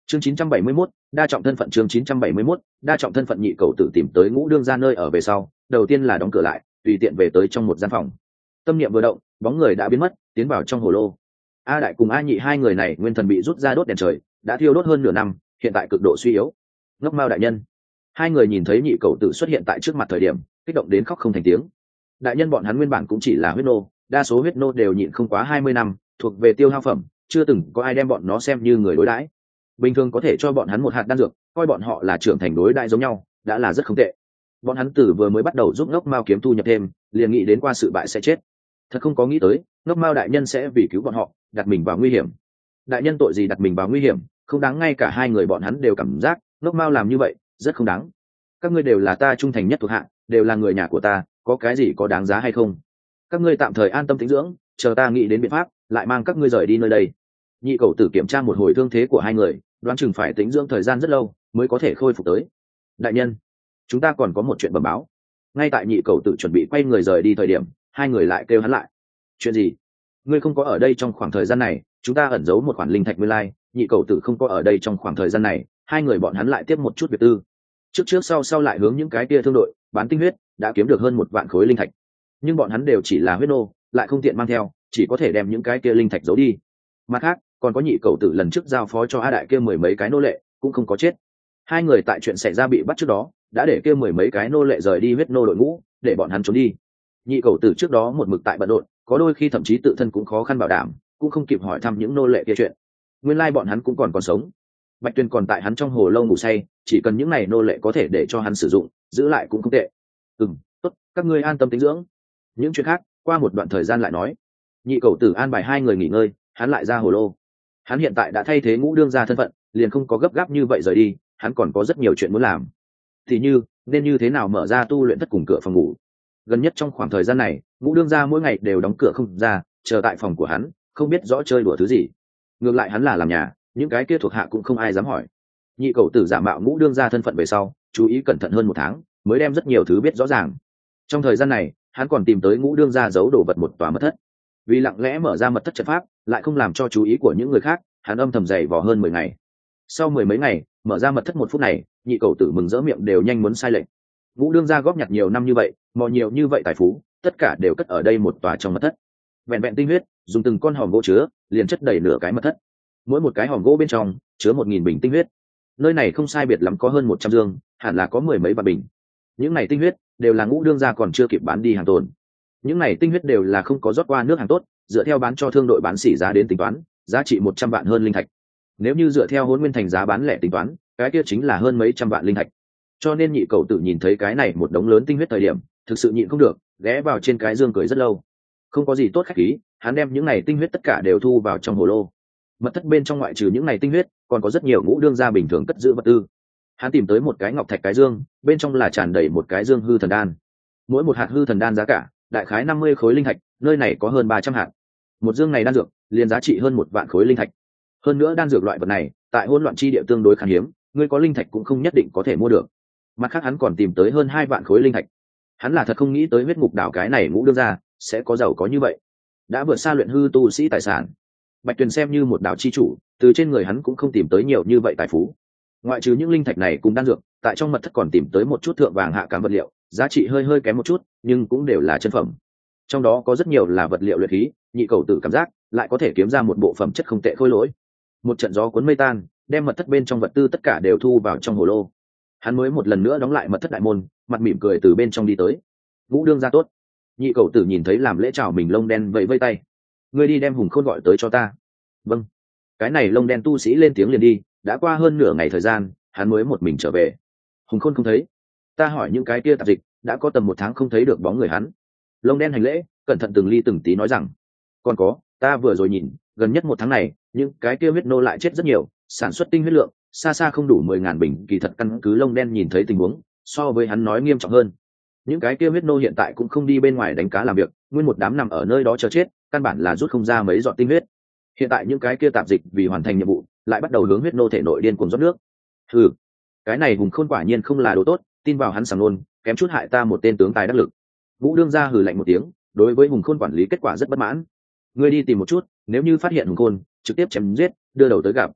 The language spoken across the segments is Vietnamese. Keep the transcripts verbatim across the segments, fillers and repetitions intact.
chương chín trăm bảy mươi mốt, đa trọng thân phận. Chương chín trăm bảy mươi mốt, đa trọng thân phận. Nhị cầu tử tìm tới Ngũ Đương ra nơi ở về sau, đầu tiên là đóng cửa lại, tùy tiện về tới trong một gian phòng. Tâm niệm vừa động, bóng người đã biến mất, tiến vào trong hồ lô. A đại cùng A nhị hai người này nguyên thần bị rút ra đốt đèn trời, đã thiêu đốt hơn nửa năm, hiện tại cực độ suy yếu. Ngốc Mao đại nhân, hai người nhìn thấy nhị cầu tử xuất hiện tại trước mặt thời điểm, kích động đến khóc không thành tiếng. Đại nhân bọn hắn nguyên bản cũng chỉ là huyết nô, đa số huyết nô đều nhịn không quá hai mươi năm, thuộc về tiêu hao phẩm, chưa từng có ai đem bọn nó xem như người đối đãi. Bình thường có thể cho bọn hắn một hạt đan dược, coi bọn họ là trưởng thành đối đãi giống nhau, đã là rất không tệ. Bọn hắn từ vừa mới bắt đầu giúp Ngốc Mao kiếm thu nhập thêm, liền nghĩ đến qua sự bại sẽ chết. Thật không có nghĩ tới, Ngốc Mao đại nhân sẽ vì cứu bọn họ, đặt mình vào nguy hiểm. Đại nhân tội gì đặt mình vào nguy hiểm, không đáng. Ngay cả hai người bọn hắn đều cảm giác, Ngốc Mao làm như vậy, rất không đáng. Các ngươi đều là ta trung thành nhất thuộc hạ, đều là người nhà của ta, có cái gì có đáng giá hay không? Các ngươi tạm thời an tâm tĩnh dưỡng, chờ ta nghĩ đến biện pháp, lại mang các ngươi rời đi nơi đây. Nhị cầu tử kiểm tra một hồi thương thế của hai người, đoán chừng phải tĩnh dưỡng thời gian rất lâu mới có thể khôi phục tới. Đại nhân, chúng ta còn có một chuyện bẩm báo. Ngay tại nhị cầu tử chuẩn bị quay người rời đi thời điểm, hai người lại kêu hắn lại. Chuyện gì? Ngươi không có ở đây trong khoảng thời gian này, chúng ta ẩn giấu một khoản linh thạch nguyên lai. Nhị cầu tử không có ở đây trong khoảng thời gian này, hai người bọn hắn lại tiếp một chút việc tư. Trước trước sau sau lại hướng những cái kia thương đội bán tinh huyết, đã kiếm được hơn một vạn khối linh thạch. Nhưng bọn hắn đều chỉ là huyết nô, lại không tiện mang theo, chỉ có thể đem những cái kia linh thạch giấu đi. Mặt khác, còn có nhị cầu tử lần trước giao phó cho A đại kia mười mấy cái nô lệ, cũng không có chết. Hai người tại chuyện xảy ra bị bắt trước đó, đã để kia mười mấy cái nô lệ rời đi huyết nô đội ngũ, để bọn hắn trốn đi. Nhị cầu tử trước đó một mực tại bận rộn, có đôi khi thậm chí tự thân cũng khó khăn bảo đảm, cũng không kịp hỏi thăm những nô lệ kia chuyện. Nguyên lai bọn hắn cũng còn còn sống. Bạch Tuyên còn tại hắn trong hồ lâu ngủ say, chỉ cần những này nô lệ có thể để cho hắn sử dụng, giữ lại cũng không tệ. Ừm, tốt, các ngươi an tâm tĩnh dưỡng. Những chuyện khác, qua một đoạn thời gian lại nói. Nhị cầu tử an bài hai người nghỉ ngơi, hắn lại ra hồ lô. Hắn hiện tại đã thay thế Ngũ Đương gia thân phận, liền không có gấp gáp như vậy rời đi, hắn còn có rất nhiều chuyện muốn làm. Thì như, nên như thế nào mở ra tu luyện thất cùng cửa phòng ngủ. Gần nhất trong khoảng thời gian này, Ngũ Đương gia mỗi ngày đều đóng cửa không ra, chờ tại phòng của hắn, không biết rõ chơi đùa thứ gì. Ngược lại hắn là làm nhà, những cái kia thuộc hạ cũng không ai dám hỏi. Nhị cầu tử giả mạo Ngũ Đương gia thân phận về sau, chú ý cẩn thận hơn một tháng, mới đem rất nhiều thứ biết rõ ràng. Trong thời gian này, hắn còn tìm tới Ngũ Đương gia giấu đồ vật một tòa mật thất. Vì lặng lẽ mở ra mật thất trận pháp, lại không làm cho chú ý của những người khác, hắn âm thầm dày vò hơn mười ngày. Sau mười mấy ngày, mở ra mật thất một phút này, nhị cầu tử mừng rỡ miệng đều nhanh muốn sai lệch. Ngũ Đương gia góp nhặt nhiều năm như vậy, mò nhiều như vậy tài phú, tất cả đều cất ở đây một tòa trong mật thất. Vẹn vẹn tinh huyết, dùng từng con hòm gỗ chứa, liền chất đầy nửa cái mật thất. Mỗi một cái hòm gỗ bên trong chứa một nghìn bình tinh huyết. Nơi này không sai biệt lắm có hơn một trăm dương, hẳn là có mười mấy vạn bình. Những này tinh huyết đều là Ngũ Đương gia còn chưa kịp bán đi hàng tồn. Những này tinh huyết đều là không có rót qua nước hàng tốt, dựa theo bán cho thương đội bán sỉ giá đến tính toán, giá trị một trăm vạn hơn linh thạch. Nếu như dựa theo Hỗn Nguyên Thành giá bán lẻ tính toán, cái kia chính là hơn mấy trăm vạn linh thạch. Cho nên nhị cầu tử nhìn thấy cái này một đống lớn tinh huyết thời điểm, thực sự nhịn không được, ghé vào trên cái dương cười rất lâu. Không có gì tốt khách khí, hắn đem những này tinh huyết tất cả đều thu vào trong hồ lô. Mật thất bên trong ngoại trừ những này tinh huyết, còn có rất nhiều Ngũ Đương gia bình thường cất giữ vật tư. Hắn tìm tới một cái ngọc thạch cái dương, bên trong là tràn đầy một cái dương hư thần đan. Mỗi một hạt hư thần đan giá cả đại khái năm mươi khối linh thạch, nơi này có hơn ba trăm hạt. Một dương này đan dược liền giá trị hơn một vạn khối linh thạch. Hơn nữa đan dược loại vật này, tại hỗn loạn chi địa tương đối khan hiếm, ngươi có linh thạch cũng không nhất định có thể mua được. Mặt khác hắn còn tìm tới hơn hai vạn khối linh thạch. Hắn là thật không nghĩ tới huyết ngục đảo cái này Ngũ Đương gia sẽ có giàu có như vậy, đã vượt xa luyện hư tu sĩ tài sản. Bạch Tuyền xem như một đảo chi chủ, từ trên người hắn cũng không tìm tới nhiều như vậy tài phú. Ngoại trừ những linh thạch này cùng đan dược, tại trong mật thất còn tìm tới một chút thượng vàng hạ cám vật liệu, giá trị hơi hơi kém một chút, nhưng cũng đều là chân phẩm. Trong đó có rất nhiều là vật liệu luyện khí, nhị cầu tử cảm giác lại có thể kiếm ra một bộ phẩm chất không tệ khôi lỗi. Một trận gió cuốn mây tan, đem mật thất bên trong vật tư tất cả đều thu vào trong hồ lô. Hắn mới một lần nữa đóng lại mật thất đại môn, mặt mỉm cười từ bên trong đi tới. Ngũ Đương gia tốt. Nhị cầu tử nhìn thấy làm lễ chào mình lông đen vẫy vây tay. Ngươi đi đem Hùng Khôn gọi tới cho ta. Vâng. Cái này lông đen tu sĩ lên tiếng liền đi, đã qua hơn nửa ngày thời gian, hắn mới một mình trở về. Hùng Khôn không thấy. Ta hỏi những cái kia tạp dịch, đã có tầm một tháng không thấy được bóng người hắn. Lông đen hành lễ, cẩn thận từng ly từng tí nói rằng, còn có, ta vừa rồi nhìn, gần nhất một tháng này, những cái kia huyết nô lại chết rất nhiều, sản xuất tinh huyết lượng xa xa không đủ mười ngàn bình. Kỳ thật căn cứ lông đen nhìn thấy tình huống, so với hắn nói nghiêm trọng hơn. Những cái kia huyết nô hiện tại cũng không đi bên ngoài đánh cá làm việc, nguyên một đám nằm ở nơi đó chờ chết, căn bản là rút không ra mấy giọt tinh huyết. Hiện tại những cái kia tạp dịch vì hoàn thành nhiệm vụ, lại bắt đầu hướng huyết nô thể nội điên cuồng rót nước. Hừ, cái này Hùng Khôn quả nhiên không là đồ tốt, tin vào hắn sảng nôn, kém chút hại ta một tên tướng tài đắc lực. Vũ Đương gia hừ lạnh một tiếng, đối với Hùng Khôn quản lý kết quả rất bất mãn. Ngươi đi tìm một chút, nếu như phát hiện Hùng Khôn, trực tiếp chém giết, đưa đầu tới gặp.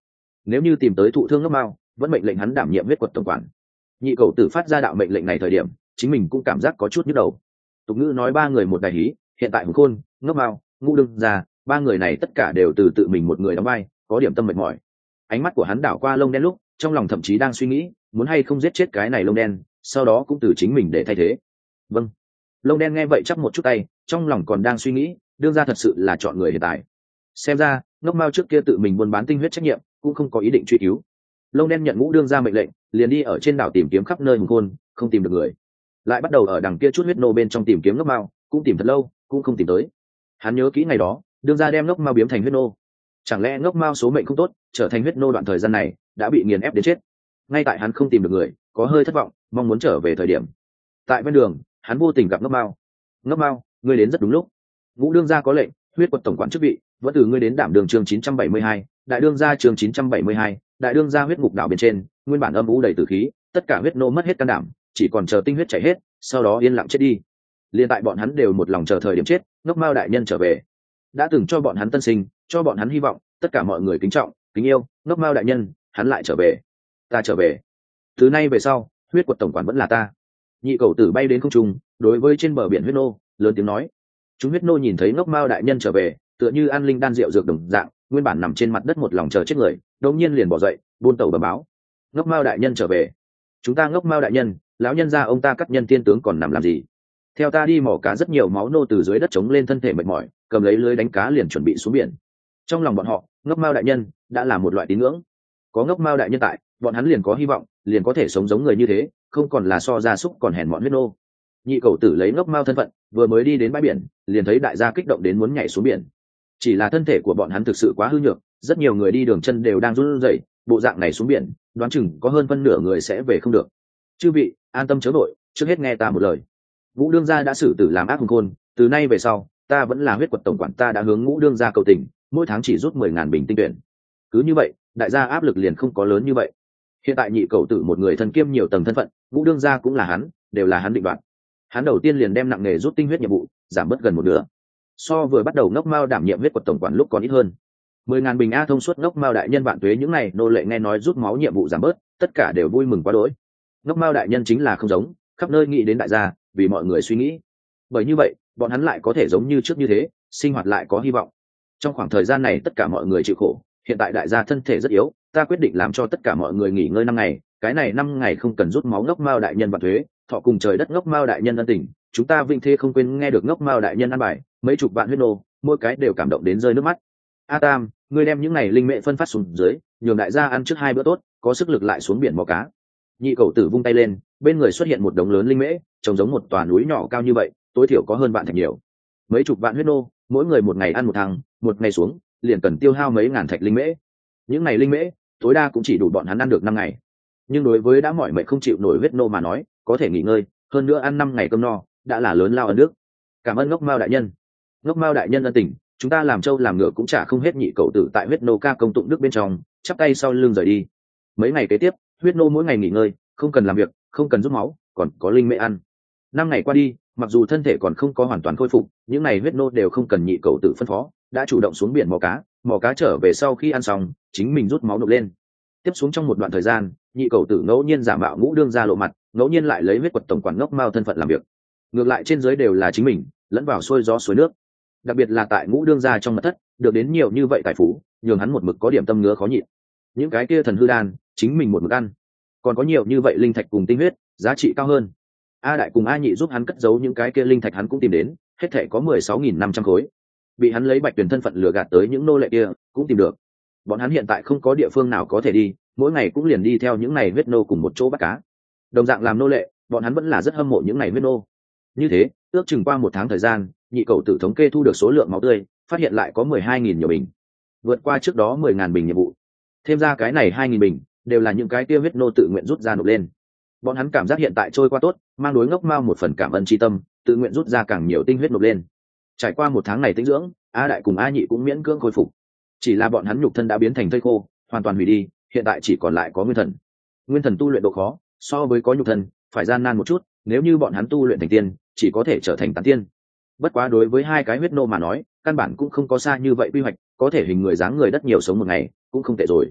nếu như tìm tới thụ thương ngốc mao, vẫn mệnh lệnh hắn đảm nhiệm huyết quật tổng quản. Nhị cầu tử phát ra đạo mệnh lệnh này thời điểm, chính mình cũng cảm giác có chút nhức đầu. Tục ngữ nói ba người một đại hí, hiện tại hùng khôn, ngốc mao, ngũ đương ra, ba người này tất cả đều từ tự mình một người đóng vai, có điểm tâm mệt mỏi. Ánh mắt của hắn đảo qua lông đen lúc, trong lòng thậm chí đang suy nghĩ muốn hay không giết chết cái này lông đen, sau đó cũng từ chính mình để thay thế. Vâng. Lông đen nghe vậy chắp một chút tay, trong lòng còn đang suy nghĩ đương ra thật sự là chọn người hiện tại. Xem ra ngốc mao trước kia tự mình buôn bán tinh huyết trách nhiệm cũng không có ý định truy cứu. Lông đen nhận ngũ đương ra mệnh lệnh, liền đi ở trên đảo tìm kiếm khắp nơi hùng khôn, không tìm được người, lại bắt đầu ở đằng kia chút huyết nô bên trong tìm kiếm ngốc mao, cũng tìm thật lâu cũng không tìm tới. Hắn nhớ kỹ ngày đó đương ra đem ngốc mao biếm thành huyết nô, chẳng lẽ ngốc mao số mệnh không tốt, trở thành huyết nô đoạn thời gian này đã bị nghiền ép đến chết. Ngay tại hắn không tìm được người, có hơi thất vọng, mong muốn trở về thời điểm, tại ven đường hắn vô tình gặp ngốc mao. Ngốc mao, ngươi đến rất đúng lúc. Ngũ đương gia có lệnh, huyết quật tổng quản chức vị vẫn từ ngươi đến đảm đường chương chín trăm bảy mươi hai, đại đương gia chương chín trăm bảy mươi hai, đại đương gia huyết ngục đảo bên trên, nguyên bản âm u đầy tử khí, tất cả huyết nô mất hết can đảm, chỉ còn chờ tinh huyết chảy hết, sau đó yên lặng chết đi. Liên tại bọn hắn đều một lòng chờ thời điểm chết, ngốc mao đại nhân trở về, đã từng cho bọn hắn tân sinh, cho bọn hắn hy vọng, tất cả mọi người kính trọng, kính yêu, ngốc mao đại nhân, hắn lại trở về. Ta trở về. Từ nay về sau, huyết quật tổng quản vẫn là ta. Nhị cầu tử bay đến không trung, đối với trên bờ biển huyết nô lớn tiếng nói. Chúng huyết nô nhìn thấy ngốc mao đại nhân trở về, tựa như an linh đan rượu dược đồng dạng, nguyên bản nằm trên mặt đất một lòng chờ chết người, đột nhiên liền bỏ dậy, buôn tàu bẩm báo. Ngốc mao đại nhân trở về. Chúng ta ngốc mao đại nhân, lão nhân gia ông ta cắt nhân tiên tướng còn nằm làm gì? Theo ta đi mò cá, rất nhiều máu nô từ dưới đất chống lên thân thể mệt mỏi, cầm lấy lưới đánh cá liền chuẩn bị xuống biển. Trong lòng bọn họ, ngốc mao đại nhân đã là một loại tín ngưỡng. Có ngốc mao đại nhân tại, bọn hắn liền có hy vọng, liền có thể sống giống người như thế, không còn là so gia súc còn hèn mọn huyết nô. Nhị cầu tử lấy ngốc mao thân phận, vừa mới đi đến bãi biển, liền thấy đại gia kích động đến muốn nhảy xuống biển. Chỉ là thân thể của bọn hắn thực sự quá hư nhược, rất nhiều người đi đường chân đều đang run rẩy, bộ dạng này xuống biển, đoán chừng có hơn phân nửa người sẽ về không được. Chư vị, an tâm chớ vội, trước hết nghe ta một lời. Ngũ đương gia đã xử tử làm ác hùng khôn, từ nay về sau, ta vẫn là huyết quật tổng quản, ta đã hướng ngũ đương gia cầu tình, mỗi tháng chỉ rút mười ngàn bình tinh tuyển. Cứ như vậy, đại gia áp lực liền không có lớn như vậy. Hiện tại nhị cầu tử một người thân kiêm nhiều tầng thân phận, ngũ đương gia cũng là hắn, đều là hắn định đoạt. Hắn đầu tiên liền đem nặng nghề rút tinh huyết nhiệm vụ giảm bớt gần một nửa, so vừa bắt đầu ngốc mao đảm nhiệm huyết quật tổng quản lúc còn ít hơn. Mười ngàn bình a thông suốt ngốc mao đại nhân vạn tuế, những này nô lệ nghe nói rút máu nhiệm vụ giảm bớt, tất cả đều vui mừng quá đỗi. Ngốc mao đại nhân chính là không giống, khắp nơi nghĩ đến đại gia, vì mọi người suy nghĩ. Bởi như vậy, bọn hắn lại có thể giống như trước như thế, sinh hoạt lại có hy vọng. Trong khoảng thời gian này tất cả mọi người chịu khổ, hiện tại đại gia thân thể rất yếu, ta quyết định làm cho tất cả mọi người nghỉ ngơi năm ngày, cái này năm ngày không cần rút máu ngốc mao đại nhân vạn thuế, thọ cùng trời đất ngốc mao đại nhân ân tình, chúng ta vinh thê không quên nghe được ngốc mao đại nhân ăn bài, mấy chục vạn huyết nô, mỗi cái đều cảm động đến rơi nước mắt. A Tam, ngươi đem những này linh mệ phân phát xuống dưới, nhường đại gia ăn trước hai bữa tốt, có sức lực lại xuống biển mò cá. Nhị cầu tử vung tay lên, bên người xuất hiện một đống lớn linh mễ, trông giống một tòa núi nhỏ cao như vậy, tối thiểu có hơn vạn thạch nhiều. Mấy chục vạn huyết nô, mỗi người một ngày ăn một thằng, một ngày xuống, liền cần tiêu hao mấy ngàn thạch linh mễ. Những này linh mễ, tối đa cũng chỉ đủ bọn hắn ăn được năm ngày. Nhưng đối với đã mỏi mệt không chịu nổi huyết nô mà nói, có thể nghỉ ngơi, hơn nữa ăn năm ngày cơm no, đã là lớn lao ân đức. Cảm ơn ngốc mao đại nhân. Ngốc mao đại nhân ân tình, chúng ta làm trâu làm ngựa cũng trả không hết. Nhị cậu tử tại huyết nô ca công tụng đức bên trong, chắp tay sau lưng rời đi. Mấy ngày kế tiếp, huyết nô mỗi ngày nghỉ ngơi, không cần làm việc, không cần rút máu, còn có linh mễ ăn. Năm ngày qua đi, mặc dù thân thể còn không có hoàn toàn khôi phục, những ngày huyết nô đều không cần nhị cậu tử phân phó, đã chủ động xuống biển mò cá. Mò cá trở về sau khi ăn xong, chính mình rút máu nộp lên. Tiếp xuống trong một đoạn thời gian, nhị cầu tử ngẫu nhiên giả mạo ngũ đương gia lộ mặt, ngẫu nhiên lại lấy huyết quật tổng quản ngốc mao thân phận làm việc. Ngược lại trên dưới đều là chính mình lẫn vào xuôi gió suối nước. Đặc biệt là tại ngũ đương gia trong mật thất, được đến nhiều như vậy tài phú, nhường hắn một mực có điểm tâm ngứa khó nhịn. Những cái kia thần hư đan, chính mình một mực ăn. Còn có nhiều như vậy linh thạch cùng tinh huyết, giá trị cao hơn. A đại cùng A nhị giúp hắn cất giấu những cái kia linh thạch, hắn cũng tìm đến, hết thảy có mười sáu nghìn năm trăm khối. Bị hắn lấy bạch tuyển thân phận lừa gạt tới những nô lệ kia, cũng tìm được. Bọn hắn hiện tại không có địa phương nào có thể đi, mỗi ngày cũng liền đi theo những này huyết nô cùng một chỗ bắt cá. Đồng dạng làm nô lệ, bọn hắn vẫn là rất hâm mộ những này huyết nô. Như thế, ước chừng qua một tháng thời gian, nhị cầu tử thống kê thu được số lượng máu tươi, phát hiện lại có mười hai nghìn nhiều bình, vượt qua trước đó mười ngàn bình nhiệm vụ. Thêm ra cái này hai nghìn bình, đều là những cái kia huyết nô tự nguyện rút ra nộp lên. Bọn hắn cảm giác hiện tại trôi qua tốt, mang đối ngốc mao một phần cảm ơn tri tâm, tự nguyện rút ra càng nhiều tinh huyết nộp lên. Trải qua một tháng này tĩnh dưỡng, A đại cùng A nhị cũng miễn cưỡng khôi phục. Chỉ là bọn hắn nhục thân đã biến thành thây khô, hoàn toàn hủy đi, hiện tại chỉ còn lại có nguyên thần. Nguyên thần tu luyện độ khó, so với có nhục thân, phải gian nan một chút, nếu như bọn hắn tu luyện thành tiên, chỉ có thể trở thành tán tiên. Bất quá đối với hai cái huyết nô mà nói, căn bản cũng không có xa như vậy quy hoạch, có thể hình người dáng người đất nhiều sống một ngày, cũng không tệ rồi.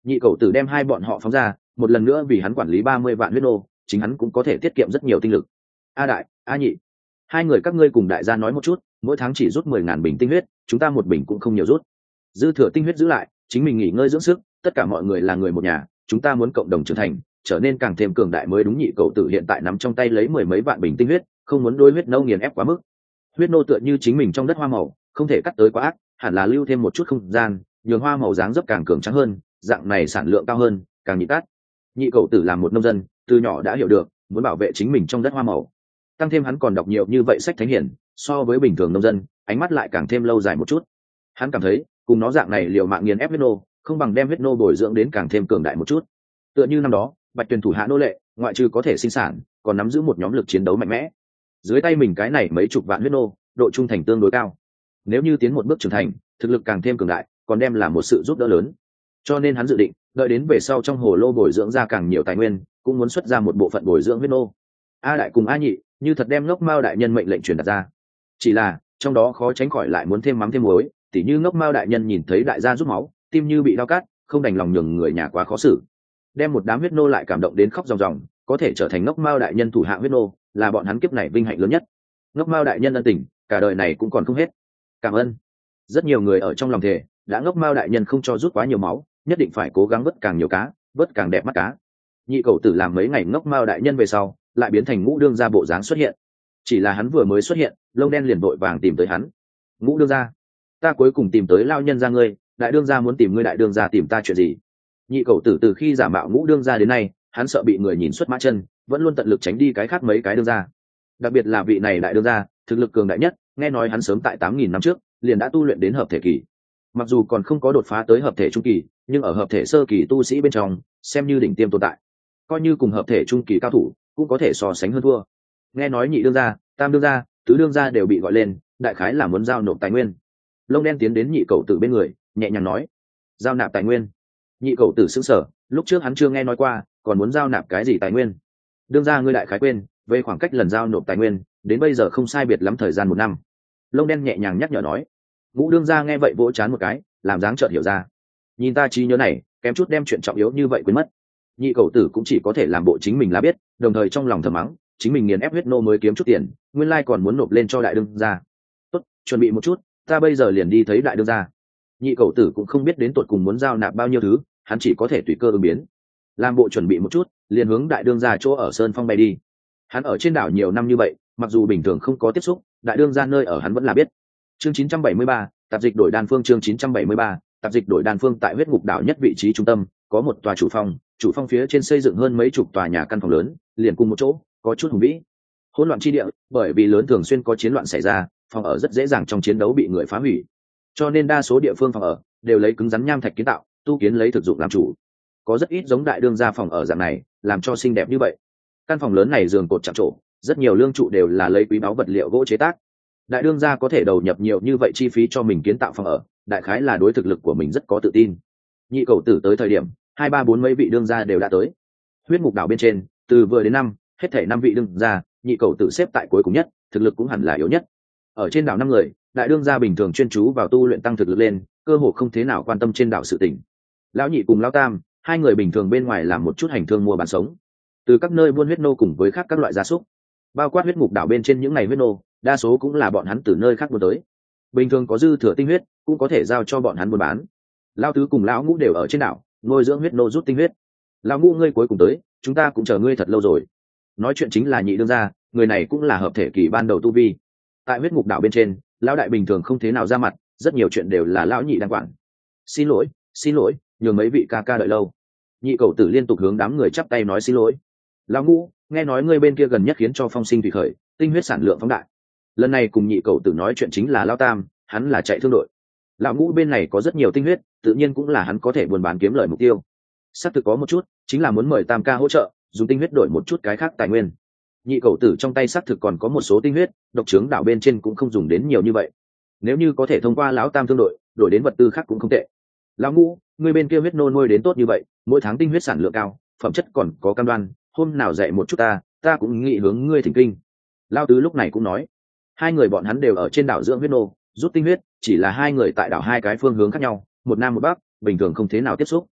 Nhị cầu tử đem hai bọn họ phóng ra, một lần nữa vì hắn quản lý ba mươi vạn huyết nô, chính hắn cũng có thể tiết kiệm rất nhiều tinh lực. A đại, A nhị, hai người các ngươi cùng đại gia nói một chút, mỗi tháng chỉ rút mười ngàn bình tinh huyết, chúng ta một bình cũng không nhiều rút, dư thừa tinh huyết giữ lại, chính mình nghỉ ngơi dưỡng sức, tất cả mọi người là người một nhà, chúng ta muốn cộng đồng trưởng thành, trở nên càng thêm cường đại mới đúng. Nhị cầu tử hiện tại nắm trong tay lấy mười mấy vạn bình tinh huyết, không muốn đôi huyết nô nghiền ép quá mức. Huyết nô tựa như chính mình trong đất hoa màu, không thể cắt tới quá ác, hẳn là lưu thêm một chút không gian, nhường hoa màu dáng dấp càng cường trắng hơn, dạng này sản lượng cao hơn, càng nhị cắt. Nhị cầu tử làm một nông dân, từ nhỏ đã hiểu được muốn bảo vệ chính mình trong đất hoa màu, tăng thêm hắn còn đọc nhiều như vậy sách thánh hiển, so với bình thường nông dân ánh mắt lại càng thêm lâu dài một chút. Hắn cảm thấy cùng nó dạng này liều mạng nghiền ép huyết nô, không bằng đem huyết nô bồi dưỡng đến càng thêm cường đại một chút. Tựa như năm đó Bạch Tuyền thủ hạ nô lệ, ngoại trừ có thể sinh sản, còn nắm giữ một nhóm lực chiến đấu mạnh mẽ. Dưới tay mình cái này mấy chục vạn huyết nô, độ trung thành tương đối cao. Nếu như tiến một bước trưởng thành, thực lực càng thêm cường đại, còn đem là một sự giúp đỡ lớn. Cho nên hắn dự định đợi đến về sau trong hồ lô bồi dưỡng ra càng nhiều tài nguyên, cũng muốn xuất ra một bộ phận bồi dưỡng huyết nô. A đại cùng A nhị như thật đem Ngốc Mao đại nhân mệnh lệnh truyền đặt ra, chỉ là trong đó khó tránh khỏi lại muốn thêm mắm thêm muối, tỉ như Ngốc Mao đại nhân nhìn thấy đại gia rút máu, tim như bị đau cắt, không đành lòng nhường người nhà quá khó xử, đem một đám huyết nô lại cảm động đến khóc ròng ròng, có thể trở thành Ngốc Mao đại nhân thủ hạ huyết nô, là bọn hắn kiếp này vinh hạnh lớn nhất. Ngốc Mao đại nhân ân tình, cả đời này cũng còn không hết. Cảm ơn. Rất nhiều người ở trong lòng thề, đã Ngốc Mao đại nhân không cho rút quá nhiều máu, nhất định phải cố gắng vớt càng nhiều cá, vớt càng đẹp mắt cá. Nhị cầu tử làm mấy ngày Ngốc Mao đại nhân về sau, lại biến thành Ngũ đương gia bộ dáng xuất hiện. Chỉ là hắn vừa mới xuất hiện, lông đen liền vội vàng tìm tới hắn. Ngũ đương gia, ta cuối cùng tìm tới lao nhân gia ngươi, đại đương gia muốn tìm ngươi, đại đương gia tìm ta chuyện gì? Nhị cầu tử từ khi giả mạo Ngũ đương gia đến nay, hắn sợ bị người nhìn xuất mã chân, vẫn luôn tận lực tránh đi cái khác mấy cái đương gia. Đặc biệt là vị này đại đương gia, thực lực cường đại nhất, nghe nói hắn sớm tại tám nghìn năm trước liền đã tu luyện đến hợp thể kỳ. Mặc dù còn không có đột phá tới hợp thể trung kỳ, nhưng ở hợp thể sơ kỳ tu sĩ bên trong, xem như đỉnh tiêm tồn tại. Coi như cùng hợp thể trung kỳ cao thủ, cũng có thể so sánh hơn thua. Nghe nói nhị đương gia, tam đương gia, tứ đương gia đều bị gọi lên, đại khái là muốn giao nộp tài nguyên. Lông đen tiến đến nhị cầu tử bên người, nhẹ nhàng nói: giao nạp tài nguyên. Nhị cầu tử sững sờ, lúc trước hắn chưa nghe nói qua, còn muốn giao nạp cái gì tài nguyên? Đương gia ngươi đại khái quên, về khoảng cách lần giao nộp tài nguyên, đến bây giờ không sai biệt lắm thời gian một năm. Lông đen nhẹ nhàng nhắc nhở nói. Ngũ đương gia nghe vậy vỗ chán một cái, làm dáng chợt hiểu ra. Nhìn ta trí nhớ này, kém chút đem chuyện trọng yếu như vậy quên mất. Nhị cầu tử cũng chỉ có thể làm bộ chính mình là biết, đồng thời trong lòng thầm mắng, chính mình nghiền ép huyết nô mới kiếm chút tiền, nguyên lai còn muốn nộp lên cho đại đương gia. Tốt, chuẩn bị một chút, ta bây giờ liền đi thấy đại đương gia. Nhị cầu tử cũng không biết đến tột cùng muốn giao nạp bao nhiêu thứ, hắn chỉ có thể tùy cơ ứng biến. Làm bộ chuẩn bị một chút, liền hướng đại đương gia chỗ ở Sơn Phong bay đi. Hắn ở trên đảo nhiều năm như vậy, mặc dù bình thường không có tiếp xúc, đại đương gia nơi ở hắn vẫn là biết. Chương chín trăm bảy mươi ba, tạp dịch đổi đan phương. Chương chín trăm bảy mươi ba, tạp dịch đổi đan phương. Tại huyết ngục đảo nhất vị trí trung tâm, có một tòa chủ phong, chủ phong phía trên xây dựng hơn mấy chục tòa nhà căn phòng lớn, liền cùng một chỗ, có chút hùng vĩ. Hỗn loạn chi địa, bởi vì lớn thường xuyên có chiến loạn xảy ra, phòng ở rất dễ dàng trong chiến đấu bị người phá hủy. Cho nên đa số địa phương phòng ở đều lấy cứng rắn nham thạch kiến tạo, tu kiến lấy thực dụng làm chủ. Có rất ít giống đại đương gia phòng ở dạng này, làm cho xinh đẹp như vậy. Căn phòng lớn này giường cột chạm trổ, rất nhiều lương trụ đều là lấy quý báu vật liệu gỗ chế tác. Đại đương gia có thể đầu nhập nhiều như vậy chi phí cho mình kiến tạo phòng ở, đại khái là đối thực lực của mình rất có tự tin. Nhị cầu tử tới thời điểm, hai ba bốn mấy vị đương gia đều đã tới. Huyết ngục đảo bên trên, từ vừa đến năm, hết thảy năm vị đương gia, nhị cầu tử xếp tại cuối cùng nhất, thực lực cũng hẳn là yếu nhất. Ở trên đảo năm người, đại đương gia bình thường chuyên chú vào tu luyện tăng thực lực lên, cơ hồ không thế nào quan tâm trên đảo sự tình. Lão nhị cùng lão tam, hai người bình thường bên ngoài làm một chút hành thương mua bán sống, từ các nơi buôn huyết nô cùng với khác các loại gia súc, bao quát huyết ngục đảo bên trên những ngày huyết nô, đa số cũng là bọn hắn từ nơi khác buôn tới. Bình thường có dư thừa tinh huyết, cũng có thể giao cho bọn hắn buôn bán. Lão tứ cùng lão ngũ đều ở trên đảo, nuôi dưỡng huyết nô rút tinh huyết. Lão ngũ ngươi cuối cùng tới, chúng ta cũng chờ ngươi thật lâu rồi. Nói chuyện chính là nhị đương gia, người này cũng là hợp thể kỳ ban đầu tu vi. Tại huyết ngục đảo bên trên, lão đại bình thường không thế nào ra mặt, rất nhiều chuyện đều là lão nhị đang quản. Xin lỗi, xin lỗi, nhường mấy vị ca ca đợi lâu. Nhị cầu tử liên tục hướng đám người chắp tay nói xin lỗi. Lão ngũ, nghe nói ngươi bên kia gần nhất khiến cho phong sinh thủy khởi, tinh huyết sản lượng phóng đại. Lần này cùng nhị cầu tử nói chuyện chính là lão tam, hắn là chạy thương đội. Lão ngũ bên này có rất nhiều tinh huyết, tự nhiên cũng là hắn có thể buôn bán kiếm lời mục tiêu. Sắp thực có một chút, chính là muốn mời tam ca hỗ trợ, dùng tinh huyết đổi một chút cái khác tài nguyên. Nhị cầu tử trong tay xác thực còn có một số tinh huyết, độc trướng đảo bên trên cũng không dùng đến nhiều như vậy. Nếu như có thể thông qua lão tam thương đội đổi đến vật tư khác cũng không tệ. Lão ngũ, người bên kia huyết nô nuôi đến tốt như vậy, mỗi tháng tinh huyết sản lượng cao, phẩm chất còn có cam đoan, hôm nào dạy một chút ta, ta cũng nghĩ hướng ngươi thỉnh kinh. Lão tứ lúc này cũng nói, hai người bọn hắn đều ở trên đảo dưỡng huyết nô, rút tinh huyết, chỉ là hai người tại đảo hai cái phương hướng khác nhau, một nam một bắc, bình thường không thế nào tiếp xúc.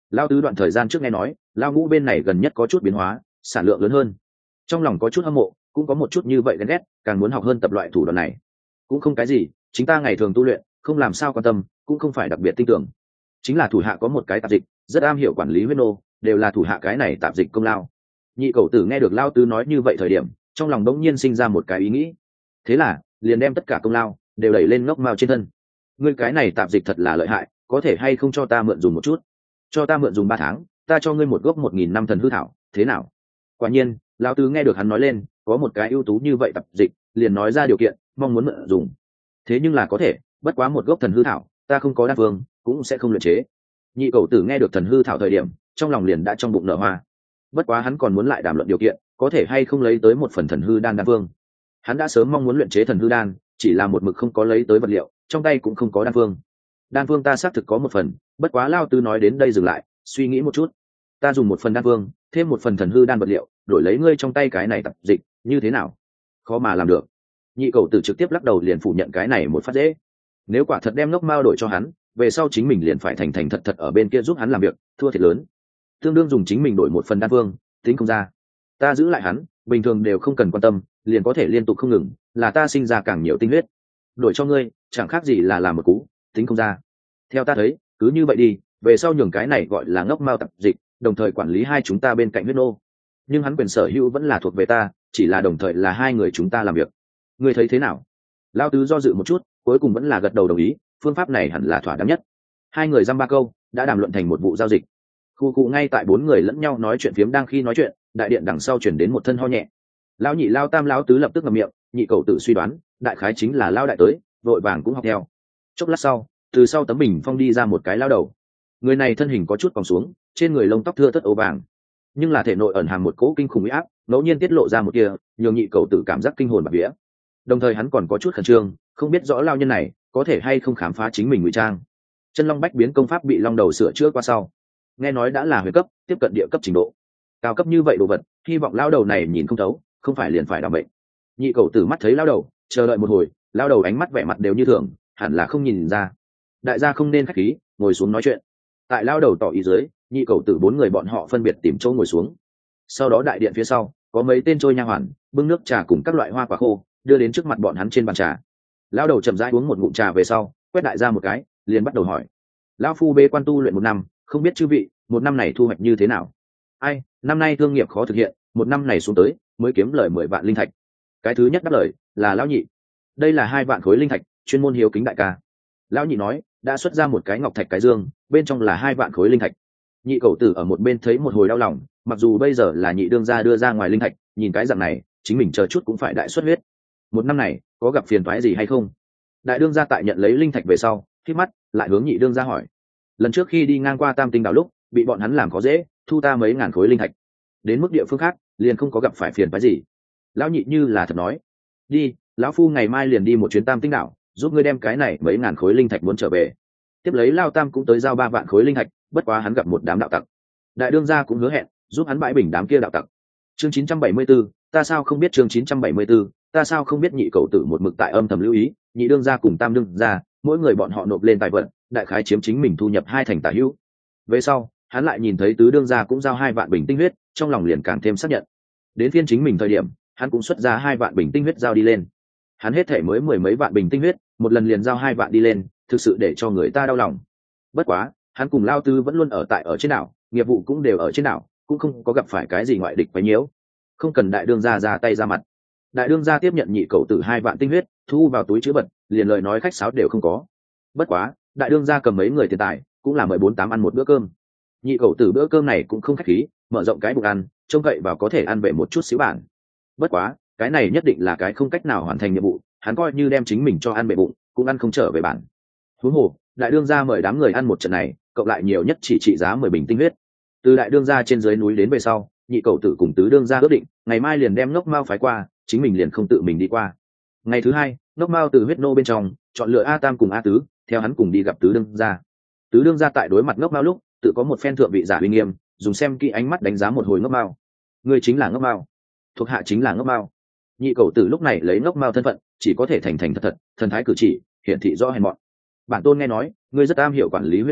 Lao tứ đoạn thời gian trước nghe nói Lao ngũ bên này gần nhất có chút biến hóa, sản lượng lớn hơn, trong lòng có chút hâm mộ, cũng có một chút như vậy ghen ghét, càng muốn học hơn tập loại thủ đoạn này. Cũng không cái gì, chính ta ngày thường tu luyện không làm sao quan tâm, cũng không phải đặc biệt tin tưởng. Chính là thủ hạ có một cái tạp dịch rất am hiểu quản lý huyết nô, đều là thủ hạ cái này tạp dịch công lao. Nhị cậu tử nghe được Lao tứ nói như vậy thời điểm, trong lòng đống nhiên sinh ra một cái ý nghĩ, thế là liền đem tất cả công lao đều đẩy lên ngốc mao trên thân. Ngươi cái này tạp dịch thật là lợi hại, có thể hay không cho ta mượn dùng một chút? Cho ta mượn dùng ba tháng, ta cho ngươi một gốc một nghìn năm thần hư thảo, thế nào? Quả nhiên Lão tứ nghe được hắn nói lên có một cái ưu tú như vậy tạp dịch, liền nói ra điều kiện, mong muốn mượn dùng. Thế nhưng là có thể, bất quá một gốc thần hư thảo ta không có đan phương, cũng sẽ không luyện chế. Nhị cậu tử nghe được thần hư thảo thời điểm, trong lòng liền đã trong bụng nở hoa. Bất quá hắn còn muốn lại đàm luận điều kiện, có thể hay không lấy tới một phần thần hư đan đan phương. Hắn đã sớm mong muốn luyện chế thần hư đan, chỉ là một mực không có lấy tới vật liệu, trong tay cũng không có đan phương. Đan phương ta xác thực có một phần, bất quá Lao tứ nói đến đây dừng lại, suy nghĩ một chút. Ta dùng một phần đan phương, thêm một phần thần hư đan vật liệu, đổi lấy ngươi trong tay cái này tập dịch, như thế nào? Khó mà làm được. Nhị cầu tử trực tiếp lắc đầu liền phủ nhận cái này một phát dễ. Nếu quả thật đem ngốc mao đổi cho hắn, về sau chính mình liền phải thành thành thật thật ở bên kia giúp hắn làm việc, thua thiệt lớn. Tương đương dùng chính mình đổi một phần đan phương, tính không ra. Ta giữ lại hắn, bình thường đều không cần quan tâm, liền có thể liên tục không ngừng, là ta sinh ra càng nhiều tinh huyết. Đổi cho ngươi, chẳng khác gì là làm một cú, tính không ra. Theo ta thấy, cứ như vậy đi, về sau nhường cái này gọi là ngốc mao tập dịch, đồng thời quản lý hai chúng ta bên cạnh huyết nô. Nhưng hắn quyền sở hữu vẫn là thuộc về ta, chỉ là đồng thời là hai người chúng ta làm việc. Ngươi thấy thế nào? Lao tứ do dự một chút, cuối cùng vẫn là gật đầu đồng ý, phương pháp này hẳn là thỏa đáng nhất. Hai người dăm ba câu đã đàm luận thành một vụ giao dịch. Khu cụ ngay tại bốn người lẫn nhau nói chuyện phiếm, đang khi nói chuyện, đại điện đằng sau chuyển đến một thân ho nhẹ. Lão nhị Lao tam Lão tứ lập tức ngậm miệng, nhị cầu tự suy đoán, đại khái chính là Lao đại tới, vội vàng cũng học theo. Chốc lát sau, từ sau tấm bình phong đi ra một cái lao đầu. Người này thân hình có chút còng xuống, trên người lông tóc thưa thớt ố vàng, nhưng là thể nội ẩn hàm một cỗ kinh khủng uy áp, ngẫu nhiên tiết lộ ra một kia, nhường nhị cầu tự cảm giác kinh hồn bạt vía. Đồng thời hắn còn có chút khẩn trương, không biết rõ lao nhân này có thể hay không khám phá chính mình ngụy trang. Chân long bách biến công pháp bị long đầu sửa chữa qua sau, nghe nói đã là huyền cấp, tiếp cận địa cấp trình độ. Cao cấp như vậy đồ vật, hy vọng lao đầu này nhìn không thấu, không phải liền phải đảm bệnh. Nhị cầu tử mắt thấy lao đầu, chờ đợi một hồi, lao đầu ánh mắt vẻ mặt đều như thường, hẳn là không nhìn ra. Đại gia không nên khách khí, ngồi xuống nói chuyện. Tại lao đầu tỏ ý dưới, nhị cầu tử bốn người bọn họ phân biệt tìm chỗ ngồi xuống. Sau đó đại điện phía sau có mấy tên trôi nha hoàn bưng nước trà cùng các loại hoa quả khô đưa đến trước mặt bọn hắn trên bàn trà. Lao đầu chậm rãi uống một ngụm trà về sau, quét đại ra một cái, liền bắt đầu hỏi: lão phu bê quan tu luyện một năm, không biết chư vị một năm này thu hoạch như thế nào? Ai, năm nay thương nghiệp khó thực hiện, một năm này xuống tới mới kiếm lời mười vạn linh thạch. Cái thứ nhất đáp lời là lão nhị. Đây là hai vạn khối linh thạch, chuyên môn hiếu kính đại ca. Lão nhị nói, đã xuất ra một cái ngọc thạch cái dương, bên trong là hai vạn khối linh thạch. Nhị cầu tử ở một bên thấy một hồi đau lòng, mặc dù bây giờ là nhị đương gia đưa ra ngoài linh thạch, nhìn cái dạng này chính mình chờ chút cũng phải đại xuất huyết. Một năm này có gặp phiền toái gì hay không? Đại đương gia tại nhận lấy linh thạch về sau, khép mắt lại hướng nhị đương gia hỏi: lần trước khi đi ngang qua Tam Tinh đảo lúc, bị bọn hắn làm khó dễ, thu ta mấy ngàn khối linh thạch. Đến mức địa phương khác, liền không có gặp phải phiền toái gì. Lão nhị như là thật nói: đi, lão phu ngày mai liền đi một chuyến Tam Tinh đảo, giúp ngươi đem cái này mấy ngàn khối linh thạch muốn trở về. Tiếp lấy Lao Tam cũng tới giao ba vạn khối linh thạch, bất quá hắn gặp một đám đạo tặc. Đại đương gia cũng hứa hẹn giúp hắn bãi bình đám kia đạo tặc. Chương chín trăm bảy mươi 74, ta sao không biết chương chín trăm bảy mươi 74, ta sao không biết nhị cầu tử một mực tại âm thầm lưu ý, nhị đương gia cùng tam đương gia, mỗi người bọn họ nộp lên tài vận, đại khái chiếm chính mình thu nhập hai thành tả hữu. Về sau, hắn lại nhìn thấy tứ đương gia cũng giao hai vạn bình tinh huyết, trong lòng liền càng thêm xác nhận. Đến phiên chính mình thời điểm, hắn cũng xuất ra hai vạn bình tinh huyết giao đi lên. Hắn hết thể mới mười mấy vạn bình tinh huyết, một lần liền giao hai vạn đi lên, thực sự để cho người ta đau lòng. Bất quá, hắn cùng Lao Tư vẫn luôn ở tại ở trên đảo, nghiệp vụ cũng đều ở trên đảo, cũng không có gặp phải cái gì ngoại địch quấy nhiễu. Không cần đại đương gia ra tay ra mặt. Đại đương gia tiếp nhận nhị cầu tử hai vạn tinh huyết, thu vào túi chữ vật, liền lời nói khách sáo đều không có. Bất quá, đại đương gia cầm mấy người tiền tài, cũng là mời bốn tám ăn một bữa cơm. Nhị cầu tử bữa cơm này cũng không khách khí, mở rộng cái bụng ăn, trông cậy vào có thể ăn về một chút xíu bản. Bất quá, cái này nhất định là cái không cách nào hoàn thành nhiệm vụ, hắn coi như đem chính mình cho ăn bệ bụng, cũng ăn không trở về bản. Huống hồ, đại đương gia mời đám người ăn một trận này, cộng lại nhiều nhất chỉ trị giá mười bình tinh huyết. Từ đại đương gia trên dưới núi đến về sau, nhị cầu tử cùng tứ đương gia ước định, ngày mai liền đem ngốc mao phái qua, chính mình liền không tự mình đi qua. Ngày thứ hai, ngốc mao từ huyết nô bên trong chọn lựa A Tam cùng A Tứ, theo hắn cùng đi gặp tứ đương gia. Tứ đương gia tại đối mặt ngốc mao lúc, tự có một phen thượng vị giả uy nghiêm, dùng xem kỹ ánh mắt đánh giá một hồi ngốc mao. Người chính là ngốc mao, thuộc hạ chính là ngốc mao. Nhị cầu tử lúc này lấy ngốc mao thân phận, chỉ có thể thành thành thật thật, thần thái cử chỉ hiển thị rõ hèn mọn. Bản tôn nghe nói, ngươi rất am hiểu quản lý huyết nô,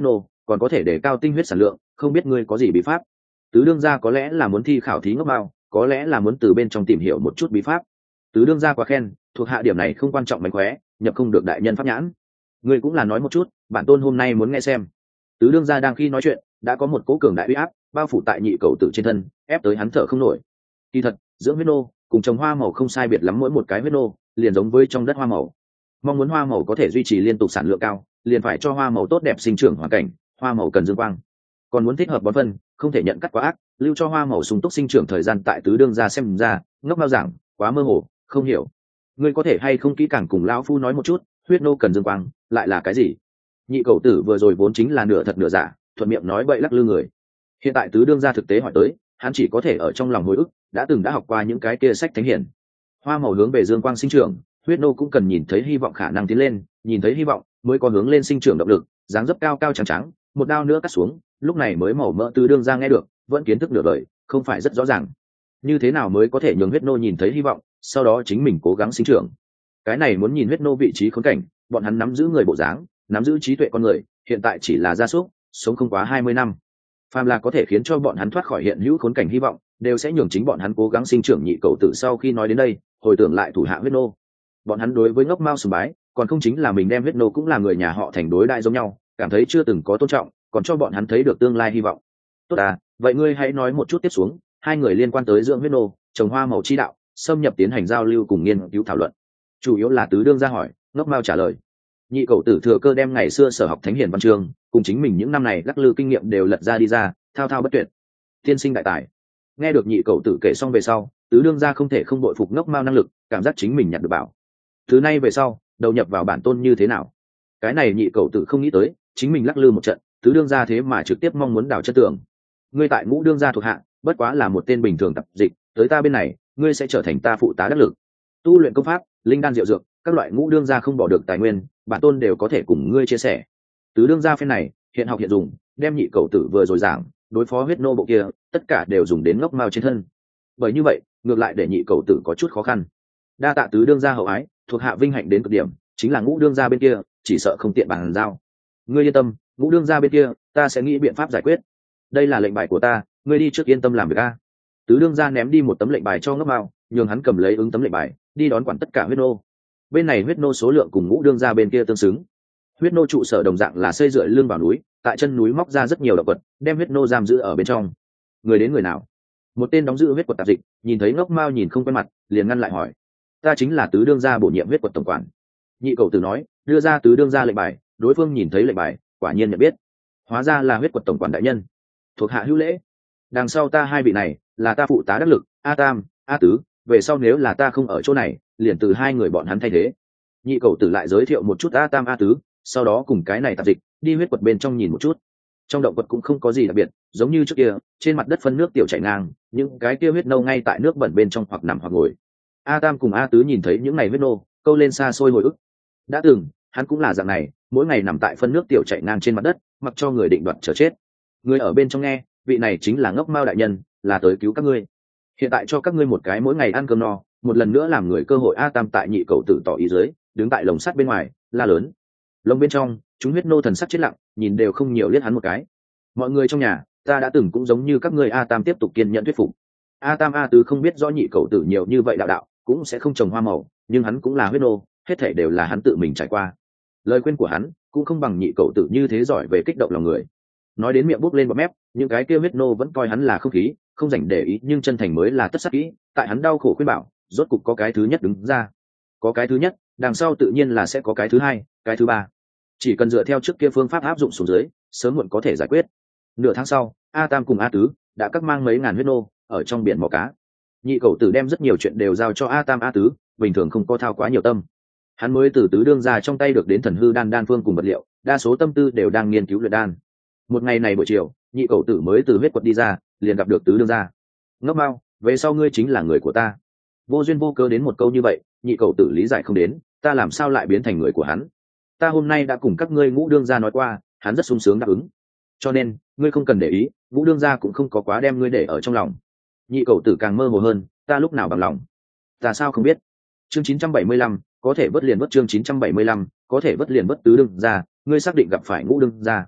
còn có thể để cao tinh huyết sản lượng, không biết ngươi có gì bí pháp? Tứ đương gia có lẽ là muốn thi khảo thí ngốc mao, có lẽ là muốn từ bên trong tìm hiểu một chút bí pháp. Tứ đương gia quá khen, thuộc hạ điểm này không quan trọng mánh khóe, nhập không được đại nhân pháp nhãn. Ngươi cũng là nói một chút, bản tôn hôm nay muốn nghe xem. Tứ đương gia đang khi nói chuyện, đã có một cỗ cường đại uy áp bao phủ tại nhị cầu tử trên thân, ép tới hắn thở không nổi. Kỳ thật, dưỡng huyết nô cùng trồng hoa màu không sai biệt lắm, mỗi một cái huyết nô liền giống với trong đất hoa màu. Mong muốn hoa màu có thể duy trì liên tục sản lượng cao, liền phải cho hoa màu tốt đẹp sinh trưởng hoàn cảnh, hoa màu cần dương quang. Còn muốn thích hợp bón phân, không thể nhận cắt quá ác, lưu cho hoa màu sung túc sinh trưởng thời gian. Tại tứ đương gia xem ra, ngốc mao giảng quá mơ hồ, không hiểu. Ngươi có thể hay không kỹ càng cùng lão phu nói một chút, huyết nô cần dương quang lại là cái gì? Nhị cầu tử vừa rồi vốn chính là nửa thật nửa giả, thuận miệng nói bậy lắc lư người. Hiện tại tứ đương gia thực tế hỏi tới, hắn chỉ có thể ở trong lòng hồi ức, đã từng đã học qua những cái kia sách thánh hiển. Hoa màu hướng về dương quang sinh trưởng, huyết nô cũng cần nhìn thấy hy vọng khả năng tiến lên, nhìn thấy hy vọng mới có hướng lên sinh trưởng động lực. Dáng dấp cao cao trắng trắng, một đao nữa cắt xuống, lúc này mới màu mỡ. Tứ đương gia nghe được, vẫn kiến thức nửa đời, không phải rất rõ ràng. Như thế nào mới có thể nhường huyết nô nhìn thấy hy vọng, sau đó chính mình cố gắng sinh trưởng? Cái này muốn nhìn huyết nô vị trí khốn cảnh, bọn hắn nắm giữ người bộ dáng, nắm giữ trí tuệ con người, hiện tại chỉ là gia súc, sống không quá hai mươi năm. Phàm là có thể khiến cho bọn hắn thoát khỏi hiện hữu khốn cảnh hy vọng, đều sẽ nhường chính bọn hắn cố gắng sinh trưởng. Nhị cầu tử sau khi nói đến đây, hồi tưởng lại thủ hạ huyết nô, bọn hắn đối với ngốc mao sùng bái, còn không chính là mình đem huyết nô cũng là người nhà họ thành đối đại giống nhau, cảm thấy chưa từng có tôn trọng, còn cho bọn hắn thấy được tương lai hy vọng. Tốt à, vậy ngươi hãy nói một chút tiếp xuống, hai người liên quan tới dưỡng huyết nô, trồng hoa màu chi đạo, xâm nhập tiến hành giao lưu cùng nghiên cứu thảo luận. Chủ yếu là tứ đương gia hỏi, ngốc mao trả lời. Nhị cầu tử thừa cơ đem ngày xưa sở học thánh hiền văn chương cùng chính mình những năm này lắc lư kinh nghiệm đều lật ra đi ra, thao thao bất tuyệt. Tiên sinh đại tài. Nghe được nhị cầu tử kể xong về sau, tứ đương gia không thể không bội phục ngốc mao năng lực, cảm giác chính mình nhặt được bảo. Thứ này về sau, đầu nhập vào bản tôn như thế nào? Cái này nhị cầu tử không nghĩ tới, chính mình lắc lư một trận, tứ đương gia thế mà trực tiếp mong muốn đào chân tường. Ngươi tại ngũ đương gia thuộc hạ, bất quá là một tên bình thường tập dịch, tới ta bên này, ngươi sẽ trở thành ta phụ tá đắc lực. Tu luyện công pháp, linh đan diệu dược, các loại ngũ đương gia không bỏ được tài nguyên, bản tôn đều có thể cùng ngươi chia sẻ. Tứ đương gia phen này, hiện học hiện dùng, đem nhị cầu tử vừa rồi giảng, đối phó huyết nô bộ kia, tất cả đều dùng đến ngốc mao trên thân. Bởi như vậy, ngược lại để nhị cầu tử có chút khó khăn. Đa tạ tứ đương gia hậu ái, thuộc hạ vinh hạnh đến cực điểm, chính là ngũ đương gia bên kia, chỉ sợ không tiện bàn giao. Ngươi yên tâm, ngũ đương gia bên kia, ta sẽ nghĩ biện pháp giải quyết. Đây là lệnh bài của ta, ngươi đi trước yên tâm làm việc a. Tứ đương gia ném đi một tấm lệnh bài cho ngốc mao, nhường hắn cầm lấy ứng tấm lệnh bài, đi đón quản tất cả huyết nô. Bên này huyết nô số lượng cùng ngũ đương gia bên kia tương xứng. Huyết nô trụ sở đồng dạng là xây dựa lưng vào núi, tại chân núi móc ra rất nhiều động vật, đem huyết nô giam giữ ở bên trong. Người đến người nào? Một tên đóng giữ huyết quật tạp dịch, nhìn thấy ngốc mao nhìn không quen mặt, liền ngăn lại hỏi. Ta chính là tứ đương gia bổ nhiệm huyết quật tổng quản. Nhị cầu tử nói, đưa ra tứ đương gia lệnh bài. Đối phương nhìn thấy lệnh bài, quả nhiên nhận biết, hóa ra là huyết quật tổng quản đại nhân. Thuộc hạ hữu lễ. Đằng sau ta hai vị này là ta phụ tá đắc lực, A Tam, A Tứ, về sau nếu là ta không ở chỗ này, liền từ hai người bọn hắn thay thế. Nhị cầu tử lại giới thiệu một chút A Tam, A Tứ, sau đó cùng cái này tạp dịch đi huyết quật bên trong nhìn một chút. Trong động vật cũng không có gì đặc biệt, giống như trước kia, trên mặt đất phân nước tiểu chảy ngang, những cái kia huyết nâu ngay tại nước bẩn bên trong hoặc nằm hoặc ngồi. A Tam cùng A Tứ nhìn thấy những ngày huyết nô, câu lên xa xôi hồi ức. Đã từng, hắn cũng là dạng này, mỗi ngày nằm tại phân nước tiểu chảy ngang trên mặt đất, mặc cho người định đoạt chờ chết. Người ở bên trong nghe, vị này chính là ngốc mao đại nhân, là tới cứu các ngươi. Hiện tại cho các ngươi một cái mỗi ngày ăn cơm no, một lần nữa làm người cơ hội. A Tam tại nhị cầu tử tỏ ý dưới, đứng tại lồng sắt bên ngoài, la lớn. Lồng bên trong, chúng huyết nô thần sắc chết lặng, nhìn đều không nhiều liếc hắn một cái. Mọi người trong nhà, ta đã từng cũng giống như các ngươi. A Tam tiếp tục kiên nhẫn thuyết phục. A Tam, A Tứ không biết rõ nhị cầu tử nhiều như vậy đạo đạo, cũng sẽ không trồng hoa màu, nhưng hắn cũng là huyết nô, hết thảy đều là hắn tự mình trải qua. Lời khuyên của hắn cũng không bằng nhị cầu tử như thế giỏi về kích động lòng người. Nói đến miệng bốc lên bọt mép, những cái kia huyết nô vẫn coi hắn là không khí, không dành để ý, nhưng chân thành mới là tất sắc kỹ. Tại hắn đau khổ khuyên bảo, rốt cục có cái thứ nhất đứng ra. Có cái thứ nhất, đằng sau tự nhiên là sẽ có cái thứ hai, cái thứ ba. Chỉ cần dựa theo trước kia phương pháp áp dụng xuống dưới, sớm muộn có thể giải quyết. Nửa tháng sau, A Tam cùng A Tứ đã cắt mang mấy ngàn huyết nô ở trong biển mò cá. Nhị cầu tử đem rất nhiều chuyện đều giao cho A Tam, A Tứ, bình thường không có thao quá nhiều tâm. Hắn mới từ tứ đương ra trong tay được đến thần hư đan đan phương cùng vật liệu, đa số tâm tư đều đang nghiên cứu luyện đan. Một ngày này buổi chiều, nhị cầu tử mới từ huyết quật đi ra, liền gặp được tứ đương gia. Ngốc Mao, về sau ngươi chính là người của ta. Vô duyên vô cớ đến một câu như vậy, nhị cầu tử lý giải không đến, ta làm sao lại biến thành người của hắn? Ta hôm nay đã cùng các ngươi ngũ đương gia nói qua, hắn rất sung sướng đáp ứng. Cho nên, ngươi không cần để ý, ngũ đương gia cũng không có quá đem ngươi để ở trong lòng. Nhị cầu tử càng mơ hồ hơn, ta lúc nào bằng lòng? Ta sao không biết? Chương chín trăm bảy mươi lăm, có thể vớt liền vớt. Chương chín trăm bảy mươi lăm, có thể vớt liền vớt. Tứ đương gia, ngươi xác định gặp phải ngũ đương gia?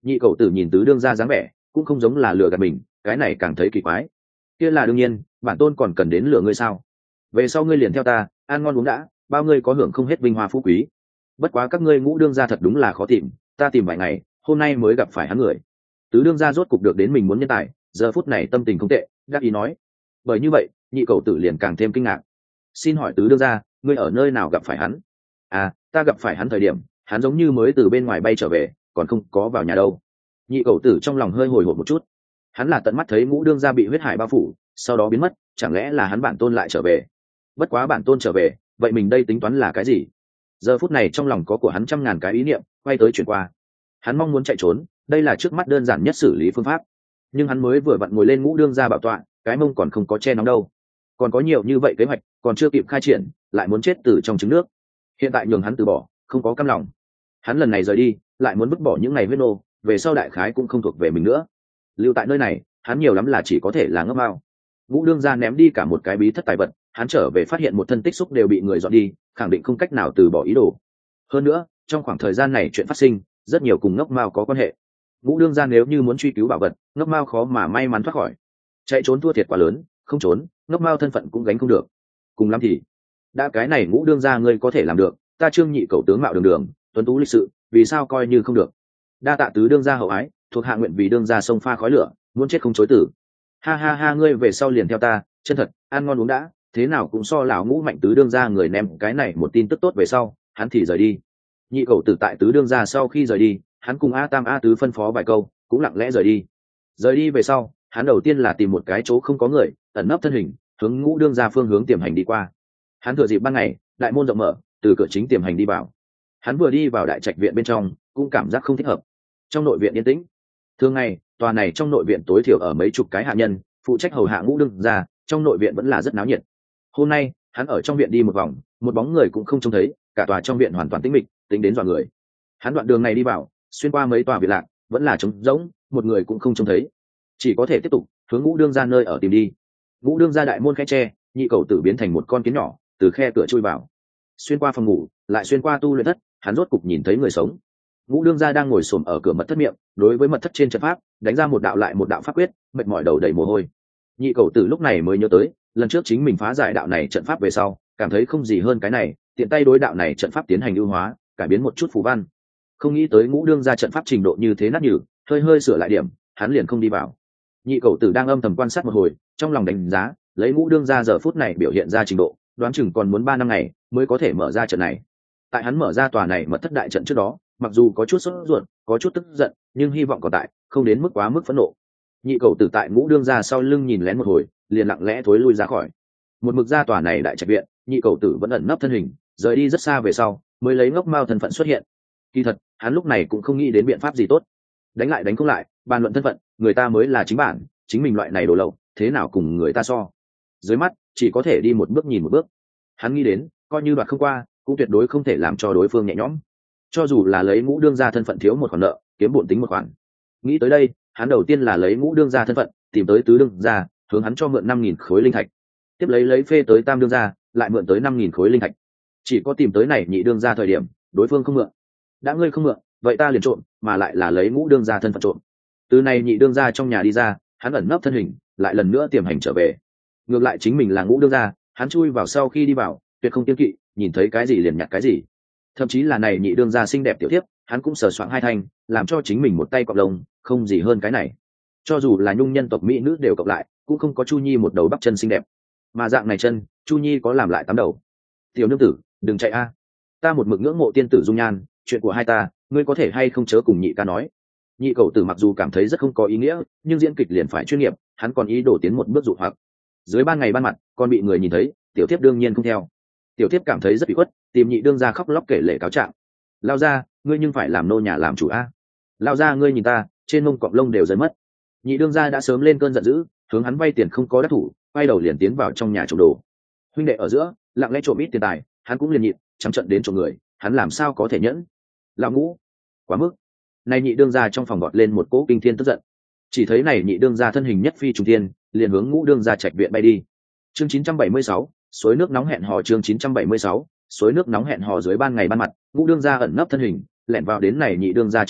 Nhị cậu tử nhìn tứ đương gia dáng vẻ cũng không giống là lừa gạt mình, cái này càng thấy kỳ quái. Kia là đương nhiên, bản tôn còn cần đến lừa ngươi sao? Về sau ngươi liền theo ta, ăn ngon uống đã, bao ngươi có hưởng không hết vinh hoa phú quý. Bất quá các ngươi ngũ đương gia thật đúng là khó tìm, ta tìm vài ngày, hôm nay mới gặp phải hắn người. Tứ đương gia rốt cục được đến mình muốn nhân tài, giờ phút này tâm tình không tệ, đáp ý nói. Bởi như vậy, nhị cậu tử liền càng thêm kinh ngạc. Xin hỏi tứ đương gia, ngươi ở nơi nào gặp phải hắn? À, ta gặp phải hắn thời điểm, hắn giống như mới từ bên ngoài bay trở về, còn không có vào nhà đâu. Nhị cậu tử trong lòng hơi hồi hộp một chút. Hắn là tận mắt thấy ngũ đương gia bị huyết hải bao phủ, sau đó biến mất, chẳng lẽ là hắn bản tôn lại trở về? Bất quá bản tôn trở về, vậy mình đây tính toán là cái gì? Giờ phút này trong lòng có của hắn trăm ngàn cái ý niệm quay tới chuyển qua. Hắn mong muốn chạy trốn, đây là trước mắt đơn giản nhất xử lý phương pháp. Nhưng hắn mới vừa vặn ngồi lên ngũ đương gia bảo tọa, cái mông còn không có che nóng đâu. Còn có nhiều như vậy kế hoạch, còn chưa kịp khai triển, lại muốn chết từ trong trứng nước. Hiện tại nhường hắn từ bỏ, không có cam lòng. Hắn lần này rời đi, lại muốn vứt bỏ những ngày huyết nô, về sau đại khái cũng không thuộc về mình nữa. Lưu tại nơi này, hắn nhiều lắm là chỉ có thể là ngấp mao. Ngũ đương gia ném đi cả một cái bí thất tài vật, hắn trở về phát hiện một thân tích xúc đều bị người dọn đi, khẳng định không cách nào từ bỏ ý đồ. Hơn nữa, trong khoảng thời gian này chuyện phát sinh, rất nhiều cùng ngốc mao có quan hệ. Ngũ đương gia nếu như muốn truy cứu bảo vật, ngốc mao khó mà may mắn thoát khỏi. Chạy trốn thua thiệt quá lớn, không trốn, ngốc mao thân phận cũng gánh không được. Cùng lắm thì, đã cái này ngũ đương gia ngươi có thể làm được, ta Trương Nhị cẩu tướng mạo đường đường, tuấn tú lịch sự, vì sao coi như không được? Đa tạ tứ đương gia hậu ái, thuộc hạ nguyện vì đương gia sông pha khói lửa, muốn chết không chối tử. Ha ha ha, ngươi về sau liền theo ta, chân thật, ăn ngon uống đã, thế nào cũng so lão ngũ mạnh tứ đương gia người ném cái này một tin tức tốt về sau, hắn thì rời đi. Nhị cẩu tử tại tứ đương gia sau khi rời đi, hắn cùng a tam a tứ phân phó vài câu, cũng lặng lẽ rời đi. Rời đi về sau, hắn đầu tiên là tìm một cái chỗ không có người, ẩn nấp thân hình, hướng ngũ đương gia phương hướng tiềm hành đi qua. Hắn thừa dịp ban ngày, đại môn rộng mở, từ cửa chính tiềm hành đi vào. Hắn vừa đi vào đại trạch viện bên trong, cũng cảm giác không thích hợp. Trong nội viện yên tĩnh, thường ngày tòa này trong nội viện tối thiểu ở mấy chục cái hạ nhân phụ trách hầu hạ ngũ đương gia, trong nội viện vẫn là rất náo nhiệt. Hôm nay hắn ở trong viện đi một vòng, một bóng người cũng không trông thấy, cả tòa trong viện hoàn toàn tĩnh mịch, tính đến dọa người. Hắn đoạn đường này đi vào, xuyên qua mấy tòa viện lạc, vẫn là trống rỗng, một người cũng không trông thấy, chỉ có thể tiếp tục hướng ngũ đương gia nơi ở tìm đi. Ngũ đương gia đại môn khe tre, nhị cầu tử biến thành một con kiến nhỏ, từ khe cửa chui vào, xuyên qua phòng ngủ, lại xuyên qua tu luyện thất, hắn rốt cục nhìn thấy người sống. Ngũ đương gia đang ngồi xổm ở cửa mật thất miệng, đối với mật thất trên trận pháp đánh ra một đạo lại một đạo pháp quyết, mệt mỏi đầu đầy mồ hôi. Nhị cầu tử lúc này mới nhớ tới, lần trước chính mình phá giải đạo này trận pháp về sau, cảm thấy không gì hơn cái này, tiện tay đối đạo này trận pháp tiến hành ưu hóa, cải biến một chút phù văn. Không nghĩ tới ngũ đương gia trận pháp trình độ như thế nát nhừ, hơi hơi sửa lại điểm, hắn liền không đi vào. Nhị cầu tử đang âm thầm quan sát một hồi, trong lòng đánh giá, lấy ngũ đương gia giờ phút này biểu hiện ra trình độ, đoán chừng còn muốn ba năm ngày mới có thể mở ra trận này. Tại hắn mở ra tòa này mật thất đại trận trước đó, mặc dù có chút sốt ruột, có chút tức giận, nhưng hy vọng còn tại, không đến mức quá mức phẫn nộ. Nhị cầu tử tại ngũ đương gia sau lưng nhìn lén một hồi, liền lặng lẽ thối lui ra khỏi. Một mực ra tòa này đại trạch viện, nhị cầu tử vẫn ẩn nấp thân hình, rời đi rất xa về sau, mới lấy ngốc mao thân phận xuất hiện. Kỳ thật, hắn lúc này cũng không nghĩ đến biện pháp gì tốt. Đánh lại đánh không lại, bàn luận thân phận, người ta mới là chính bản, chính mình loại này đồ lậu, thế nào cùng người ta so. Dưới mắt, chỉ có thể đi một bước nhìn một bước. Hắn nghĩ đến, coi như đoạt không qua, cũng tuyệt đối không thể làm cho đối phương nhẹ nhõm. Cho dù là lấy ngũ đương gia thân phận thiếu một khoản nợ, kiếm bổn tính một khoản. Nghĩ tới đây, hắn đầu tiên là lấy ngũ đương gia thân phận, tìm tới tứ đương gia, hướng hắn cho mượn năm nghìn khối linh thạch. Tiếp lấy lấy phê tới tam đương gia, lại mượn tới năm nghìn khối linh thạch. Chỉ có tìm tới này nhị đương gia thời điểm, đối phương không mượn. Đã ngươi không mượn, vậy ta liền trộm, mà lại là lấy ngũ đương gia thân phận trộm. Từ này nhị đương gia trong nhà đi ra, hắn ẩn nấp thân hình, lại lần nữa tiềm hành trở về. Ngược lại chính mình là ngũ đương gia, hắn chui vào sau khi đi vào, tuyệt không kiêng kỵ, nhìn thấy cái gì liền nhặt cái gì. Thậm chí là này nhị đương gia xinh đẹp tiểu thiếp, hắn cũng sờ soạng hai thanh, làm cho chính mình một tay cọp lông, không gì hơn cái này. Cho dù là nhung nhân tộc mỹ nữ đều cộng lại, cũng không có Chu Nhi một đầu bắp chân xinh đẹp. Mà dạng này chân, Chu Nhi có làm lại tám đầu. Tiểu nương tử, đừng chạy a, ta một mực ngưỡng mộ tiên tử dung nhan, chuyện của hai ta, ngươi có thể hay không chớ cùng nhị ca nói. Nhị cầu tử mặc dù cảm thấy rất không có ý nghĩa, nhưng diễn kịch liền phải chuyên nghiệp, hắn còn ý đổ tiến một bước dụ hoặc. Dưới ban ngày ban mặt, còn bị người nhìn thấy, tiểu thiếp đương nhiên không theo. Tiểu thiếp cảm thấy rất bị khuất, tìm nhị đương gia khóc lóc kể lể cáo trạng. Lao ra, ngươi nhưng phải làm nô nhà làm chủ a. Lao ra, ngươi nhìn ta, trên mông cọp lông đều rơi mất. Nhị đương gia đã sớm lên cơn giận dữ, hướng hắn vay tiền không có đắc thủ, quay đầu liền tiến vào trong nhà trộm đồ. Huynh đệ ở giữa, lặng lẽ trộm ít tiền tài, hắn cũng liền nhịn, trắng trận đến trộm người, hắn làm sao có thể nhẫn. Lão ngũ, quá mức. Này nhị đương gia trong phòng gọt lên một cỗ kinh thiên tức giận. Chỉ thấy này nhị đương gia thân hình nhất phi trùng thiên, liền hướng ngũ đương gia trạch viện bay đi. Chương chín trăm bảy mươi sáu, suối nước nóng hẹn hò. Chương chín trăm bảy mươi sáu, suối nước nóng hẹn hò. Dưới ban ngày ban mặt, ngũ đương gia ẩn nấp thân hình, lẻn vào đến này nhị đương gia trong nhà,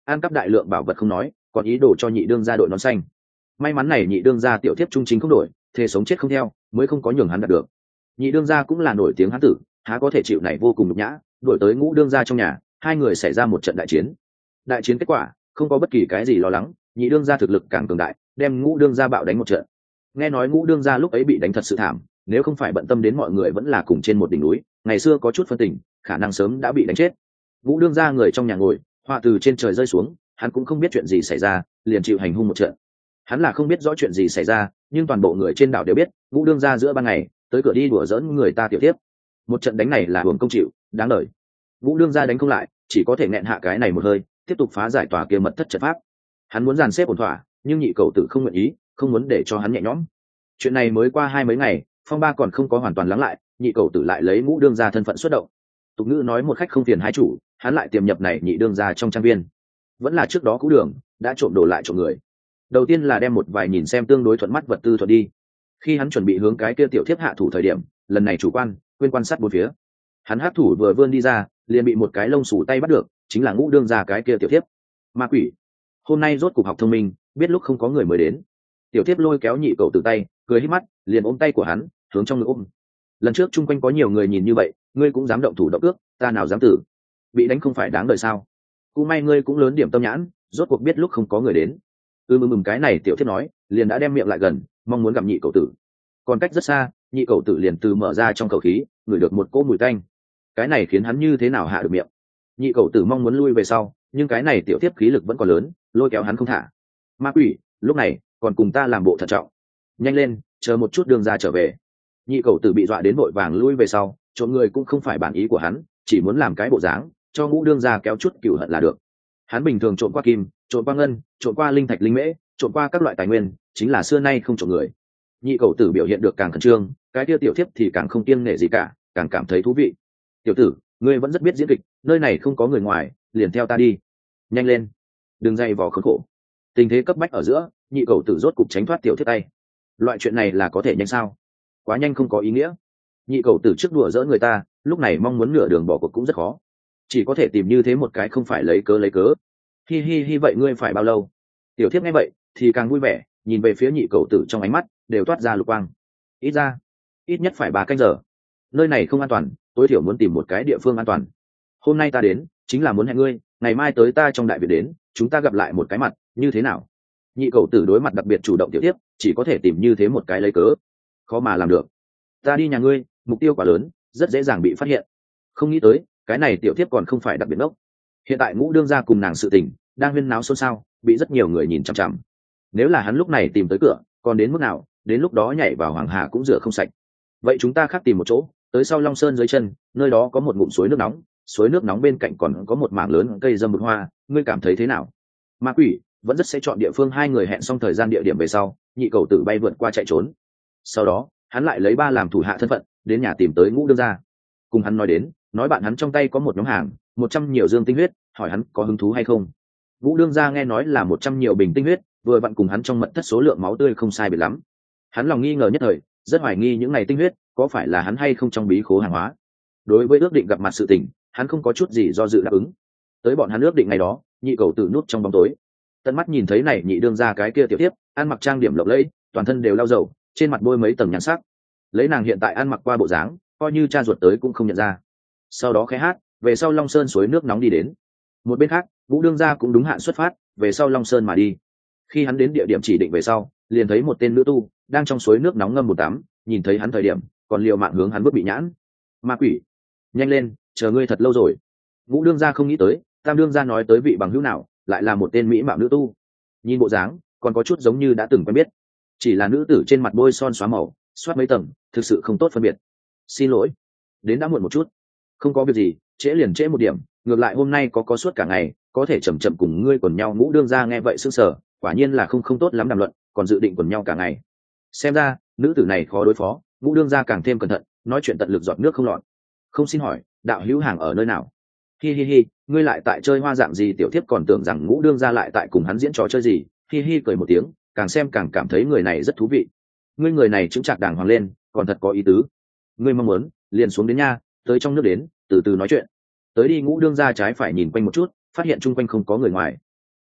ăn cắp đại lượng bảo vật không nói, còn ý đồ cho nhị đương gia đội nón xanh. May mắn này nhị đương gia tiểu thiếp trung chính không đổi, thề sống chết không theo, mới không có nhường hắn đạt được. Nhị đương gia cũng là nổi tiếng hán tử, há có thể chịu này vô cùng nhục nhã, đuổi tới ngũ đương gia trong nhà, hai người xảy ra một trận đại chiến. Đại chiến kết quả, không có bất kỳ cái gì lo lắng, nhị đương gia thực lực càng cường đại, đem ngũ đương gia bạo đánh một trận. Nghe nói ngũ đương gia lúc ấy bị đánh thật sự thảm, nếu không phải bận tâm đến mọi người vẫn là cùng trên một đỉnh núi, ngày xưa có chút phân tình, khả năng sớm đã bị đánh chết. Ngũ đương gia người trong nhà ngồi, họa từ trên trời rơi xuống, hắn cũng không biết chuyện gì xảy ra, liền chịu hành hung một trận. Hắn là không biết rõ chuyện gì xảy ra, nhưng toàn bộ người trên đảo đều biết, ngũ đương gia giữa ban ngày tới cửa đi đùa giỡn người ta tiểu tiếp. Một trận đánh này là hưởng công chịu, đáng lời. Ngũ đương gia đánh không lại, chỉ có thể nghẹn hạ cái này một hơi, tiếp tục phá giải tòa kia mật thất trận pháp. Hắn muốn dàn xếp ổn thỏa, nhưng nhị cầu tử không nguyện ý, không muốn để cho hắn nhẹ nhõm. Chuyện này mới qua hai mấy ngày, phong ba còn không có hoàn toàn lắng lại, nhị cầu tử lại lấy ngũ đương gia thân phận xuất động. Tục ngữ nói một khách không phiền hai chủ, hắn lại tiềm nhập này nhị đương gia trong trang viên. Vẫn là trước đó cũ đường, đã trộm đồ lại trộm người. Đầu tiên là đem một vài nhìn xem tương đối thuận mắt vật tư thuận đi. Khi hắn chuẩn bị hướng cái kia tiểu thiếp hạ thủ thời điểm, lần này chủ quan quên quan sát bốn phía. Hắn hắc thủ vừa vươn đi ra, liền bị một cái lông xù tay bắt được, chính là ngũ đương gia cái kia tiểu thiếp. Ma quỷ, hôm nay rốt cục học thông minh, biết lúc không có người mới đến. Tiểu thiếp lôi kéo nhị cầu từ tay, cười hít mắt, liền ôm tay của hắn, hướng trong ngực ôm. Lần trước chung quanh có nhiều người nhìn như vậy, ngươi cũng dám động thủ động ước, ta nào dám tử. Bị đánh không phải đáng đời sao? Cú may ngươi cũng lớn điểm tâm nhãn, rốt cuộc biết lúc không có người đến. ư mừng mừng cái này tiểu thiếp nói, liền đã đem miệng lại gần, mong muốn gặp nhị cầu tử. Còn cách rất xa, nhị cầu tử liền từ mở ra trong khẩu khí, ngửi được một cỗ mùi tanh. Cái này khiến hắn như thế nào hạ được miệng? Nhị cầu tử mong muốn lui về sau, nhưng cái này tiểu thiếp khí lực vẫn còn lớn, lôi kéo hắn không thả. Ma quỷ, lúc này còn cùng ta làm bộ thận trọng. Nhanh lên, chờ một chút đường ra trở về. Nhị cầu tử bị dọa đến vội vàng lui về sau, trộm người cũng không phải bản ý của hắn, chỉ muốn làm cái bộ dáng, cho ngũ đương ra kéo chút cửu hận là được. Hắn bình thường trộm qua kim, trộm qua ngân, trộm qua linh thạch linh mễ, trộm qua các loại tài nguyên, chính là xưa nay không trộm người. Nhị cầu tử biểu hiện được càng khẩn trương, cái kia tiểu thiếp thì càng không kiêng nể gì cả, càng cảm thấy thú vị. Tiểu tử, ngươi vẫn rất biết diễn kịch, nơi này không có người ngoài, liền theo ta đi. Nhanh lên, đừng dày vò khốn khổ. Tình thế cấp bách ở giữa, nhị cầu tử rốt cục tránh thoát tiểu thiếp tay. Loại chuyện này là có thể nhanh sao? Quá nhanh không có ý nghĩa. Nhị cầu tử trước đùa dỡ người ta, lúc này mong muốn nửa đường bỏ cuộc cũng rất khó, chỉ có thể tìm như thế một cái không phải lấy cớ lấy cớ. Hi hi hi, vậy ngươi phải bao lâu? Tiểu thiếp nghe vậy thì càng vui vẻ, nhìn về phía nhị cầu tử trong ánh mắt đều toát ra lục quang. Ít ra ít nhất phải ba canh giờ, nơi này không an toàn, tối thiểu muốn tìm một cái địa phương an toàn. Hôm nay ta đến chính là muốn hẹn ngươi, ngày mai tới ta trong đại viện đến, chúng ta gặp lại một cái mặt, như thế nào? Nhị cầu tử đối mặt đặc biệt chủ động tiểu tiếp, chỉ có thể tìm như thế một cái lấy cớ, khó mà làm được. Ta đi nhà ngươi, mục tiêu quá lớn, rất dễ dàng bị phát hiện. Không nghĩ tới cái này tiểu tiếp còn không phải đặc biệt ngốc. Hiện tại ngũ đương gia cùng nàng sự tình đang huyên náo xôn xao, bị rất nhiều người nhìn chằm chằm. Nếu là hắn lúc này tìm tới cửa, còn đến mức nào, đến lúc đó nhảy vào hoàng hà cũng rửa không sạch. Vậy chúng ta khác tìm một chỗ, tới sau Long Sơn dưới chân, nơi đó có một ngụm suối nước nóng, suối nước nóng bên cạnh còn có một mảng lớn cây dâm bụt hoa, ngươi cảm thấy thế nào? Ma quỷ vẫn rất sẽ chọn địa phương. Hai người hẹn xong thời gian địa điểm về sau, nhị cầu tử bay vượt qua chạy trốn. Sau đó hắn lại lấy ba làm thủ hạ thân phận, đến nhà tìm tới ngũ đương gia. Cùng hắn nói đến, nói bạn hắn trong tay có một nhóm hàng, một trăm nhiều dương tinh huyết, hỏi hắn có hứng thú hay không. Ngũ đương gia nghe nói là một trăm nhiều bình tinh huyết, vừa vặn cùng hắn trong mật thất số lượng máu tươi không sai biệt lắm. Hắn lòng nghi ngờ nhất thời, rất hoài nghi những này tinh huyết có phải là hắn hay không trong bí khố hàng hóa. Đối với ước định gặp mặt sự tình, hắn không có chút gì do dự đáp ứng. Tới bọn hắn ước định ngày đó, nhị cầu tử nút trong bóng tối, tận mắt nhìn thấy này nhị đương gia cái kia tiểu tiếp, ăn mặc trang điểm lộng lẫy, toàn thân đều lau dầu, trên mặt bôi mấy tầng nhàn sắc. Lấy nàng hiện tại ăn mặc qua bộ dáng, coi như cha ruột tới cũng không nhận ra. Sau đó khẽ hát, về sau Long Sơn suối nước nóng đi đến. Một bên khác, Vũ đương gia cũng đúng hạn xuất phát, về sau Long Sơn mà đi. Khi hắn đến địa điểm chỉ định về sau, liền thấy một tên nữ tu đang trong suối nước nóng ngâm một tắm, nhìn thấy hắn thời điểm, còn liều mạng hướng hắn bước bị nhãn. Ma quỷ, nhanh lên, chờ ngươi thật lâu rồi. Vũ đương gia không nghĩ tới, tam đương gia nói tới vị bằng hữu nào, lại là một tên mỹ mạo nữ tu. Nhìn bộ dáng, còn có chút giống như đã từng quen biết. Chỉ là nữ tử trên mặt bôi son xóa màu, soát mấy tầng, thực sự không tốt phân biệt. Xin lỗi, đến đã muộn một chút. Không có việc gì, trễ liền trễ một điểm, ngược lại hôm nay có có suốt cả ngày, có thể chậm chậm cùng ngươi quần nhau. Ngũ đương gia nghe vậy sững sờ, quả nhiên là không không tốt lắm đàm luận, còn dự định quần nhau cả ngày. Xem ra nữ tử này khó đối phó. Ngũ đương gia càng thêm cẩn thận, nói chuyện tận lực giọt nước không lọt. Không xin hỏi, đạo hữu hàng ở nơi nào? Hi hi hi, ngươi lại tại chơi hoa dạng gì? Tiểu thiếp còn tưởng rằng ngũ đương gia lại tại cùng hắn diễn trò chơi gì. Hi hi cười một tiếng, càng xem càng cảm thấy người này rất thú vị. Ngươi người này chứng chạc đàng hoàng lên, còn thật có ý tứ. Ngươi mong muốn liền xuống đến nha, tới trong nước đến, từ từ nói chuyện. Tới đi. Ngũ đương gia trái phải nhìn quanh một chút, phát hiện chung quanh không có người ngoài,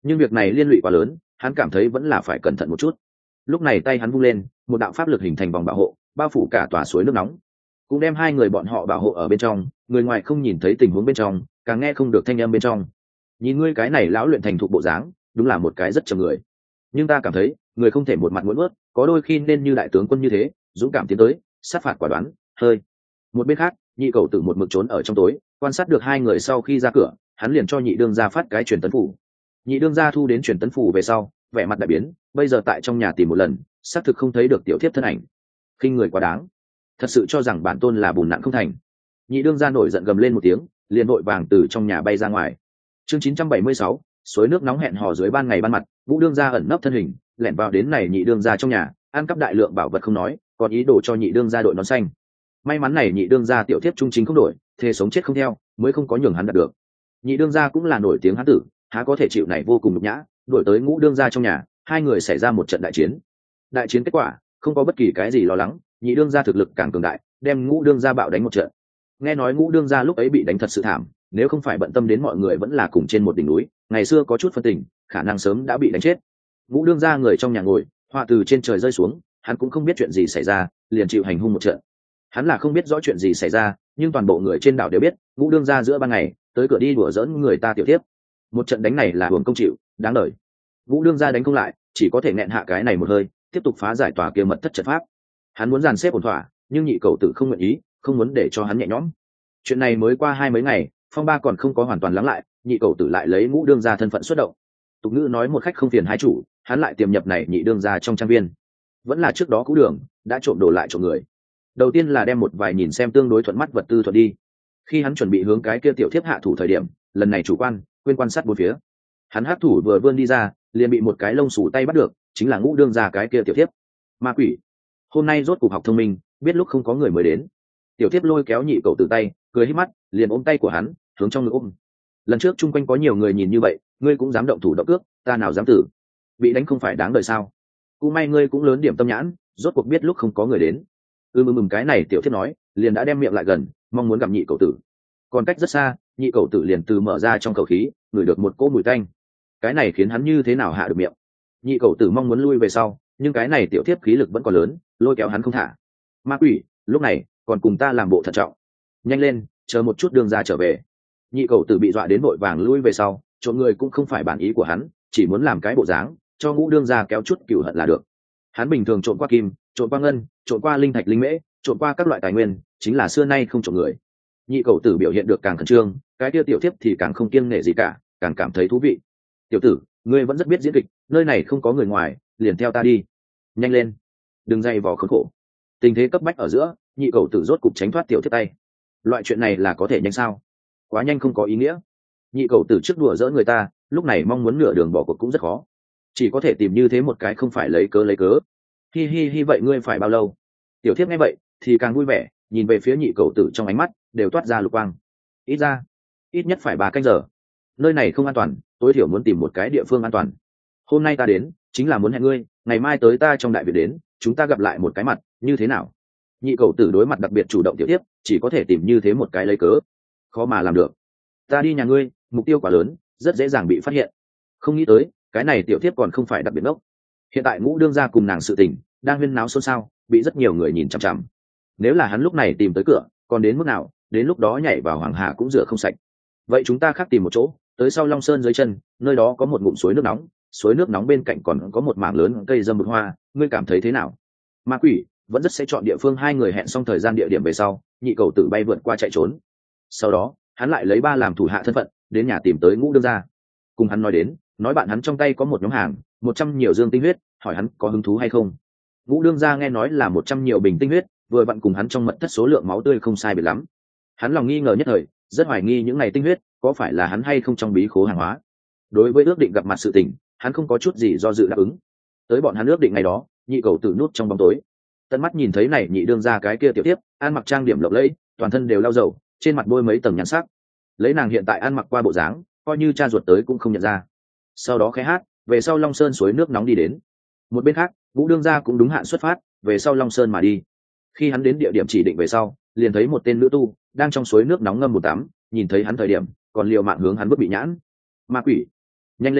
nhưng việc này liên lụy quá lớn, hắn cảm thấy vẫn là phải cẩn thận một chút. Lúc này tay hắn vung lên, một đạo pháp lực hình thành vòng bảo hộ, bao phủ cả tòa suối nước nóng, cũng đem hai người bọn họ bảo hộ ở bên trong. Người ngoài không nhìn thấy tình huống bên trong, càng nghe không được thanh âm bên trong. Nhìn ngươi cái này lão luyện thành thục bộ dáng, đúng là một cái rất chậm người, nhưng ta cảm thấy người không thể một mặt muốn nuốt, có đôi khi nên như đại tướng quân như thế, dũng cảm tiến tới, sát phạt quả đoán. Hơi một bên khác, nhị cầu tử một mực trốn ở trong tối, quan sát được hai người sau khi ra cửa, hắn liền cho nhị đương gia phát cái truyền tấn phủ. Nhị đương gia thu đến truyền tấn phủ về sau, vẻ mặt đại biến, bây giờ tại trong nhà tìm một lần, xác thực không thấy được tiểu thiếp thân ảnh. Khinh người quá đáng, thật sự cho rằng bản tôn là bùn nặng không thành. Nhị đương gia nổi giận gầm lên một tiếng, liền vội vàng từ trong nhà bay ra ngoài. Chương chín trăm bảy mươi sáu, suối nước nóng hẹn hò dưới ban ngày ban mặt, Ngũ đương gia ẩn nấp thân hình, lẻn vào đến này nhị đương gia trong nhà, ăn cắp đại lượng bảo vật không nói, còn ý đồ cho nhị đương gia đội nón xanh. May mắn này nhị đương gia tiểu thiếp trung chính không đổi, thề sống chết không theo, mới không có nhường hắn đạt được. Nhị đương gia cũng là nổi tiếng hán tử, há có thể chịu này vô cùng nhục nhã, đuổi tới Ngũ đương gia trong nhà, hai người xảy ra một trận đại chiến. Đại chiến kết quả, không có bất kỳ cái gì lo lắng, nhị đương gia thực lực càng cường đại, đem Ngũ đương gia bạo đánh một trận. Nghe nói Ngũ đương gia lúc ấy bị đánh thật sự thảm, nếu không phải bận tâm đến mọi người vẫn là cùng trên một đỉnh núi, ngày xưa có chút phân tình, khả năng sớm đã bị đánh chết. Ngũ đương gia người trong nhà ngồi, họa từ trên trời rơi xuống, hắn cũng không biết chuyện gì xảy ra, liền chịu hành hung một trận. Hắn là không biết rõ chuyện gì xảy ra, nhưng toàn bộ người trên đảo đều biết, Ngũ đương gia giữa ban ngày tới cửa đi đùa giỡn người ta tiểu tiếp. Một trận đánh này là hưởng công chịu, đáng đời. Ngũ đương gia đánh không lại, chỉ có thể nghẹn hạ cái này một hơi, tiếp tục phá giải tòa kia mật thất trận pháp. Hắn muốn dàn xếp ổn thỏa, nhưng nhị cầu tử không nguyện ý, không muốn để cho hắn nhẹ nhõm. Chuyện này mới qua hai mấy ngày, phong ba còn không có hoàn toàn lắng lại, nhị cầu tử lại lấy Ngũ đương gia thân phận xuất động. Tục ngữ nói một khách không phiền hai chủ, hắn lại tiềm nhập này nhị đương gia trong trang viên. Vẫn là trước đó cũ đường, đã trộm đồ lại trộm người. Đầu tiên là đem một vài nhìn xem tương đối thuận mắt vật tư thuận đi. Khi hắn chuẩn bị hướng cái kia tiểu thiếp hạ thủ thời điểm, lần này chủ quan quên quan sát bốn phía. Hắn hắc thủ vừa vươn đi ra, liền bị một cái lông xù tay bắt được, chính là Ngũ đương gia cái kia tiểu thiếp. Ma quỷ, hôm nay rốt cuộc học thông minh, biết lúc không có người mới đến. Tiểu thiếp lôi kéo nhị cầu từ tay, cười hít mắt, liền ôm tay của hắn, hướng trong ngực ôm. Lần trước chung quanh có nhiều người nhìn như vậy, ngươi cũng dám động thủ động cước, ta nào dám tử. Bị đánh không phải đáng đời sao? Cú may ngươi cũng lớn điểm tâm nhãn, rốt cuộc biết lúc không có người đến. ưm ưm ừm cái này tiểu thiếp nói, liền đã đem miệng lại gần, mong muốn gặp nhị cầu tử. Còn cách rất xa, nhị cầu tử liền từ mở ra trong khẩu khí, ngửi được một cỗ mùi tanh. Cái này khiến hắn như thế nào hạ được miệng? Nhị cầu tử mong muốn lui về sau, nhưng cái này tiểu thiếp khí lực vẫn còn lớn, lôi kéo hắn không thả. Ma quỷ, lúc này còn cùng ta làm bộ thận trọng. Nhanh lên, chờ một chút đường ra trở về. Nhị cầu tử bị dọa đến vội vàng lui về sau, trộm người cũng không phải bản ý của hắn, chỉ muốn làm cái bộ dáng, cho Ngũ đương ra kéo chút cửu hận là được. Hắn bình thường trộm qua kim, trộm qua ngân, trộm qua linh thạch linh mễ, trộm qua các loại tài nguyên, chính là xưa nay không trộm người. Nhị cầu tử biểu hiện được càng khẩn trương, cái kia tiểu thiếp thì càng không kiêng nể gì cả, càng cảm thấy thú vị. Tiểu tử, ngươi vẫn rất biết diễn kịch, nơi này không có người ngoài, liền theo ta đi. Nhanh lên, đừng dày vò khốn khổ. Tình thế cấp bách ở giữa, nhị cầu tử rốt cục tránh thoát tiểu thiếp tay. Loại chuyện này là có thể nhanh sao? Quá nhanh không có ý nghĩa. Nhị cầu tử trước đùa dỡ người ta, lúc này mong muốn nửa đường bỏ cuộc cũng rất khó, chỉ có thể tìm như thế một cái không phải lấy cớ lấy cớ. Hi hi hi, vậy ngươi phải bao lâu? Tiểu thiếp nghe vậy thì càng vui vẻ, nhìn về phía nhị cầu tử trong ánh mắt đều toát ra lục quang. Ít ra ít nhất phải ba canh giờ, nơi này không an toàn, tối thiểu muốn tìm một cái địa phương an toàn. Hôm nay ta đến chính là muốn hẹn ngươi, ngày mai tới ta trong đại việt đến, chúng ta gặp lại một cái mặt, như thế nào? Nhị cầu tử đối mặt đặc biệt chủ động tiểu tiếp, chỉ có thể tìm như thế một cái lấy cớ, khó mà làm được. Ta đi nhà ngươi, mục tiêu quá lớn, rất dễ dàng bị phát hiện. Không nghĩ tới cái này tiểu tiếp còn không phải đặc biệt ngốc. Hiện tại Ngũ đương gia cùng nàng sự tình đang huyên náo xôn xao, bị rất nhiều người nhìn chằm chằm. Nếu là hắn lúc này tìm tới cửa, còn đến mức nào, đến lúc đó nhảy vào hoàng hà cũng rửa không sạch. Vậy chúng ta khác tìm một chỗ, tới sau Long Sơn dưới chân, nơi đó có một ngụm suối nước nóng, suối nước nóng bên cạnh còn có một mảng lớn cây dâm bụt hoa, ngươi cảm thấy thế nào? Ma quỷ vẫn rất sẽ chọn địa phương. Hai người hẹn xong thời gian địa điểm về sau, nhị cầu tử bay vượt qua chạy trốn. Sau đó hắn lại lấy ba làm thủ hạ thân phận, đến nhà tìm tới Ngũ đương gia, cùng hắn nói đến, nói bạn hắn trong tay có một nhóm hàng, một trăm nhiều dương tinh huyết, hỏi hắn có hứng thú hay không. Ngũ đương gia nghe nói là một trăm nhiều bình tinh huyết, vừa vặn cùng hắn trong mật thất số lượng máu tươi không sai biệt lắm. Hắn lòng nghi ngờ nhất thời, rất hoài nghi những ngày tinh huyết có phải là hắn hay không trong bí khố hàng hóa. Đối với ước định gặp mặt sự tình, hắn không có chút gì do dự đáp ứng. Tới bọn hắn ước định ngày đó, nhị cầu tử nút trong bóng tối, tận mắt nhìn thấy này nhị đương gia cái kia tiểu tiếp, ăn mặc trang điểm lộng lẫy, toàn thân đều lau dầu, trên mặt bôi mấy tầng nhãn sắc. Lấy nàng hiện tại ăn mặc qua bộ dáng, coi như cha ruột tới cũng không nhận ra. Sau đó khẽ hát, về sau Long Sơn suối nước nóng đi đến. Một bên khác, Ngũ đương gia cũng đúng hạn xuất phát, về sau Long Sơn mà đi. Khi hắn đến địa điểm chỉ định về sau, liền thấy một tên nữ tu đang trong suối nước nóng ngâm một tắm, nhìn thấy hắn thời điểm, còn liều mạng hướng hắn vứt bị nhãn. Ma quỷ, nhanh lên,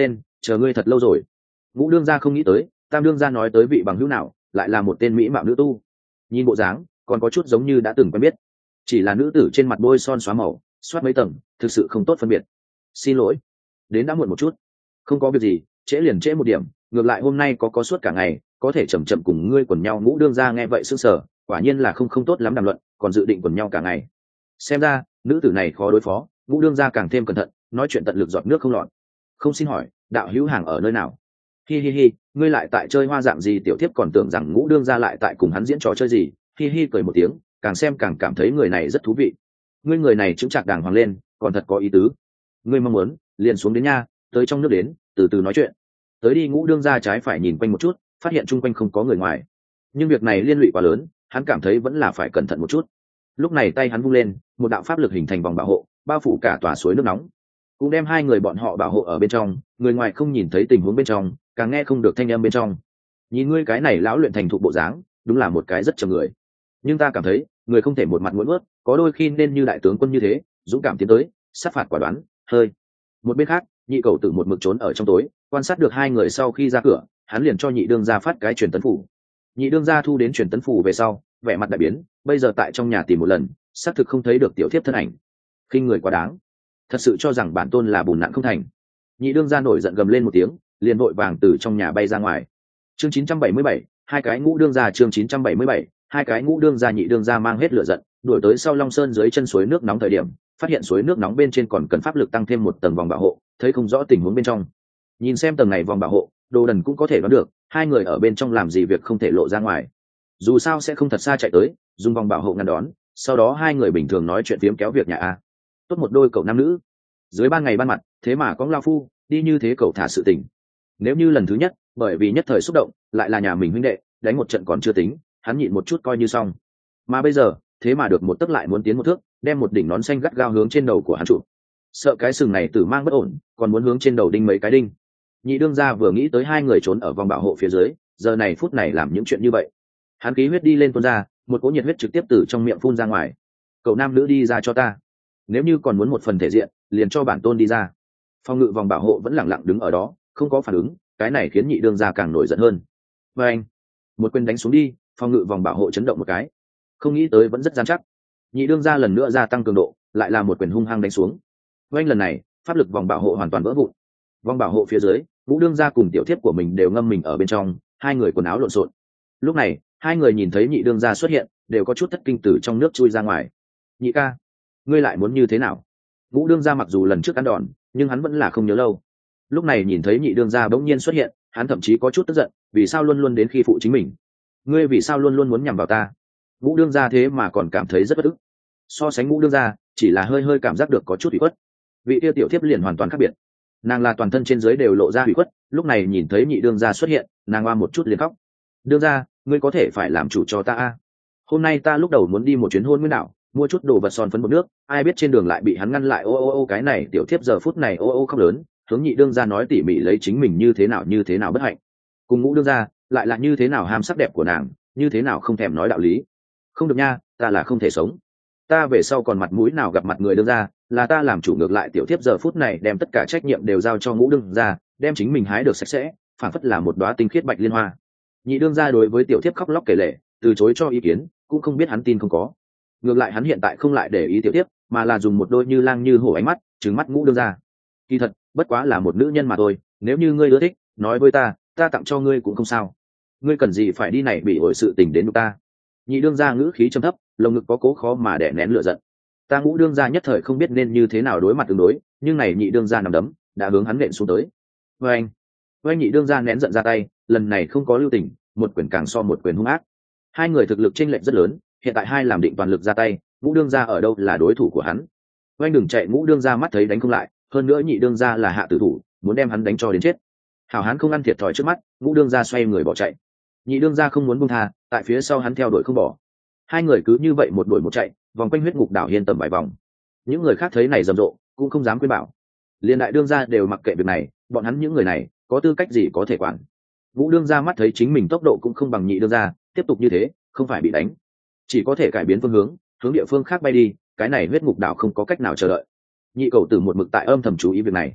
chờ ngươi thật lâu rồi. Ngũ đương gia không nghĩ tới tam đương gia nói tới vị bằng hữu nào lại là một tên mỹ mạo nữ tu, nhìn bộ dáng còn có chút giống như đã từng quen biết, chỉ là nữ tử trên mặt bôi son xóa màu soát mấy tầng thực sự không tốt phân biệt. Xin lỗi, đến đã muộn một chút. Không có việc gì, trễ liền trễ một điểm, ngược lại hôm nay có có suốt cả ngày, có thể chậm chậm cùng ngươi quần nhau. Ngũ đương gia nghe vậy sững sờ, quả nhiên là không không tốt lắm đàm luận, còn dự định quần nhau cả ngày. Xem ra nữ tử này khó đối phó. Ngũ đương gia càng thêm cẩn thận, nói chuyện tận lực giọt nước không lọt. Không, xin hỏi đạo hữu hàng ở nơi nào? Hi hi hi, ngươi lại tại chơi hoa dạng gì? Tiểu thiếp còn tưởng rằng Ngũ đương gia lại tại cùng hắn diễn trò chơi gì. Hi hi cười một tiếng, càng xem càng cảm thấy người này rất thú vị. Ngươi người này chứng chạc đàng hoàng lên, còn thật có ý tứ. Ngươi mong muốn liền xuống đến nha, tới trong nước đến, từ từ nói chuyện. Tới đi. Ngũ đương gia trái phải nhìn quanh một chút, phát hiện chung quanh không có người ngoài, nhưng việc này liên lụy quá lớn, hắn cảm thấy vẫn là phải cẩn thận một chút. Lúc này tay hắn vung lên, một đạo pháp lực hình thành vòng bảo hộ, bao phủ cả tòa suối nước nóng, cũng đem hai người bọn họ bảo hộ ở bên trong. Người ngoài không nhìn thấy tình huống bên trong, càng nghe không được thanh âm bên trong. Nhìn ngươi cái này lão luyện thành thục bộ dáng, đúng là một cái rất chầm người, nhưng ta cảm thấy người không thể một mặt muốn ướt, có đôi khi nên như đại tướng quân như thế, dũng cảm tiến tới, sát phạt quả đoán. Hơi một bên khác, nhị cầu tử một mực trốn ở trong tối, quan sát được hai người sau khi ra cửa, hắn liền cho nhị đương gia phát cái truyền tấn phủ. Nhị đương gia thu đến truyền tấn phủ về sau, vẻ mặt đại biến, bây giờ tại trong nhà tìm một lần, xác thực không thấy được tiểu thiếp thân ảnh. Khinh người quá đáng, thật sự cho rằng bản tôn là bùn nặn không thành. Nhị đương gia nổi giận gầm lên một tiếng, liền vội vàng từ trong nhà bay ra ngoài. Chương chín trăm bảy mươi bảy, hai cái ngũ đương gia. Chương chín trăm bảy mươi bảy, hai cái ngũ đương gia. Nhị đương gia mang hết lửa giận, đuổi tới sau Long Sơn dưới chân suối nước nóng thời điểm, phát hiện suối nước nóng bên trên còn cần pháp lực tăng thêm một tầng vòng bảo hộ, thấy không rõ tình huống bên trong. Nhìn xem tầng này vòng bảo hộ, Đồ Đần cũng có thể đoán được hai người ở bên trong làm gì việc không thể lộ ra ngoài. Dù sao sẽ không thật xa chạy tới, dùng vòng bảo hộ ngăn đón, sau đó hai người bình thường nói chuyện phiếm kéo việc nhà a. Tốt một đôi cậu nam nữ, dưới ban ngày ban mặt, thế mà có lao phu đi như thế cậu thả sự tình. Nếu như lần thứ nhất, bởi vì nhất thời xúc động, lại là nhà mình huynh đệ, đánh một trận còn chưa tính, hắn nhịn một chút coi như xong. Mà bây giờ, thế mà được một tấc lại muốn tiến một thước, đem một đỉnh nón xanh gắt gao hướng trên đầu của hắn trụ. Sợ cái sừng này tử mang bất ổn, còn muốn hướng trên đầu đinh mấy cái đinh. Nhị đương gia vừa nghĩ tới hai người trốn ở vòng bảo hộ phía dưới, giờ này phút này làm những chuyện như vậy, hắn khí huyết đi lên tuôn ra, một cỗ nhiệt huyết trực tiếp từ trong miệng phun ra ngoài. Cậu nam nữ đi ra cho ta, nếu như còn muốn một phần thể diện, liền cho bản tôn đi ra. Phòng ngự vòng bảo hộ vẫn lẳng lặng đứng ở đó, không có phản ứng, cái này khiến nhị đương gia càng nổi giận hơn. Và anh, một quyền đánh xuống đi, phòng ngự vòng bảo hộ chấn động một cái, không nghĩ tới vẫn rất dán chắc. Nhị đương gia lần nữa gia tăng cường độ, lại là một quyền hung hăng đánh xuống. Với anh lần này, pháp lực vòng bảo hộ hoàn toàn vỡ vụn. Vòng bảo hộ phía dưới, Ngũ đương gia cùng tiểu thiếp của mình đều ngâm mình ở bên trong, hai người quần áo lộn xộn. Lúc này, hai người nhìn thấy nhị đương gia xuất hiện, đều có chút thất kinh từ trong nước chui ra ngoài. Nhị ca, ngươi lại muốn như thế nào? Ngũ đương gia mặc dù lần trước ăn đòn, nhưng hắn vẫn là không nhớ lâu. Lúc này nhìn thấy nhị đương gia bỗng nhiên xuất hiện, hắn thậm chí có chút tức giận, vì sao luôn luôn đến khi phụ chính mình? Ngươi vì sao luôn luôn muốn nhằm vào ta? Ngũ đương gia thế mà còn cảm thấy rất bất ức. So sánh ngũ đương gia, chỉ là hơi hơi cảm giác được có chút ủy khuất. Vị tiêu tiểu thiếp liền hoàn toàn khác biệt, nàng là toàn thân trên dưới đều lộ ra ủy khuất. Lúc này nhìn thấy nhị đương gia xuất hiện, nàng oa một chút liền khóc. Đương gia, ngươi có thể phải làm chủ cho ta a. Hôm nay ta lúc đầu muốn đi một chuyến hôn nguyên đảo, mua chút đồ vật son phấn bột nước, ai biết trên đường lại bị hắn ngăn lại. Ô ô ô cái này tiểu thiếp giờ phút này ô ô khóc lớn, hướng nhị đương gia nói tỉ mỉ lấy chính mình như thế nào như thế nào bất hạnh, cùng ngũ đương gia lại là như thế nào ham sắc đẹp của nàng, như thế nào không thèm nói đạo lý. Không được nha, ta là không thể sống, ta về sau còn mặt mũi nào gặp mặt người đương gia, là ta làm chủ. Ngược lại tiểu thiếp giờ phút này đem tất cả trách nhiệm đều giao cho ngũ đương gia, đem chính mình hái được sạch sẽ, phản phất là một đóa tinh khiết bạch liên hoa. Nhị đương gia đối với tiểu thiếp khóc lóc kể lể, từ chối cho ý kiến, cũng không biết hắn tin không có. Ngược lại hắn hiện tại không lại để ý tiểu thiếp, mà là dùng một đôi như lang như hổ ánh mắt trừng mắt ngũ đương gia. Kỳ thật bất quá là một nữ nhân mà thôi, nếu như ngươi ưa thích, nói với ta, ta tặng cho ngươi cũng không sao. Ngươi cần gì phải đi này bị ổi sự tình đến được ta? Nhị đương gia ngữ khí trầm thấp, lồng ngực có cố khó mà đè nén lửa giận. Ta ngũ đương gia nhất thời không biết nên như thế nào đối mặt tương đối, nhưng này nhị đương gia nằm đấm đã hướng hắn nện xuống tới. Với anh, với nhị đương gia nén giận ra tay, lần này không có lưu tình, một quyền càng so một quyền hung ác. Hai người thực lực chênh lệch rất lớn, hiện tại hai làm định toàn lực ra tay, ngũ đương gia ở đâu là đối thủ của hắn. Với anh đừng chạy, ngũ đương gia mắt thấy đánh không lại, hơn nữa nhị đương gia là hạ tử thủ, muốn đem hắn đánh cho đến chết. Hảo hán không ăn thiệt thòi trước mắt, ngũ đương gia xoay người bỏ chạy. Nhị đương gia không muốn buông tha, tại phía sau hắn theo đuổi không bỏ. Hai người cứ như vậy một đuổi một chạy, vòng quanh huyết ngục đảo hiên tầm vài vòng. Những người khác thấy này rầm rộ, cũng không dám khuyên bảo. Liên đại đương gia đều mặc kệ việc này, bọn hắn những người này có tư cách gì có thể quản. Ngũ đương gia mắt thấy chính mình tốc độ cũng không bằng nhị đương gia, tiếp tục như thế không phải bị đánh, chỉ có thể cải biến phương hướng, hướng địa phương khác bay đi. Cái này huyết ngục đảo không có cách nào chờ đợi. Nhị cầu tử một mực tại âm thầm chú ý việc này.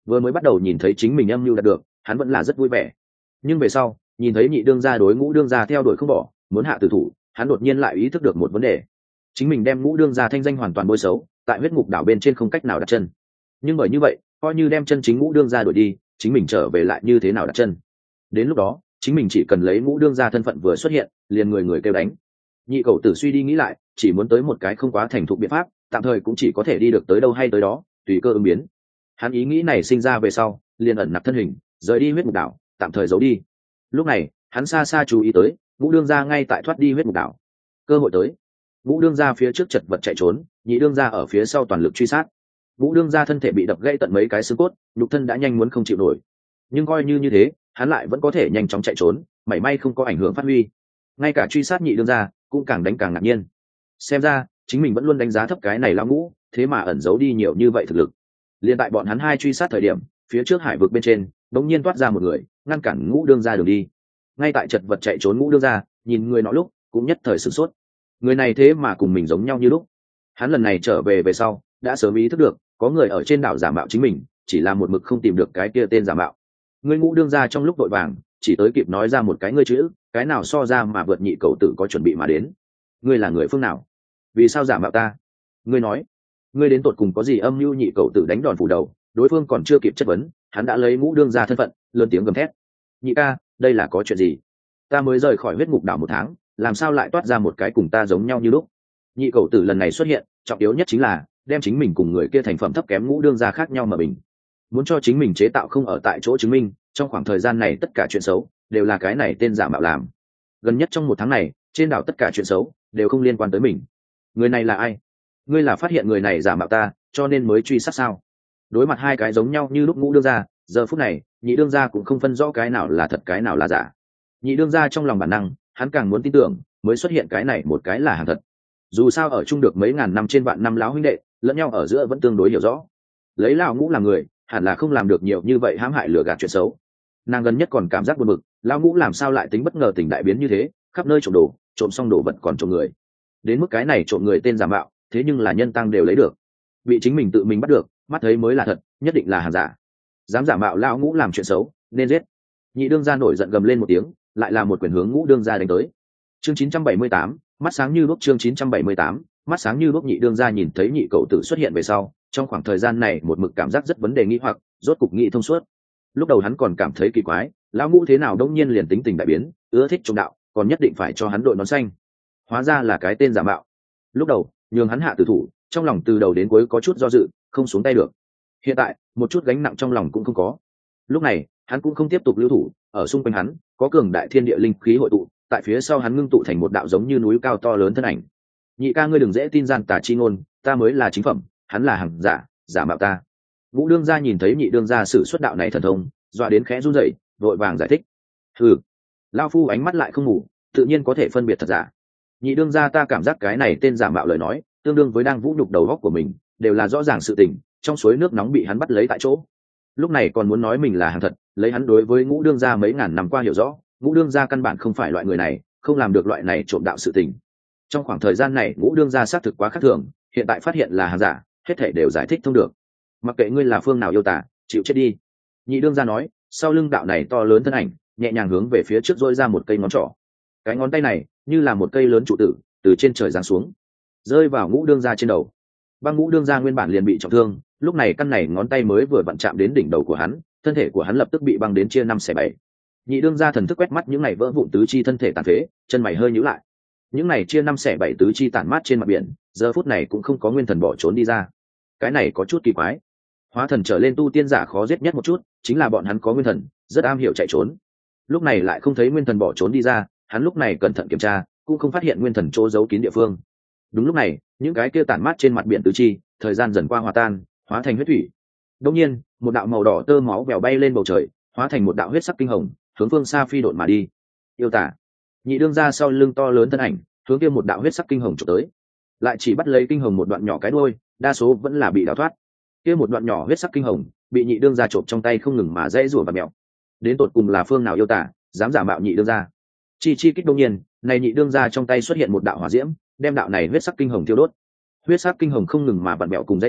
Vừa mới bắt đầu nhìn thấy chính mình âm mưu đạt được, hắn vẫn là rất vui vẻ, nhưng về sau nhìn thấy nhị đương gia đối ngũ đương gia theo đuổi không bỏ, muốn hạ tử thủ, hắn đột nhiên lại ý thức được một vấn đề: chính mình đem ngũ đương gia thanh danh hoàn toàn bôi xấu, tại huyết ngục đảo bên trên không cách nào đặt chân. Nhưng bởi như vậy, coi như đem chân chính ngũ đương gia đuổi đi, chính mình trở về lại như thế nào đặt chân? Đến lúc đó chính mình chỉ cần lấy ngũ đương gia thân phận vừa xuất hiện, liền người người kêu đánh. Nhị cầu tử suy đi nghĩ lại, chỉ muốn tới một cái không quá thành thục biện pháp, tạm thời cũng chỉ có thể đi được tới đâu hay tới đó, tùy cơ ứng biến. Hắn ý nghĩ này sinh ra về sau, liền ẩn nặc thân hình, rời đi huyết ngục đảo, tạm thời giấu đi. Lúc này hắn xa xa chú ý tới ngũ đương gia ngay tại thoát đi huyết ngục đảo. Cơ hội tới. Ngũ đương gia phía trước chật vật chạy trốn, nhị đương gia ở phía sau toàn lực truy sát. Ngũ đương gia thân thể bị đập gãy tận mấy cái xương cốt, nhục thân đã nhanh muốn không chịu nổi, nhưng coi như như thế hắn lại vẫn có thể nhanh chóng chạy trốn, mảy may không có ảnh hưởng phát huy. Ngay cả truy sát nhị đương gia cũng càng đánh càng ngạc nhiên. Xem ra chính mình vẫn luôn đánh giá thấp cái này lão ngũ, thế mà ẩn giấu đi nhiều như vậy thực lực. Liên tại bọn hắn hai truy sát thời điểm, phía trước hải vực bên trên đột nhiên toát ra một người, ngăn cản ngũ đương gia đường đi. Ngay tại chật vật chạy trốn ngũ đương gia nhìn người nọ lúc cũng nhất thời sửng sốt, người này thế mà cùng mình giống nhau như lúc. Hắn lần này trở về về sau đã sớm ý thức được có người ở trên đảo giả mạo chính mình, chỉ là một mực không tìm được cái kia tên giả mạo. Người ngũ đương gia trong lúc vội vàng chỉ tới kịp nói ra một cái ngươi chữ, cái nào so ra mà vượt nhị cầu tử có chuẩn bị mà đến. Ngươi là người phương nào? Vì sao giả mạo ta? Ngươi nói, ngươi đến tột cùng có gì âm mưu? Nhị cầu tử đánh đòn phủ đầu, đối phương còn chưa kịp chất vấn, hắn đã lấy ngũ đương gia thân phận lớn tiếng gầm thét: nhị ca, đây là có chuyện gì? Ta mới rời khỏi huyết ngục đảo một tháng, làm sao lại toát ra một cái cùng ta giống nhau như lúc? Nhị cầu tử lần này xuất hiện, trọng yếu nhất chính là đem chính mình cùng người kia thành phẩm thấp kém ngũ đương gia khác nhau mà bình, muốn cho chính mình chế tạo không ở tại chỗ chứng minh trong khoảng thời gian này tất cả chuyện xấu đều là cái này tên giả mạo làm. Gần nhất trong một tháng này trên đảo tất cả chuyện xấu đều không liên quan tới mình. Người này là ai? Ngươi là phát hiện người này giả mạo ta cho nên mới truy sát sao? Đối mặt hai cái giống nhau như lúc ngũ đương gia, giờ phút này nhị đương gia cũng không phân rõ cái nào là thật cái nào là giả. Nhị đương gia trong lòng bản năng hắn càng muốn tin tưởng mới xuất hiện cái này một cái là hàng thật. Dù sao ở chung được mấy ngàn năm trên vạn năm láo huynh đệ, lẫn nhau ở giữa vẫn tương đối hiểu rõ. Lấy lão ngũ làm người hẳn là không làm được nhiều như vậy hãm hại lừa gạt chuyện xấu. Nàng gần nhất còn cảm giác buồn bực, lão ngũ làm sao lại tính bất ngờ tình đại biến như thế, khắp nơi trộm đồ, trộm xong đồ vật còn trộm người. Đến mức cái này trộm người tên giả mạo, thế nhưng là nhân tăng đều lấy được, bị chính mình tự mình bắt được, mắt thấy mới là thật, nhất định là hàng giả. Dám giả mạo lão ngũ làm chuyện xấu nên giết. Nhị đương gia nổi giận gầm lên một tiếng, lại là một quyền hướng ngũ đương gia đánh tới. Chương chín trăm bảy mươi tám, mắt sáng như đuốc. Chương chín trăm bảy mươi tám, mắt sáng như đuốc. Nhị đương gia nhìn thấy nhị cậu tử xuất hiện về sau, trong khoảng thời gian này một mực cảm giác rất vấn đề nghi hoặc, rốt cục nghĩ thông suốt. Lúc đầu hắn còn cảm thấy kỳ quái, lão ngũ thế nào đông nhiên liền tính tình đại biến, ưa thích trộm đạo, còn nhất định phải cho hắn đội nón xanh. Hóa ra là cái tên giả mạo. Lúc đầu nhường hắn hạ tử thủ, trong lòng từ đầu đến cuối có chút do dự, không xuống tay được. Hiện tại một chút gánh nặng trong lòng cũng không có. Lúc này hắn cũng không tiếp tục lưu thủ, ở xung quanh hắn có cường đại thiên địa linh khí hội tụ, tại phía sau hắn ngưng tụ thành một đạo giống như núi cao to lớn thân ảnh. Nhị ca, ngươi đừng dễ tin gian tà chi ngôn, ta mới là chính phẩm, hắn là hàng giả, giả mạo ta. Ngũ đương gia nhìn thấy nhị đương gia sử xuất đạo này thần thông, dọa đến khẽ run rẩy, vội vàng giải thích: hừ, lao phu ánh mắt lại không ngủ, tự nhiên có thể phân biệt thật giả. Nhị đương gia, ta cảm giác cái này tên giả mạo lời nói tương đương với đang vũ nhục đầu óc của mình, đều là rõ ràng sự tình. Trong suối nước nóng bị hắn bắt lấy tại chỗ, lúc này còn muốn nói mình là hàng thật. Lấy hắn đối với ngũ đương gia mấy ngàn năm qua hiểu rõ, ngũ đương gia căn bản không phải loại người này, không làm được loại này trộm đạo sự tình. Trong khoảng thời gian này ngũ đương gia xác thực quá khác thường, hiện tại phát hiện là hàng giả, hết thảy đều giải thích thông được. Mặc kệ ngươi là phương nào yêu tả, chịu chết đi. Nhị đương gia nói, sau lưng đạo này to lớn thân ảnh nhẹ nhàng hướng về phía trước dỗi ra một cây ngón trỏ. Cái ngón tay này như là một cây lớn trụ tử từ trên trời giáng xuống, rơi vào ngũ đương gia trên đầu. Băng ngũ đương gia nguyên bản liền bị trọng thương, lúc này căn này ngón tay mới vừa vặn chạm đến đỉnh đầu của hắn, thân thể của hắn lập tức bị băng đến chia năm xẻ bảy. Nhị đương gia thần thức quét mắt những này vỡ vụn tứ chi thân thể tàn phế, chân mày hơi nhíu lại. Những này chia năm xẻ bảy tứ chi tản mát trên mặt biển, giờ phút này cũng không có nguyên thần bỏ trốn đi ra. Cái này có chút kỳ quái. Hóa thần trở lên tu tiên giả khó giết nhất một chút, chính là bọn hắn có nguyên thần, rất am hiểu chạy trốn. Lúc này lại không thấy nguyên thần bỏ trốn đi ra, hắn lúc này cẩn thận kiểm tra, cũng không phát hiện nguyên thần chỗ giấu kín địa phương. Đúng lúc này, những cái kia tản mát trên mặt biển tứ chi, thời gian dần qua hòa tan, hóa thành huyết thủy. Đột nhiên, một đạo màu đỏ tơ máu vèo bay lên bầu trời, hóa thành một đạo huyết sắc kinh hồng, hướng phương xa phi độn mà đi. Yêu tả. Nhị đương gia sau lưng to lớn thân ảnh, hướng kia một đạo huyết sắc kinh hồng chụp tới. Lại chỉ bắt lấy kinh hồng một đoạn nhỏ cái đuôi, đa số vẫn là bị đào thoát. Kia một đoạn nhỏ huyết sắc kinh hồng, bị nhị đương gia trộm trong tay không ngừng mà dãy rủa và mèo. Đến tột cùng là phương nào yêu tả, dám giả mạo nhị đương gia? Chi chi kích đông nhiên, này nhị đương gia trong tay xuất hiện một đạo hỏa diễm, đem đạo này huyết sắc kinh hồng thiêu đốt. Huyết sắc kinh hồng không ngừng mà vặn mèo cùng dãy rủa,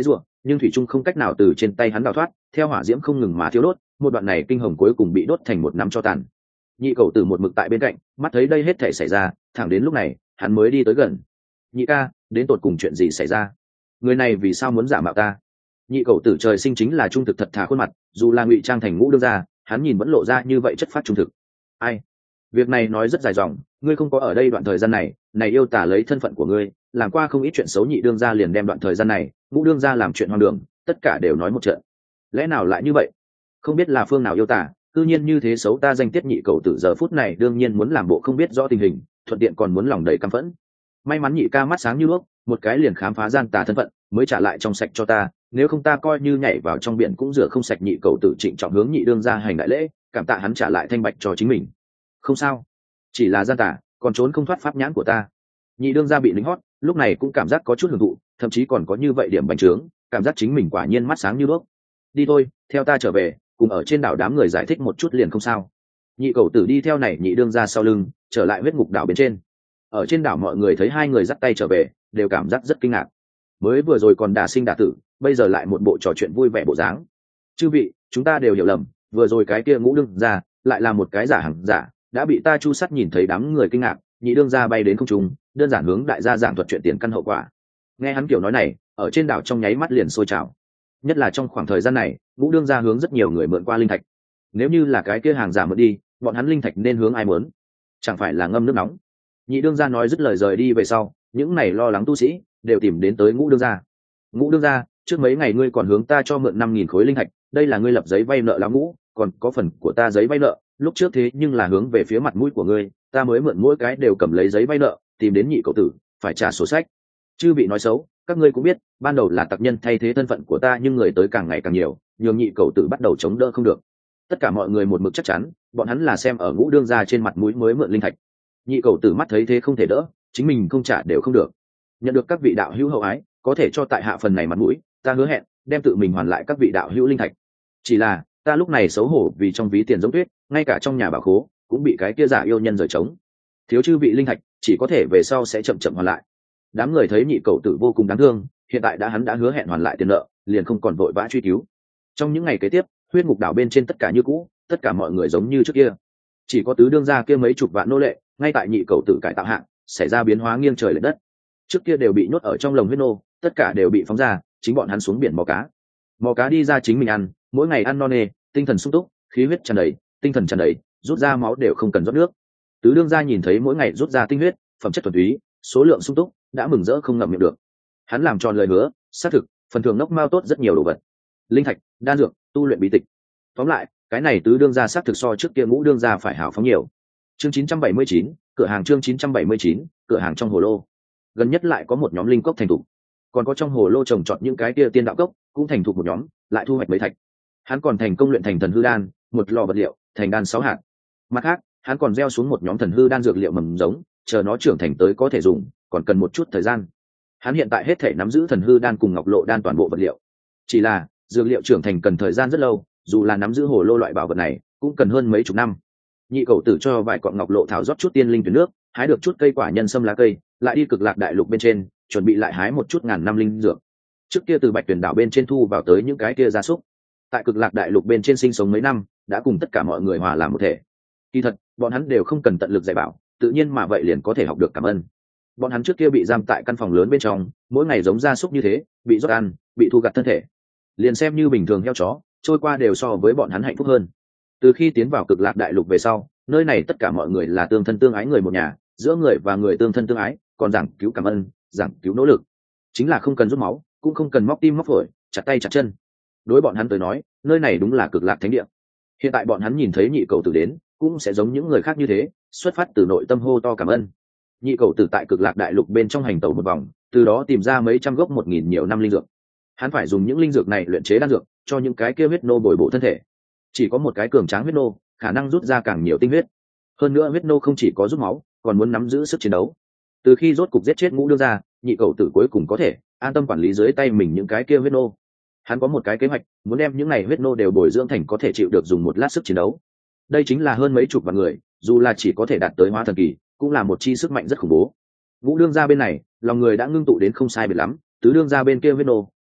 nhưng thủy trung không cách nào từ trên tay hắn đào thoát, theo hỏa diễm không ngừng mà thiêu đốt, một đoạn này kinh hồng cuối cùng bị đốt thành một nắm cho tàn. Nhị cầu tử một mực tại bên cạnh, mắt thấy đây hết thể xảy ra, thẳng đến lúc này hắn mới đi tới gần. Nhị ca, đến tột cùng chuyện gì xảy ra? Người này vì sao muốn giả mạo ta? Nhị cầu tử trời sinh chính là trung thực thật thà khuôn mặt, dù là ngụy trang thành ngũ đương gia, hắn nhìn vẫn lộ ra như vậy chất phát trung thực. Ai? Việc này nói rất dài dòng, ngươi không có ở đây đoạn thời gian này, này yêu tả lấy thân phận của ngươi, làm qua không ít chuyện xấu, nhị đương gia liền đem đoạn thời gian này, ngũ đương gia làm chuyện hoang đường, tất cả đều nói một trận. Lẽ nào lại như vậy? Không biết là phương nào yêu tả, cư nhiên như thế xấu ta danh tiết. Nhị cầu tử giờ phút này đương nhiên muốn làm bộ không biết rõ tình hình, thuận tiện còn muốn lòng đầy căm phẫn. May mắn nhị ca mắt sáng như đuốc, một cái liền khám phá gian tà thân phận, mới trả lại trong sạch cho ta, nếu không ta coi như nhảy vào trong biển cũng rửa không sạch. Nhị cầu tử trịnh trọng hướng nhị đương gia hành đại lễ, cảm tạ hắn trả lại thanh bạch cho chính mình. Không sao, chỉ là gian tà, còn trốn không thoát pháp nhãn của ta. Nhị đương gia bị lính hót, lúc này cũng cảm giác có chút hưởng thụ, thậm chí còn có như vậy điểm bành trướng, cảm giác chính mình quả nhiên mắt sáng như đuốc. Đi thôi, theo ta trở về, cùng ở trên đảo đám người giải thích một chút liền không sao. Nhị cầu tử đi theo này nhị đương gia sau lưng, trở lại huyết ngục đảo bên trên. Ở trên đảo mọi người thấy hai người dắt tay trở về, đều cảm giác rất kinh ngạc. Mới vừa rồi còn đả sinh đả tử, bây giờ lại một bộ trò chuyện vui vẻ bộ dáng. Chư vị, chúng ta đều hiểu lầm, vừa rồi cái kia ngũ đương gia lại là một cái giả hàng giả, đã bị ta chu sắt. Nhìn thấy đám người kinh ngạc, nhị đương gia bay đến không trung, đơn giản hướng đại gia giảng thuật chuyện tiền căn hậu quả. Nghe hắn kiểu nói này, ở trên đảo trong nháy mắt liền sôi trào. Nhất là trong khoảng thời gian này, ngũ đương gia hướng rất nhiều người mượn qua linh thạch. Nếu như là cái kia hàng giả mượn đi, bọn hắn linh thạch nên hướng ai muốn? Chẳng phải là ngâm nước nóng? Nhị đương gia nói dứt lời rời đi về sau, những này lo lắng tu sĩ đều tìm đến tới ngũ đương gia. Ngũ đương gia, trước mấy ngày ngươi còn hướng ta cho mượn năm nghìn khối linh thạch, đây là ngươi lập giấy vay nợ lão ngũ, còn có phần của ta giấy vay nợ, lúc trước thế nhưng là hướng về phía mặt mũi của ngươi, ta mới mượn mỗi cái đều cầm lấy giấy vay nợ, tìm đến nhị cậu tử, phải trả sổ sách. Chư bị nói xấu, các ngươi cũng biết, ban đầu là tặc nhân thay thế thân phận của ta, nhưng người tới càng ngày càng nhiều, nhường nhị cậu tử bắt đầu chống đỡ không được. Tất cả mọi người một mực chắc chắn, bọn hắn là xem ở ngũ đương gia trên mặt mũi mới mượn linh thạch. Nhị cậu tử mắt thấy thế không thể đỡ, chính mình không trả đều không được. Nhận được các vị đạo hữu hậu ái, có thể cho tại hạ phần này mặt mũi, ta hứa hẹn đem tự mình hoàn lại các vị đạo hữu linh thạch. Chỉ là ta lúc này xấu hổ vì trong ví tiền giống tuyết, ngay cả trong nhà bảo khố cũng bị cái kia giả yêu nhân rời trống, thiếu chư vị linh thạch, chỉ có thể về sau sẽ chậm chậm hoàn lại. Đám người thấy nhị cậu tử vô cùng đáng thương, hiện tại đã hắn đã hứa hẹn hoàn lại tiền nợ, liền không còn vội vã truy cứu. Trong những ngày kế tiếp, huyết ngục đảo bên trên tất cả như cũ, tất cả mọi người giống như trước kia, chỉ có tứ đương gia kia mấy chục vạn nô lệ, ngay tại nhị cậu tử cải tạo hạng xảy ra biến hóa nghiêng trời lệch đất. Trước kia đều bị nhốt ở trong lồng huyết nô, tất cả đều bị phóng ra, chính bọn hắn xuống biển mò cá. Mò cá đi ra chính mình ăn, mỗi ngày ăn no nê, tinh thần sung túc, khí huyết tràn đầy, tinh thần tràn đầy, rút ra máu đều không cần rót nước. Tứ đương gia nhìn thấy mỗi ngày rút ra tinh huyết, phẩm chất thuần túy, số lượng sung túc, đã mừng rỡ không ngậm miệng được. Hắn làm tròn lời hứa, xác thực, phần thưởng nốc mao tốt rất nhiều đồ vật, linh thạch, đan dược, tu luyện bí tịch. Tóm lại, cái này tứ đương gia xác thực so trước kia ngũ đương gia phải hào phóng nhiều. Chương chín trăm bảy mươi chín, cửa hàng chương chín trăm bảy mươi chín, cửa hàng trong hồ lô. Gần nhất lại có một nhóm linh cốc thành thục, còn có trong hồ lô trồng trọt những cái kia tiên đạo cốc cũng thành thục một nhóm, lại thu hoạch mấy thạch. Hắn còn thành công luyện thành thần hư đan, một lò vật liệu, thành đan sáu hạt. Mặt khác, hắn còn gieo xuống một nhóm thần hư đan dược liệu mầm giống, chờ nó trưởng thành tới có thể dùng, còn cần một chút thời gian. Hắn hiện tại hết thể nắm giữ thần hư đan cùng ngọc lộ đan toàn bộ vật liệu. Chỉ là dược liệu trưởng thành cần thời gian rất lâu, dù là nắm giữ hồ lô loại bảo vật này, cũng cần hơn mấy chục năm. Nhị cậu tử cho vài cọng ngọc lộ thảo rót chút tiên linh tuyển nước, hái được chút cây quả nhân sâm lá cây, lại đi cực lạc đại lục bên trên, chuẩn bị lại hái một chút ngàn năm linh dược. Trước kia từ bạch tuyển đảo bên trên thu vào tới những cái kia gia súc, tại cực lạc đại lục bên trên sinh sống mấy năm, đã cùng tất cả mọi người hòa làm một thể. Kỳ thật, bọn hắn đều không cần tận lực dạy bảo, tự nhiên mà vậy liền có thể học được cảm ơn. Bọn hắn trước kia bị giam tại căn phòng lớn bên trong, mỗi ngày giống gia súc như thế, bị rót ăn, bị thu gặt thân thể, liền xem như bình thường heo chó, trôi qua đều so với bọn hắn hạnh phúc hơn. Từ khi tiến vào cực lạc đại lục về sau, nơi này tất cả mọi người là tương thân tương ái người một nhà, giữa người và người tương thân tương ái, còn giảng cứu cảm ơn, giảng cứu nỗ lực, chính là không cần rút máu, cũng không cần móc tim móc phổi, chặt tay chặt chân. Đối bọn hắn tới nói, nơi này đúng là cực lạc thánh địa. Hiện tại bọn hắn nhìn thấy nhị cầu tử đến, cũng sẽ giống những người khác như thế, xuất phát từ nội tâm hô to cảm ơn. Nhị cầu tử tại cực lạc đại lục bên trong hành tẩu một vòng, từ đó tìm ra mấy trăm gốc một nghìn nhiều năm linh dược. Hắn phải dùng những linh dược này luyện chế đan dược, cho những cái kia huyết nô bồi bổ thân thể. Chỉ có một cái cường tráng huyết nô, khả năng rút ra càng nhiều tinh huyết. Hơn nữa huyết nô không chỉ có rút máu, còn muốn nắm giữ sức chiến đấu. Từ khi rốt cục giết chết ngũ đương gia, nhị cầu tử cuối cùng có thể an tâm quản lý dưới tay mình những cái kia huyết nô. Hắn có một cái kế hoạch, muốn đem những này huyết nô đều bồi dưỡng thành có thể chịu được dùng một lát sức chiến đấu. Đây chính là hơn mấy chục vạn người, dù là chỉ có thể đạt tới hóa thần kỳ, cũng là một chi sức mạnh rất khủng bố. Ngũ đương gia bên này, lòng người đã ngưng tụ đến không sai biệt lắm, tứ đương gia bên kia huyết nô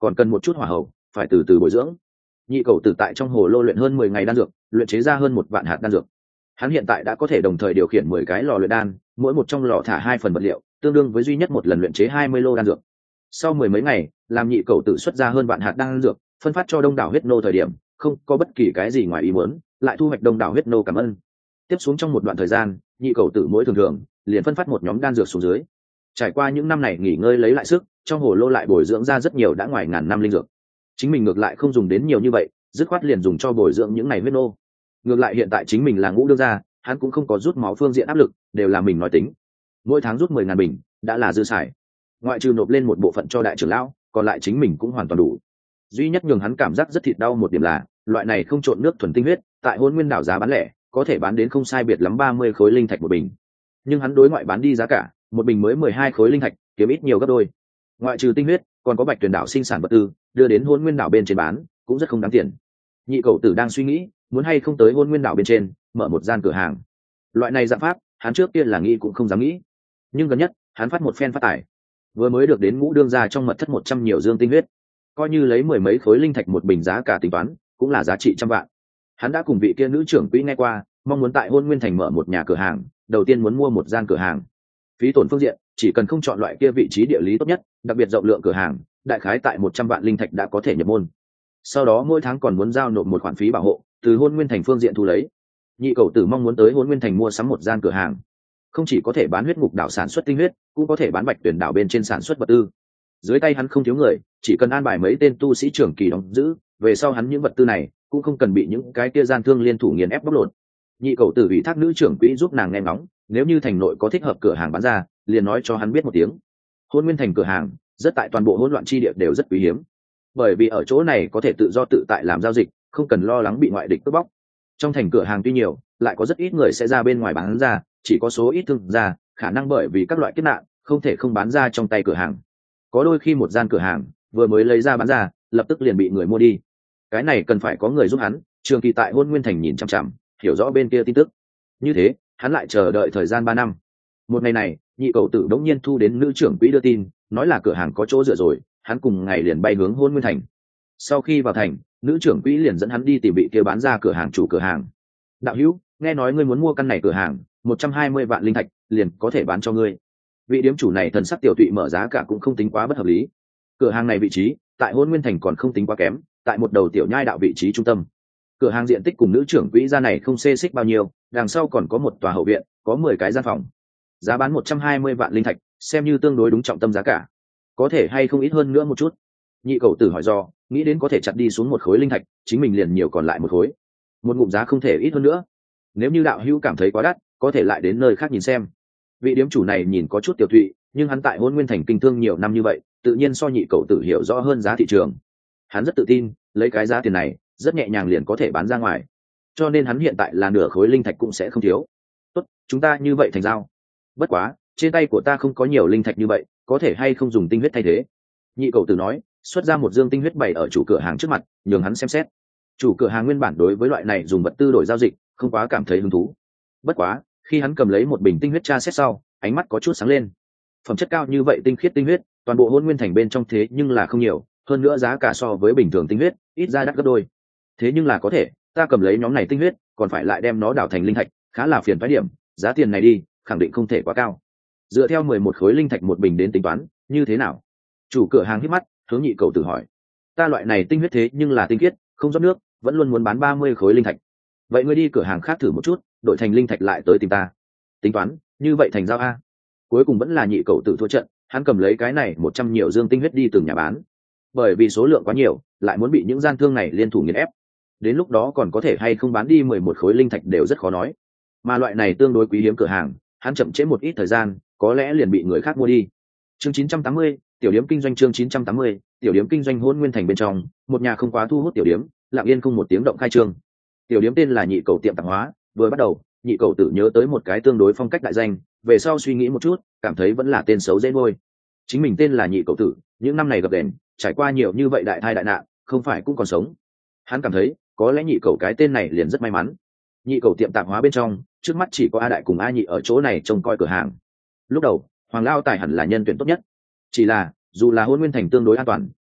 còn cần một chút hỏa hậu, phải từ từ bồi dưỡng. Nhị cầu tử tại trong hồ lô luyện hơn mười ngày đan dược, luyện chế ra hơn một vạn hạt đan dược. Hắn hiện tại đã có thể đồng thời điều khiển mười cái lò luyện đan, mỗi một trong lò thả hai phần vật liệu, tương đương với duy nhất một lần luyện chế hai mươi lô đan dược. Sau mười mấy ngày, làm nhị cầu tử xuất ra hơn vạn hạt đan dược, phân phát cho đông đảo huyết nô thời điểm, không có bất kỳ cái gì ngoài ý muốn, lại thu hoạch đông đảo huyết nô cảm ơn. Tiếp xuống trong một đoạn thời gian, nhị cầu tử mỗi thường thường liền phân phát một nhóm đan dược xuống dưới. Trải qua những năm này nghỉ ngơi lấy lại sức, trong hồ lô lại bồi dưỡng ra rất nhiều đã ngoài ngàn năm linh dược. Chính mình ngược lại không dùng đến nhiều như vậy, dứt khoát liền dùng cho bồi dưỡng những này huyết nô. Ngược lại hiện tại chính mình là ngũ đương gia, hắn cũng không có rút máu phương diện áp lực, đều là mình nói tính. Mỗi tháng rút mười ngàn bình đã là dư xài, ngoại trừ nộp lên một bộ phận cho đại trưởng lão, còn lại chính mình cũng hoàn toàn đủ. Duy nhất nhường hắn cảm giác rất thịt đau một điểm là loại này không trộn nước thuần tinh huyết, tại Hôn Nguyên đảo giá bán lẻ có thể bán đến không sai biệt lắm ba mươi khối linh thạch một bình, nhưng hắn đối ngoại bán đi giá cả một bình mới mười hai khối linh thạch, kiếm ít nhiều gấp đôi. Ngoại trừ tinh huyết, còn có Bạch Tuyền đảo sinh sản vật tư, đưa đến Hôn Nguyên đảo bên trên bán cũng rất không đáng tiền. Nhị cầu tử đang suy nghĩ muốn hay không tới Hôn Nguyên đảo bên trên mở một gian cửa hàng. Loại này dạng pháp hắn trước kia là nghĩ cũng không dám nghĩ, nhưng gần nhất hắn phát một phen phát tài, vừa mới được đến ngũ đương gia trong mật thất một trăm nhiều dương tinh huyết, coi như lấy mười mấy khối linh thạch một bình giá cả tính toán cũng là giá trị trăm vạn. Hắn đã cùng vị kia nữ trưởng quỹ nghe qua, mong muốn tại Hôn Nguyên thành mở một nhà cửa hàng, đầu tiên muốn mua một gian cửa hàng. Phí tổn phương diện chỉ cần không chọn loại kia vị trí địa lý tốt nhất, đặc biệt rộng lượng cửa hàng, đại khái tại một trăm vạn linh thạch đã có thể nhập môn. Sau đó mỗi tháng còn muốn giao nộp một khoản phí bảo hộ, từ Hôn Nguyên thành phương diện thu lấy. Nhị cầu tử mong muốn tới Hôn Nguyên thành mua sắm một gian cửa hàng, không chỉ có thể bán huyết ngục đảo sản xuất tinh huyết, cũng có thể bán Bạch Tuyển đảo bên trên sản xuất vật tư. Dưới tay hắn không thiếu người, chỉ cần an bài mấy tên tu sĩ trưởng kỳ đóng giữ, về sau hắn những vật tư này cũng không cần bị những cái kia gian thương liên thủ nghiền ép bóc lột. Nhị cầu tử ủy thác nữ trưởng quỹ giúp nàng nghe ngóng, nếu như thành nội có thích hợp cửa hàng bán ra, liền nói cho hắn biết một tiếng. Hôn Nguyên thành cửa hàng rất tại toàn bộ hỗn loạn chi địa đều rất quý hiếm, bởi vì ở chỗ này có thể tự do tự tại làm giao dịch, không cần lo lắng bị ngoại địch cướp bóc. Trong thành cửa hàng tuy nhiều, lại có rất ít người sẽ ra bên ngoài bán ra, chỉ có số ít thương gia khả năng bởi vì các loại kiếp nạn không thể không bán ra trong tay cửa hàng. Có đôi khi một gian cửa hàng vừa mới lấy ra bán ra, lập tức liền bị người mua đi. Cái này cần phải có người giúp hắn trường kỳ tại Hôn Nguyên thành nhìn chằm chằm, hiểu rõ bên kia tin tức. Như thế hắn lại chờ đợi thời gian ba năm. Một ngày này, nhị cầu tử đống nhiên thu đến nữ trưởng quỹ đưa tin, nói là cửa hàng có chỗ dựa rồi, hắn cùng ngày liền bay hướng Hôn Nguyên thành. Sau khi vào thành, nữ trưởng quỹ liền dẫn hắn đi tìm vị kia bán ra cửa hàng chủ cửa hàng. Đạo hữu, nghe nói ngươi muốn mua căn này cửa hàng, một trăm hai mươi vạn linh thạch liền có thể bán cho ngươi. Vị điếm chủ này thần sắc tiểu tụy, mở giá cả cũng không tính quá bất hợp lý. Cửa hàng này vị trí tại Hôn Nguyên thành còn không tính quá kém, tại một đầu tiểu nhai đạo vị trí trung tâm. Cửa hàng diện tích cùng nữ trưởng quỹ gia này không xê xích bao nhiêu, đằng sau còn có một tòa hậu viện, có mười cái gian phòng. Giá bán một trăm hai mươi vạn linh thạch, xem như tương đối đúng trọng tâm giá cả. Có thể hay không ít hơn nữa một chút? Nhị cầu tử hỏi do, nghĩ đến có thể chặt đi xuống một khối linh thạch, chính mình liền nhiều còn lại một khối. Một ngụm giá không thể ít hơn nữa. Nếu như đạo hữu cảm thấy quá đắt, có thể lại đến nơi khác nhìn xem. Vị điếm chủ này nhìn có chút tiểu thụy, nhưng hắn tại Hôn Nguyên thành kinh thương nhiều năm như vậy, tự nhiên so nhị cầu tử hiểu rõ hơn giá thị trường. Hắn rất tự tin, lấy cái giá tiền này rất nhẹ nhàng liền có thể bán ra ngoài, cho nên hắn hiện tại là nửa khối linh thạch cũng sẽ không thiếu. Tốt, chúng ta như vậy thành giao. Bất quá trên tay của ta không có nhiều linh thạch như vậy, có thể hay không dùng tinh huyết thay thế? Nhị cầu tử nói, xuất ra một dương tinh huyết bày ở chủ cửa hàng trước mặt, nhường hắn xem xét. Chủ cửa hàng nguyên bản đối với loại này dùng vật tư đổi giao dịch không quá cảm thấy hứng thú, bất quá khi hắn cầm lấy một bình tinh huyết tra xét sau, ánh mắt có chút sáng lên. Phẩm chất cao như vậy tinh khiết tinh huyết, toàn bộ Hôn Nguyên thành bên trong thế nhưng là không nhiều, hơn nữa giá cả so với bình thường tinh huyết ít ra đắt gấp đôi. Thế nhưng là có thể, ta cầm lấy nhóm này tinh huyết, còn phải lại đem nó đảo thành linh thạch, khá là phiền phái điểm, giá tiền này đi, khẳng định không thể quá cao. Dựa theo mười một khối linh thạch một bình đến tính toán, như thế nào? Chủ cửa hàng hít mắt, hướng nhị cầu tử hỏi. Ta loại này tinh huyết thế nhưng là tinh khiết, không rót nước, vẫn luôn muốn bán ba mươi khối linh thạch. Vậy ngươi đi cửa hàng khác thử một chút, đổi thành linh thạch lại tới tìm ta. Tính toán, như vậy thành giao a. Cuối cùng vẫn là nhị cầu tử thua trận, hắn cầm lấy cái này một trăm nhiều dương tinh huyết đi từng nhà bán. Bởi vì số lượng quá nhiều, lại muốn bị những gian thương này liên thủ nghiền ép. Đến lúc đó còn có thể hay không bán đi mười một khối linh thạch đều rất khó nói. Mà loại này tương đối quý hiếm cửa hàng, hắn chậm trễ một ít thời gian, có lẽ liền bị người khác mua đi. Chương chín trăm tám mươi, tiểu điếm kinh doanh. Chương chín trăm tám mươi, tiểu điếm kinh doanh. Hôn Nguyên thành bên trong, một nhà không quá thu hút tiểu điếm, lặng yên không một tiếng động khai trương. Tiểu điếm tên là Nhị Cầu tiệm tạp hóa, vừa bắt đầu, Nhị Cầu tự nhớ tới một cái tương đối phong cách đại danh, về sau suy nghĩ một chút, cảm thấy vẫn là tên xấu dễ nuôi. Chính mình tên là Nhị Cầu tử, những năm này gặp đèn, trải qua nhiều như vậy đại thai đại nạn, không phải cũng còn sống. Hắn cảm thấy, có lẽ Nhị Cầu cái tên này liền rất may mắn. Nhị Cầu tiệm tạp hóa bên trong, trước mắt chỉ có A đại cùng A nhị ở chỗ này trông coi cửa hàng. Lúc đầu, Hoàng Lao Tài hẳn là nhân tuyển tốt nhất. Chỉ là, dù là Hôn Nguyên thành tương đối an toàn,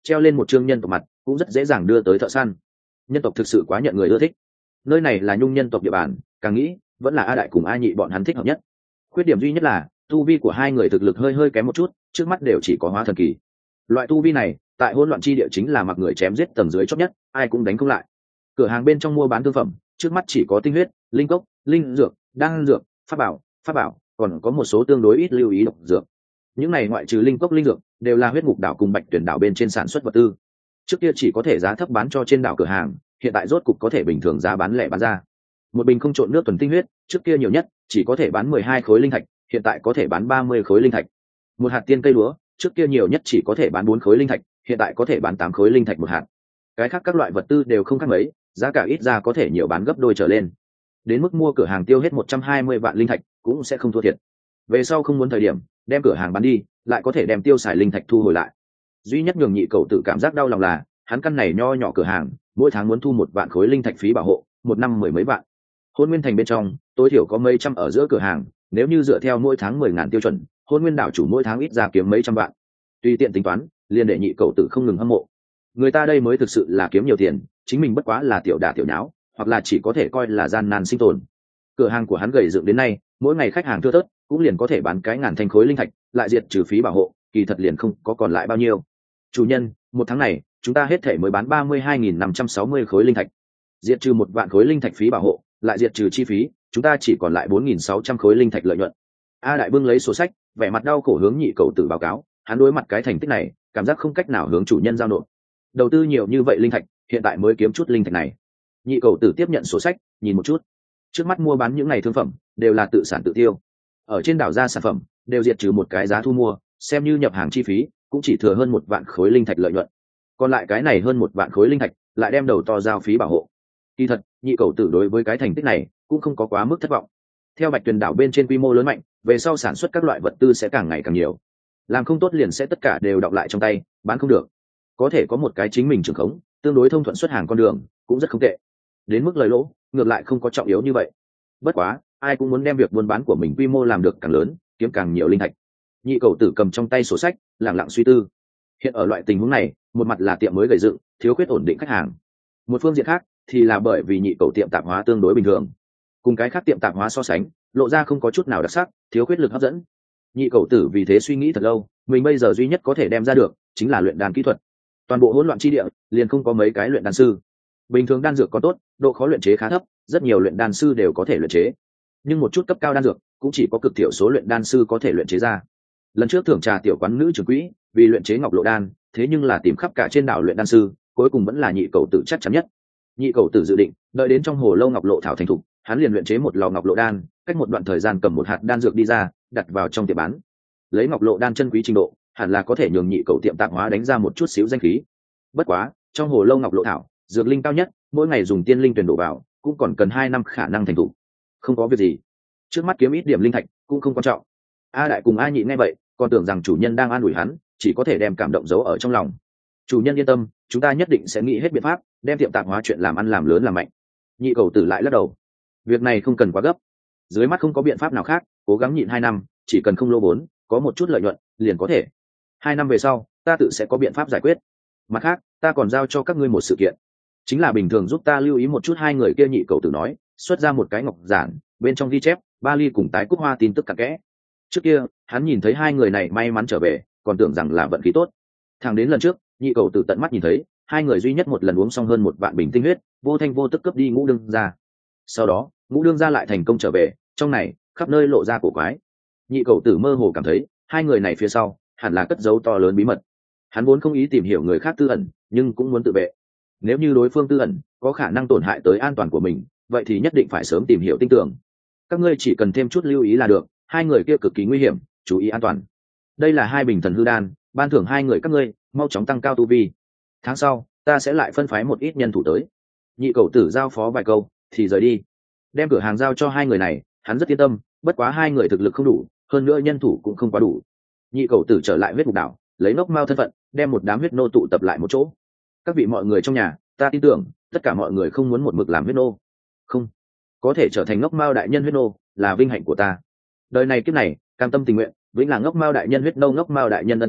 treo lên một chương nhân tộc mặt cũng rất dễ dàng đưa tới thợ săn. Nhân tộc thực sự quá nhận người ưa thích. Nơi này là nhung nhân tộc địa bàn, càng nghĩ vẫn là A Đại cùng A Nhị bọn hắn thích hợp nhất. Khuyết điểm duy nhất là tu vi của hai người thực lực hơi hơi kém một chút, trước mắt đều chỉ có hóa thần kỳ. Loại tu vi này tại hỗn loạn chi địa chính là mặc người chém giết tầng dưới chót nhất, ai cũng đánh không lại. Cửa hàng bên trong mua bán thương phẩm trước mắt chỉ có tinh huyết, linh cốc, linh dược, đan dược, pháp bảo, pháp bảo, còn có một số tương đối ít lưu ý độc dược. Những này ngoại trừ linh cốc linh dược đều là huyết ngục đảo cùng bạch tuyển đảo bên trên sản xuất vật tư. Trước kia chỉ có thể giá thấp bán cho trên đảo cửa hàng, hiện tại rốt cục có thể bình thường giá bán lẻ bán ra. Một bình không trộn nước thuần tinh huyết trước kia nhiều nhất chỉ có thể bán mười hai khối linh thạch, hiện tại có thể bán ba mươi khối linh thạch. Một hạt tiên cây lúa trước kia nhiều nhất chỉ có thể bán bốn khối linh thạch, hiện tại có thể bán tám khối linh thạch một hạt. Cái khác các loại vật tư đều không khác mấy, giá cả ít ra có thể nhiều bán gấp đôi trở lên. Đến mức mua cửa hàng tiêu hết một trăm hai mươi vạn linh thạch cũng sẽ không thua thiệt. Về sau không muốn thời điểm đem cửa hàng bán đi, lại có thể đem tiêu xài linh thạch thu hồi lại. Duy nhất nhường nhị cầu tự cảm giác đau lòng là hắn căn này nho nhỏ cửa hàng mỗi tháng muốn thu một vạn khối linh thạch phí bảo hộ, một năm mười mấy vạn. Hôn Nguyên Thành bên trong tối thiểu có mấy trăm ở giữa cửa hàng, nếu như dựa theo mỗi tháng mười ngàn tiêu chuẩn, Hôn Nguyên đảo chủ mỗi tháng ít ra kiếm mấy trăm vạn. Tùy tiện tính toán, liền để nhị cầu tự không ngừng hâm mộ. Người ta đây mới thực sự là kiếm nhiều tiền, chính mình bất quá là tiểu đả tiểu nháo, hoặc là chỉ có thể coi là gian nan sinh tồn. Cửa hàng của hắn gầy dựng đến nay, mỗi ngày khách hàng thưa thớt, cũng liền có thể bán cái ngàn thanh khối linh thạch, lại diệt trừ phí bảo hộ, kỳ thật liền không có còn lại bao nhiêu. Chủ nhân, một tháng này chúng ta hết thể mới bán ba mươi hai nghìn năm trăm sáu mươi khối linh thạch, diệt trừ một vạn khối linh thạch phí bảo hộ, lại diệt trừ chi phí, chúng ta chỉ còn lại bốn nghìn sáu trăm khối linh thạch lợi nhuận. A Đại bưng lấy sổ sách, vẻ mặt đau khổ hướng nhị cầu tử báo cáo, hắn đối mặt cái thành tích này, cảm giác không cách nào hướng chủ nhân giao nộp. Đầu tư nhiều như vậy linh thạch, hiện tại mới kiếm chút linh thạch này. Nhị cầu tử tiếp nhận sổ sách, nhìn một chút. Trước mắt mua bán những ngày thương phẩm đều là tự sản tự tiêu. Ở trên đảo ra sản phẩm đều diệt trừ một cái giá thu mua, xem như nhập hàng chi phí, cũng chỉ thừa hơn một vạn khối linh thạch lợi nhuận. Còn lại cái này hơn một vạn khối linh thạch, lại đem đầu to giao phí bảo hộ. Kỳ thật, nhị cầu tử đối với cái thành tích này cũng không có quá mức thất vọng. Theo bạch tuyền đảo bên trên quy mô lớn mạnh, về sau sản xuất các loại vật tư sẽ càng ngày càng nhiều. Làm không tốt liền sẽ tất cả đều đọng lại trong tay, bán không được. Có thể có một cái chính mình trưởng khống, tương đối thông thuận xuất hàng con đường, cũng rất không tệ. Đến mức lời lỗ, ngược lại không có trọng yếu như vậy. Bất quá, ai cũng muốn đem việc buôn bán của mình quy mô làm được càng lớn, kiếm càng nhiều linh thạch. Nhị cầu tử cầm trong tay sổ sách, lặng lặng suy tư. Hiện ở loại tình huống này, một mặt là tiệm mới gây dựng, thiếu khuyết ổn định khách hàng. Một phương diện khác thì là bởi vì nhị cầu tiệm tạp hóa tương đối bình thường, cùng cái khác tiệm tạp hóa so sánh, lộ ra không có chút nào đặc sắc, thiếu khuyết lực hấp dẫn. Nhị cầu tử vì thế suy nghĩ thật lâu, mình bây giờ duy nhất có thể đem ra được chính là luyện đan kỹ thuật. Toàn bộ hỗn loạn chi địa liền không có mấy cái luyện đan sư. Bình thường đan dược có tốt, độ khó luyện chế khá thấp, rất nhiều luyện đan sư đều có thể luyện chế. Nhưng một chút cấp cao đan dược cũng chỉ có cực thiểu số luyện đan sư có thể luyện chế ra. Lần trước thưởng trà tiểu quán nữ trưởng quỹ vì luyện chế ngọc lộ đan, thế nhưng là tìm khắp cả trên đảo luyện đan sư, cuối cùng vẫn là nhị cầu tử chắc chắn nhất. Nhị cầu tử dự định đợi đến trong hồ lâu ngọc lộ thảo thành thục, hắn liền luyện chế một lò ngọc lộ đan, cách một đoạn thời gian cầm một hạt đan dược đi ra, đặt vào trong tiệm bán. Lấy ngọc lộ đan chân quý trình độ, hẳn là có thể nhường nhị cầu tiệm tạp hóa đánh ra một chút xíu danh khí. Bất quá, trong hồ lâu ngọc lộ thảo, dược linh cao nhất, mỗi ngày dùng tiên linh tuyển đổ vào, cũng còn cần hai năm khả năng thành thục. Không có việc gì, trước mắt kiếm ít điểm linh thạch cũng không quan trọng. A Đại cùng A Nhị nghe vậy, còn tưởng rằng chủ nhân đang an ủi hắn, chỉ có thể đem cảm động giấu ở trong lòng. Chủ nhân yên tâm, chúng ta nhất định sẽ nghĩ hết biện pháp, đem tiệm tạp hóa chuyện làm ăn làm lớn làm mạnh. Nhị cầu tử lại lắc đầu, việc này không cần quá gấp, dưới mắt không có biện pháp nào khác, cố gắng nhịn hai năm, chỉ cần không lỗ vốn, có một chút lợi nhuận liền có thể. Hai năm về sau, ta tự sẽ có biện pháp giải quyết. Mặt khác, ta còn giao cho các ngươi một sự kiện, chính là bình thường giúp ta lưu ý một chút hai người kia. Nhị cầu tử nói, xuất ra một cái ngọc giản, bên trong ghi chép ba ly cùng tái cúc hoa tin tức cặn kẽ. Trước kia hắn nhìn thấy hai người này may mắn trở về, còn tưởng rằng là vận khí tốt. Thằng đến lần trước, nhị cầu tử tận mắt nhìn thấy hai người duy nhất một lần uống xong hơn một vạn bình tinh huyết, vô thanh vô tức cướp đi ngũ đương ra. Sau đó ngũ đương ra lại thành công trở về, trong này khắp nơi lộ ra cổ quái. Nhị cầu tử mơ hồ cảm thấy hai người này phía sau hẳn là cất giấu to lớn bí mật. Hắn vốn không ý tìm hiểu người khác tư ẩn, nhưng cũng muốn tự vệ. Nếu như đối phương tư ẩn có khả năng tổn hại tới an toàn của mình, vậy thì nhất định phải sớm tìm hiểu tin tưởng. Các ngươi chỉ cần thêm chút lưu ý là được, hai người kia cực kỳ nguy hiểm, chú ý an toàn. Đây là hai bình thần hư đan, ban thưởng hai người các ngươi, mau chóng tăng cao tu vi. Tháng sau ta sẽ lại phân phái một ít nhân thủ tới. Nhị cầu tử giao phó vài câu thì rời đi, đem cửa hàng giao cho hai người này. Hắn rất yên tâm, bất quá hai người thực lực không đủ, hơn nữa nhân thủ cũng không quá đủ. Nhị cầu tử trở lại huyết ngục đảo, lấy ngốc mao thân phận, đem một đám huyết nô tụ tập lại một chỗ. Các vị mọi người trong nhà, ta tin tưởng tất cả mọi người không muốn một mực làm huyết nô, không có thể trở thành ngốc mao đại nhân huyết nô là vinh hạnh của ta. Đời này kiếp này cam tâm tình nguyện vĩnh là ngốc mao đại nhân huyết nô. Ngốc mao đại nhân ân tình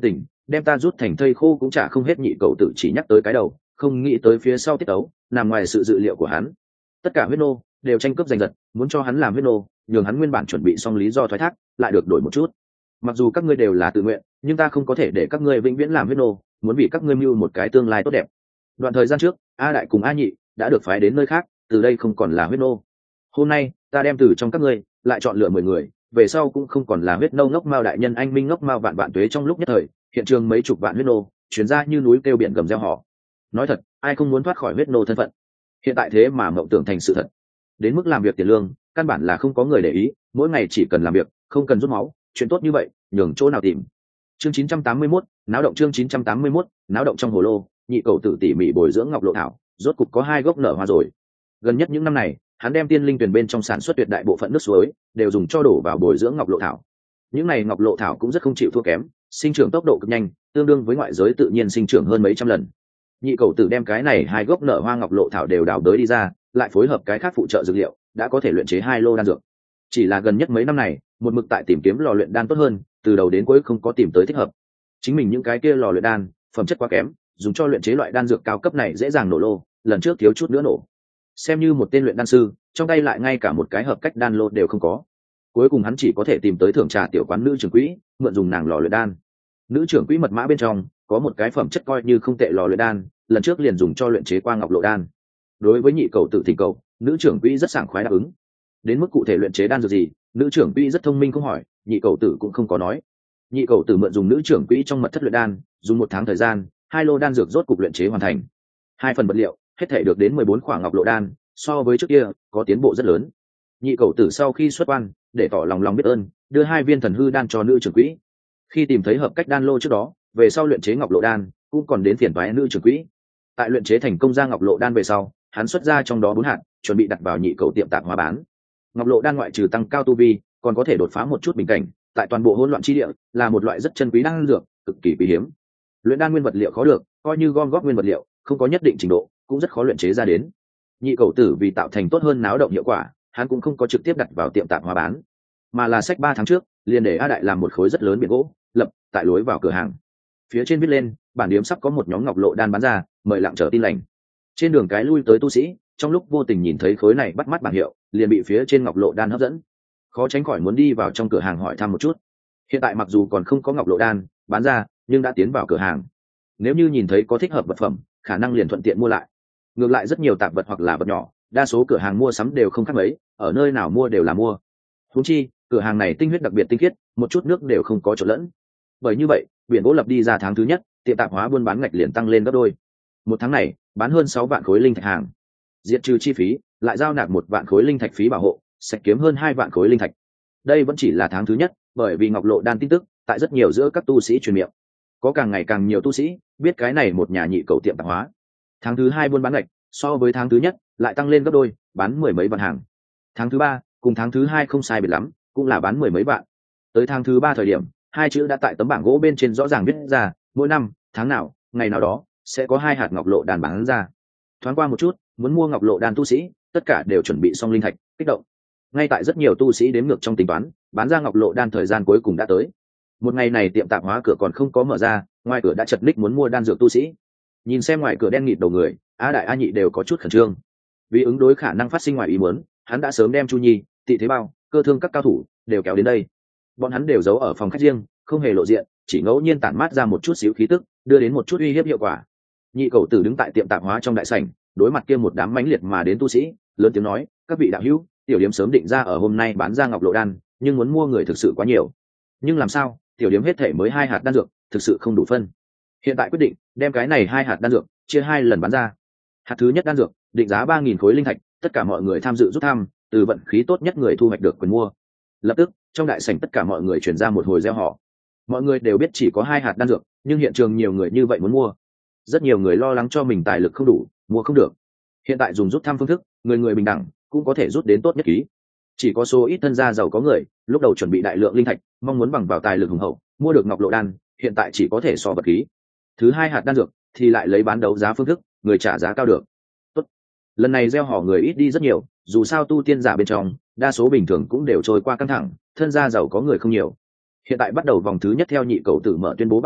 đem ta rút thành thây khô cũng chả không hết. Nhị cầu tử chỉ nhắc tới cái đầu, không nghĩ tới phía sau tiết ấu nằm ngoài sự dự liệu của hắn. Tất cả huyết nô đều tranh cướp giành giật, muốn cho hắn làm huyết nô, nhường hắn nguyên bản chuẩn bị xong lý do thoái thác lại được đổi một chút. Mặc dù các ngươi đều là tự nguyện, nhưng ta không có thể để các ngươi vĩnh viễn làm huyết nô, muốn vì các ngươi mưu một cái tương lai tốt đẹp. Đoạn thời gian trước, A đại cùng A nhị đã được phái đến nơi khác, từ đây không còn là huyết nô. Hôm nay ta đem từ trong các ngươi lại chọn lựa mười người, về sau cũng không còn là huyết nô ngốc mao đại nhân anh minh ngốc mao vạn vạn tuế. Trong lúc nhất thời, hiện trường mấy chục vạn huyết nô chuyển ra như núi kêu biển gầm reo họ. Nói thật, ai không muốn thoát khỏi huyết nô thân phận? Hiện tại thế mà mộng tưởng thành sự thật. Đến mức làm việc tiền lương, căn bản là không có người để ý, mỗi ngày chỉ cần làm việc, không cần rút máu, chuyện tốt như vậy, nhường chỗ nào tìm. Chương chín trăm tám mươi mốt, náo động. Chương chín trăm tám mươi mốt, náo động. Trong hồ lô, nhị cầu tử tỉ mỉ bồi dưỡng ngọc lộ thảo, rốt cục có hai gốc nở hoa rồi. Gần nhất những năm này, hắn đem tiên linh tuyển bên trong sản xuất tuyệt đại bộ phận nước suối đều dùng cho đổ vào bồi dưỡng ngọc lộ thảo. Những này ngọc lộ thảo cũng rất không chịu thua kém, sinh trưởng tốc độ cực nhanh, tương đương với ngoại giới tự nhiên sinh trưởng hơn mấy trăm lần. Nhị cầu tử đem cái này hai gốc nở hoa ngọc lộ thảo đều đào đới đi ra, lại phối hợp cái khác phụ trợ dược liệu, đã có thể luyện chế hai lô đan dược. Chỉ là gần nhất mấy năm này, một mực tại tìm kiếm lò luyện đan tốt hơn, từ đầu đến cuối không có tìm tới thích hợp. Chính mình những cái kia lò luyện đan phẩm chất quá kém, dùng cho luyện chế loại đan dược cao cấp này dễ dàng nổ lô, lần trước thiếu chút nữa nổ. Xem như một tên luyện đan sư, trong tay lại ngay cả một cái hợp cách đan lô đều không có. Cuối cùng hắn chỉ có thể tìm tới thưởng trà tiểu quán nữ trưởng quỹ, mượn dùng nàng lò luyện đan. Nữ trưởng quỹ mật mã bên trong có một cái phẩm chất coi như không tệ lò luyện đan, lần trước liền dùng cho luyện chế qua ngọc lộ đan. Đối với nhị cầu tử thỉnh cầu, nữ trưởng quỹ rất sảng khoái đáp ứng. Đến mức cụ thể luyện chế đan dược gì, nữ trưởng quỹ rất thông minh không hỏi, nhị cầu tử cũng không có nói. Nhị cầu tử mượn dùng nữ trưởng quỹ trong mật thất luyện đan, dùng một tháng thời gian, hai lô đan dược rốt cục luyện chế hoàn thành. Hai phần vật liệu hết thể được đến mười bốn khỏa ngọc lộ đan, so với trước kia có tiến bộ rất lớn. Nhị cầu tử sau khi xuất quan, để tỏ lòng lòng biết ơn, đưa hai viên thần hư đan cho nữ trưởng quỹ. Khi tìm thấy hợp cách đan lô trước đó, về sau luyện chế ngọc lộ đan cũng còn đến phiền toái nữ trưởng quỹ. Tại luyện chế thành công ra ngọc lộ đan về sau, hắn xuất ra trong đó bốn hạt, chuẩn bị đặt vào nhị cầu tiệm tạp hóa bán. Ngọc lộ đan ngoại trừ tăng cao tu vi, còn có thể đột phá một chút bình cảnh, tại toàn bộ hỗn loạn chi địa là một loại rất chân quý đan dược, cực kỳ quý hiếm. Luyện đan nguyên vật liệu khó được, coi như gom góp nguyên vật liệu, không có nhất định trình độ, cũng rất khó luyện chế ra đến. Nhị cầu tử vì tạo thành tốt hơn náo động hiệu quả, hắn cũng không có trực tiếp đặt vào tiệm tạp hóa bán, mà là sách ba tháng trước liền để A đại làm một khối rất lớn biển gỗ, lập tại lối vào cửa hàng. Phía trên viết lên, bản điếm sắp có một nhóm ngọc lộ đan bán ra, mời lặng chờ tin lành. Trên đường cái lui tới tu sĩ, trong lúc vô tình nhìn thấy khối này bắt mắt bảng hiệu, liền bị phía trên ngọc lộ đan hấp dẫn, khó tránh khỏi muốn đi vào trong cửa hàng hỏi thăm một chút. Hiện tại mặc dù còn không có ngọc lộ đan bán ra, nhưng đã tiến vào cửa hàng. Nếu như nhìn thấy có thích hợp vật phẩm, khả năng liền thuận tiện mua lại. Ngược lại rất nhiều tạp vật hoặc là vật nhỏ, đa số cửa hàng mua sắm đều không khác mấy, ở nơi nào mua đều là mua. Huống chi, cửa hàng này tinh huyết đặc biệt tinh khiết, một chút nước đều không có trộn lẫn. Bởi như vậy, biển gỗ lập đi ra tháng thứ nhất, tiệm tạp hóa buôn bán ngạch liền tăng lên gấp đôi. Một tháng này, bán hơn sáu vạn khối linh thạch hàng. Diệt trừ chi phí, lại giao nạp một vạn khối linh thạch phí bảo hộ, sạch kiếm hơn hai vạn khối linh thạch. Đây vẫn chỉ là tháng thứ nhất, bởi vì ngọc lộ đan tin tức tại rất nhiều giữa các tu sĩ truyền miệng, có càng ngày càng nhiều tu sĩ biết cái này một nhà nhị cầu tiệm tạp hóa. Tháng thứ hai buôn bán ngạch so với tháng thứ nhất lại tăng lên gấp đôi, bán mười mấy vạn hàng. Tháng thứ ba cùng tháng thứ hai không sai biệt lắm, cũng là bán mười mấy vạn. Tới tháng thứ ba thời điểm, hai chữ đã tại tấm bảng gỗ bên trên rõ ràng viết ra, mỗi năm tháng nào ngày nào đó sẽ có hai hạt ngọc lộ đan bán ra. Thoáng qua một chút, muốn mua ngọc lộ đan tu sĩ tất cả đều chuẩn bị xong linh thạch, kích động. Ngay tại rất nhiều tu sĩ đếm ngược trong tính toán, bán ra ngọc lộ đan thời gian cuối cùng đã tới. Một ngày này tiệm tạp hóa cửa còn không có mở ra, ngoài cửa đã chật ních muốn mua đan dược tu sĩ. Nhìn xem ngoài cửa đen nghịt đầu người, A đại A nhị đều có chút khẩn trương. Vì ứng đối khả năng phát sinh ngoài ý muốn, hắn đã sớm đem Chu Nhi, Tị Thế Bao, Cơ Thương các cao thủ đều kéo đến đây. Bọn hắn đều giấu ở phòng khách riêng, không hề lộ diện, chỉ ngẫu nhiên tản mát ra một chút xíu khí tức, đưa đến một chút uy hiếp hiệu quả. Nhị cầu tử đứng tại tiệm tạp hóa trong đại sảnh, đối mặt kia một đám mãnh liệt mà đến tu sĩ, lớn tiếng nói: "Các vị đạo hữu, tiểu điểm sớm định ra ở hôm nay bán ra ngọc lộ đan, nhưng muốn mua người thực sự quá nhiều. Nhưng làm sao, tiểu điểm hết thể mới hai hạt đan dược, thực sự không đủ phân. Hiện tại quyết định đem cái này hai hạt đan dược chia hai lần bán ra. Hạt thứ nhất đan dược định giá ba nghìn khối linh thạch, tất cả mọi người tham dự rút thăm, từ vận khí tốt nhất người thu hoạch được quyền mua." Lập tức, trong đại sảnh tất cả mọi người truyền ra một hồi reo hò. Mọi người đều biết chỉ có hai hạt đan dược, nhưng hiện trường nhiều người như vậy muốn mua. Rất nhiều người lo lắng cho mình tài lực không đủ, mua không được. Hiện tại dùng rút thăm phương thức, người người bình đẳng, cũng có thể rút đến tốt nhất ký. Chỉ có số ít thân gia giàu có người, lúc đầu chuẩn bị đại lượng linh thạch, mong muốn bằng vào tài lực hùng hậu, mua được ngọc lộ đan, hiện tại chỉ có thể so vật ký. Thứ hai hạt đan dược thì lại lấy bán đấu giá phương thức, người trả giá cao được. Tốt. Lần này gieo họ người ít đi rất nhiều, dù sao tu tiên giả bên trong, đa số bình thường cũng đều trôi qua căng thẳng, thân gia giàu có người không nhiều. Hiện tại bắt đầu vòng thứ nhất theo nhị cầu tử mở tuyên bố bắt đầu,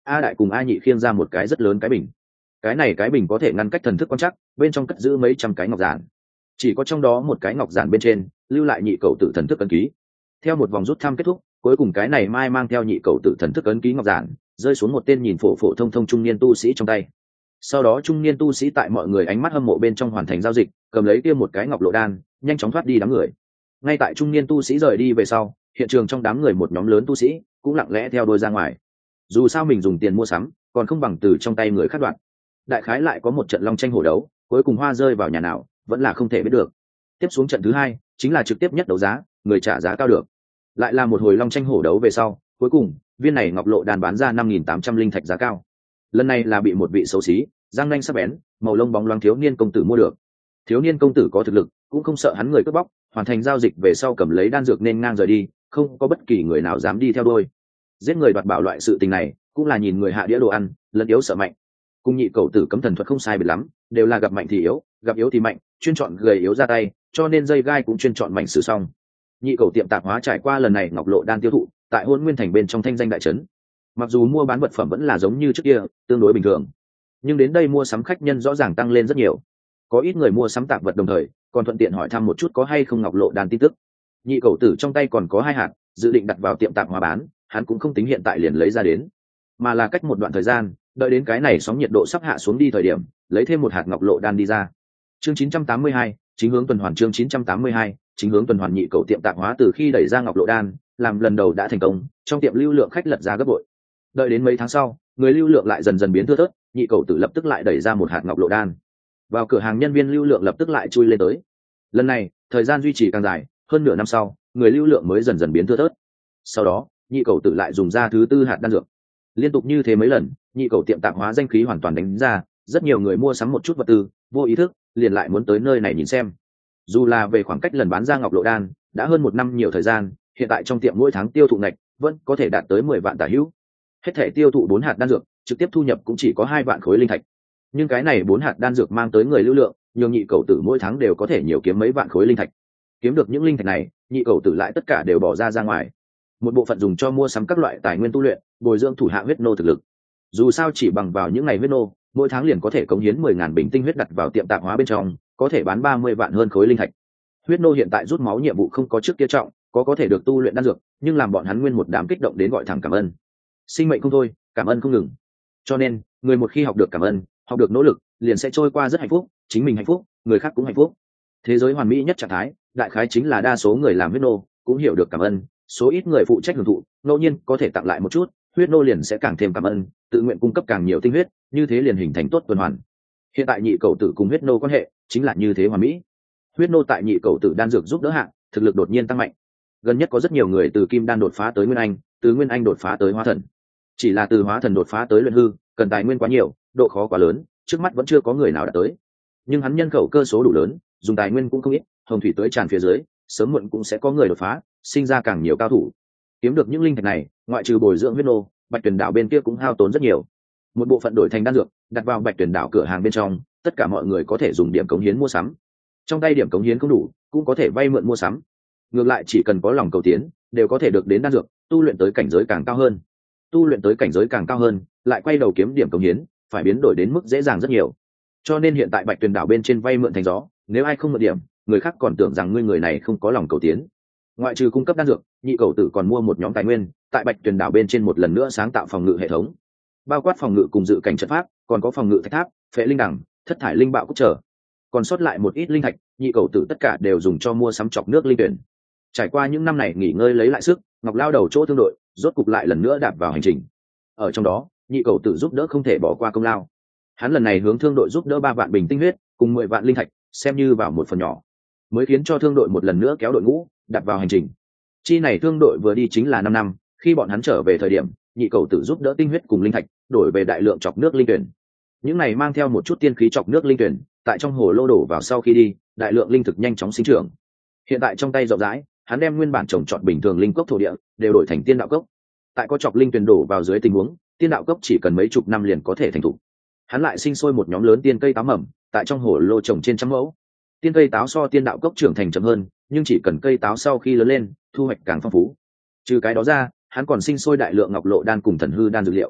A đại cùng A nhị khiêng ra một cái rất lớn cái bình. Cái này cái bình có thể ngăn cách thần thức quan chắc, bên trong cất giữ mấy trăm cái ngọc giản. Chỉ có trong đó một cái ngọc giản bên trên lưu lại nhị cầu tử thần thức ấn ký. Theo một vòng rút thăm kết thúc, cuối cùng cái này mai mang theo nhị cầu tử thần thức ấn ký ngọc giản rơi xuống một tên nhìn phổ phổ thông thông trung niên tu sĩ trong tay. Sau đó trung niên tu sĩ tại mọi người ánh mắt hâm mộ bên trong hoàn thành giao dịch, cầm lấy kia một cái ngọc lộ đan, nhanh chóng thoát đi đám người. Ngay tại trung niên tu sĩ rời đi về sau, hiện trường trong đám người một nhóm lớn tu sĩ cũng lặng lẽ theo đuôi ra ngoài. Dù sao mình dùng tiền mua sắm, còn không bằng từ trong tay người khác đoạt. Đại khái lại có một trận long tranh hổ đấu, cuối cùng hoa rơi vào nhà nào, vẫn là không thể biết được. Tiếp xuống trận thứ hai, chính là trực tiếp nhất đấu giá, người trả giá cao được. Lại là một hồi long tranh hổ đấu về sau, cuối cùng, viên này ngọc lộ đan bán ra năm nghìn tám trăm linh thạch giá cao. Lần này là bị một vị xấu xí, răng nanh sắc bén, màu lông bóng loáng thiếu niên công tử mua được. Thiếu niên công tử có thực lực, cũng không sợ hắn người cướp bóc, hoàn thành giao dịch về sau cầm lấy đan dược nên ngang rời đi, không có bất kỳ người nào dám đi theo đuôi. Giết người đoạt bảo loại sự tình này, cũng là nhìn người hạ đĩa đồ ăn, lẫn yếu sợ mạnh. Cùng nhị cầu tử cấm thần thuật không sai biệt lắm, đều là gặp mạnh thì yếu, gặp yếu thì mạnh, chuyên chọn gầy yếu ra tay, cho nên dây gai cũng chuyên chọn mạnh sử xong. Nhị cầu tiệm tạp hóa trải qua lần này ngọc lộ đan tiêu thụ, tại Hôn Nguyên thành bên trong thanh danh đại trấn. Mặc dù mua bán vật phẩm vẫn là giống như trước kia, tương đối bình thường, nhưng đến đây mua sắm khách nhân rõ ràng tăng lên rất nhiều. Có ít người mua sắm tạp vật đồng thời còn thuận tiện hỏi thăm một chút có hay không ngọc lộ đan tin tức. Nhị cầu tử trong tay còn có hai hạt, dự định đặt vào tiệm tạp hóa bán, hắn cũng không tính hiện tại liền lấy ra đến, mà là cách một đoạn thời gian, đợi đến cái này sóng nhiệt độ sắp hạ xuống đi thời điểm, lấy thêm một hạt ngọc lộ đan đi ra. Chương chín trăm tám mươi hai, chính hướng tuần hoàn. Chương chín trăm tám mươi hai, chính hướng tuần hoàn. Nhị cầu tiệm tạp hóa từ khi đẩy ra ngọc lộ đan, làm lần đầu đã thành công, trong tiệm lưu lượng khách lật ra gấp bội. Đợi đến mấy tháng sau, người lưu lượng lại dần dần biến thưa thớt, nhị cầu tử lập tức lại đẩy ra một hạt ngọc lộ đan. Vào cửa hàng nhân viên lưu lượng lập tức lại chui lên tới. Lần này, thời gian duy trì càng dài, hơn nửa năm sau, người lưu lượng mới dần dần biến thưa thớt. Sau đó, nhị cầu tử lại dùng ra thứ tư hạt đan dược. Liên tục như thế mấy lần, nhị cầu tiệm tạp hóa danh khí hoàn toàn đánh ra, rất nhiều người mua sắm một chút vật tư, vô ý thức liền lại muốn tới nơi này nhìn xem. Dù là về khoảng cách lần bán ra ngọc lộ đan, đã hơn một năm nhiều thời gian, hiện tại trong tiệm mỗi tháng tiêu thụ ngạch vẫn có thể đạt tới mười vạn tả hữu. Hết thể tiêu thụ bốn hạt đan dược, trực tiếp thu nhập cũng chỉ có hai vạn khối linh thạch. Nhưng cái này bốn hạt đan dược mang tới người lưu lượng, nhiều nhị cầu tử mỗi tháng đều có thể nhiều kiếm mấy vạn khối linh thạch. Kiếm được những linh thạch này, nhị cầu tử lại tất cả đều bỏ ra ra ngoài. Một bộ phận dùng cho mua sắm các loại tài nguyên tu luyện, bồi dưỡng thủ hạ huyết nô thực lực. Dù sao chỉ bằng vào những ngày huyết nô, mỗi tháng liền có thể cống hiến mười ngàn bình tinh huyết đặt vào tiệm tạp hóa bên trong, có thể bán ba mươi vạn hơn khối linh thạch. Huyết nô hiện tại rút máu nhiệm vụ không có trước kia trọng, có có thể được tu luyện đan dược, nhưng làm bọn hắn nguyên một đám kích động đến gọi thẳng cảm ơn. Sinh mệnh không thôi, cảm ơn không ngừng. Cho nên, người một khi học được cảm ơn, học được nỗ lực, liền sẽ trôi qua rất hạnh phúc, chính mình hạnh phúc, người khác cũng hạnh phúc. Thế giới hoàn mỹ nhất trạng thái, đại khái chính là đa số người làm huyết nô cũng hiểu được cảm ơn, số ít người phụ trách hưởng thụ, ngẫu nhiên có thể tặng lại một chút, huyết nô liền sẽ càng thêm cảm ơn, tự nguyện cung cấp càng nhiều tinh huyết, như thế liền hình thành tốt tuần hoàn. Hiện tại nhị cầu tử cùng huyết nô quan hệ chính là như thế hoàn mỹ. Huyết nô tại nhị cầu tử đan dược giúp đỡ hạng, thực lực đột nhiên tăng mạnh. Gần nhất có rất nhiều người từ kim đan đột phá tới nguyên anh, từ nguyên anh đột phá tới hóa thần. Chỉ là từ hóa thần đột phá tới luyện hư, cần tài nguyên quá nhiều, độ khó quá lớn, trước mắt vẫn chưa có người nào đạt tới. Nhưng hắn nhân khẩu cơ số đủ lớn, dùng tài nguyên cũng không ít, hồng thủy tới tràn phía dưới, sớm muộn cũng sẽ có người đột phá, sinh ra càng nhiều cao thủ. Kiếm được những linh thạch này, ngoại trừ bồi dưỡng huyết nô, Bạch Tuyển đảo bên kia cũng hao tốn rất nhiều. Một bộ phận đổi thành đan dược, đặt vào Bạch Tuyển đảo cửa hàng bên trong, tất cả mọi người có thể dùng điểm cống hiến mua sắm. Trong tay điểm cống hiến không đủ, cũng có thể vay mượn mua sắm. Ngược lại chỉ cần có lòng cầu tiến, đều có thể được đến đan dược, tu luyện tới cảnh giới càng cao hơn. Tu luyện tới cảnh giới càng cao hơn, lại quay đầu kiếm điểm cống hiến, phải biến đổi đến mức dễ dàng rất nhiều. Cho nên hiện tại Bạch Tuyển đảo bên trên vay mượn thành gió, nếu ai không mượn điểm, người khác còn tưởng rằng ngươi người này không có lòng cầu tiến. Ngoại trừ cung cấp đan dược, nhị cầu tử còn mua một nhóm tài nguyên, tại Bạch Tuyển đảo bên trên một lần nữa sáng tạo phòng ngự hệ thống, bao quát phòng ngự cùng dự cảnh trận pháp, còn có phòng ngự thạch tháp, phệ linh đẳng, thất thải linh bạo cúc trở. Còn sót lại một ít linh thạch, nhị cầu tử tất cả đều dùng cho mua sắm chọc nước linh tuyển. Trải qua những năm này nghỉ ngơi lấy lại sức, Ngọc lao đầu chỗ thương đội, rốt cục lại lần nữa đạp vào hành trình. Ở trong đó, nhị cầu tử giúp đỡ không thể bỏ qua công lao. Hắn lần này hướng thương đội giúp đỡ ba vạn bình tinh huyết, cùng mười vạn linh thạch, xem như vào một phần nhỏ, mới khiến cho thương đội một lần nữa kéo đội ngũ, đạp vào hành trình. Chi này thương đội vừa đi chính là năm năm, khi bọn hắn trở về thời điểm, nhị cầu tử giúp đỡ tinh huyết cùng linh thạch, đổi về đại lượng chọc nước linh tuyển. Những này mang theo một chút tiên khí chọc nước linh tuyển, tại trong hồ lô đổ vào sau khi đi, đại lượng linh thực nhanh chóng sinh trưởng. Hiện tại trong tay rộng rãi, hắn đem nguyên bản trồng trọt bình thường linh cốc thổ địa đều đổi thành tiên đạo cốc. Tại có chọc linh tuyển đổ vào dưới tình huống, tiên đạo cốc chỉ cần mấy chục năm liền có thể thành thủ. Hắn lại sinh sôi một nhóm lớn tiên cây táo mầm, tại trong hồ lô trồng trên trăm mẫu. Tiên cây táo so tiên đạo cốc trưởng thành chậm hơn, nhưng chỉ cần cây táo sau khi lớn lên, thu hoạch càng phong phú. Trừ cái đó ra, hắn còn sinh sôi đại lượng ngọc lộ đan cùng thần hư đan dược liệu.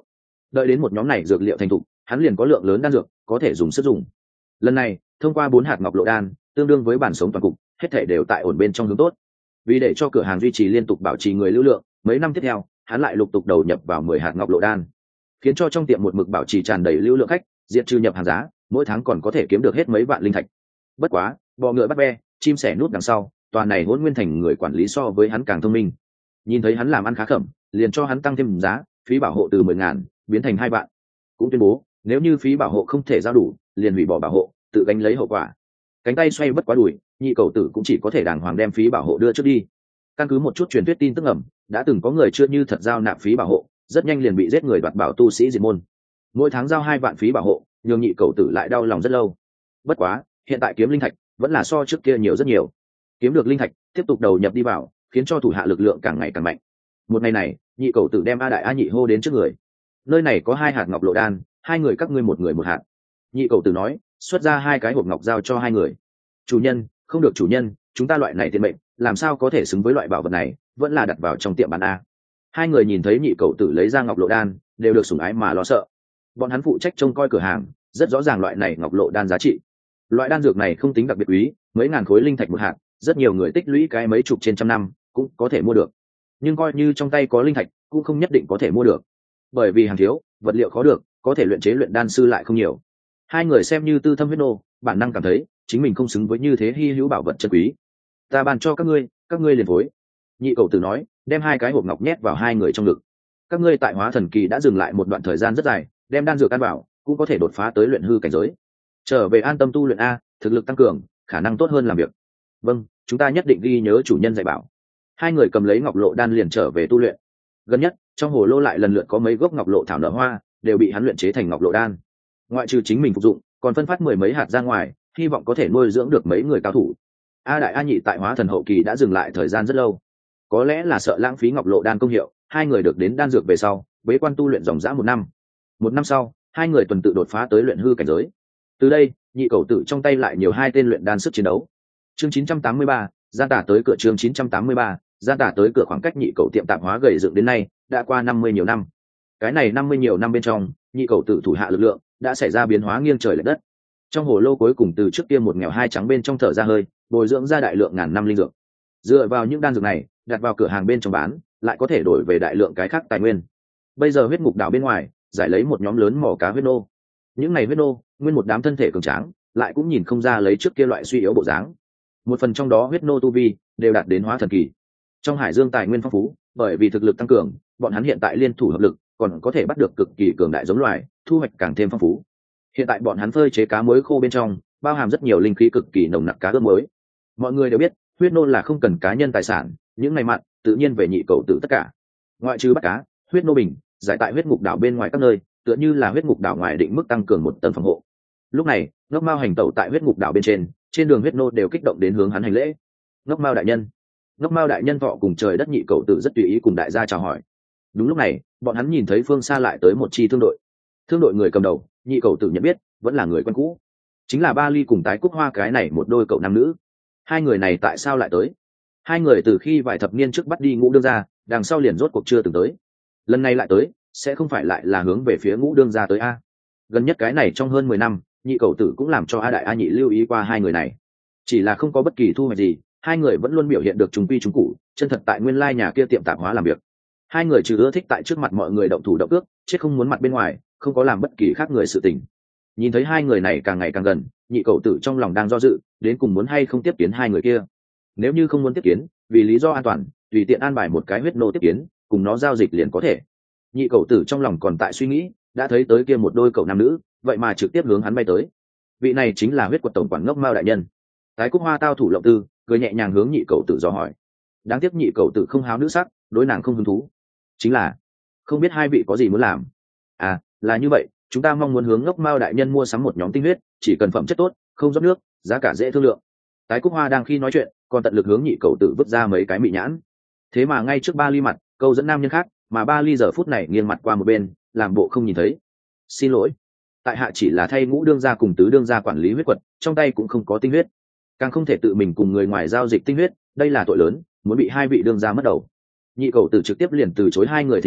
đợi đến một nhóm này dược liệu thành thục, hắn liền có lượng lớn đan dược có thể dùng sức dùng. Lần này thông qua bốn hạt ngọc lộ đan tương đương với bản sống toàn cục, hết thể đều tại ổn bên trong hướng tốt. Vì để cho cửa hàng duy trì liên tục bảo trì người lưu lượng, mấy năm tiếp theo hắn lại lục tục đầu nhập vào mười hạt ngọc lộ đan, khiến cho trong tiệm một mực bảo trì tràn đầy lưu lượng khách, diệt trừ nhập hàng giá, mỗi tháng còn có thể kiếm được hết mấy vạn linh thạch. Bất quá bò ngựa bắt ve, chim sẻ nút đằng sau, tòa này Hỗn Nguyên Thành người quản lý so với hắn càng thông minh. Nhìn thấy hắn làm ăn khá khẩm, liền cho hắn tăng thêm giá, phí bảo hộ từ mười ngàn biến thành hai vạn, cũng tuyên bố nếu như phí bảo hộ không thể giao đủ, liền hủy bỏ bảo hộ, tự gánh lấy hậu quả. Cánh tay xoay bất quá đuổi, nhị cầu tử cũng chỉ có thể đàng hoàng đem phí bảo hộ đưa trước đi. Căn cứ một chút truyền thuyết tin tức ẩm, đã từng có người chưa như thật giao nạp phí bảo hộ, rất nhanh liền bị giết người đoạt bảo tu sĩ diệt môn. Mỗi tháng giao hai vạn phí bảo hộ, nhường nhị cầu tử lại đau lòng rất lâu. Bất quá hiện tại kiếm linh thạch vẫn là so trước kia nhiều rất nhiều, kiếm được linh thạch tiếp tục đầu nhập đi vào, khiến cho thủ hạ lực lượng càng ngày càng mạnh. Một ngày này nhị cầu tử đem a đại a nhị hô đến trước người. Nơi này có hai hạt ngọc lộ đan, hai người các ngươi một người một hạt. Nhị cầu tử nói, xuất ra hai cái hộp ngọc giao cho hai người. Chủ nhân, không được chủ nhân, chúng ta loại này tiền mệnh làm sao có thể xứng với loại bảo vật này, vẫn là đặt vào trong tiệm bán a. Hai người nhìn thấy nhị cầu tử lấy ra ngọc lộ đan, đều được sủng ái mà lo sợ. Bọn hắn phụ trách trông coi cửa hàng, rất rõ ràng loại này ngọc lộ đan giá trị. Loại đan dược này không tính đặc biệt quý, mấy ngàn khối linh thạch một hạt, rất nhiều người tích lũy cái mấy chục trên trăm năm cũng có thể mua được. Nhưng coi như trong tay có linh thạch cũng không nhất định có thể mua được, bởi vì hàng thiếu, vật liệu khó được, có thể luyện chế luyện đan sư lại không nhiều. Hai người xem như tư thâm huyết nô, bản năng cảm thấy chính mình không xứng với như thế hy hữu bảo vật chân quý. Ta bàn cho các ngươi, các ngươi liền phối. Nhị cầu tử nói, đem hai cái hộp ngọc nhét vào hai người trong ngực. Các ngươi tại hóa thần kỳ đã dừng lại một đoạn thời gian rất dài, đem đan dược ăn vào cũng có thể đột phá tới luyện hư cảnh giới. Trở về an tâm tu luyện a, thực lực tăng cường, khả năng tốt hơn làm việc. Vâng, chúng ta nhất định ghi nhớ chủ nhân dạy bảo. Hai người cầm lấy ngọc lộ đan liền trở về tu luyện. Gần nhất trong hồ lô lại lần lượt có mấy gốc ngọc lộ thảo nở hoa, đều bị hắn luyện chế thành ngọc lộ đan. Ngoại trừ chính mình phục dụng, còn phân phát mười mấy hạt ra ngoài, hy vọng có thể nuôi dưỡng được mấy người cao thủ. A đại a nhị tại hóa thần hậu kỳ đã dừng lại thời gian rất lâu, có lẽ là sợ lãng phí ngọc lộ đan công hiệu, hai người được đến đan dược về sau bế quan tu luyện dòng dã một năm. Một năm sau hai người tuần tự đột phá tới luyện hư cảnh giới. Từ đây nhị cầu tử trong tay lại nhiều hai tên luyện đan sức chiến đấu. Chương chín trăm tám mươi ba, gian tả tới cửa. Chương chín trăm tám mươi ba, gian tả tới cửa. Khoảng cách nhị cầu tiệm tạp hóa gầy dựng đến nay đã qua năm mươi nhiều năm. Cái này năm mươi nhiều năm bên trong, nhị cầu tử thủ hạ lực lượng đã xảy ra biến hóa nghiêng trời lệch đất. Trong hồ lô cuối cùng từ trước kia một nghèo hai trắng bên trong thở ra hơi, bồi dưỡng ra đại lượng ngàn năm linh dược. Dựa vào những đan dược này đặt vào cửa hàng bên trong bán, lại có thể đổi về đại lượng cái khác tài nguyên. Bây giờ huyết ngục đảo bên ngoài giải lấy một nhóm lớn mỏ cá huyết nô. Những này huyết nô nguyên một đám thân thể cường tráng, lại cũng nhìn không ra lấy trước kia loại suy yếu bộ dáng. Một phần trong đó huyết nô tu vi đều đạt đến hóa thần kỳ. Trong hải dương tài nguyên phong phú, bởi vì thực lực tăng cường, bọn hắn hiện tại liên thủ hợp lực, còn có thể bắt được cực kỳ cường đại giống loài, thu hoạch càng thêm phong phú. Hiện tại bọn hắn phơi chế cá muối khô bên trong bao hàm rất nhiều linh khí cực kỳ nồng nặc cá ướp muối. Mọi người đều biết huyết nô là không cần cá nhân tài sản, những ngày mặn tự nhiên về nhị cầu tử tất cả. Ngoại trừ bắt cá, huyết nô bình giải tại huyết ngục đảo bên ngoài các nơi, tựa như là huyết ngục đảo ngoài định mức tăng cường một tầng phòng hộ. Lúc này ngốc mao hành tẩu tại huyết ngục đảo bên trên, trên đường huyết nô đều kích động đến hướng hắn hành lễ. Ngốc mao đại nhân. Ngốc mao đại nhân thọ cùng trời đất, nhị cầu tử rất tùy ý cùng đại gia chào hỏi. Đúng lúc này bọn hắn nhìn thấy phương xa lại tới một chi thương đội. Thương đội người cầm đầu nhị cầu tử nhận biết, vẫn là người quen cũ, chính là Ba Ly cùng Tái Cúc Hoa cái này một đôi cậu nam nữ. Hai người này tại sao lại tới? Hai người từ khi vài thập niên trước bắt đi Ngũ đương gia, đằng sau liền rốt cuộc chưa từng tới. Lần này lại tới, sẽ không phải lại là hướng về phía Ngũ đương gia tới a? Gần nhất cái này trong hơn mười năm, nhị cầu tử cũng làm cho A đại A nhị lưu ý qua hai người này, chỉ là không có bất kỳ thu hoạch gì. Hai người vẫn luôn biểu hiện được trung quy trung cụ, chân thật tại nguyên lai nhà kia tiệm tạp hóa làm việc. Hai người trừ ưa thích tại trước mặt mọi người động thủ động cước, chết không muốn mặt bên ngoài, không có làm bất kỳ khác người sự tình. Nhìn thấy hai người này càng ngày càng gần, nhị cầu tử trong lòng đang do dự, đến cùng muốn hay không tiếp kiến hai người kia. Nếu như không muốn tiếp kiến, vì lý do an toàn, tùy tiện an bài một cái huyết nô tiếp kiến, cùng nó giao dịch liền có thể. Nhị cầu tử trong lòng còn tại suy nghĩ, đã thấy tới kia một đôi cậu nam nữ, vậy mà trực tiếp hướng hắn bay tới. Vị này chính là huyết quật tổng quản Ngốc Mao đại nhân. Tái Cúc Hoa tao thủ lộng tư, cười nhẹ nhàng hướng nhị cầu tử dò hỏi. Đáng tiếc nhị cầu tử không háo nữ sắc, đối nàng không hứng thú. Chính là không biết hai vị có gì muốn làm. À, là như vậy, chúng ta mong muốn hướng Ngốc Mao đại nhân mua sắm một nhóm tinh huyết, chỉ cần phẩm chất tốt, không rót nước, giá cả dễ thương lượng. Tái Cúc Hoa đang khi nói chuyện, còn tận lực hướng nhị cầu tử vứt ra mấy cái mị nhãn. Thế mà ngay trước Ba Ly mặt, câu dẫn nam nhân khác, mà Ba Ly giờ phút này nghiêng mặt qua một bên, làm bộ không nhìn thấy. Xin lỗi, tại hạ chỉ là thay Ngũ đương gia cùng Tứ đương gia quản lý huyết quật, trong tay cũng không có tinh huyết, càng không thể tự mình cùng người ngoài giao dịch tinh huyết, đây là tội lớn, muốn bị hai vị đương gia mất đầu. Nhị cầu tử trực tiếp liền từ chối hai người thỉnh cầu,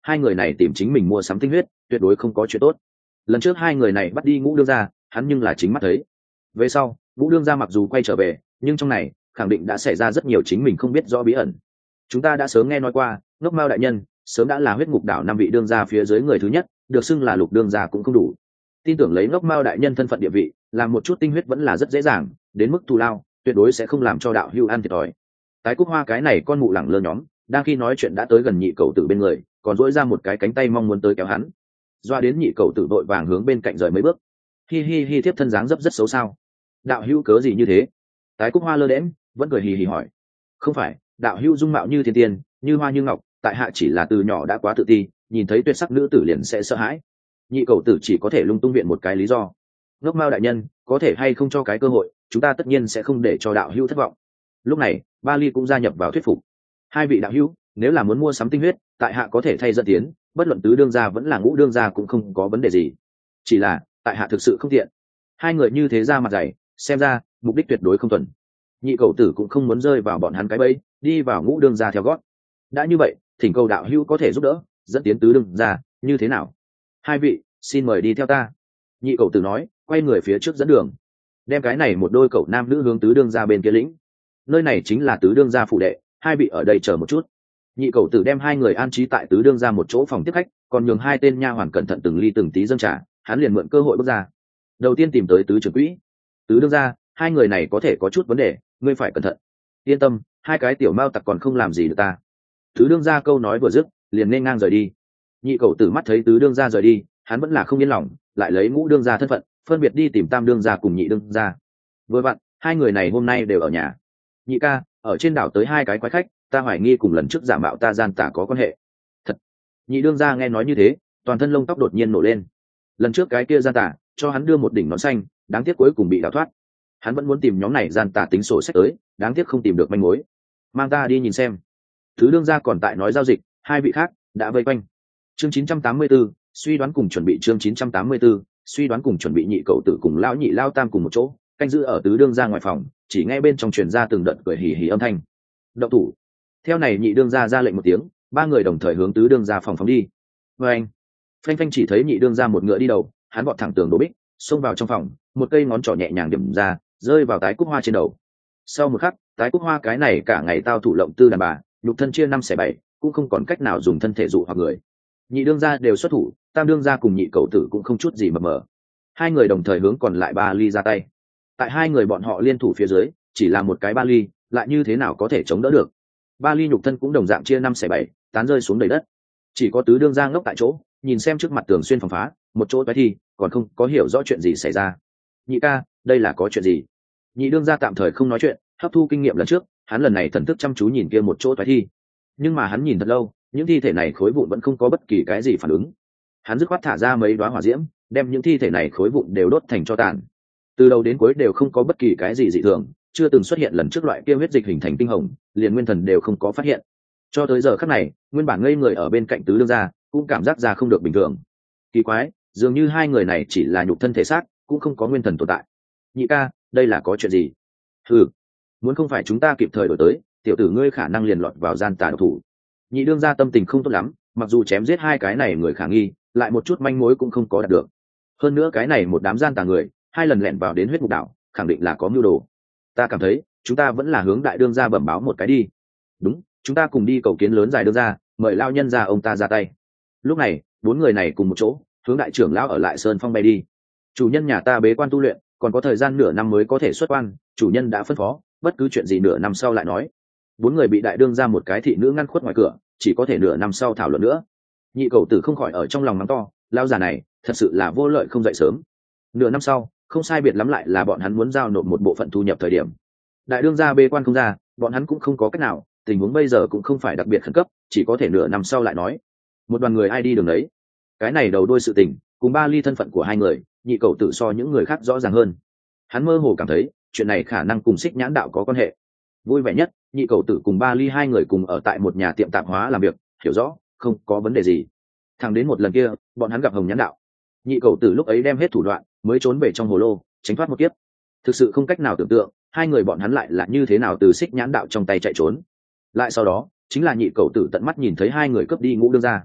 hai người này tìm chính mình mua sắm tinh huyết tuyệt đối không có chuyện tốt. Lần trước hai người này bắt đi ngũ đương gia, hắn nhưng là chính mắt thấy. Về sau ngũ đương gia mặc dù quay trở về, nhưng trong này khẳng định đã xảy ra rất nhiều chính mình không biết rõ bí ẩn. Chúng ta đã sớm nghe nói qua Ngốc Mao đại nhân sớm đã là huyết ngục đảo năm vị đương gia phía dưới người thứ nhất, được xưng là lục đương gia cũng không đủ. Tin tưởng lấy Ngốc Mao đại nhân thân phận địa vị, làm một chút tinh huyết vẫn là rất dễ dàng, đến mức thù lao tuyệt đối sẽ không làm cho đạo hưu ăn thiệt thòi. Tái Cúc Hoa cái này con mụ lẳng lơ nhóm đang khi nói chuyện đã tới gần nhị cầu tử bên người, còn dỗi ra một cái cánh tay mong muốn tới kéo hắn. Doa đến nhị cầu tử đội vàng hướng bên cạnh rời mấy bước. Hi hi hi, tiếp thân dáng dấp rất xấu sao? Đạo hưu cớ gì như thế? Tái Cúc Hoa lơ đễm vẫn cười hì hì hỏi. Không phải, đạo hưu dung mạo như thiên tiên, như hoa như ngọc, tại hạ chỉ là từ nhỏ đã quá tự ti, nhìn thấy tuyệt sắc nữ tử liền sẽ sợ hãi. Nhị cầu tử chỉ có thể lung tung viện một cái lý do. Ngốc Mao đại nhân có thể hay không cho cái cơ hội, chúng ta tất nhiên sẽ không để cho đạo hưu thất vọng. Lúc này ba ly cũng gia nhập vào thuyết phục. Hai vị đạo hữu, nếu là muốn mua sắm tinh huyết, tại hạ có thể thay dẫn tiến, bất luận tứ đương gia vẫn là ngũ đương gia cũng không có vấn đề gì. Chỉ là tại hạ thực sự không tiện. Hai người như thế ra mặt dày, xem ra mục đích tuyệt đối không thuần. Nhị cầu tử cũng không muốn rơi vào bọn hắn cái bẫy, đi vào ngũ đương gia theo gót. Đã như vậy, thỉnh cầu đạo hữu có thể giúp đỡ, dẫn tiến tứ đương gia, như thế nào? Hai vị, xin mời đi theo ta. Nhị cầu tử nói, quay người phía trước dẫn đường, đem cái này một đôi cậu nam nữ hướng tứ đương gia bên kia lĩnh. Nơi này chính là tứ đương gia phụ đệ, hai vị ở đây chờ một chút. Nhị cầu tử đem hai người an trí tại tứ đương gia một chỗ phòng tiếp khách, còn nhường hai tên nha hoàn cẩn thận từng ly từng tí dâng trà. Hắn liền mượn cơ hội bước ra, đầu tiên tìm tới tứ trưởng quỹ. Tứ đương gia, hai người này có thể có chút vấn đề, ngươi phải cẩn thận. Yên tâm, hai cái tiểu mao tặc còn không làm gì được ta. Tứ đương gia câu nói vừa dứt, liền nên ngang rời đi. Nhị cầu tử mắt thấy tứ đương gia rời đi, hắn vẫn là không yên lòng, lại lấy ngũ đương gia thân phận, phân biệt đi tìm tam đương gia cùng nhị đương gia. Vừa vặn, hai người này hôm nay đều ở nhà. Nhị ca, ở trên đảo tới hai cái quái khách, ta hoài nghi cùng lần trước giả mạo ta gian tả có quan hệ. Thật? Nhị đương gia nghe nói như thế, toàn thân lông tóc đột nhiên nổ lên. Lần trước cái kia gian tả cho hắn đưa một đỉnh nón xanh, đáng tiếc cuối cùng bị đào thoát. Hắn vẫn muốn tìm nhóm này gian tả tính sổ sách tới, đáng tiếc không tìm được manh mối. Mang ta đi nhìn xem. Thứ đương gia còn tại nói giao dịch, hai vị khác đã vây quanh. Chương chín trăm tám mươi tư, suy đoán cùng chuẩn bị chương chín trăm tám mươi tư, suy đoán cùng chuẩn bị. Nhị cậu tử cùng lão nhị lao tam cùng một chỗ, canh giữ ở tứ đương gia ngoài phòng, chỉ nghe bên trong truyền ra từng đợt cười hì hì âm thanh. Động thủ. Theo này nhị đương gia ra lệnh một tiếng, ba người đồng thời hướng tứ đương gia phòng phóng đi. Và anh, phanh phanh, chỉ thấy nhị đương gia một ngựa đi đầu, hắn vọt thẳng tường đổ bích, xông vào trong phòng, một cây ngón trỏ nhẹ nhàng điểm ra, rơi vào Tái Cúc Hoa trên đầu. Sau một khắc, Tái Cúc Hoa cái này cả ngày tao thủ lộng tư đàn bà, nhục thân chia năm xẻ bảy, cũng không còn cách nào dùng thân thể dụ hoặc người. Nhị đương gia đều xuất thủ, tam đương gia cùng nhị cậu tử cũng không chút gì mập mờ. Hai người đồng thời hướng còn lại ba ly ra tay. Tại hai người bọn họ liên thủ phía dưới, chỉ là một cái ba ly, lại như thế nào có thể chống đỡ được? Ba ly nhục thân cũng đồng dạng chia năm xẻ bảy, tán rơi xuống đầy đất. Chỉ có tứ đương gia ngốc tại chỗ, nhìn xem trước mặt tường xuyên phòng phá, một chỗ toái thi, còn không có hiểu rõ chuyện gì xảy ra. Nhị ca, đây là có chuyện gì? Nhị đương gia tạm thời không nói chuyện, hấp thu kinh nghiệm lần trước, hắn lần này thần thức chăm chú nhìn kia một chỗ toái thi. Nhưng mà hắn nhìn thật lâu, những thi thể này khối vụn vẫn không có bất kỳ cái gì phản ứng. Hắn dứt khoát thả ra mấy đóa hỏa diễm, đem những thi thể này khối vụn đều đốt thành tro tàn. Từ đầu đến cuối đều không có bất kỳ cái gì dị thường, chưa từng xuất hiện lần trước loại kia huyết dịch hình thành tinh hồng, liền nguyên thần đều không có phát hiện. Cho tới giờ khắc này, nguyên bản ngây người ở bên cạnh tứ đương gia cũng cảm giác ra không được bình thường. Kỳ quái, dường như hai người này chỉ là nhục thân thể xác, cũng không có nguyên thần tồn tại. Nhị ca, đây là có chuyện gì? Ừ, muốn không phải chúng ta kịp thời đổi tới, tiểu tử ngươi khả năng liền lọt vào gian tà độc thủ. Nhị đương gia tâm tình không tốt lắm, mặc dù chém giết hai cái này người khả nghi, lại một chút manh mối cũng không có đạt được. Hơn nữa cái này một đám gian tà người, hai lần lẻn vào đến huyết ngục đảo, khẳng định là có mưu đồ. Ta cảm thấy chúng ta vẫn là hướng đại đương gia bẩm báo một cái đi. Đúng, chúng ta cùng đi cầu kiến lớn dài đương gia, mời lao nhân ra ông ta ra tay. Lúc này bốn người này cùng một chỗ hướng đại trưởng lão ở lại sơn phong bay đi. Chủ nhân nhà ta bế quan tu luyện, còn có thời gian nửa năm mới có thể xuất quan, chủ nhân đã phân phó, bất cứ chuyện gì nửa năm sau lại nói. Bốn người bị đại đương gia một cái thị nữ ngăn khuất ngoài cửa, chỉ có thể nửa năm sau thảo luận nữa. Nhị cầu tử không khỏi ở trong lòng mắng to, lao già này thật sự là vô lợi không dậy sớm. Nửa năm sau không sai biệt lắm lại là bọn hắn muốn giao nộp một bộ phận thu nhập thời điểm. Đại đương gia bê quan không ra, bọn hắn cũng không có cách nào, tình huống bây giờ cũng không phải đặc biệt khẩn cấp, chỉ có thể nửa năm sau lại nói. Một đoàn người ai đi đường đấy. Cái này đầu đuôi sự tình, cùng ba ly thân phận của hai người, nhị cầu tử so những người khác rõ ràng hơn. Hắn mơ hồ cảm thấy chuyện này khả năng cùng Xích Nhãn đạo có quan hệ. Vui vẻ nhất, nhị cầu tử cùng ba ly hai người cùng ở tại một nhà tiệm tạp hóa làm việc, hiểu rõ không có vấn đề gì. Thẳng đến một lần kia bọn hắn gặp Hồng Nhãn đạo, nhị cầu tử lúc ấy đem hết thủ đoạn mới trốn về trong hồ lô, tránh thoát một kiếp. Thực sự không cách nào tưởng tượng hai người bọn hắn lại là như thế nào từ Xích Nhãn đạo trong tay chạy trốn. Lại sau đó chính là nhị cầu tử tận mắt nhìn thấy hai người cướp đi ngũ đương gia.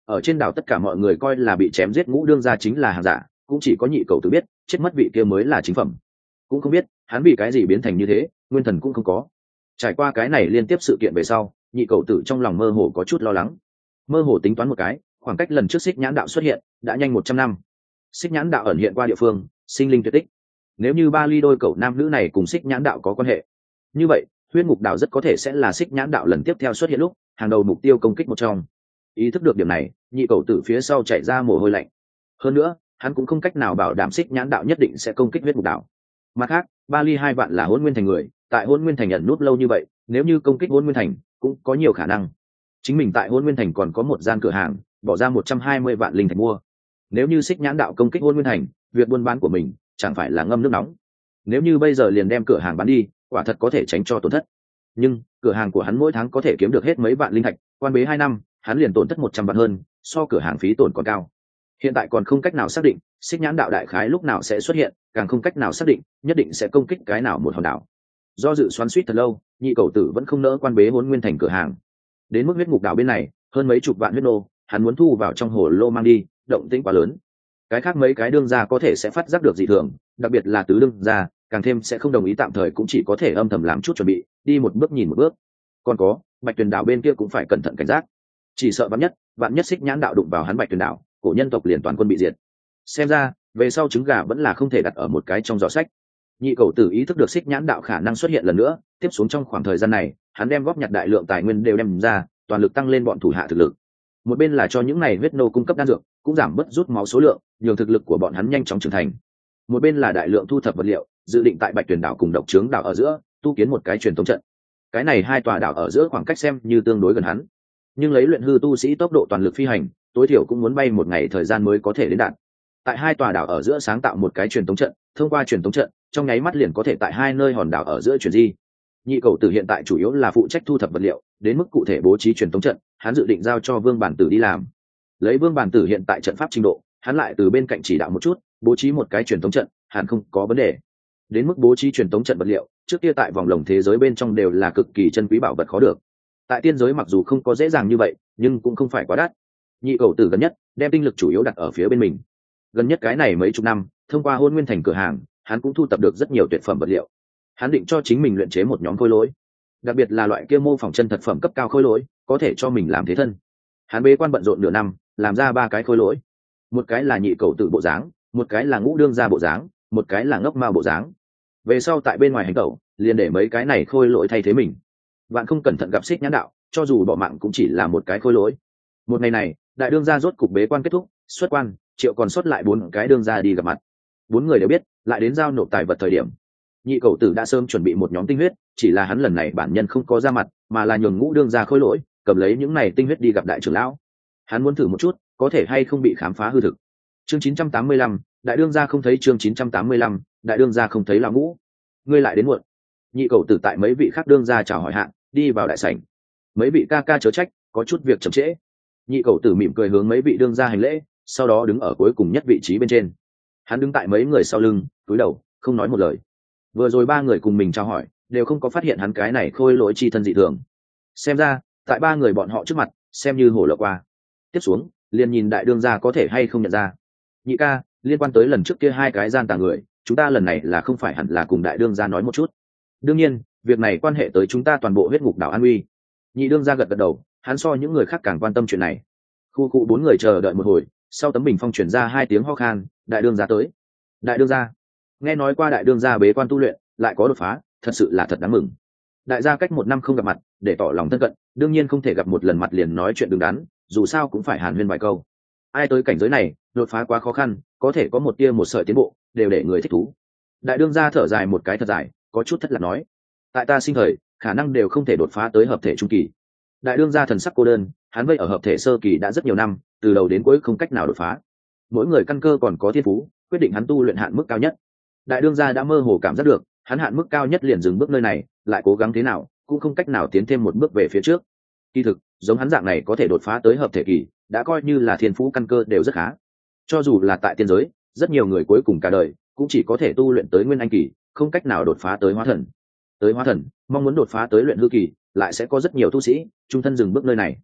Ở trên đảo tất cả mọi người coi là bị chém giết ngũ đương gia chính là hàng giả, cũng chỉ có nhị cầu tử biết chết mất vị kia mới là chính phẩm. Cũng không biết hắn vì cái gì biến thành như thế, nguyên thần cũng không có. Trải qua cái này liên tiếp sự kiện về sau, nhị cầu tử trong lòng mơ hồ có chút lo lắng. Mơ hồ tính toán một cái, khoảng cách lần trước xích nhãn đạo xuất hiện đã nhanh một trăm năm. Xích nhãn đạo ẩn hiện qua địa phương, sinh linh tuyệt tích. Nếu như ba ly đôi cậu nam nữ này cùng xích nhãn đạo có quan hệ, như vậy huyết ngục đạo rất có thể sẽ là xích nhãn đạo lần tiếp theo xuất hiện lúc hàng đầu mục tiêu công kích một trong. Ý thức được điểm này, nhị cầu tử phía sau chạy ra mồ hôi lạnh. Hơn nữa hắn cũng không cách nào bảo đảm xích nhãn đạo nhất định sẽ công kích huyết ngục đạo. Mặt khác, ba ly hai vạn là hôn nguyên thành người, tại hôn nguyên thành nhận nút lâu như vậy, nếu như công kích hôn nguyên thành cũng có nhiều khả năng. Chính mình tại hôn nguyên thành còn có một gian cửa hàng, bỏ ra một trăm hai mươi vạn linh thạch mua. Nếu như xích nhãn đạo công kích hôn nguyên thành, việc buôn bán của mình chẳng phải là ngâm nước nóng. Nếu như bây giờ liền đem cửa hàng bán đi, quả thật có thể tránh cho tổn thất. Nhưng cửa hàng của hắn mỗi tháng có thể kiếm được hết mấy vạn linh thạch, quan bế hai năm hắn liền tổn thất một trăm vạn hơn, so cửa hàng phí tổn còn cao. Hiện tại còn không cách nào xác định xích nhãn đạo đại khái lúc nào sẽ xuất hiện, càng không cách nào xác định nhất định sẽ công kích cái nào một hòn đảo. Do dự xoắn suýt thật lâu, nhị cầu tử vẫn không nỡ quan bế hôn nguyên thành cửa hàng. Đến mức huyết ngục đảo bên này, hơn mấy chục vạn huyết nô, hắn muốn thu vào trong hồ lô mang đi, động tĩnh quá lớn. Cái khác mấy cái đương gia có thể sẽ phát giác được dị thường, đặc biệt là tứ đương gia, càng thêm sẽ không đồng ý, tạm thời cũng chỉ có thể âm thầm làm chút chuẩn bị, đi một bước nhìn một bước. Còn có bạch tuyền đảo bên kia cũng phải cẩn thận cảnh giác, chỉ sợ vạn nhất vạn nhất xích nhãn đạo đụng vào hắn bạch tuyền đảo, cổ nhân tộc liền toàn quân bị diệt. Xem ra về sau trứng gà vẫn là không thể đặt ở một cái trong giỏ sách. Nhị cầu tử ý thức được xích nhãn đạo khả năng xuất hiện lần nữa, tiếp xuống trong khoảng thời gian này hắn đem góp nhặt đại lượng tài nguyên đều đem ra, toàn lực tăng lên bọn thủ hạ thực lực. Một bên là cho những này huyết nô cung cấp đan dược, cũng giảm bớt rút máu số lượng, nhường thực lực của bọn hắn nhanh chóng trưởng thành. Một bên là đại lượng thu thập vật liệu, dự định tại bạch tuyển đảo cùng độc trướng đảo ở giữa tu kiến một cái truyền thống trận. Cái này hai tòa đảo ở giữa khoảng cách xem như tương đối gần hắn, nhưng lấy luyện hư tu sĩ tốc độ toàn lực phi hành, tối thiểu cũng muốn bay một ngày thời gian mới có thể đến đạt. Tại hai tòa đảo ở giữa sáng tạo một cái truyền thống trận, thông qua truyền thống trận trong nháy mắt liền có thể tại hai nơi hòn đảo ở giữa chuyển di. Nhị cầu tử hiện tại chủ yếu là phụ trách thu thập vật liệu, đến mức cụ thể bố trí truyền thống trận hắn dự định giao cho vương bản tử đi làm. Lấy vương bản tử hiện tại trận pháp trình độ, hắn lại từ bên cạnh chỉ đạo một chút, bố trí một cái truyền thống trận hẳn không có vấn đề. Đến mức bố trí truyền thống trận vật liệu, trước kia tại vòng lồng thế giới bên trong đều là cực kỳ chân quý bảo vật khó được. Tại tiên giới mặc dù không có dễ dàng như vậy, nhưng cũng không phải quá đắt. Nhị cầu tử gần nhất đem tinh lực chủ yếu đặt ở phía bên mình. Gần nhất cái này mấy chục năm, thông qua hôn nguyên thành cửa hàng, hắn cũng thu tập được rất nhiều tuyệt phẩm vật liệu. Hắn định cho chính mình luyện chế một nhóm khôi lỗi, đặc biệt là loại kia mô phỏng chân thật phẩm cấp cao khôi lỗi, có thể cho mình làm thế thân. Hắn bế quan bận rộn nửa năm, làm ra ba cái khôi lỗi. Một cái là nhị cầu tử bộ dáng, một cái là ngũ đương gia bộ dáng, một cái là ngốc mao bộ dáng. Về sau tại bên ngoài hành tẩu, liền để mấy cái này khôi lỗi thay thế mình. Bạn không cẩn thận gặp xích nhãn đạo, cho dù bỏ mạng cũng chỉ là một cái khôi lỗi. Một ngày này, đại đương gia rốt cục bế quan kết thúc, xuất quan, Triệu còn sót lại bốn cái đương gia đi gặp mặt. Bốn người đều biết, lại đến giao nộp tài vật thời điểm. Nhị cầu tử đã sớm chuẩn bị một nhóm tinh huyết, chỉ là hắn lần này bản nhân không có ra mặt, mà là nhường ngũ đương gia khôi lỗi cầm lấy những này tinh huyết đi gặp đại trưởng lão. Hắn muốn thử một chút, có thể hay không bị khám phá hư thực. Chương chín trăm tám mươi lăm, đại đương gia không thấy. Chương chín trăm tám mươi lăm, đại đương gia không thấy lão ngũ. Ngươi lại đến muộn. Nhị cầu tử tại mấy vị khác đương gia chào hỏi hạn, đi vào đại sảnh. Mấy vị ca ca chớ trách, có chút việc chậm trễ. Nhị cầu tử mỉm cười hướng mấy vị đương gia hành lễ, sau đó đứng ở cuối cùng nhất vị trí bên trên. Hắn đứng tại mấy người sau lưng, cúi đầu, không nói một lời. Vừa rồi ba người cùng mình chào hỏi, đều không có phát hiện hắn cái này khôi lỗi chi thân dị thường. Xem ra, tại ba người bọn họ trước mặt, xem như hổ lộ qua. Tiếp xuống, liền nhìn đại đương gia có thể hay không nhận ra. Nhị ca, liên quan tới lần trước kia hai cái gian tà người, chúng ta lần này là không phải hẳn là cùng đại đương gia nói một chút. Đương nhiên, việc này quan hệ tới chúng ta toàn bộ huyết ngục đảo an uy. Nhị đương gia gật gật đầu, hắn so những người khác càng quan tâm chuyện này. Khu cụ bốn người chờ đợi một hồi, sau tấm bình phong truyền ra hai tiếng ho khan, đại đương gia tới. Đại đương gia, nghe nói qua đại đương gia bế quan tu luyện, lại có đột phá, thật sự là thật đáng mừng. Đại gia cách một năm không gặp mặt, để tỏ lòng thân cận, đương nhiên không thể gặp một lần mặt liền nói chuyện đứng đắn, dù sao cũng phải hàn huyên vài câu. Ai tới cảnh giới này, đột phá quá khó khăn, có thể có một tia một sợi tiến bộ, đều để người thích thú. Đại đương gia thở dài một cái thật dài, có chút thất lạc nói, tại ta sinh thời, khả năng đều không thể đột phá tới hợp thể trung kỳ. Đại đương gia thần sắc cô đơn, hắn vây ở hợp thể sơ kỳ đã rất nhiều năm, từ đầu đến cuối không cách nào đột phá. Mỗi người căn cơ còn có thiên phú, quyết định hắn tu luyện hạn mức cao nhất. Đại đương gia đã mơ hồ cảm giác được, hắn hạn mức cao nhất liền dừng bước nơi này, lại cố gắng thế nào cũng không cách nào tiến thêm một bước về phía trước. Kỳ thực, giống hắn dạng này có thể đột phá tới hợp thể kỳ, đã coi như là thiên phú căn cơ đều rất khá. Cho dù là tại tiên giới, rất nhiều người cuối cùng cả đời cũng chỉ có thể tu luyện tới nguyên anh kỳ, không cách nào đột phá tới hóa thần. Tới hóa thần, mong muốn đột phá tới luyện hư kỳ, lại sẽ có rất nhiều tu sĩ trung thân dừng bước nơi này.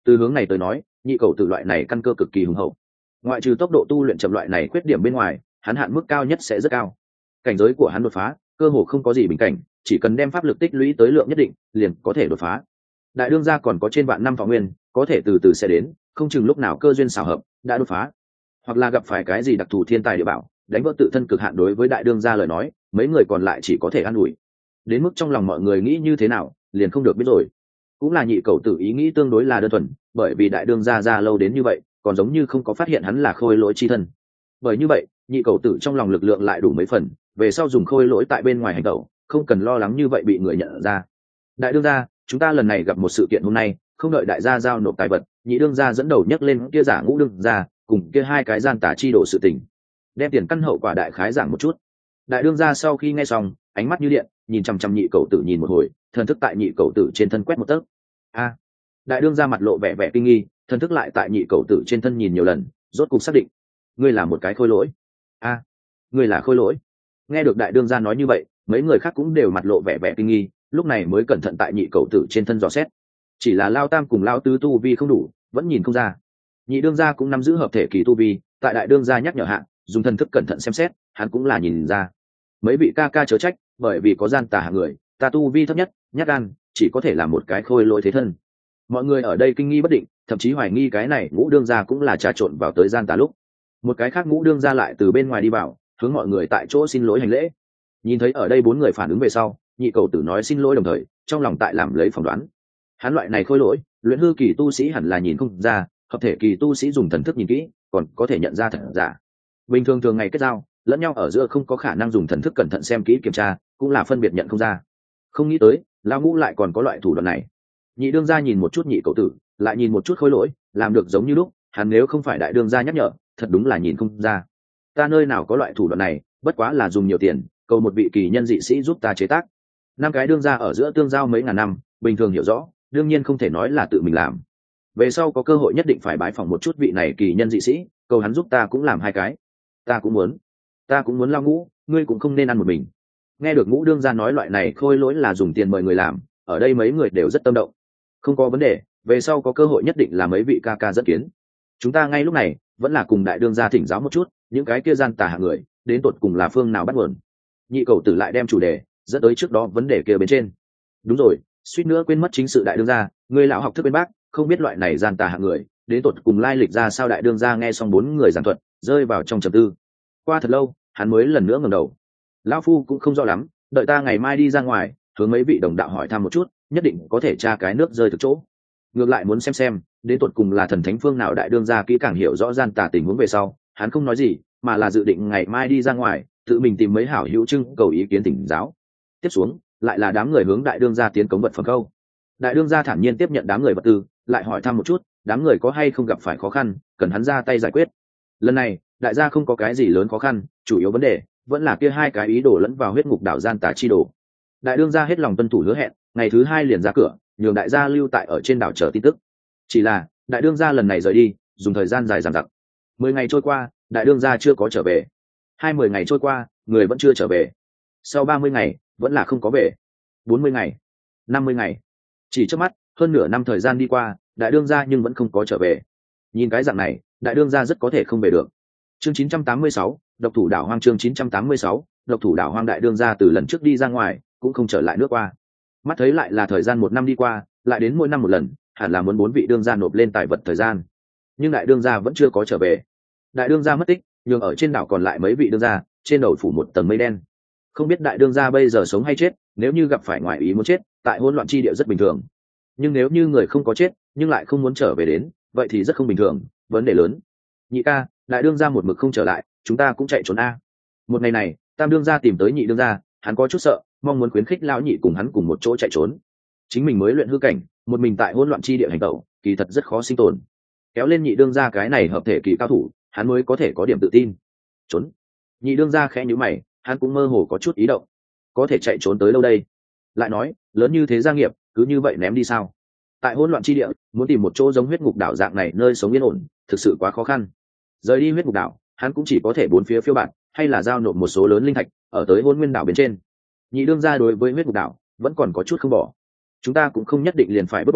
Từ hướng này tới nói, nhị cầu tử loại này căn cơ cực kỳ hùng hậu, ngoại trừ tốc độ tu luyện chậm loại này khuyết điểm bên ngoài, hắn hạn mức cao nhất sẽ rất cao. Cảnh giới của hắn đột phá cơ hồ không có gì bình cảnh, chỉ cần đem pháp lực tích lũy tới lượng nhất định liền có thể đột phá. Đại đương gia còn có trên vạn năm thọ nguyên, có thể từ từ sẽ đến, không chừng lúc nào cơ duyên xảo hợp đã đột phá, hoặc là gặp phải cái gì đặc thù thiên tài địa bảo đánh vỡ tự thân cực hạn. Đối với đại đương gia lời nói, mấy người còn lại chỉ có thể an ủi. Đến mức trong lòng mọi người nghĩ như thế nào liền không được biết rồi. Cũng là nhị cầu tử ý nghĩ tương đối là đơn thuần, bởi vì đại đương gia ra lâu đến như vậy còn giống như không có phát hiện hắn là khôi lỗi chi thân. Bởi như vậy nhị cầu tử trong lòng lực lượng lại đủ mấy phần, về sau dùng khôi lỗi tại bên ngoài hành tẩu không cần lo lắng như vậy bị người nhận ra. Đại đương gia, chúng ta lần này gặp một sự kiện hôm nay, không đợi đại gia giao nộp tài vật, nhị đương gia dẫn đầu nhấc lên kia giả ngũ đương gia cùng kia hai cái gian tà chi đổ sự tình, đem tiền căn hậu quả đại khái giảng một chút. Đại đương gia sau khi nghe xong, ánh mắt như điện, nhìn chằm chằm nhị cầu tử nhìn một hồi, thần thức tại nhị cầu tử trên thân quét một tấc. A! Đại đương gia mặt lộ vẻ vẻ kinh nghi, thần thức lại tại nhị cầu tử trên thân nhìn nhiều lần, rốt cục xác định, ngươi là một cái khôi lỗi. A! Ngươi là khôi lỗi. Nghe được đại đương gia nói như vậy, mấy người khác cũng đều mặt lộ vẻ vẻ kinh nghi, lúc này mới cẩn thận tại nhị cầu tử trên thân dò xét. Chỉ là lao tam cùng lao tứ tu vi không đủ, vẫn nhìn không ra. Nhị đương gia cũng nắm giữ hợp thể kỳ tu vi, tại đại đương gia nhắc nhở hạn, dùng thần thức cẩn thận xem xét, hắn cũng là nhìn ra. Mấy vị ca ca chớ trách, bởi vì có gian tà hạng người, ta tu vi thấp nhất, nhát gan, chỉ có thể là một cái khôi lỗi thế thân. Mọi người ở đây kinh nghi bất định, thậm chí hoài nghi cái này ngũ đương gia cũng là trà trộn vào tới gian tà lúc. Một cái khác ngũ đương gia lại từ bên ngoài đi vào, hướng mọi người tại chỗ xin lỗi hành lễ. Nhìn thấy ở đây bốn người phản ứng về sau, nhị cầu tử nói xin lỗi đồng thời trong lòng tại làm lấy phỏng đoán. Hắn loại này khôi lỗi, luyện hư kỳ tu sĩ hẳn là nhìn không ra, hợp thể kỳ tu sĩ dùng thần thức nhìn kỹ còn có thể nhận ra thật giả. Bình thường thường ngày kết giao lẫn nhau ở giữa không có khả năng dùng thần thức cẩn thận xem kỹ kiểm tra, cũng là phân biệt nhận không ra. Không nghĩ tới lao ngũ lại còn có loại thủ đoạn này. Nhị đương gia nhìn một chút nhị cầu tử, lại nhìn một chút khôi lỗi, làm được giống như lúc hắn nếu không phải đại đương gia nhắc nhở, thật đúng là nhìn không ra. Ta nơi nào có loại thủ đoạn này, bất quá là dùng nhiều tiền cầu một vị kỳ nhân dị sĩ giúp ta chế tác. Năm cái đương gia ở giữa tương giao mấy ngàn năm, bình thường hiểu rõ, đương nhiên không thể nói là tự mình làm. Về sau có cơ hội nhất định phải bái phỏng một chút vị này kỳ nhân dị sĩ, cầu hắn giúp ta cũng làm hai cái. Ta cũng muốn, ta cũng muốn lao ngũ, ngươi cũng không nên ăn một mình. Nghe được ngũ đương gia nói loại này khôi lỗi là dùng tiền mời người làm, ở đây mấy người đều rất tâm động. Không có vấn đề, về sau có cơ hội nhất định là mấy vị ca ca dẫn kiến. Chúng ta ngay lúc này vẫn là cùng đại đương gia thỉnh giáo một chút, những cái kia gian tà hạng người đến tột cùng là phương nào bắt nguồn. Nhị cầu tử lại đem chủ đề dẫn tới trước đó vấn đề kia bên trên. Đúng rồi, suýt nữa quên mất chính sự đại đương gia, người lão học thức bên bác, không biết loại này gian tà hạng người đến tột cùng lai lịch ra sao. Đại đương gia nghe xong bốn người giảng thuật, rơi vào trong trầm tư. Qua thật lâu hắn mới lần nữa ngẩng đầu. Lão phu cũng không rõ lắm, đợi ta ngày mai đi ra ngoài hướng mấy vị đồng đạo hỏi thăm một chút, nhất định có thể tra cái nước rơi thực chỗ. Ngược lại muốn xem xem đến tột cùng là thần thánh phương nào. Đại đương gia kỹ càng hiểu rõ gian tà tình huống về sau, hắn không nói gì, mà là dự định ngày mai đi ra ngoài tự mình tìm mấy hảo hữu trưng cầu ý kiến thỉnh giáo. Tiếp xuống lại là đám người hướng đại đương gia tiến cống vật phẩm câu. Đại đương gia thản nhiên tiếp nhận đám người vật tư, lại hỏi thăm một chút đám người có hay không gặp phải khó khăn cần hắn ra tay giải quyết. Lần này đại gia không có cái gì lớn khó khăn, chủ yếu vấn đề vẫn là kia hai cái ý đồ lẫn vào huyết ngục đảo gian tà chi đồ. Đại đương gia hết lòng tuân thủ hứa hẹn, ngày thứ hai liền ra cửa nhường đại gia lưu tại ở trên đảo chờ tin tức. Chỉ là đại đương gia lần này rời đi dùng thời gian dài dằng dặc. Mười ngày trôi qua, đại đương gia chưa có trở về. Hai mười ngày trôi qua, người vẫn chưa trở về. Sau ba mươi ngày vẫn là không có về. Bốn mươi ngày, năm mươi ngày, chỉ trước mắt hơn nửa năm thời gian đi qua, đại đương gia nhưng vẫn không có trở về. Nhìn cái dạng này, đại đương gia rất có thể không về được. Chương chín trăm tám mươi sáu, độc thủ đảo hoang. Chương chín trăm tám mươi sáu, độc thủ đảo hoang. Đại đương gia từ lần trước đi ra ngoài cũng không trở lại nước qua. Mắt thấy lại là thời gian một năm đi qua, lại đến mỗi năm một lần, hẳn là muốn bốn vị đương gia nộp lên tài vật thời gian. Nhưng đại đương gia vẫn chưa có trở về. Đại đương gia mất tích, nhưng ở trên đảo còn lại mấy vị đương gia, trên đầu phủ một tầng mây đen. Không biết đại đương gia bây giờ sống hay chết, nếu như gặp phải ngoại ý muốn chết, tại hỗn loạn chi địa rất bình thường. Nhưng nếu như người không có chết, nhưng lại không muốn trở về đến, vậy thì rất không bình thường, vấn đề lớn. Nhị ca, đại đương gia một mực không trở lại, chúng ta cũng chạy trốn a. Một ngày này, tam đương gia tìm tới nhị đương gia, hắn có chút sợ, mong muốn khuyến khích lão nhị cùng hắn cùng một chỗ chạy trốn. Chính mình mới luyện hư cảnh, một mình tại hỗn loạn chi địa hành tẩu, kỳ thật rất khó sinh tồn. Kéo lên nhị đương gia cái này hợp thể kỳ cao thủ, hắn mới có thể có điểm tự tin. Trốn. Nhị đương gia khẽ nhíu mày, hắn cũng mơ hồ có chút ý động. Có thể chạy trốn tới đâu đây? Lại nói, lớn như thế gia nghiệp, cứ như vậy ném đi sao? Tại hỗn loạn chi địa, muốn tìm một chỗ giống huyết ngục đảo dạng này nơi sống yên ổn, thực sự quá khó khăn. Rời đi huyết ngục đảo, hắn cũng chỉ có thể bốn phía phiêu bạt, hay là giao nộp một số lớn linh thạch ở tới hôn nguyên đảo bên trên. Nhị đương gia đối với huyết ngục đảo vẫn còn có chút không bỏ. Chúng ta cũng không nhất định liền phải bước bỏ,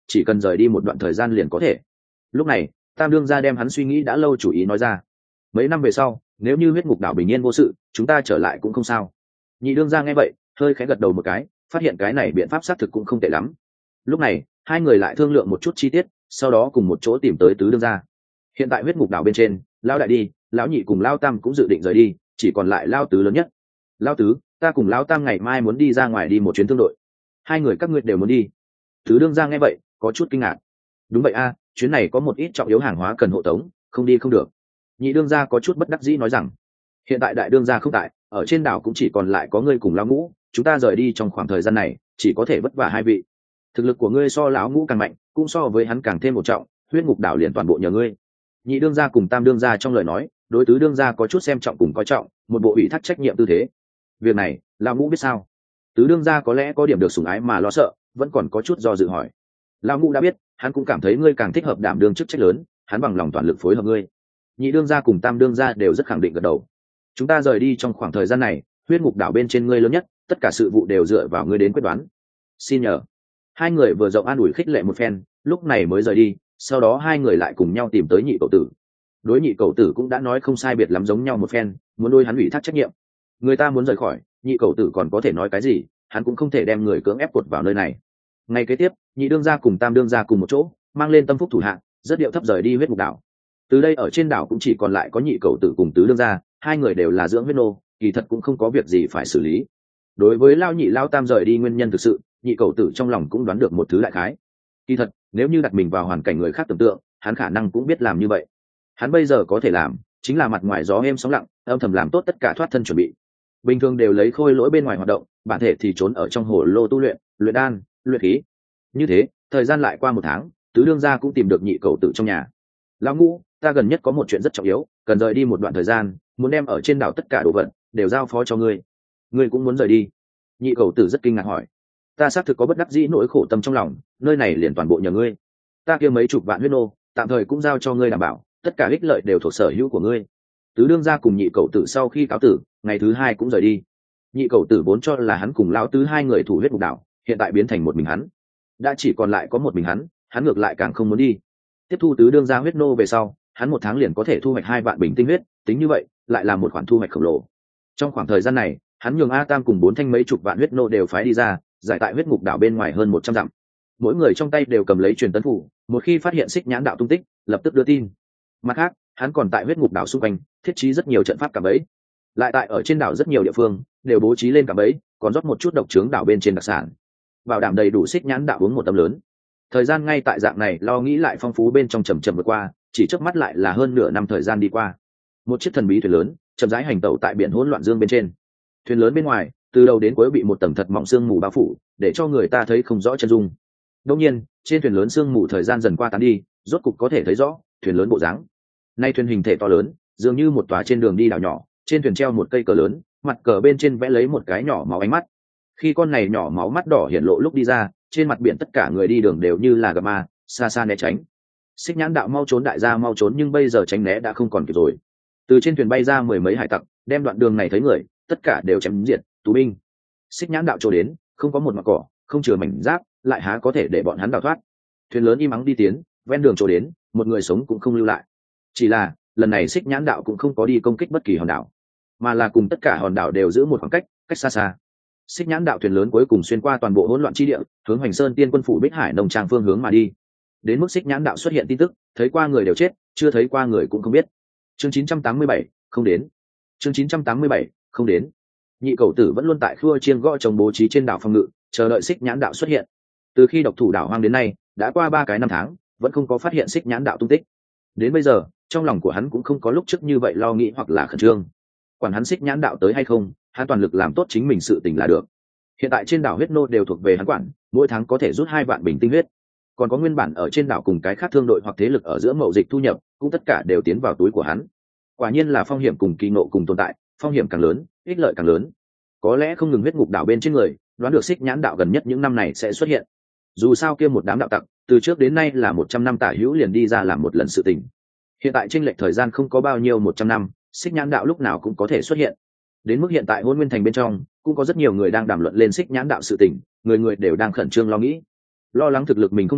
chỉ cần rời đi một đoạn thời gian liền có thể. Lúc này tam đương gia đem hắn suy nghĩ đã lâu chủ ý nói ra. Mấy năm về sau nếu như huyết ngục đảo bình yên vô sự, chúng ta trở lại cũng không sao. Nhị đương gia nghe vậy hơi khẽ gật đầu một cái, phát hiện cái này biện pháp xác thực cũng không tệ lắm. Lúc này hai người lại thương lượng một chút chi tiết, sau đó cùng một chỗ tìm tới tứ đương gia. Hiện tại huyết ngục đảo bên trên, lão đại đi, lão nhị cùng lão tam cũng dự định rời đi, chỉ còn lại lão tứ lớn nhất. Lão tứ, ta cùng lão tam ngày mai muốn đi ra ngoài đi một chuyến thương đội. Hai người các ngươi đều muốn đi? Tứ đương gia nghe vậy có chút kinh ngạc. Đúng vậy a, chuyến này có một ít trọng yếu hàng hóa cần hộ tống, không đi không được. Nhị đương gia có chút bất đắc dĩ nói rằng, hiện tại đại đương gia không tại, ở trên đảo cũng chỉ còn lại có ngươi cùng lão ngũ, chúng ta rời đi trong khoảng thời gian này chỉ có thể vất vả hai vị. Thực lực của ngươi so lão ngũ càng mạnh, cũng so với hắn càng thêm một trọng, huyết ngục đảo liền toàn bộ nhờ ngươi. Nhị đương gia cùng tam đương gia trong lời nói đối tứ đương gia có chút xem trọng cùng coi trọng, một bộ ủy thác trách nhiệm tư thế. Việc này lão ngũ biết sao? Tứ đương gia có lẽ có điểm được sủng ái mà lo sợ, vẫn còn có chút do dự hỏi. Lão ngũ đã biết, hắn cũng cảm thấy ngươi càng thích hợp đảm đương chức trách lớn, hắn bằng lòng toàn lực phối hợp ngươi. Nhị đương gia cùng tam đương gia đều rất khẳng định gật đầu. Chúng ta rời đi trong khoảng thời gian này, huyết ngục đảo bên trên ngươi lớn nhất, tất cả sự vụ đều dựa vào ngươi đến quyết đoán. Xin nhờ. Hai người vừa rộng an ủi khích lệ một phen, lúc này mới rời đi. Sau đó hai người lại cùng nhau tìm tới nhị cậu tử. Đối nhị cậu tử cũng đã nói không sai biệt lắm giống nhau một phen, muốn đôi hắn ủy thác trách nhiệm. Người ta muốn rời khỏi, nhị cậu tử còn có thể nói cái gì, hắn cũng không thể đem người cưỡng ép cột vào nơi này. Ngày kế tiếp, nhị đương gia cùng tam đương gia cùng một chỗ, mang lên tâm phúc thủ hạ, rất điệu thấp rời đi huyết ngục đảo. Từ đây ở trên đảo cũng chỉ còn lại có nhị cậu tử cùng tứ đương gia, hai người đều là dưỡng huyết nô, kỳ thật cũng không có việc gì phải xử lý. Đối với lao nhị lao tam rời đi nguyên nhân thực sự, nhị cậu tử trong lòng cũng đoán được một thứ đại khái. Kỳ thật nếu như đặt mình vào hoàn cảnh người khác tưởng tượng, hắn khả năng cũng biết làm như vậy. Hắn bây giờ có thể làm chính là mặt ngoài gió êm sóng lặng, âm thầm làm tốt tất cả thoát thân chuẩn bị. Bình thường đều lấy khôi lỗi bên ngoài hoạt động, bản thể thì trốn ở trong hồ lô tu luyện, luyện đan, luyện khí. Như thế thời gian lại qua một tháng, tứ đương gia cũng tìm được nhị cậu tử trong nhà. Lão ngũ, ta gần nhất có một chuyện rất trọng yếu, cần rời đi một đoạn thời gian, muốn đem ở trên đảo tất cả đồ vật đều giao phó cho ngươi. Ngươi cũng muốn rời đi? Nhị cậu tử rất kinh ngạc hỏi. Ta xác thực có bất đắc dĩ nỗi khổ tâm trong lòng, nơi này liền toàn bộ nhờ ngươi. Ta kia mấy chục vạn huyết nô tạm thời cũng giao cho ngươi đảm bảo, tất cả ích lợi đều thuộc sở hữu của ngươi. Tứ đương gia cùng nhị cậu tử sau khi cáo tử, ngày thứ hai cũng rời đi. Nhị cậu tử vốn cho là hắn cùng lão tứ hai người thủ huyết ngục đảo, hiện tại biến thành một mình hắn. Đã chỉ còn lại có một mình hắn, hắn ngược lại càng không muốn đi. Tiếp thu tứ đương gia huyết nô về sau, hắn một tháng liền có thể thu hoạch hai vạn bình tinh huyết, tính như vậy lại là một khoản thu hoạch khổng lồ. Trong khoảng thời gian này, hắn nhường A Tam cùng bốn thanh mấy chục vạn huyết nô đều phái đi ra, giải tại huyết ngục đảo bên ngoài hơn một trăm dặm. Mỗi người trong tay đều cầm lấy truyền tấn phủ, một khi phát hiện xích nhãn đạo tung tích, lập tức đưa tin. Mặt khác, hắn còn tại huyết ngục đảo xung quanh thiết trí rất nhiều trận pháp cảm bẫy, lại tại ở trên đảo rất nhiều địa phương đều bố trí lên cảm bẫy, còn rót một chút độc trướng đảo bên trên đặc sản, bảo đảm đầy đủ xích nhãn đạo uống một tấm lớn. Thời gian ngay tại dạng này lo nghĩ lại phong phú bên trong chầm chậm vượt qua, chỉ chớp mắt lại là hơn nửa năm thời gian đi qua. Một chiếc thần bí thuyền lớn chậm rãi hành tẩu tại biển hỗn loạn dương bên trên. Thuyền lớn bên ngoài từ đầu đến cuối bị một tầng thật mỏng sương mù bao phủ, để cho người ta thấy không rõ chân dung. Đương nhiên, trên thuyền lớn sương mù thời gian dần qua tán đi, rốt cục có thể thấy rõ thuyền lớn bộ dáng. Nay thuyền hình thể to lớn, dường như một tòa trên đường đi đảo nhỏ, trên thuyền treo một cây cờ lớn, mặt cờ bên trên vẽ lấy một cái nhỏ máu ánh mắt. Khi con này nhỏ máu mắt đỏ hiện lộ lúc đi ra, trên mặt biển tất cả người đi đường đều như là gặp ma, xa xa né tránh. Xích nhãn đạo mau trốn, đại gia mau trốn, nhưng bây giờ tránh né đã không còn kịp rồi. Từ trên thuyền bay ra mười mấy hải tặc, đem đoạn đường này thấy người, tất cả đều chém giết, tù binh. Xích nhãn đạo trổ đến, không có một mặt cỏ, không chừa mảnh giáp, lại há có thể để bọn hắn đào thoát. Thuyền lớn im ắng đi tiến, ven đường trổ đến, một người sống cũng không lưu lại. Chỉ là lần này xích nhãn đạo cũng không có đi công kích bất kỳ hòn đảo, mà là cùng tất cả hòn đảo đều giữ một khoảng cách, cách xa xa. Xích nhãn đạo thuyền lớn cuối cùng xuyên qua toàn bộ hỗn loạn chi địa, hướng Hoành Sơn Tiên Quân phủ Bích Hải nông trang phương hướng mà đi. Đến mức xích nhãn đạo xuất hiện tin tức, thấy qua người đều chết, chưa thấy qua người cũng không biết. Chương chín trăm tám mươi bảy, không đến. Chương chín trăm tám mươi bảy, không đến. Nhị cầu tử vẫn luôn tại khua chiên gõ chồng bố trí trên đảo phòng ngự, chờ đợi xích nhãn đạo xuất hiện. Từ khi độc thủ đảo hoang đến nay, đã qua ba cái năm tháng, vẫn không có phát hiện xích nhãn đạo tung tích. Đến bây giờ, trong lòng của hắn cũng không có lúc trước như vậy lo nghĩ hoặc là khẩn trương. Quản hắn xích nhãn đạo tới hay không, hắn toàn lực làm tốt chính mình sự tình là được. Hiện tại trên đảo huyết nô đều thuộc về hắn quản, mỗi tháng có thể rút hai vạn bình tinh huyết. Còn có nguyên bản ở trên đảo cùng cái khác thương đội hoặc thế lực ở giữa mậu dịch thu nhập, cũng tất cả đều tiến vào túi của hắn. Quả nhiên là phong hiểm cùng kỳ ngộ cùng tồn tại, phong hiểm càng lớn, ích lợi càng lớn. Có lẽ không ngừng huyết ngục đảo bên trên người, đoán được xích nhãn đạo gần nhất những năm này sẽ xuất hiện. Dù sao kia một đám đạo tặc, từ trước đến nay là một trăm năm tả hữu liền đi ra làm một lần sự tình. Hiện tại chênh lệch thời gian không có bao nhiêu một trăm năm, xích nhãn đạo lúc nào cũng có thể xuất hiện. Đến mức hiện tại Hôn Nguyên Thành bên trong, cũng có rất nhiều người đang đàm luận lên xích nhãn đạo sự tình, người người đều đang khẩn trương lo nghĩ, lo lắng thực lực mình không đủ,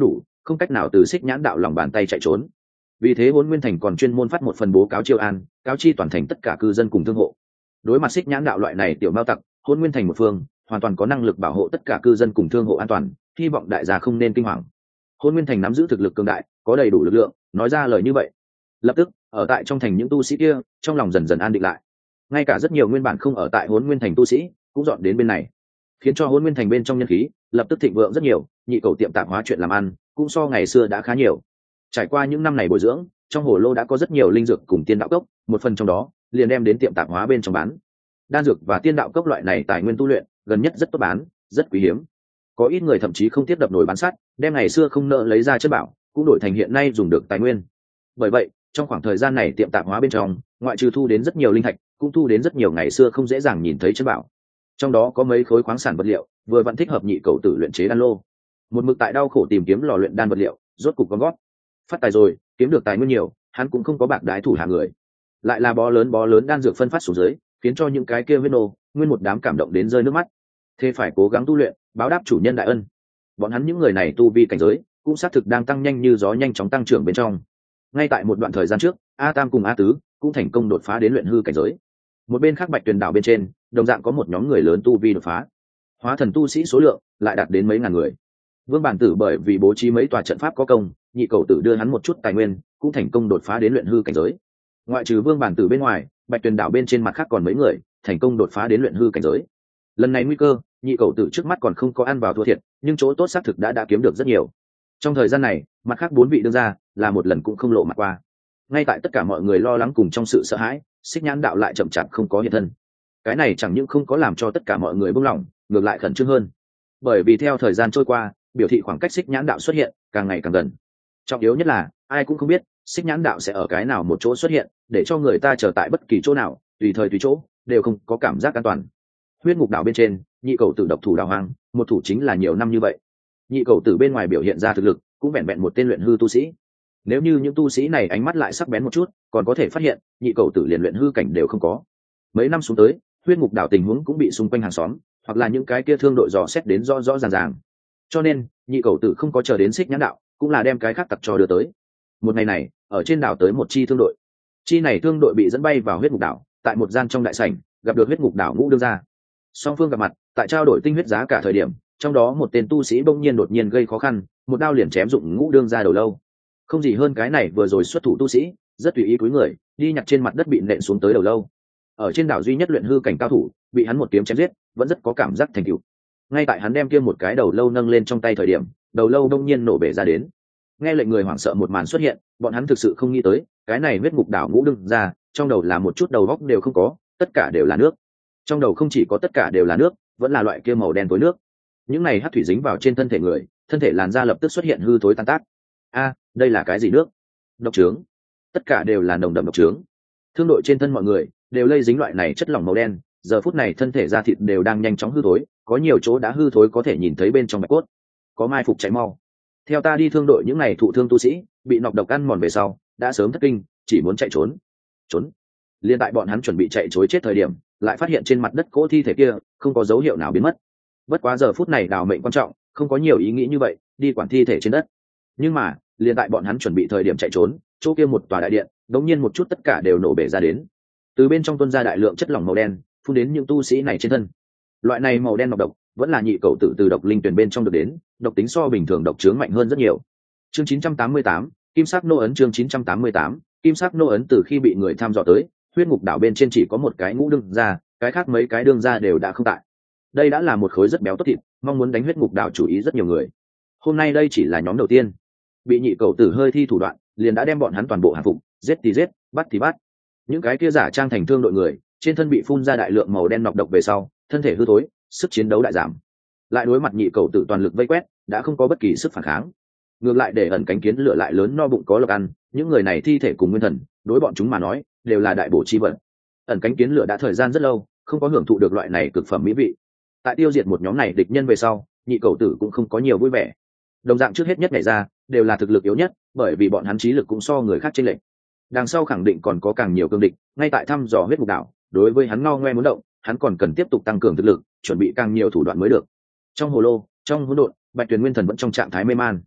không cách nào từ xích nhãn đạo lòng bàn tay chạy trốn. Vì thế Hỗn Nguyên Thành còn chuyên môn phát một phần bố cáo chiêu an, cáo chi toàn thành tất cả cư dân cùng thương hộ. Đối mặt xích nhãn đạo loại này tiểu mao tặc, Hỗn Nguyên Thành một phương hoàn toàn có năng lực bảo hộ tất cả cư dân cùng thương hộ an toàn, hy vọng đại gia không nên kinh hoàng. Hỗn Nguyên Thành nắm giữ thực lực cường đại, có đầy đủ lực lượng, nói ra lời như vậy. Lập tức, ở tại trong thành những tu sĩ kia, trong lòng dần dần an định lại. Ngay cả rất nhiều nguyên bản không ở tại Hỗn Nguyên Thành tu sĩ, cũng dọn đến bên này, khiến cho Hỗn Nguyên Thành bên trong nhân khí lập tức thịnh vượng rất nhiều, nhị cầu tiệm tạp hóa chuyện làm ăn cũng so ngày xưa đã khá nhiều. Trải qua những năm này bồi dưỡng, trong hồ lô đã có rất nhiều linh dược cùng tiên đạo cốc, một phần trong đó liền đem đến tiệm tạp hóa bên trong bán. Đan dược và tiên đạo cốc loại này tài nguyên tu luyện gần nhất rất tốt bán, rất quý hiếm. Có ít người thậm chí không tiếp đập nổi bán sắt, đem ngày xưa không nợ lấy ra chất bảo, cũng đổi thành hiện nay dùng được tài nguyên. Bởi vậy, trong khoảng thời gian này tiệm tạp hóa bên trong, ngoại trừ thu đến rất nhiều linh thạch, cũng thu đến rất nhiều ngày xưa không dễ dàng nhìn thấy chất bảo. Trong đó có mấy khối khoáng sản vật liệu, vừa vẫn thích hợp nhị cầu tử luyện chế đan lô. Một mực tại đau khổ tìm kiếm lò luyện đan vật liệu, rốt cục có gót. Phát tài rồi, kiếm được tài nguyên nhiều, hắn cũng không có bạc đái thủ hạ người. Lại là bó lớn bó lớn đan dược phân phát xuống dưới, khiến cho những cái kia huyết nô, nguyên một đám cảm động đến rơi nước mắt. Thế phải cố gắng tu luyện, báo đáp chủ nhân đại ân. Bọn hắn những người này tu vi cảnh giới, cũng xác thực đang tăng nhanh như gió nhanh chóng tăng trưởng bên trong. Ngay tại một đoạn thời gian trước, A Tam cùng A Tứ cũng thành công đột phá đến luyện hư cảnh giới. Một bên khác Bạch Tuyền đảo bên trên, đồng dạng có một nhóm người lớn tu vi đột phá. Hóa thần tu sĩ số lượng lại đạt đến mấy ngàn người. Vương Bản Tử bởi vì bố trí mấy tòa trận pháp có công, nhị cầu tử đưa hắn một chút tài nguyên, cũng thành công đột phá đến luyện hư cảnh giới. Ngoại trừ Vương Bản Tử bên ngoài, Bạch Tuyền đảo bên trên mặt khác còn mấy người thành công đột phá đến luyện hư cảnh giới. Lần này nguy cơ, nhị cầu tử trước mắt còn không có ăn vào thua thiệt, nhưng chỗ tốt xác thực đã đã kiếm được rất nhiều. Trong thời gian này, mặt khác bốn vị đương ra là một lần cũng không lộ mặt qua. Ngay tại tất cả mọi người lo lắng cùng trong sự sợ hãi, Xích Nhãn đạo lại chậm chạp không có hiện thân. Cái này chẳng những không có làm cho tất cả mọi người buông lỏng, ngược lại khẩn trương hơn. Bởi vì theo thời gian trôi qua, biểu thị khoảng cách Xích Nhãn đạo xuất hiện càng ngày càng gần. Trọng yếu nhất là, ai cũng không biết Xích Nhãn đạo sẽ ở cái nào một chỗ xuất hiện, để cho người ta chờ tại bất kỳ chỗ nào, tùy thời tùy chỗ, đều không có cảm giác an toàn. Huyết Ngục đảo bên trên, nhị cầu tử độc thủ đào hoang, một thủ chính là nhiều năm như vậy. Nhị cầu tử bên ngoài biểu hiện ra thực lực, cũng vẹn vẹn một tên luyện hư tu sĩ. Nếu như những tu sĩ này ánh mắt lại sắc bén một chút, còn có thể phát hiện nhị cầu tử liền luyện hư cảnh đều không có. Mấy năm xuống tới, Huyết Ngục đảo tình huống cũng bị xung quanh hàng xóm hoặc là những cái kia thương đội dò xét đến rõ rõ ràng ràng. Cho nên, nhị cầu tử không có chờ đến Xích Nhãn đạo, cũng là đem cái khác tặc cho đưa tới. Một ngày này, ở trên đảo tới một chi thương đội. Chi này thương đội bị dẫn bay vào Huyết Ngục đảo, tại một gian trong đại sảnh, gặp được Huyết Ngục đảo ngũ đương gia. Song phương gặp mặt, tại trao đổi tinh huyết giá cả thời điểm, trong đó một tên tu sĩ bỗng nhiên đột nhiên gây khó khăn, một đao liền chém dụng ngũ đương gia đầu lâu. Không gì hơn cái này vừa rồi xuất thủ tu sĩ, rất tùy ý cúi người, đi nhặt trên mặt đất bị nện xuống tới đầu lâu. Ở trên đảo duy nhất luyện hư cảnh cao thủ, bị hắn một kiếm chém giết, vẫn rất có cảm giác thành tựu. Ngay tại hắn đem kia một cái đầu lâu nâng lên trong tay thời điểm, đầu lâu đông nhiên nổ bể ra đến. Nghe lệnh người hoảng sợ một màn xuất hiện, bọn hắn thực sự không nghĩ tới, cái này Huyết Ngục đảo ngũ đương gia, trong đầu là một chút đầu óc đều không có, tất cả đều là nước. Trong đầu không chỉ có tất cả đều là nước, vẫn là loại kia màu đen tối nước. Những này hắc thủy dính vào trên thân thể người, thân thể làn da lập tức xuất hiện hư thối tan tác. A, đây là cái gì nước? Độc trướng. Tất cả đều là nồng đậm độc trướng. Thương đội trên thân mọi người đều lây dính loại này chất lỏng màu đen, giờ phút này thân thể da thịt đều đang nhanh chóng hư thối, có nhiều chỗ đã hư thối có thể nhìn thấy bên trong bạch cốt. Có mai phục chạy mau. Theo ta đi thương đội những này thụ thương tu sĩ, bị nọc độc ăn mòn về sau, đã sớm thất kinh, chỉ muốn chạy trốn. Trốn. Liên tại bọn hắn chuẩn bị chạy trối chết thời điểm, lại phát hiện trên mặt đất cỗ thi thể kia không có dấu hiệu nào biến mất. Bất quá giờ phút này đào mệnh quan trọng, không có nhiều ý nghĩ như vậy, đi quản thi thể trên đất. Nhưng mà, liền tại bọn hắn chuẩn bị thời điểm chạy trốn, chỗ kia một tòa đại điện, đống nhiên một chút tất cả đều nổ bể ra đến. Từ bên trong tuôn ra đại lượng chất lỏng màu đen, phun đến những tu sĩ này trên thân. Loại này màu đen nọc độc, vẫn là nhị cầu tử từ độc linh tuyển bên trong được đến, độc tính so bình thường độc chướng mạnh hơn rất nhiều. Chương chín trăm tám mươi tám, Kim sắc nô ấn chương chín trăm tám mươi tám, Kim sắc nô ấn từ khi bị người tham dò tới, Huyết Ngục đảo bên trên chỉ có một cái ngũ đương gia, cái khác mấy cái đương gia đều đã không tại. Đây đã là một khối rất béo tốt thịt, mong muốn đánh Huyết Ngục đảo chủ ý rất nhiều người. Hôm nay đây chỉ là nhóm đầu tiên, bị nhị cầu tử hơi thi thủ đoạn, liền đã đem bọn hắn toàn bộ hàng phục, giết thì giết, bắt thì bắt. Những cái kia giả trang thành thương đội người, trên thân bị phun ra đại lượng màu đen nọc độc về sau, thân thể hư thối, sức chiến đấu đại giảm. Lại đối mặt nhị cầu tử toàn lực vây quét, đã không có bất kỳ sức phản kháng. Ngược lại để ẩn cánh kiến lửa lại lớn no bụng có lộc ăn, những người này thi thể cùng nguyên thần, đối bọn chúng mà nói, đều là đại bổ chi vật. Ẩn cánh kiến lửa đã thời gian rất lâu, không có hưởng thụ được loại này cực phẩm mỹ vị. Tại tiêu diệt một nhóm này địch nhân về sau, nhị cầu tử cũng không có nhiều vui vẻ. Đồng dạng trước hết nhất nhảy ra, đều là thực lực yếu nhất, bởi vì bọn hắn trí lực cũng so người khác chênh lệch. Đằng sau khẳng định còn có càng nhiều cương địch, ngay tại thăm dò Huyết Ngục đảo, đối với hắn ngao ngoe muốn động, hắn còn cần tiếp tục tăng cường thực lực, chuẩn bị càng nhiều thủ đoạn mới được. Trong hồ lô, trong hỗn độn, Bạch Tuyền Nguyên Thần vẫn trong trạng thái mê man.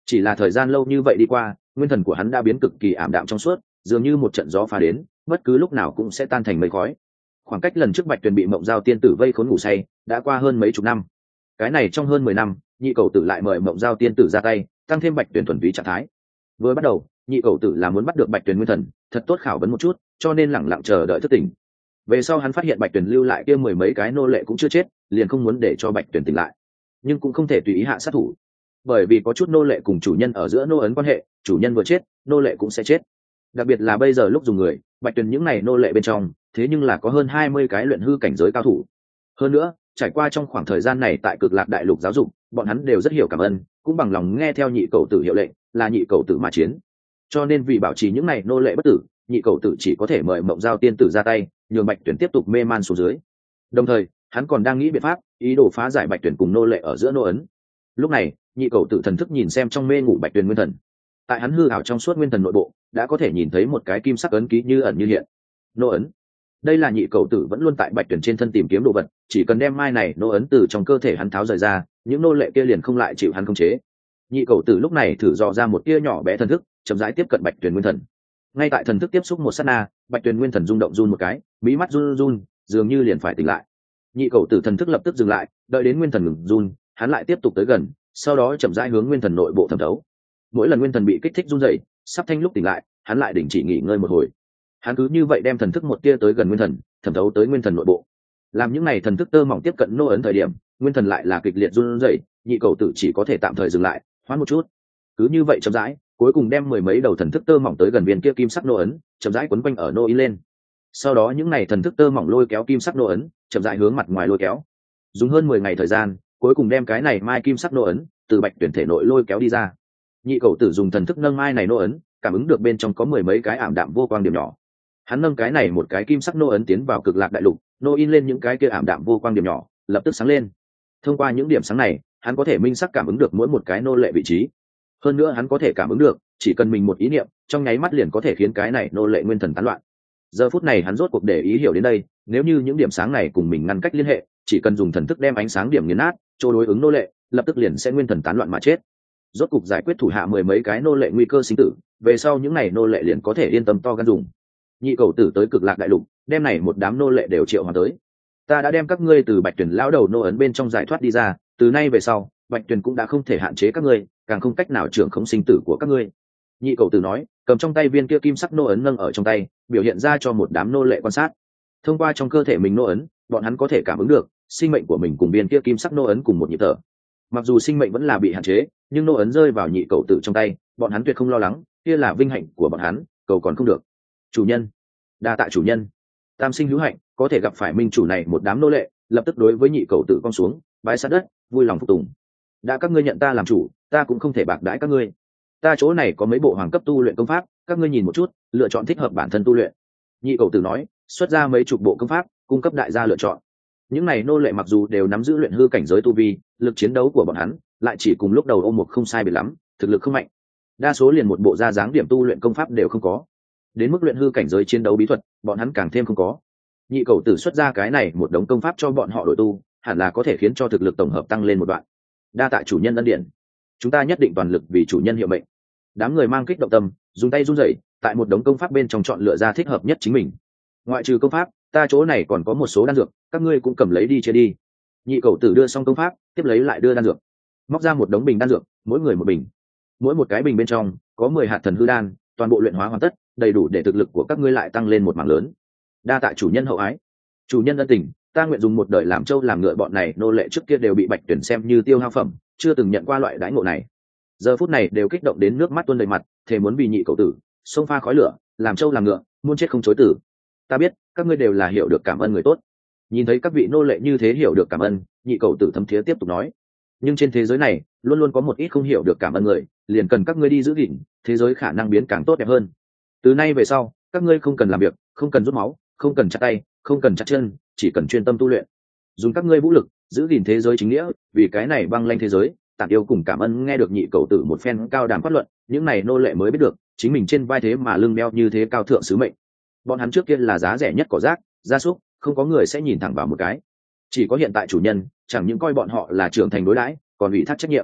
Chỉ là thời gian lâu như vậy đi qua, nguyên thần của hắn đã biến cực kỳ ảm đạm trong suốt, dường như một trận gió phá đến, bất cứ lúc nào cũng sẽ tan thành mây khói. Khoảng cách lần trước Bạch Tuyền bị Mộng Giao tiên tử vây khốn ngủ say đã qua hơn mấy chục năm. Cái này trong hơn mười năm, nhị cầu tử lại mời Mộng Giao tiên tử ra tay, tăng thêm Bạch Tuyền thuần túy trạng thái. Vừa bắt đầu, nhị cầu tử là muốn bắt được Bạch Tuyền nguyên thần, thật tốt khảo vấn một chút, cho nên lẳng lặng chờ đợi thức tỉnh. Về sau hắn phát hiện Bạch Tuyền lưu lại kia mười mấy cái nô lệ cũng chưa chết, liền không muốn để cho Bạch Tuyền tỉnh lại, nhưng cũng không thể tùy ý hạ sát thủ, bởi vì có chút nô lệ cùng chủ nhân ở giữa nô ấn quan hệ, chủ nhân vừa chết nô lệ cũng sẽ chết. Đặc biệt là bây giờ lúc dùng người, Bạch Tuyền những này nô lệ bên trong thế nhưng là có hơn hai mươi cái luyện hư cảnh giới cao thủ. Hơn nữa trải qua trong khoảng thời gian này tại Cực Lạc đại lục giáo dục, bọn hắn đều rất hiểu cảm ơn, cũng bằng lòng nghe theo nhị cầu tử hiệu lệnh, là nhị cầu tử mà chiến. Cho nên vì bảo trì những này nô lệ bất tử, nhị cầu tử chỉ có thể mời Mộng Giao tiên tử ra tay, nhường Bạch Tuyền tiếp tục mê man xuống dưới. Đồng thời hắn còn đang nghĩ biện pháp, ý đồ phá giải Bạch Tuyền cùng nô lệ ở giữa nô ấn. Lúc này nhị cầu tử thần thức nhìn xem trong mê ngủ Bạch Tuyền nguyên thần, tại hắn hư ảo trong suốt nguyên thần nội bộ đã có thể nhìn thấy một cái kim sắc ấn ký như ẩn như hiện. Nô ấn, đây là nhị cầu tử vẫn luôn tại Bạch Tuyền trên thân tìm kiếm đồ vật, chỉ cần đem mai này nô ấn từ trong cơ thể hắn tháo rời ra, những nô lệ kia liền không lại chịu hắn khống chế. Nhị cầu tử lúc này thử dò ra một tia nhỏ bé thần thức, chậm rãi tiếp cận Bạch Tuyền nguyên thần. Ngay tại thần thức tiếp xúc một sát na, Bạch Tuyền nguyên thần rung động run một cái, mí mắt run run, dường như liền phải tỉnh lại. Nhị cầu tử thần thức lập tức dừng lại, đợi đến nguyên thần ngừng run, hắn lại tiếp tục tới gần, sau đó chậm rãi hướng nguyên thần nội bộ thẩm thấu. Mỗi lần nguyên thần bị kích thích run rẩy, sắp thanh lúc tỉnh lại, hắn lại đình chỉ nghỉ ngơi một hồi. Hắn cứ như vậy đem thần thức một tia tới gần nguyên thần, thẩm thấu tới nguyên thần nội bộ. Làm những này thần thức tơ mỏng tiếp cận nô ấn thời điểm, nguyên thần lại là kịch liệt run rẩy, nhị cầu tử chỉ có thể tạm thời dừng lại, hoãn một chút. Cứ như vậy chậm rãi, cuối cùng đem mười mấy đầu thần thức tơ mỏng tới gần viên kia kim sắc nô ấn, chậm rãi quấn quanh ở nô y lên. Sau đó những này thần thức tơ mỏng lôi kéo kim sắc nô ấn, chậm rãi hướng mặt ngoài lôi kéo. Dùng hơn mười ngày thời gian, cuối cùng đem cái này mai kim sắc nô ấn từ Bạch Tuyền thể nội lôi kéo đi ra. Nhị cầu tử dùng thần thức nâng mai này nô ấn, cảm ứng được bên trong có mười mấy cái ảm đạm vô quang điểm nhỏ. Hắn nâng cái này một cái kim sắc nô ấn tiến vào Cực Lạc đại lục, nô in lên những cái kia ảm đạm vô quang điểm nhỏ, lập tức sáng lên. Thông qua những điểm sáng này, hắn có thể minh sắc cảm ứng được mỗi một cái nô lệ vị trí. Hơn nữa hắn có thể cảm ứng được, chỉ cần mình một ý niệm, trong nháy mắt liền có thể khiến cái này nô lệ nguyên thần tán loạn. Giờ phút này hắn rốt cuộc để ý hiểu đến đây, nếu như những điểm sáng này cùng mình ngăn cách liên hệ, chỉ cần dùng thần thức đem ánh sáng điểm nghiền nát, chỗ đối ứng nô lệ, lập tức liền sẽ nguyên thần tán loạn mà chết. Rốt cục giải quyết thủ hạ mười mấy cái nô lệ nguy cơ sinh tử, về sau những này nô lệ liền có thể yên tâm to gan dùng. Nhị cầu tử tới Cực Lạc đại lục, đem này một đám nô lệ đều triệu hoàn tới. Ta đã đem các ngươi từ Bạch Tuyền lão đầu nô ấn bên trong giải thoát đi ra, từ nay về sau, Bạch Tuyền cũng đã không thể hạn chế các ngươi, càng không cách nào trưởng khống sinh tử của các ngươi. Nhị cầu tử nói, cầm trong tay viên kia kim sắc nô ấn nâng ở trong tay, biểu hiện ra cho một đám nô lệ quan sát. Thông qua trong cơ thể mình nô ấn, bọn hắn có thể cảm ứng được sinh mệnh của mình cùng viên kia kim sắc nô ấn cùng một nhịp thở. Mặc dù sinh mệnh vẫn là bị hạn chế, nhưng nô ấn rơi vào nhị cầu tử trong tay, bọn hắn tuyệt không lo lắng, kia là vinh hạnh của bọn hắn, cầu còn không được. Chủ nhân, đa tạ chủ nhân. Tam sinh hữu hạnh, có thể gặp phải minh chủ này một đám nô lệ, lập tức đối với nhị cầu tử con xuống, bái sát đất, vui lòng phục tùng. Đã các ngươi nhận ta làm chủ, ta cũng không thể bạc đãi các ngươi. Ta chỗ này có mấy bộ hoàng cấp tu luyện công pháp, các ngươi nhìn một chút, lựa chọn thích hợp bản thân tu luyện. Nhị cầu tử nói, xuất ra mấy chục bộ công pháp, cung cấp đại gia lựa chọn. Những này nô lệ mặc dù đều nắm giữ luyện hư cảnh giới tu vi, lực chiến đấu của bọn hắn lại chỉ cùng lúc đầu ôm một không sai biệt lắm, thực lực không mạnh. Đa số liền một bộ ra dáng điểm tu luyện công pháp đều không có. Đến mức luyện hư cảnh giới chiến đấu bí thuật, bọn hắn càng thêm không có. Nhị cầu tử xuất ra cái này một đống công pháp cho bọn họ đổi tu, hẳn là có thể khiến cho thực lực tổng hợp tăng lên một đoạn. Đa tạ chủ nhân ân điển, chúng ta nhất định toàn lực vì chủ nhân hiệu mệnh. Đám người mang kích động tâm, dùng tay run rẩy, tại một đống công pháp bên trong chọn lựa ra thích hợp nhất chính mình. Ngoại trừ công pháp, ta chỗ này còn có một số đan dược, các ngươi cũng cầm lấy đi chia đi. Nhị cầu tử đưa xong công pháp, tiếp lấy lại đưa đan dược, móc ra một đống bình đan dược, mỗi người một bình. Mỗi một cái bình bên trong có mười hạt thần hư đan, toàn bộ luyện hóa hoàn tất, đầy đủ để thực lực của các ngươi lại tăng lên một mảng lớn. Đa tạ chủ nhân hậu ái, chủ nhân ân tình, ta nguyện dùng một đời làm trâu làm ngựa. Bọn này nô lệ trước kia đều bị Bạch Tuyển xem như tiêu hao phẩm, chưa từng nhận qua loại đãi ngộ này, giờ phút này đều kích động đến nước mắt tuôn đầy mặt, thề muốn vì nhị cầu tử xông pha khói lửa, làm trâu làm ngựa, muôn chết không chối tử. Ta biết các ngươi đều là hiểu được cảm ơn người tốt. Nhìn thấy các vị nô lệ như thế hiểu được cảm ơn, nhị cầu tử thấm thía tiếp tục nói, nhưng trên thế giới này luôn luôn có một ít không hiểu được cảm ơn người, liền cần các ngươi đi giữ gìn, thế giới khả năng biến càng tốt đẹp hơn. Từ nay về sau, các ngươi không cần làm việc, không cần rút máu, không cần chặt tay, không cần chặt chân, chỉ cần chuyên tâm tu luyện, dùng các ngươi vũ lực giữ gìn thế giới chính nghĩa, vì cái này băng lanh thế giới. Tản yêu cùng cảm ơn nghe được nhị cầu tử một phen cao đàm phát luận, những này nô lệ mới biết được chính mình trên vai thế mà lưng đeo như thế cao thượng sứ mệnh. Bọn hắn trước kia là giá rẻ nhất cỏ rác, gia súc, không có người sẽ nhìn thẳng vào một cái. Chỉ có hiện tại chủ nhân chẳng những coi bọn họ là trưởng thành đối đãi, còn ủy thác trách nhiệm.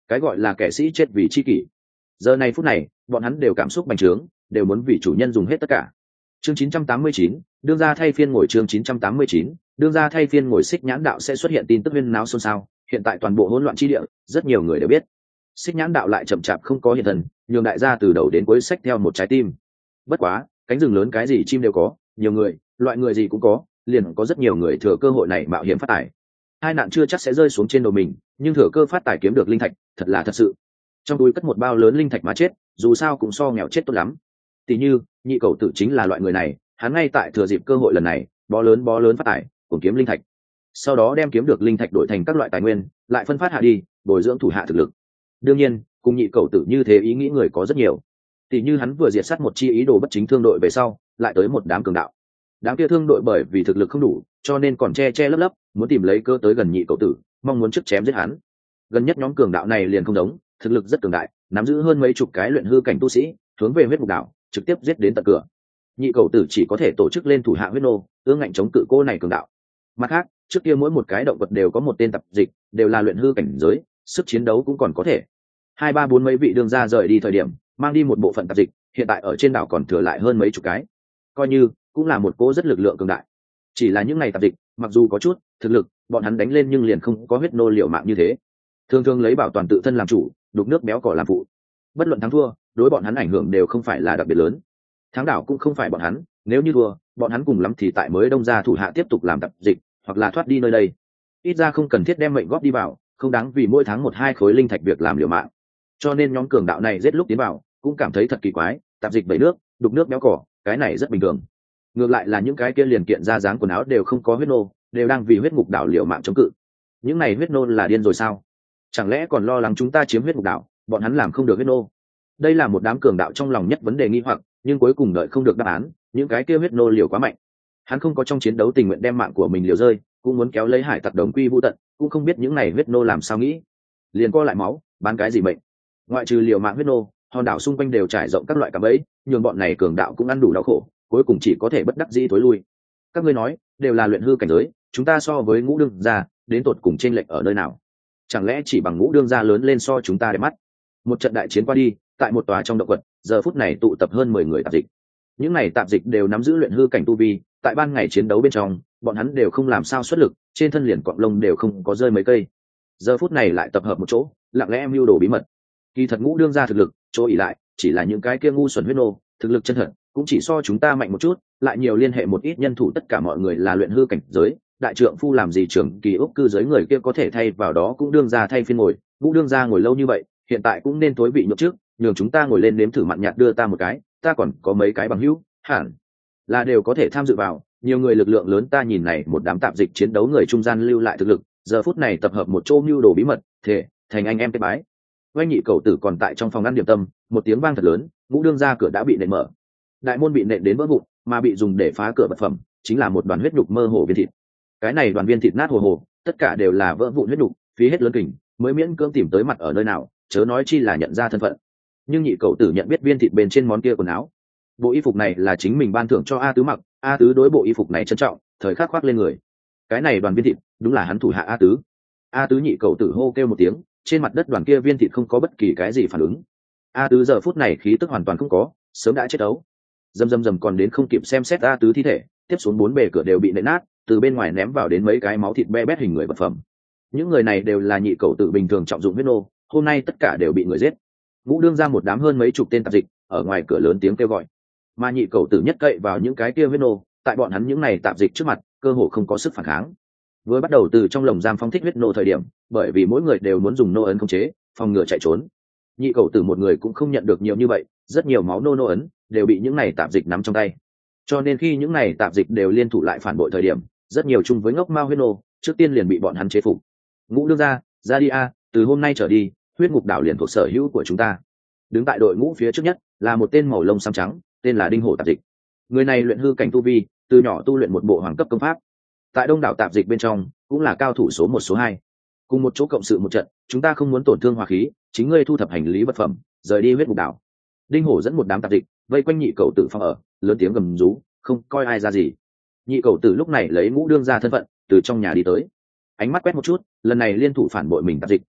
Cái gọi là kẻ sĩ chết vì chi kỷ. Giờ này phút này bọn hắn đều cảm xúc bành trướng, đều muốn vì chủ nhân dùng hết tất cả. Chương chín trăm tám mươi chín, đương ra thay phiên ngồi chương chín trăm tám mươi chín, đương ra thay phiên ngồi Xích Nhãn đạo sẽ xuất hiện tin tức huyên náo xôn xao, hiện tại toàn bộ hỗn loạn chi địa, rất nhiều người đều biết. Xích Nhãn đạo lại chậm chạp không có hiện thần, nhường đại gia từ đầu đến cuối xách theo một trái tim. Bất quá, cánh rừng lớn cái gì chim đều có, nhiều người, loại người gì cũng có, liền có rất nhiều người thừa cơ hội này mạo hiểm phát tài. Hai nạn chưa chắc sẽ rơi xuống trên đầu mình, nhưng thừa cơ phát tài kiếm được linh thạch, thật là thật sự. Trong túi cất một bao lớn linh thạch mà chết, dù sao cũng so nghèo chết tốt lắm. Tỷ như, nhị cầu tử chính là loại người này, hắn ngay tại thừa dịp cơ hội lần này, bó lớn bó lớn phát tài, cùng kiếm linh thạch. Sau đó đem kiếm được linh thạch đổi thành các loại tài nguyên, lại phân phát hạ đi, bồi dưỡng thủ hạ thực lực. Đương nhiên, cùng nhị cầu tử như thế ý nghĩ người có rất nhiều. Tỷ như hắn vừa diệt sát một chi ý đồ bất chính thương đội về sau, lại tới một đám cường đạo. Đám kia thương đội bởi vì thực lực không đủ, cho nên còn che che lấp lấp, muốn tìm lấy cơ tới gần nhị cầu tử, mong muốn trước chém giết hắn. Gần nhất nhóm cường đạo này liền không giống, thực lực rất cường đại, nắm giữ hơn mấy chục cái luyện hư cảnh tu sĩ, hướng về huyết ngục đảo, trực tiếp giết đến tận cửa. Nhị cầu tử chỉ có thể tổ chức lên thủ hạ huyết nô, ương ngạnh chống cự cô này cường đạo. Mặt khác, trước kia mỗi một cái động vật đều có một tên tập dịch, đều là luyện hư cảnh giới, sức chiến đấu cũng còn có thể. Hai ba bốn mấy vị đương gia rời đi thời điểm, mang đi một bộ phận tập dịch, hiện tại ở trên đảo còn thừa lại hơn mấy chục cái, coi như cũng là một cỗ rất lực lượng cường đại. Chỉ là những ngày tập dịch, mặc dù có chút thực lực, bọn hắn đánh lên nhưng liền không có huyết nô liều mạng như thế. Thường thường lấy bảo toàn tự thân làm chủ, đục nước béo cỏ làm phụ. Bất luận thắng thua, đối bọn hắn ảnh hưởng đều không phải là đặc biệt lớn. Thắng đảo cũng không phải bọn hắn, nếu như thua, bọn hắn cùng lắm thì tại mới đông gia thủ hạ tiếp tục làm tập dịch, hoặc là thoát đi nơi đây. Ít ra không cần thiết đem mệnh góp đi vào, không đáng vì mỗi tháng một hai khối linh thạch việc làm liều mạng. Cho nên nhóm cường đạo này giết lúc tiến vào, cũng cảm thấy thật kỳ quái, tạp dịch bảy nước, đục nước béo cỏ, cái này rất bình thường. Ngược lại là những cái kia liền kiện ra dáng quần áo đều không có huyết nô, đều đang vì huyết ngục đảo liều mạng chống cự. Những này huyết nô là điên rồi sao? Chẳng lẽ còn lo lắng chúng ta chiếm huyết ngục đảo, bọn hắn làm không được huyết nô? Đây là một đám cường đạo trong lòng nhất vấn đề nghi hoặc, nhưng cuối cùng đợi không được đáp án, những cái kia huyết nô liều quá mạnh. Hắn không có trong chiến đấu tình nguyện đem mạng của mình liều rơi, cũng muốn kéo lấy hải tặc đồng quy vu tận, cũng không biết những này huyết nô làm sao nghĩ. Liền co lại máu, bán cái gì mệnh? Ngoại trừ liều mạng huyết nô, hòn đảo xung quanh đều trải rộng các loại cạm bẫy, nhường bọn này cường đạo cũng ăn đủ đau khổ, cuối cùng chỉ có thể bất đắc dĩ tối lui. Các ngươi nói, đều là luyện hư cảnh giới, chúng ta so với ngũ đương gia, đến tột cùng chênh lệch ở nơi nào? Chẳng lẽ chỉ bằng ngũ đương gia lớn lên so chúng ta đẹp mắt? Một trận đại chiến qua đi, tại một tòa trong động quật, giờ phút này tụ tập hơn mười người tạp dịch. Những này tạp dịch đều nắm giữ luyện hư cảnh tu vi, tại ban ngày chiến đấu bên trong, bọn hắn đều không làm sao xuất lực, trên thân liền cọng lông đều không có rơi mấy cây. Giờ phút này lại tập hợp một chỗ, lặng lẽ mưu đồ bí mật. Kỳ thật ngũ đương gia thực lực, chỗ ỉ lại, chỉ là những cái kia ngu xuẩn huyết nô, thực lực chân thật cũng chỉ so chúng ta mạnh một chút, lại nhiều liên hệ một ít nhân thủ, tất cả mọi người là luyện hư cảnh giới, đại trượng phu làm gì trưởng kỳ ốc cư giới người kia có thể thay vào đó cũng đương ra thay phiên ngồi, ngũ đương ra ngồi lâu như vậy, hiện tại cũng nên thối vị nhục trước, nhường chúng ta ngồi lên nếm thử mặn nhạt đưa ta một cái, ta còn có mấy cái bằng hữu, hẳn là đều có thể tham dự vào, nhiều người lực lượng lớn, ta nhìn này một đám tạp dịch chiến đấu người trung gian lưu lại thực lực, giờ phút này tập hợp một chỗ mưu đồ bí mật, thể thành anh em kết bái. Oanh nhị cầu tử còn tại trong phòng ăn điểm tâm, một tiếng vang thật lớn, ngũ đương ra cửa đã bị nện mở, đại môn bị nện đến vỡ vụn, mà bị dùng để phá cửa vật phẩm chính là một đoàn huyết nhục mơ hồ viên thịt. Cái này đoàn viên thịt nát hồ hồ, tất cả đều là vỡ vụn huyết nhục, phí hết lớn kình mới miễn cưỡng tìm tới mặt ở nơi nào, chớ nói chi là nhận ra thân phận. Nhưng nhị cầu tử nhận biết viên thịt bên trên món kia quần áo, bộ y phục này là chính mình ban thưởng cho A Tứ mặc, A Tứ đối bộ y phục này trân trọng, thời khắc khoác lên người. Cái này đoàn viên thịt đúng là hắn thủ hạ A Tứ. A Tứ nhị cầu tử hô kêu một tiếng, trên mặt đất đoàn kia viên thịt không có bất kỳ cái gì phản ứng. A Tứ giờ phút này khí tức hoàn toàn không có, sớm đã chết ấu. Dầm dầm dầm còn đến không kịp xem xét A Tứ thi thể, tiếp xuống bốn bề cửa đều bị nện nát, từ bên ngoài ném vào đến mấy cái máu thịt be bét hình người vật phẩm. Những người này đều là nhị cầu tử bình thường trọng dụng huyết nô, hôm nay tất cả đều bị người giết. Ngũ đương ra một đám hơn mấy chục tên tạp dịch ở ngoài cửa lớn tiếng kêu gọi, mà nhị cầu tử nhất cậy vào những cái kia huyết nô, tại bọn hắn những này tạp dịch trước mặt, cơ hồ không có sức phản kháng. Vừa bắt đầu từ trong lồng giam phong thích huyết nô thời điểm, bởi vì mỗi người đều muốn dùng nô ấn khống chế, phòng ngừa chạy trốn. Nhị cầu tử một người cũng không nhận được nhiều như vậy, rất nhiều máu nô nô ấn đều bị những này tạp dịch nắm trong tay. Cho nên khi những này tạp dịch đều liên thủ lại phản bội thời điểm, rất nhiều chung với ngốc mao huyết nô, trước tiên liền bị bọn hắn chế phục. Ngũ đương ra, ra đi a, từ hôm nay trở đi, huyết ngục đảo liền thuộc sở hữu của chúng ta. Đứng tại đội ngũ phía trước nhất là một tên màu lông xám trắng, tên là Đinh Hổ tạp dịch. Người này luyện hư cảnh tu vi, từ nhỏ tu luyện một bộ hoàng cấp công pháp. Tại đông đảo tạp dịch bên trong, cũng là cao thủ số một số hai. Cùng một chỗ cộng sự một trận, chúng ta không muốn tổn thương hòa khí, chính ngươi thu thập hành lý vật phẩm, rời đi huyết ngục đảo. Đinh Hổ dẫn một đám tạp dịch vây quanh nhị cầu tử phòng ở, lớn tiếng gầm rú, không coi ai ra gì. Nhị cầu tử lúc này lấy ngũ đương ra thân phận, từ trong nhà đi tới, ánh mắt quét một chút, lần này liên thủ phản bội mình tạp dịch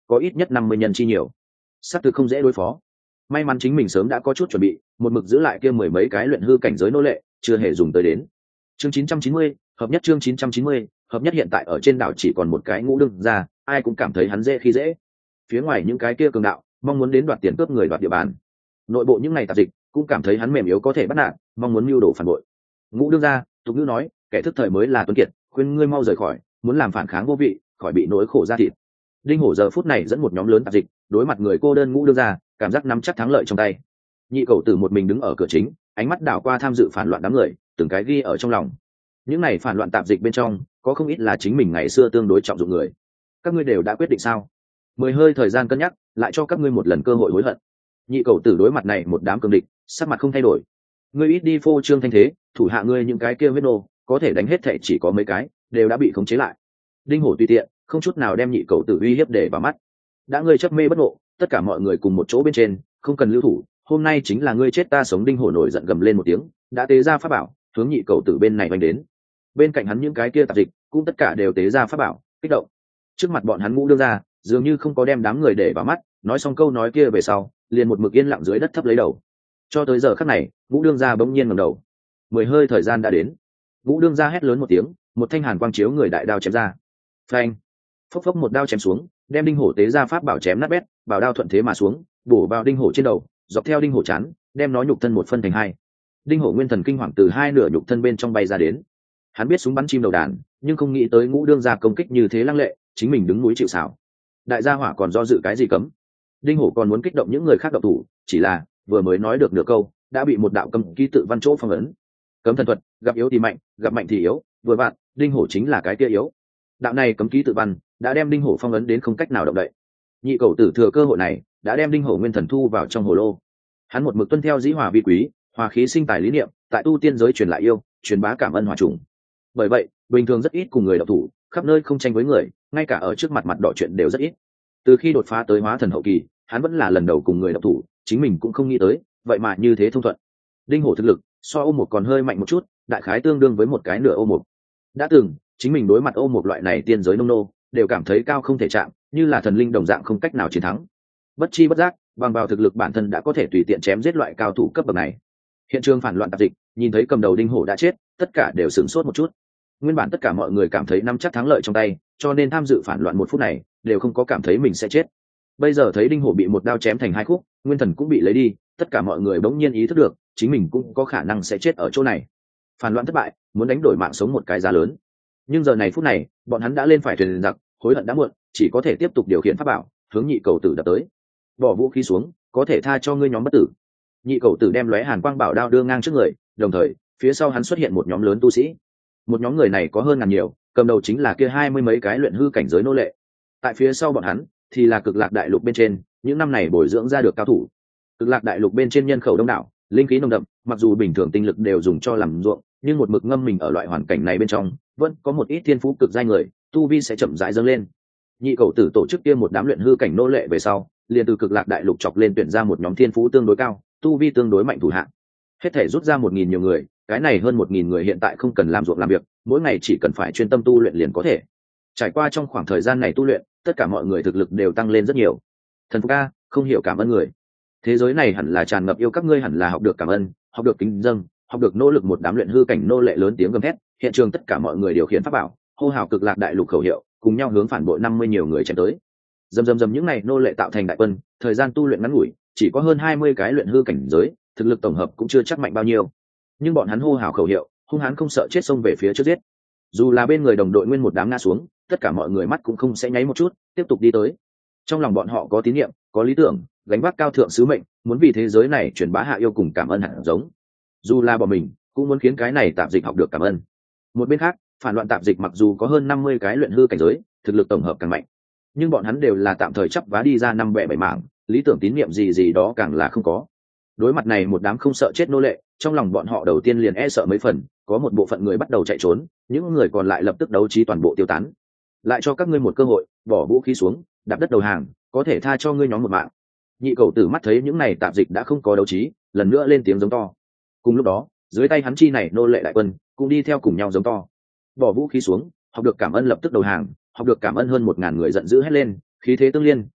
có ít nhất năm mươi nhân chi nhiều, xác thực không dễ đối phó. May mắn chính mình sớm đã có chút chuẩn bị, một mực giữ lại kia mười mấy cái luyện hư cảnh giới nô lệ, chưa hề dùng tới đến. Chương chín trăm chín mươi, hợp nhất chương chín trăm chín mươi, hợp nhất hiện tại ở trên đảo chỉ còn một cái Ngũ Đương gia, ai cũng cảm thấy hắn dễ khi dễ. Phía ngoài những cái kia cường đạo, mong muốn đến đoạt tiền cướp người đoạt địa bàn. Nội bộ những này tạp dịch cũng cảm thấy hắn mềm yếu có thể bắt nạt, mong muốn mưu đồ phản bội. Ngũ Đương gia, tục ngữ nói, kẻ thức thời mới là tuấn kiệt, khuyên ngươi mau rời khỏi, muốn làm phản kháng vô vị, khỏi bị nỗi khổ ra thịt. Đinh Hổ giờ phút này dẫn một nhóm lớn tạp dịch, đối mặt người cô đơn Ngũ Đương gia, cảm giác nắm chắc thắng lợi trong tay. Nhị Cẩu Tử một mình đứng ở cửa chính, ánh mắt đảo qua tham dự phản loạn đám người, từng cái ghi ở trong lòng. Những này phản loạn tạp dịch bên trong, có không ít là chính mình ngày xưa tương đối trọng dụng người. Các ngươi đều đã quyết định sao? Mười hơi thời gian cân nhắc, lại cho các ngươi một lần cơ hội hối hận. Nhị Cẩu Tử đối mặt này một đám cường địch, sắc mặt không thay đổi. Ngươi ít đi phô trương thanh thế, thủ hạ ngươi những cái kia huyết nô, có thể đánh hết thảy chỉ có mấy cái, đều đã bị khống chế lại. Đinh Hổ tùy tiện, không chút nào đem Nhị Cẩu Tử uy hiếp để vào mắt. Đã ngươi chấp mê bất ngộ, tất cả mọi người cùng một chỗ bên trên, không cần lưu thủ, hôm nay chính là ngươi chết ta sống. Đinh Hổ nổi giận gầm lên một tiếng, đã tế ra pháp bảo, hướng Nhị Cẩu Tử bên này vành đến. Bên cạnh hắn những cái kia tạp dịch cũng tất cả đều tế ra pháp bảo, kích động. Trước mặt bọn hắn Ngũ Đương gia dường như không có đem đám người để vào mắt, nói xong câu nói kia về sau, liền một mực yên lặng dưới đất thấp lấy đầu. Cho tới giờ khắc này, Ngũ Đương gia bỗng nhiên ngẩng đầu. Mười hơi thời gian đã đến. Ngũ Đương gia hét lớn một tiếng, một thanh hàn quang chiếu người đại đao chém ra. Phanh! Phốc phốc một đao chém xuống, đem Đinh Hổ tế ra pháp bảo chém nát bét, bảo đao thuận thế mà xuống, bổ vào Đinh Hổ trên đầu, dọc theo Đinh Hổ chán, đem nó nhục thân một phân thành hai. Đinh Hổ nguyên thần kinh hoàng từ hai nửa nhục thân bên trong bay ra đến. Hắn biết súng bắn chim đầu đàn, nhưng không nghĩ tới Ngũ Đương gia công kích như thế lăng lệ, chính mình đứng núi chịu sào. Đại gia hỏa còn do dự cái gì cấm? Đinh Hổ còn muốn kích động những người khác động thủ, chỉ là vừa mới nói được nửa câu, đã bị một đạo cấm ký tự văn chỗ phong ấn. Cấm thần thuật, gặp yếu thì mạnh, gặp mạnh thì yếu, vừa vặn, Đinh Hổ chính là cái kia yếu. Đạo này cấm ký tự văn đã đem Đinh Hổ phong ấn đến không cách nào động đậy. Nhị Cẩu Tử thừa cơ hội này, đã đem Đinh Hổ nguyên thần thu vào trong hồ lô. Hắn một mực tuân theo dĩ hòa vi quý, hòa khí sinh tài lý niệm, tại tu tiên giới truyền lại yêu, truyền bá cảm ơn hòa trùng. Bởi vậy, bình thường rất ít cùng người động thủ, khắp nơi không tranh với người, ngay cả ở trước mặt mặt đỏ chuyện đều rất ít. Từ khi đột phá tới hóa thần hậu kỳ, hắn vẫn là lần đầu cùng người động thủ, chính mình cũng không nghĩ tới, vậy mà như thế thông thuận. Đinh Hổ thực lực so ô một còn hơi mạnh một chút, đại khái tương đương với một cái nửa ô một. Đã từng chính mình đối mặt ô một loại này tiên giới nông nô, đều cảm thấy cao không thể chạm, như là thần linh đồng dạng không cách nào chiến thắng. Bất chi bất giác, bằng vào thực lực bản thân đã có thể tùy tiện chém giết loại cao thủ cấp bậc này. Hiện trường phản loạn tạp dịch, nhìn thấy cầm đầu Đinh Hổ đã chết, tất cả đều sửng sốt một chút. Nguyên bản tất cả mọi người cảm thấy nắm chắc thắng lợi trong tay, cho nên tham dự phản loạn một phút này, đều không có cảm thấy mình sẽ chết. Bây giờ thấy Đinh Hổ bị một đao chém thành hai khúc, nguyên thần cũng bị lấy đi, tất cả mọi người bỗng nhiên ý thức được, chính mình cũng có khả năng sẽ chết ở chỗ này. Phản loạn thất bại, muốn đánh đổi mạng sống một cái giá lớn. Nhưng giờ này phút này, bọn hắn đã lên phải thuyền giặc, hối hận đã muộn, chỉ có thể tiếp tục điều khiển pháp bảo, hướng Nhị Cẩu Tử đập tới. Bỏ vũ khí xuống, có thể tha cho ngươi nhóm bất tử. Nhị Cẩu Tử đem lóe hàn quang bảo đao đưa ngang trước người, đồng thời, phía sau hắn xuất hiện một nhóm lớn tu sĩ. Một nhóm người này có hơn ngàn nhiều, cầm đầu chính là kia hai mươi mấy cái luyện hư cảnh giới nô lệ. Tại phía sau bọn hắn thì là Cực Lạc Đại Lục bên trên, những năm này bồi dưỡng ra được cao thủ. Cực Lạc Đại Lục bên trên nhân khẩu đông đảo, linh khí nồng đậm, mặc dù bình thường tinh lực đều dùng cho làm ruộng, nhưng một mực ngâm mình ở loại hoàn cảnh này bên trong, vẫn có một ít thiên phú cực giai người, tu vi sẽ chậm rãi dâng lên. Nhị Cẩu Tử tổ chức kia một đám luyện hư cảnh nô lệ về sau, liền từ Cực Lạc Đại Lục chọc lên tuyển ra một nhóm thiên phú tương đối cao, tu vi tương đối mạnh thủ hạng. Hết thể rút ra một nghìn nhiều người, cái này hơn một nghìn người hiện tại không cần làm ruộng làm việc, mỗi ngày chỉ cần phải chuyên tâm tu luyện liền có thể. Trải qua trong khoảng thời gian này tu luyện, tất cả mọi người thực lực đều tăng lên rất nhiều. Thần Phục ca, không hiểu cảm ơn người. Thế giới này hẳn là tràn ngập yêu, các ngươi hẳn là học được cảm ơn, học được kính dâng, học được nỗ lực. Một đám luyện hư cảnh nô lệ lớn tiếng gầm thét, hiện trường tất cả mọi người điều khiển pháp bảo, hô hào Cực Lạc Đại Lục khẩu hiệu, cùng nhau hướng phản bội năm mươi nhiều người chém tới. Dầm dầm dầm, những này nô lệ tạo thành đại quân, thời gian tu luyện ngắn ngủi, chỉ có hơn hai mươi cái luyện hư cảnh giới, thực lực tổng hợp cũng chưa chắc mạnh bao nhiêu. Nhưng bọn hắn hô hào khẩu hiệu, hung hãn không sợ chết xông về phía trước giết. Dù là bên người đồng đội nguyên một đám ngã xuống, tất cả mọi người mắt cũng không sẽ nháy một chút, tiếp tục đi tới. Trong lòng bọn họ có tín niệm, có lý tưởng, gánh vác cao thượng sứ mệnh, muốn vì thế giới này truyền bá hạ yêu cùng cảm ơn hạt giống. Dù là bọn mình, cũng muốn khiến cái này tạp dịch học được cảm ơn. Một bên khác, phản loạn tạp dịch mặc dù có hơn năm mươi cái luyện hư cảnh giới, thực lực tổng hợp càng mạnh, nhưng bọn hắn đều là tạm thời chấp vá đi ra năm bẻ bảy mảng, lý tưởng tín niệm gì gì đó càng là không có. Đối mặt này một đám không sợ chết nô lệ, trong lòng bọn họ đầu tiên liền e sợ mấy phần, có một bộ phận người bắt đầu chạy trốn, những người còn lại lập tức đấu trí toàn bộ tiêu tán. Lại cho các ngươi một cơ hội, bỏ vũ khí xuống, đạp đất đầu hàng, có thể tha cho ngươi nhóm một mạng. Nhị Cẩu Tử mắt thấy những này tạp dịch đã không có đấu trí, lần nữa lên tiếng giống to. Cùng lúc đó, dưới tay hắn chi này nô lệ đại quân cũng đi theo cùng nhau giống to. Bỏ vũ khí xuống, học được cảm ơn lập tức đầu hàng, học được cảm ơn hơn một ngàn người giận dữ hét lên, khí thế tương liên,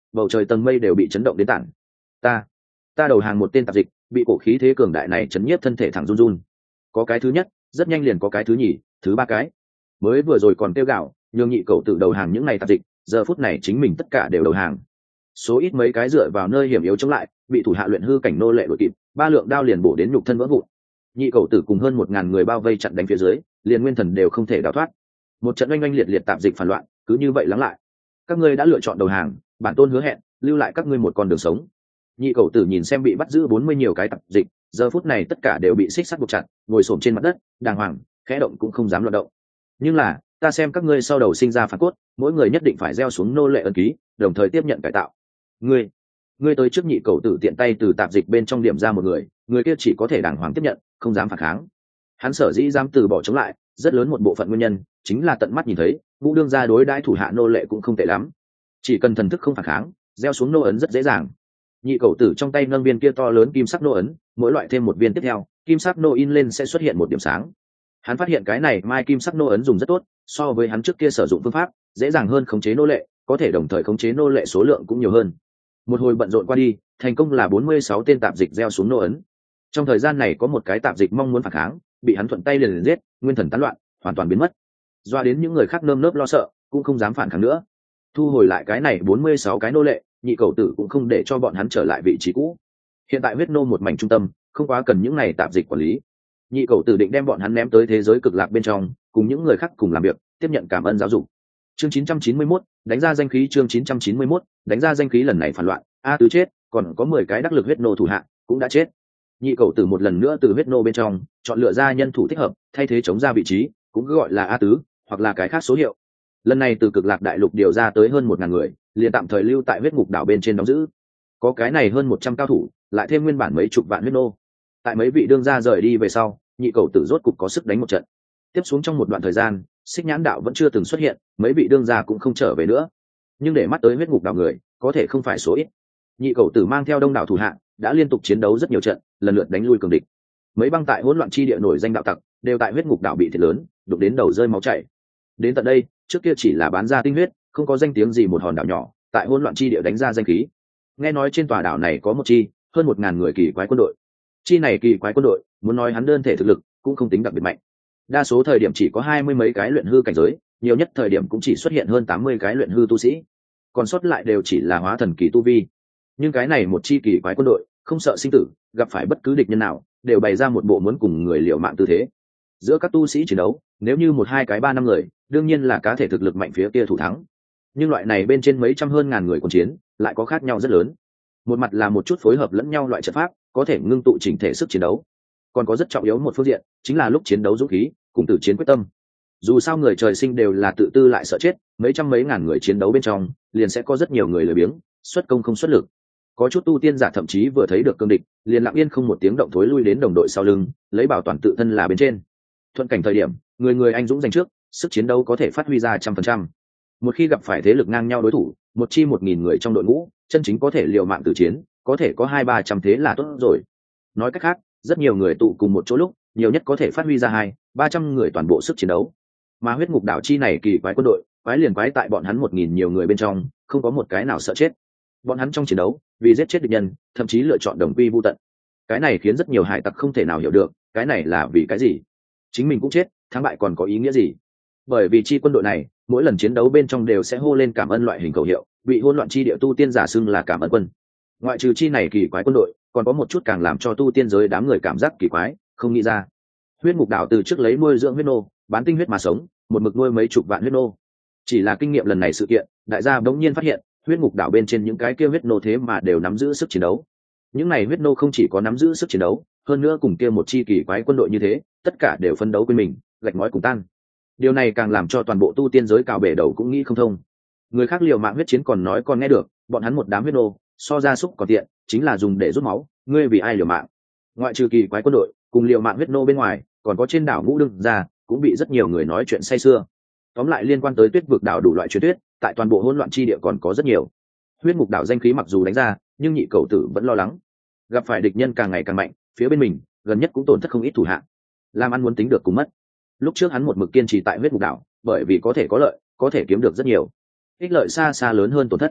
bầu trời tầng mây đều bị chấn động đến tản. Ta, ta đầu hàng một tên tạp dịch, bị cổ khí thế cường đại này chấn nhiếp thân thể thẳng run run. Có cái thứ nhất, rất nhanh liền có cái thứ nhì, thứ ba cái. Mới vừa rồi còn tiêu gạo, nhường nhị cầu tự đầu hàng những này tạp dịch, giờ phút này chính mình tất cả đều đầu hàng. Số ít mấy cái dựa vào nơi hiểm yếu chống lại, bị thủ hạ luyện hư cảnh nô lệ đuổi kịp, ba lượng đao liền bổ đến nhục thân vỡ vụn. Nhị cầu tử cùng hơn một ngàn người bao vây chặn đánh phía dưới, liền nguyên thần đều không thể đào thoát. Một trận oanh oanh liệt liệt tạp dịch phản loạn, cứ như vậy lắng lại. Các ngươi đã lựa chọn đầu hàng, bản tôn hứa hẹn lưu lại các ngươi một con đường sống. Nhị cầu tử nhìn xem bị bắt giữ bốn mươi nhiều cái tạp dịch, giờ phút này tất cả đều bị xích sắt buộc chặt, ngồi xổm trên mặt đất, đàng hoàng, khẽ động cũng không dám loạn động. Nhưng là, ta xem các ngươi sau đầu sinh ra phản cốt, mỗi người nhất định phải gieo xuống nô lệ ân ký, đồng thời tiếp nhận cải tạo. Ngươi, ngươi tới trước nhị cầu tử tiện tay từ tạp dịch bên trong điểm ra một người, người kia chỉ có thể đàng hoàng tiếp nhận, không dám phản kháng. Hắn sở dĩ dám từ bỏ chống lại, rất lớn một bộ phận nguyên nhân chính là tận mắt nhìn thấy, Vũ đương gia đối đãi thủ hạ nô lệ cũng không tệ lắm, chỉ cần thần thức không phản kháng, gieo xuống nô ấn rất dễ dàng. Nhị cầu tử trong tay nâng viên kia to lớn kim sắc nô ấn, mỗi loại thêm một viên tiếp theo, kim sắc nô in lên sẽ xuất hiện một điểm sáng. Hắn phát hiện cái này mai kim sắc nô ấn dùng rất tốt, so với hắn trước kia sử dụng phương pháp dễ dàng hơn khống chế nô lệ, có thể đồng thời khống chế nô lệ số lượng cũng nhiều hơn. Một hồi bận rộn qua đi, thành công là bốn mươi sáu tên tạp dịch gieo xuống nô ấn. Trong thời gian này có một cái tạp dịch mong muốn phản kháng, bị hắn thuận tay liền, liền giết, nguyên thần tán loạn, hoàn toàn biến mất. Doa đến những người khác nơm nớp lo sợ, cũng không dám phản kháng nữa. Thu hồi lại cái này bốn mươi sáu cái nô lệ, nhị cầu tử cũng không để cho bọn hắn trở lại vị trí cũ. Hiện tại huyết nô một mảnh trung tâm, không quá cần những này tạp dịch quản lý. Nhị cầu tử định đem bọn hắn ném tới thế giới cực lạc bên trong, cùng những người khác cùng làm việc, tiếp nhận cảm ơn giáo dục. Chương chín trăm chín mươi mốt, đánh ra danh khí. Chương chín trăm chín mươi mốt, đánh ra danh khí. Lần này phản loạn, a tứ chết, còn có mười cái đắc lực huyết nô thủ hạ cũng đã chết. Nhị cầu tử một lần nữa từ huyết nô bên trong chọn lựa ra nhân thủ thích hợp, thay thế chống ra vị trí, cũng cứ gọi là a tứ, hoặc là cái khác số hiệu. Lần này từ cực lạc đại lục điều ra tới hơn một ngàn người, liền tạm thời lưu tại huyết ngục đảo bên trên đóng giữ. Có cái này hơn một trăm cao thủ, lại thêm nguyên bản mấy chục vạn huyết nô. Tại mấy vị đương gia rời đi về sau, nhị cầu tử rốt cục có sức đánh một trận. Tiếp xuống trong một đoạn thời gian, xích nhãn đạo vẫn chưa từng xuất hiện, mấy vị đương gia cũng không trở về nữa. Nhưng để mắt tới huyết ngục đảo người, có thể không phải số ít. Nhị cầu tử mang theo đông đảo thủ hạ, đã liên tục chiến đấu rất nhiều trận, lần lượt đánh lui cường địch. Mấy băng tại hỗn loạn chi địa nổi danh đạo tặc, đều tại huyết ngục đảo bị thiệt lớn, đụng đến đầu rơi máu chảy. Đến tận đây, trước kia chỉ là bán ra tinh huyết, không có danh tiếng gì một hòn đảo nhỏ, tại hỗn loạn chi địa đánh ra danh khí. Nghe nói trên tòa đảo này có một chi hơn một ngàn người kỳ quái quân đội. Chi này kỳ quái quân đội, muốn nói hắn đơn thể thực lực cũng không tính đặc biệt mạnh. Đa số thời điểm chỉ có hai mươi mấy cái luyện hư cảnh giới, nhiều nhất thời điểm cũng chỉ xuất hiện hơn tám mươi cái luyện hư tu sĩ, còn sót lại đều chỉ là hóa thần kỳ tu vi. Nhưng cái này một chi kỳ quái quân đội, không sợ sinh tử, gặp phải bất cứ địch nhân nào, đều bày ra một bộ muốn cùng người liều mạng tư thế. Giữa các tu sĩ chiến đấu, nếu như một hai cái ba năm người, đương nhiên là cá thể thực lực mạnh phía kia thủ thắng. Nhưng loại này bên trên mấy trăm hơn ngàn người quân chiến, lại có khác nhau rất lớn. Một mặt là một chút phối hợp lẫn nhau loại trận pháp, có thể ngưng tụ chỉnh thể sức chiến đấu. Còn có rất trọng yếu một phương diện, chính là lúc chiến đấu dũng khí, cùng tử chiến quyết tâm. Dù sao người trời sinh đều là tự tư lại sợ chết, mấy trăm mấy ngàn người chiến đấu bên trong, liền sẽ có rất nhiều người lười biếng, xuất công không xuất lực. Có chút tu tiên giả thậm chí vừa thấy được cương địch, liền lặng yên không một tiếng động thối lui đến đồng đội sau lưng, lấy bảo toàn tự thân là bên trên. Thuận cảnh thời điểm, người người anh dũng giành trước, sức chiến đấu có thể phát huy ra trăm phần trăm. Một khi gặp phải thế lực ngang nhau đối thủ, một chi một nghìn người trong đội ngũ, chân chính có thể liều mạng tử chiến, có thể có hai ba trăm thế là tốt rồi. Nói cách khác, rất nhiều người tụ cùng một chỗ lúc, nhiều nhất có thể phát huy ra hai ba trăm người toàn bộ sức chiến đấu. Mà huyết ngục đảo chi này kỳ quái quân đội, quái liền quái tại bọn hắn một nghìn nhiều người bên trong, không có một cái nào sợ chết. Bọn hắn trong chiến đấu, vì giết chết địch nhân, thậm chí lựa chọn đồng quy vu tận. Cái này khiến rất nhiều hải tặc không thể nào hiểu được, cái này là vì cái gì? Chính mình cũng chết, thắng bại còn có ý nghĩa gì? Bởi vì chi quân đội này, mỗi lần chiến đấu bên trong đều sẽ hô lên cảm ơn loại hình khẩu hiệu, bị hỗn loạn chi địa tu tiên giả xưng là cảm ơn quân. Ngoại trừ chi này kỳ quái quân đội, còn có một chút càng làm cho tu tiên giới đám người cảm giác kỳ quái, không nghĩ ra. Huyết ngục đảo từ trước lấy nuôi dưỡng huyết nô, bán tinh huyết mà sống, một mực nuôi mấy chục vạn huyết nô. Chỉ là kinh nghiệm lần này sự kiện, đại gia bỗng nhiên phát hiện, huyết ngục đảo bên trên những cái kia huyết nô thế mà đều nắm giữ sức chiến đấu. Những này huyết nô không chỉ có nắm giữ sức chiến đấu, hơn nữa cùng kia một chi kỳ quái quân đội như thế, tất cả đều phấn đấu quên mình, gạch ngói cùng tan. Điều này càng làm cho toàn bộ tu tiên giới cào bể đầu cũng nghĩ không thông. Người khác liều mạng huyết chiến còn nói còn nghe được, bọn hắn một đám huyết nô, so ra súc còn tiện, chính là dùng để rút máu, ngươi vì ai liều mạng? Ngoại trừ kỳ quái quân đội, cùng liều mạng huyết nô bên ngoài, còn có trên đảo Ngũ Đương gia, cũng bị rất nhiều người nói chuyện say sưa. Tóm lại liên quan tới Tuyết vực đảo đủ loại truyền thuyết, tại toàn bộ hỗn loạn chi địa còn có rất nhiều. Huyết ngục đảo danh khí mặc dù đánh ra, nhưng nhị cầu tử vẫn lo lắng, gặp phải địch nhân càng ngày càng mạnh, phía bên mình gần nhất cũng tổn thất không ít thủ hạ, làm ăn muốn tính được cùng mất. Lúc trước hắn một mực kiên trì tại huyết ngục đảo, bởi vì có thể có lợi, có thể kiếm được rất nhiều, ích lợi xa xa lớn hơn tổn thất.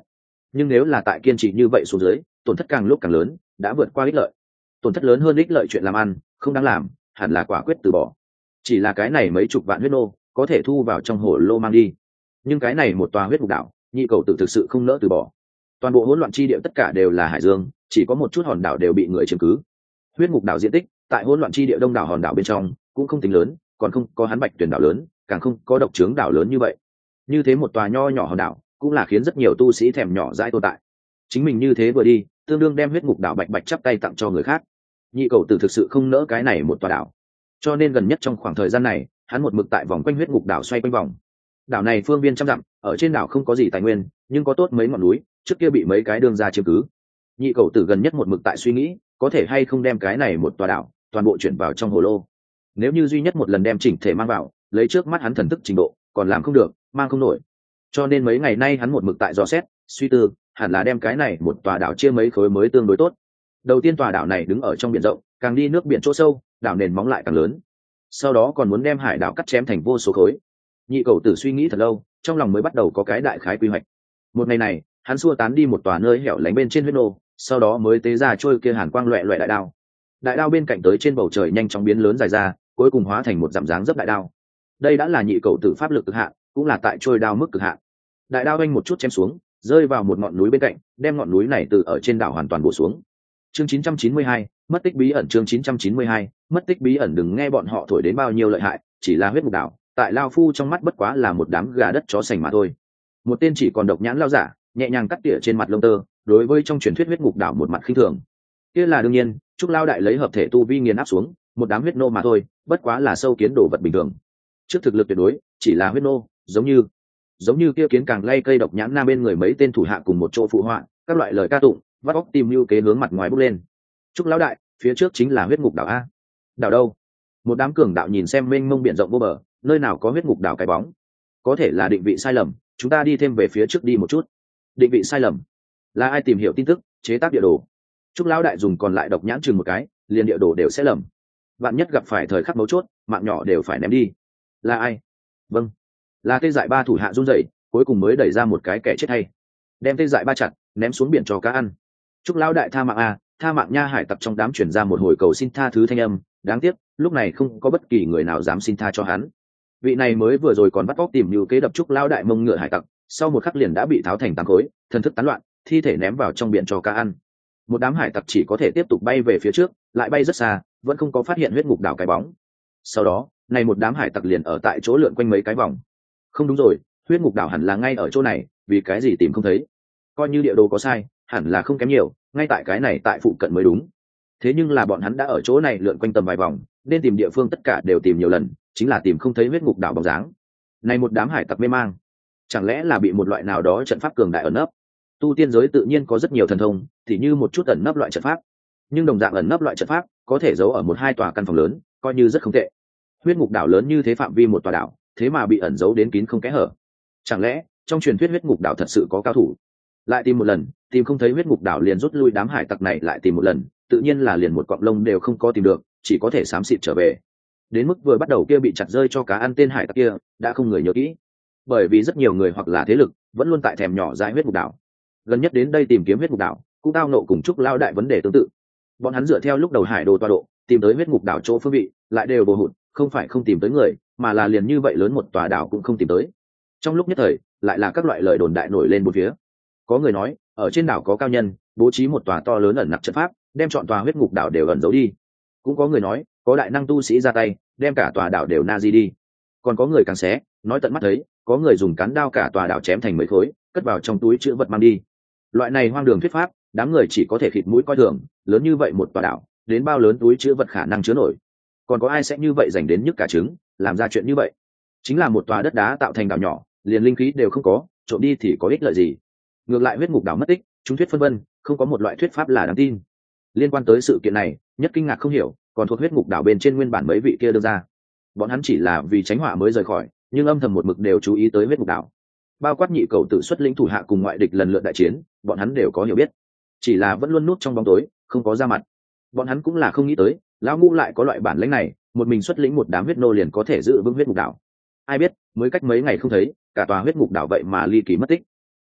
nhưng nếu là tại kiên trì như vậy xuống dưới, tổn thất càng lúc càng lớn, đã vượt qua ích lợi. Tổn thất lớn hơn ích lợi chuyện làm ăn không đáng làm, hẳn là quả quyết từ bỏ. Chỉ là cái này mấy chục vạn huyết nô có thể thu vào trong hồ lô mang đi, nhưng cái này một tòa huyết ngục đảo, nhị cầu tử thực sự không nỡ từ bỏ. Toàn bộ hỗn loạn chi địa tất cả đều là hải dương, chỉ có một chút hòn đảo đều bị người chiếm cứ. Huyết ngục đảo diện tích tại hỗn loạn chi địa đông đảo hòn đảo bên trong cũng không tính lớn, còn không có hắn bạch tuyển đảo lớn, càng không có độc trướng đảo lớn như vậy. Như thế một tòa nho nhỏ hòn đảo cũng là khiến rất nhiều tu sĩ thèm nhỏ dãi tồn tại. Chính mình như thế vừa đi, tương đương đem huyết ngục đảo bạch bạch chắp tay tặng cho người khác. Nhị cầu tử thực sự không nỡ cái này một tòa đảo, cho nên gần nhất trong khoảng thời gian này hắn một mực tại vòng quanh huyết ngục đảo xoay quanh vòng. Đảo này phương viên trăm dặm, ở trên đảo không có gì tài nguyên, nhưng có tốt mấy ngọn núi, trước kia bị mấy cái đương gia chiếm cứ. Nhị cầu tử gần nhất một mực tại suy nghĩ, có thể hay không đem cái này một tòa đảo toàn bộ chuyển vào trong hồ lô. Nếu như duy nhất một lần đem chỉnh thể mang vào, lấy trước mắt hắn thần thức trình độ, còn làm không được, mang không nổi. Cho nên mấy ngày nay hắn một mực tại dò xét, suy tư, hẳn là đem cái này một tòa đảo chia mấy khối mới tương đối tốt. Đầu tiên tòa đảo này đứng ở trong biển rộng, càng đi nước biển chỗ sâu, đảo nền móng lại càng lớn. Sau đó còn muốn đem hải đảo cắt chém thành vô số khối. Nhị cầu tử suy nghĩ thật lâu, trong lòng mới bắt đầu có cái đại khái quy hoạch. Một ngày này, hắn xua tán đi một tòa nơi hẻo lánh bên trên huyết nô, sau đó mới tế ra trôi kia hàn quang loẹt loẹt đại đao. Đại đao bên cạnh tới trên bầu trời nhanh chóng biến lớn dài ra, cuối cùng hóa thành một dặm dáng dấp đại đao. Đây đã là nhị cầu tử pháp lực cực hạn, cũng là tại trôi đao mức cực hạn. Đại đao anh một chút chém xuống, rơi vào một ngọn núi bên cạnh, đem ngọn núi này từ ở trên đảo hoàn toàn bổ xuống. Chương chín trăm chín mươi hai, mất tích bí ẩn. Chương chín trăm chín mươi hai, mất tích bí ẩn. Đừng nghe bọn họ thổi đến bao nhiêu lợi hại, chỉ là huyết ngục đảo, tại lao phu trong mắt bất quá là một đám gà đất chó sành mà thôi. Một tên chỉ còn độc nhãn lao giả, nhẹ nhàng cắt tỉa trên mặt lông tơ, đối với trong truyền thuyết huyết ngục đảo một mặt khinh thường. Kia là đương nhiên, Trúc Lao đại lấy hợp thể tu vi nghiền áp xuống, một đám huyết nô mà thôi, bất quá là sâu kiến đồ vật bình thường. Trước thực lực tuyệt đối, chỉ là huyết nô, giống như giống như kia kiến càng lay cây độc nhãn nam bên người mấy tên thủ hạ cùng một chỗ phụ họa, các loại lời ca tụng, vắt óc tìm lưu kế hướng mặt ngoài bốc lên. Trúc Lão đại, phía trước chính là huyết ngục đảo a. Đảo đâu? Một đám cường đạo nhìn xem mênh mông biển rộng vô bờ, nơi nào có huyết ngục đảo cái bóng? Có thể là định vị sai lầm, chúng ta đi thêm về phía trước đi một chút. Định vị sai lầm? Là ai tìm hiểu tin tức, chế tác địa đồ? Trúc Lão đại dùng còn lại độc nhãn chừng một cái, liền địa đồ đều sẽ lầm. Vạn nhất gặp phải thời khắc mấu chốt, mạng nhỏ đều phải ném đi. Là ai? Vâng, là Tê Dại Ba thủ hạ run rẩy, cuối cùng mới đẩy ra một cái kẻ chết hay. Đem Tê Dại Ba chặt, ném xuống biển cho cá ăn. Trúc Lão đại tha mạng a, tha mạng nha. Hải tặc trong đám chuyển ra một hồi cầu xin tha thứ thanh âm, đáng tiếc lúc này không có bất kỳ người nào dám xin tha cho hắn. Vị này mới vừa rồi còn bắt óc tìm như kế đập Trúc Lão đại mông ngựa hải tặc, sau một khắc liền đã bị tháo thành tám khối, thân thức tán loạn, thi thể ném vào trong biển cho cá ăn. Một đám hải tặc chỉ có thể tiếp tục bay về phía trước, lại bay rất xa, vẫn không có phát hiện huyết ngục đảo cái bóng. Sau đó, này một đám hải tặc liền ở tại chỗ lượn quanh mấy cái vòng. Không đúng rồi, huyết ngục đảo hẳn là ngay ở chỗ này, vì cái gì tìm không thấy? Coi như địa đồ có sai, hẳn là không kém nhiều, ngay tại cái này tại phụ cận mới đúng. Thế nhưng là bọn hắn đã ở chỗ này lượn quanh tầm vài vòng, nên tìm địa phương tất cả đều tìm nhiều lần, chính là tìm không thấy huyết ngục đảo bóng dáng. Này một đám hải tặc mê mang, chẳng lẽ là bị một loại nào đó trận pháp cường đại ẩn nấp? Tu tiên giới tự nhiên có rất nhiều thần thông, thì như một chút ẩn nấp loại trận pháp, nhưng đồng dạng ẩn nấp loại trận pháp có thể giấu ở một hai tòa căn phòng lớn, coi như rất không tệ. Huyết ngục đảo lớn như thế phạm vi một tòa đảo, thế mà bị ẩn giấu đến kín không kẽ hở. Chẳng lẽ trong truyền thuyết huyết ngục đảo thật sự có cao thủ? Lại tìm một lần, tìm không thấy huyết ngục đảo liền rút lui, đám hải tặc này lại tìm một lần, tự nhiên là liền một cọng lông đều không có tìm được, chỉ có thể xám xịt trở về. Đến mức vừa bắt đầu kia bị chặt rơi cho cá ăn tên hải tặc kia, đã không người nhớ kỹ, bởi vì rất nhiều người hoặc là thế lực vẫn luôn tại thèm nhỏ dãi huyết ngục đảo. Gần nhất đến đây tìm kiếm huyết ngục đảo, cũng tao nộ cùng Trúc Lao đại vấn đề tương tự. Bọn hắn dựa theo lúc đầu hải đồ toa độ tìm tới huyết ngục đảo chỗ phương vị, lại đều bồ hụt, không phải không tìm tới người, mà là liền như vậy lớn một tòa đảo cũng không tìm tới. Trong lúc nhất thời, lại là các loại lời đồn đại nổi lên bốn phía. Có người nói ở trên đảo có cao nhân bố trí một tòa to lớn ẩn nặc trận pháp, đem chọn tòa huyết ngục đảo đều ẩn giấu đi. Cũng có người nói có đại năng tu sĩ ra tay, đem cả tòa đảo đều na di đi. Còn có người càng xé, nói tận mắt thấy có người dùng cán đao cả tòa đảo chém thành mấy khối, cất vào trong túi chữ vật mang đi. Loại này hoang đường thuyết pháp, đám người chỉ có thể khịt mũi coi thường, lớn như vậy một tòa đảo, đến bao lớn túi chữ vật khả năng chứa nổi? Còn có ai sẽ như vậy dành đến nhức cả trứng, làm ra chuyện như vậy? Chính là một tòa đất đá tạo thành đảo nhỏ, liền linh khí đều không có, trộm đi thì có ích lợi gì? Ngược lại huyết ngục đảo mất tích, chúng thuyết phân vân, không có một loại thuyết pháp là đáng tin. Liên quan tới sự kiện này, nhất kinh ngạc không hiểu, còn thuộc huyết ngục đảo bên trên nguyên bản mấy vị kia đưa ra. Bọn hắn chỉ là vì tránh họa mới rời khỏi, nhưng âm thầm một mực đều chú ý tới huyết ngục đảo. Bao quát nhị cầu tự xuất lĩnh thủ hạ cùng ngoại địch lần lượt đại chiến, bọn hắn đều có hiểu biết, chỉ là vẫn luôn núp trong bóng tối, không có ra mặt. Bọn hắn cũng là không nghĩ tới, lão ngũ lại có loại bản lĩnh này, một mình xuất lĩnh một đám huyết nô liền có thể giữ vững huyết ngục đảo. Ai biết, mới cách mấy ngày không thấy, cả tòa huyết ngục đảo vậy mà ly kỳ mất tích.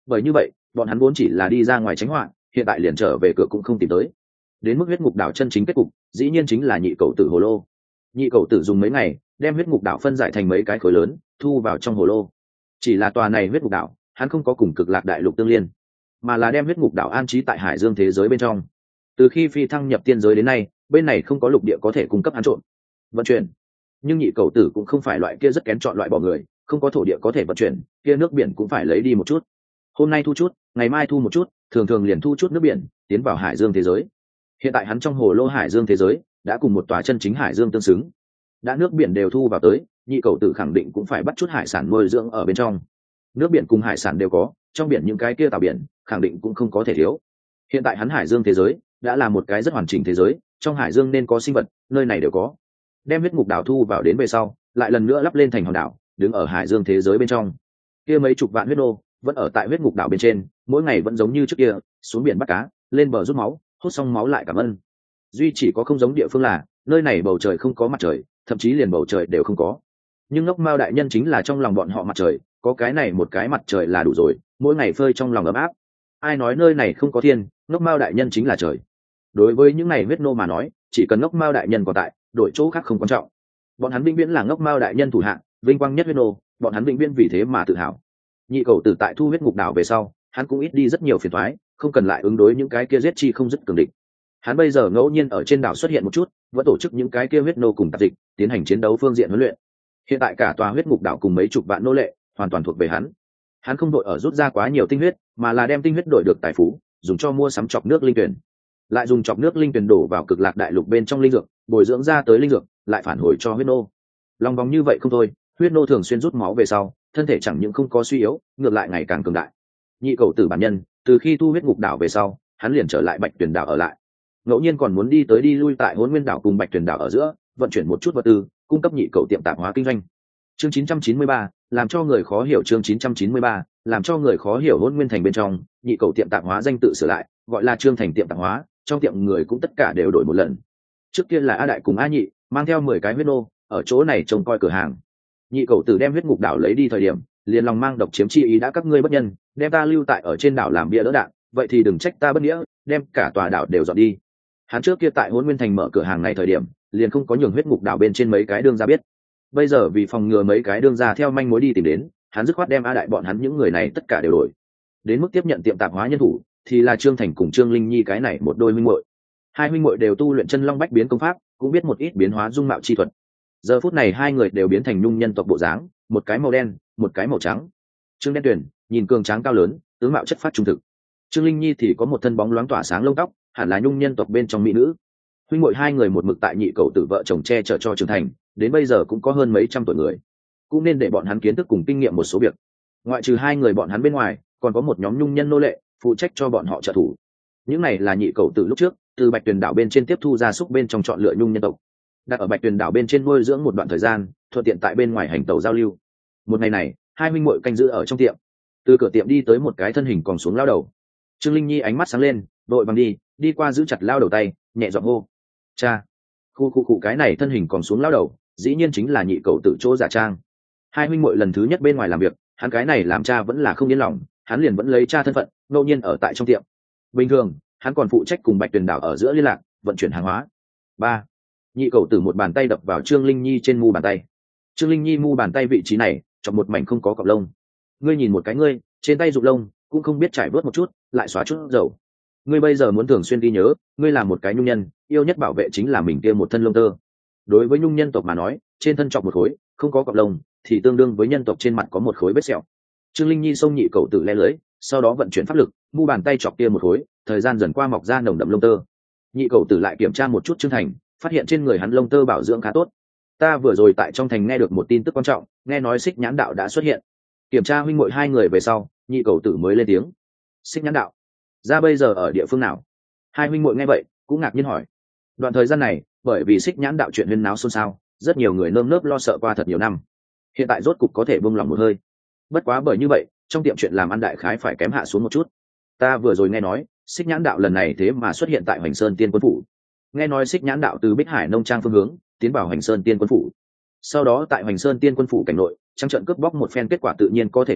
Bởi như vậy bọn hắn vốn chỉ là đi ra ngoài tránh họa, hiện tại liền trở về cửa cũng không tìm tới. Đến mức huyết ngục đảo chân chính kết cục dĩ nhiên chính là nhị cầu tử hồ lô. Nhị cầu tử dùng mấy ngày đem huyết ngục đảo phân giải thành mấy cái khối lớn thu vào trong hồ lô. Chỉ là tòa này huyết ngục đảo hắn không có cùng cực lạc đại lục tương liên, mà là đem huyết ngục đảo an trí tại hải dương thế giới bên trong. Từ khi phi thăng nhập tiên giới đến nay, bên này không có lục địa có thể cung cấp hắn trộn vận chuyển. Nhưng nhị cầu tử cũng không phải loại kia rất kén chọn loại bỏ người, không có thổ địa có thể vận chuyển, kia nước biển cũng phải lấy đi một chút. Hôm nay thu chút, ngày mai thu một chút, thường thường liền thu chút nước biển tiến vào hải dương thế giới. Hiện tại hắn trong hồ lô hải dương thế giới đã cùng một tòa chân chính hải dương tương xứng. Đã nước biển đều thu vào tới, nhị cầu tử khẳng định cũng phải bắt chút hải sản nuôi dưỡng ở bên trong. Nước biển cùng hải sản đều có, trong biển những cái kia tàu biển khẳng định cũng không có thể thiếu. Hiện tại hắn hải dương thế giới đã là một cái rất hoàn chỉnh thế giới, trong hải dương nên có sinh vật, nơi này đều có. Đem huyết ngục đảo thu vào đến về sau, lại lần nữa lắp lên thành hòn đảo, đứng ở hải dương thế giới bên trong. Kia mấy chục vạn huyết nô vẫn ở tại huyết ngục đảo bên trên, mỗi ngày vẫn giống như trước kia, xuống biển bắt cá, lên bờ rút máu, hút xong máu lại cảm ơn. Duy chỉ có không giống địa phương là, nơi này bầu trời không có mặt trời, thậm chí liền bầu trời đều không có. Nhưng ngốc mao đại nhân chính là trong lòng bọn họ mặt trời, có cái này một cái mặt trời là đủ rồi, mỗi ngày phơi trong lòng ấm áp. Ai nói nơi này không có thiên, ngốc mao đại nhân chính là trời. Đối với những này huyết nô mà nói, chỉ cần ngốc mao đại nhân còn tại, đổi chỗ khác không quan trọng. Bọn hắn vĩnh viễn là ngốc mao đại nhân thủ hạng, vinh quang nhất huyết nô, bọn hắn vĩnh viễn vì thế mà tự hào. Nhị cầu tử tại thu huyết ngục đảo về sau, hắn cũng ít đi rất nhiều phiền toái, không cần lại ứng đối những cái kia giết chi không dứt cường địch. Hắn bây giờ ngẫu nhiên ở trên đảo xuất hiện một chút, vẫn tổ chức những cái kia huyết nô cùng tạp dịch tiến hành chiến đấu phương diện huấn luyện. Hiện tại cả tòa huyết ngục đảo cùng mấy chục vạn nô lệ hoàn toàn thuộc về hắn. Hắn không đội ở rút ra quá nhiều tinh huyết, mà là đem tinh huyết đổi được tài phú, dùng cho mua sắm chọc nước linh tuyển, lại dùng chọc nước linh tuyển đổ vào cực lạc đại lục bên trong linh dược, bồi dưỡng ra tới linh dược, lại phản hồi cho huyết nô. Lòng vòng như vậy không thôi, huyết nô thường xuyên rút máu về sau, thân thể chẳng những không có suy yếu, ngược lại ngày càng cường đại. Nhị cầu tử bản nhân, từ khi thu huyết ngục đảo về sau, hắn liền trở lại Bạch Tuyền đảo ở lại. Ngẫu nhiên còn muốn đi tới đi lui tại Hỗn Nguyên đảo cùng Bạch Tuyền đảo ở giữa, vận chuyển một chút vật tư, cung cấp nhị cầu tiệm tạp hóa kinh doanh. Chương chín trăm chín mươi ba, làm cho người khó hiểu chương chín trăm chín mươi ba, làm cho người khó hiểu Hỗn Nguyên thành bên trong, nhị cầu tiệm tạp hóa danh tự sửa lại, gọi là Trương Thành tiệm tạp hóa, trong tiệm người cũng tất cả đều đổi một lần. Trước kia là A Đại cùng A Nhị, mang theo mười cái huyết nô, ở chỗ này trông coi cửa hàng. Nhị cầu tử đem huyết ngục đảo lấy đi thời điểm, liền lòng mang độc chiếm chi ý đã các ngươi bất nhân, đem ta lưu tại ở trên đảo làm bia đỡ đạn, vậy thì đừng trách ta bất nghĩa, đem cả tòa đảo đều dọn đi. Hắn trước kia tại Hỗn Nguyên thành mở cửa hàng này thời điểm, liền không có nhường huyết ngục đảo bên trên mấy cái đương gia biết. Bây giờ vì phòng ngừa mấy cái đương gia theo manh mối đi tìm đến, hắn dứt khoát đem A Đại bọn hắn những người này tất cả đều đổi. Đến mức tiếp nhận tiệm tạp hóa nhân thủ, thì là Trương Thành cùng Trương Linh Nhi cái này một đôi huynh muội. Hai huynh muội đều tu luyện chân long bách biến công pháp, cũng biết một ít biến hóa dung mạo chi thuật. Giờ phút này hai người đều biến thành nhung nhân tộc bộ dáng, một cái màu đen, một cái màu trắng. Trương Đen Tuyền nhìn cường tráng cao lớn, tướng mạo chất phát trung thực. Trương Linh Nhi thì có một thân bóng loáng tỏa sáng lông tóc, hẳn là nhung nhân tộc bên trong mỹ nữ. Huynh muội hai người một mực tại nhị cầu tử vợ chồng che chở cho trưởng thành, đến bây giờ cũng có hơn mấy trăm tuổi người, cũng nên để bọn hắn kiến thức cùng kinh nghiệm một số việc. Ngoại trừ hai người bọn hắn bên ngoài, còn có một nhóm nhung nhân nô lệ phụ trách cho bọn họ trợ thủ. Những này là nhị cầu tử lúc trước từ Bạch Tuyền đảo bên trên tiếp thu gia súc bên trong chọn lựa nhung nhân tộc, đặt ở Bạch Tuyền đảo bên trên nuôi dưỡng một đoạn thời gian, thuận tiện tại bên ngoài hành tàu giao lưu. Một ngày này, hai huynh muội canh giữ ở trong tiệm. Từ cửa tiệm đi tới một cái thân hình còn xuống lao đầu. Trương Linh Nhi ánh mắt sáng lên, đội bằng đi, đi qua giữ chặt lao đầu tay, nhẹ giọng hô: "Cha!" Khu khu khu cái này thân hình còn xuống lao đầu, dĩ nhiên chính là nhị cầu tử chỗ giả trang. Hai huynh muội lần thứ nhất bên ngoài làm việc, hắn cái này làm cha vẫn là không yên lòng, hắn liền vẫn lấy cha thân phận, ngẫu nhiên ở tại trong tiệm. Bình thường, hắn còn phụ trách cùng Bạch Tuyền đảo ở giữa liên lạc, vận chuyển hàng hóa. Ba. Nhị cầu tử một bàn tay đập vào Trương Linh Nhi trên mu bàn tay. Trương Linh Nhi mu bàn tay vị trí này, chọc một mảnh không có cọng lông. Ngươi nhìn một cái ngươi, trên tay rụng lông, cũng không biết trải bớt một chút, lại xóa chút dầu. Ngươi bây giờ muốn thường xuyên ghi nhớ, ngươi là một cái nhung nhân, yêu nhất bảo vệ chính là mình kia một thân lông tơ. Đối với nhung nhân tộc mà nói, trên thân chọc một khối, không có cọng lông, thì tương đương với nhân tộc trên mặt có một khối vết sẹo. Trương Linh Nhi xông nhị cầu tử le lưới, sau đó vận chuyển pháp lực, mu bàn tay chọc kia một khối, thời gian dần qua mọc ra nồng đậm lông tơ. Nhị cầu tử lại kiểm tra một chút Trương Thành, phát hiện trên người hắn lông tơ bảo dưỡng khá tốt. Ta vừa rồi tại trong thành nghe được một tin tức quan trọng, nghe nói Xích Nhãn đạo đã xuất hiện. Kiểm tra huynh muội hai người về sau, nhị cầu tử mới lên tiếng: Xích Nhãn đạo ra bây giờ ở địa phương nào? Hai huynh muội nghe vậy cũng ngạc nhiên hỏi. Đoạn thời gian này, bởi vì Xích Nhãn đạo chuyện huyên náo xôn xao, rất nhiều người nơm nớp lo sợ qua thật nhiều năm. Hiện tại rốt cục có thể buông lòng một hơi. Bất quá bởi như vậy, trong tiệm chuyện làm ăn đại khái phải kém hạ xuống một chút. Ta vừa rồi nghe nói, Xích Nhãn đạo lần này thế mà xuất hiện tại Hoành Sơn Tiên Quân phủ. Nghe nói Xích Nhãn đạo từ Bích Hải nông trang phương hướng tiến vào Hoành Sơn Tiên Quân phủ. Sau đó tại Hoành Sơn Tiên Quân phủ cảnh nội, trắng trợn cướp bóc một phen, kết quả tự nhiên có thể nghĩ,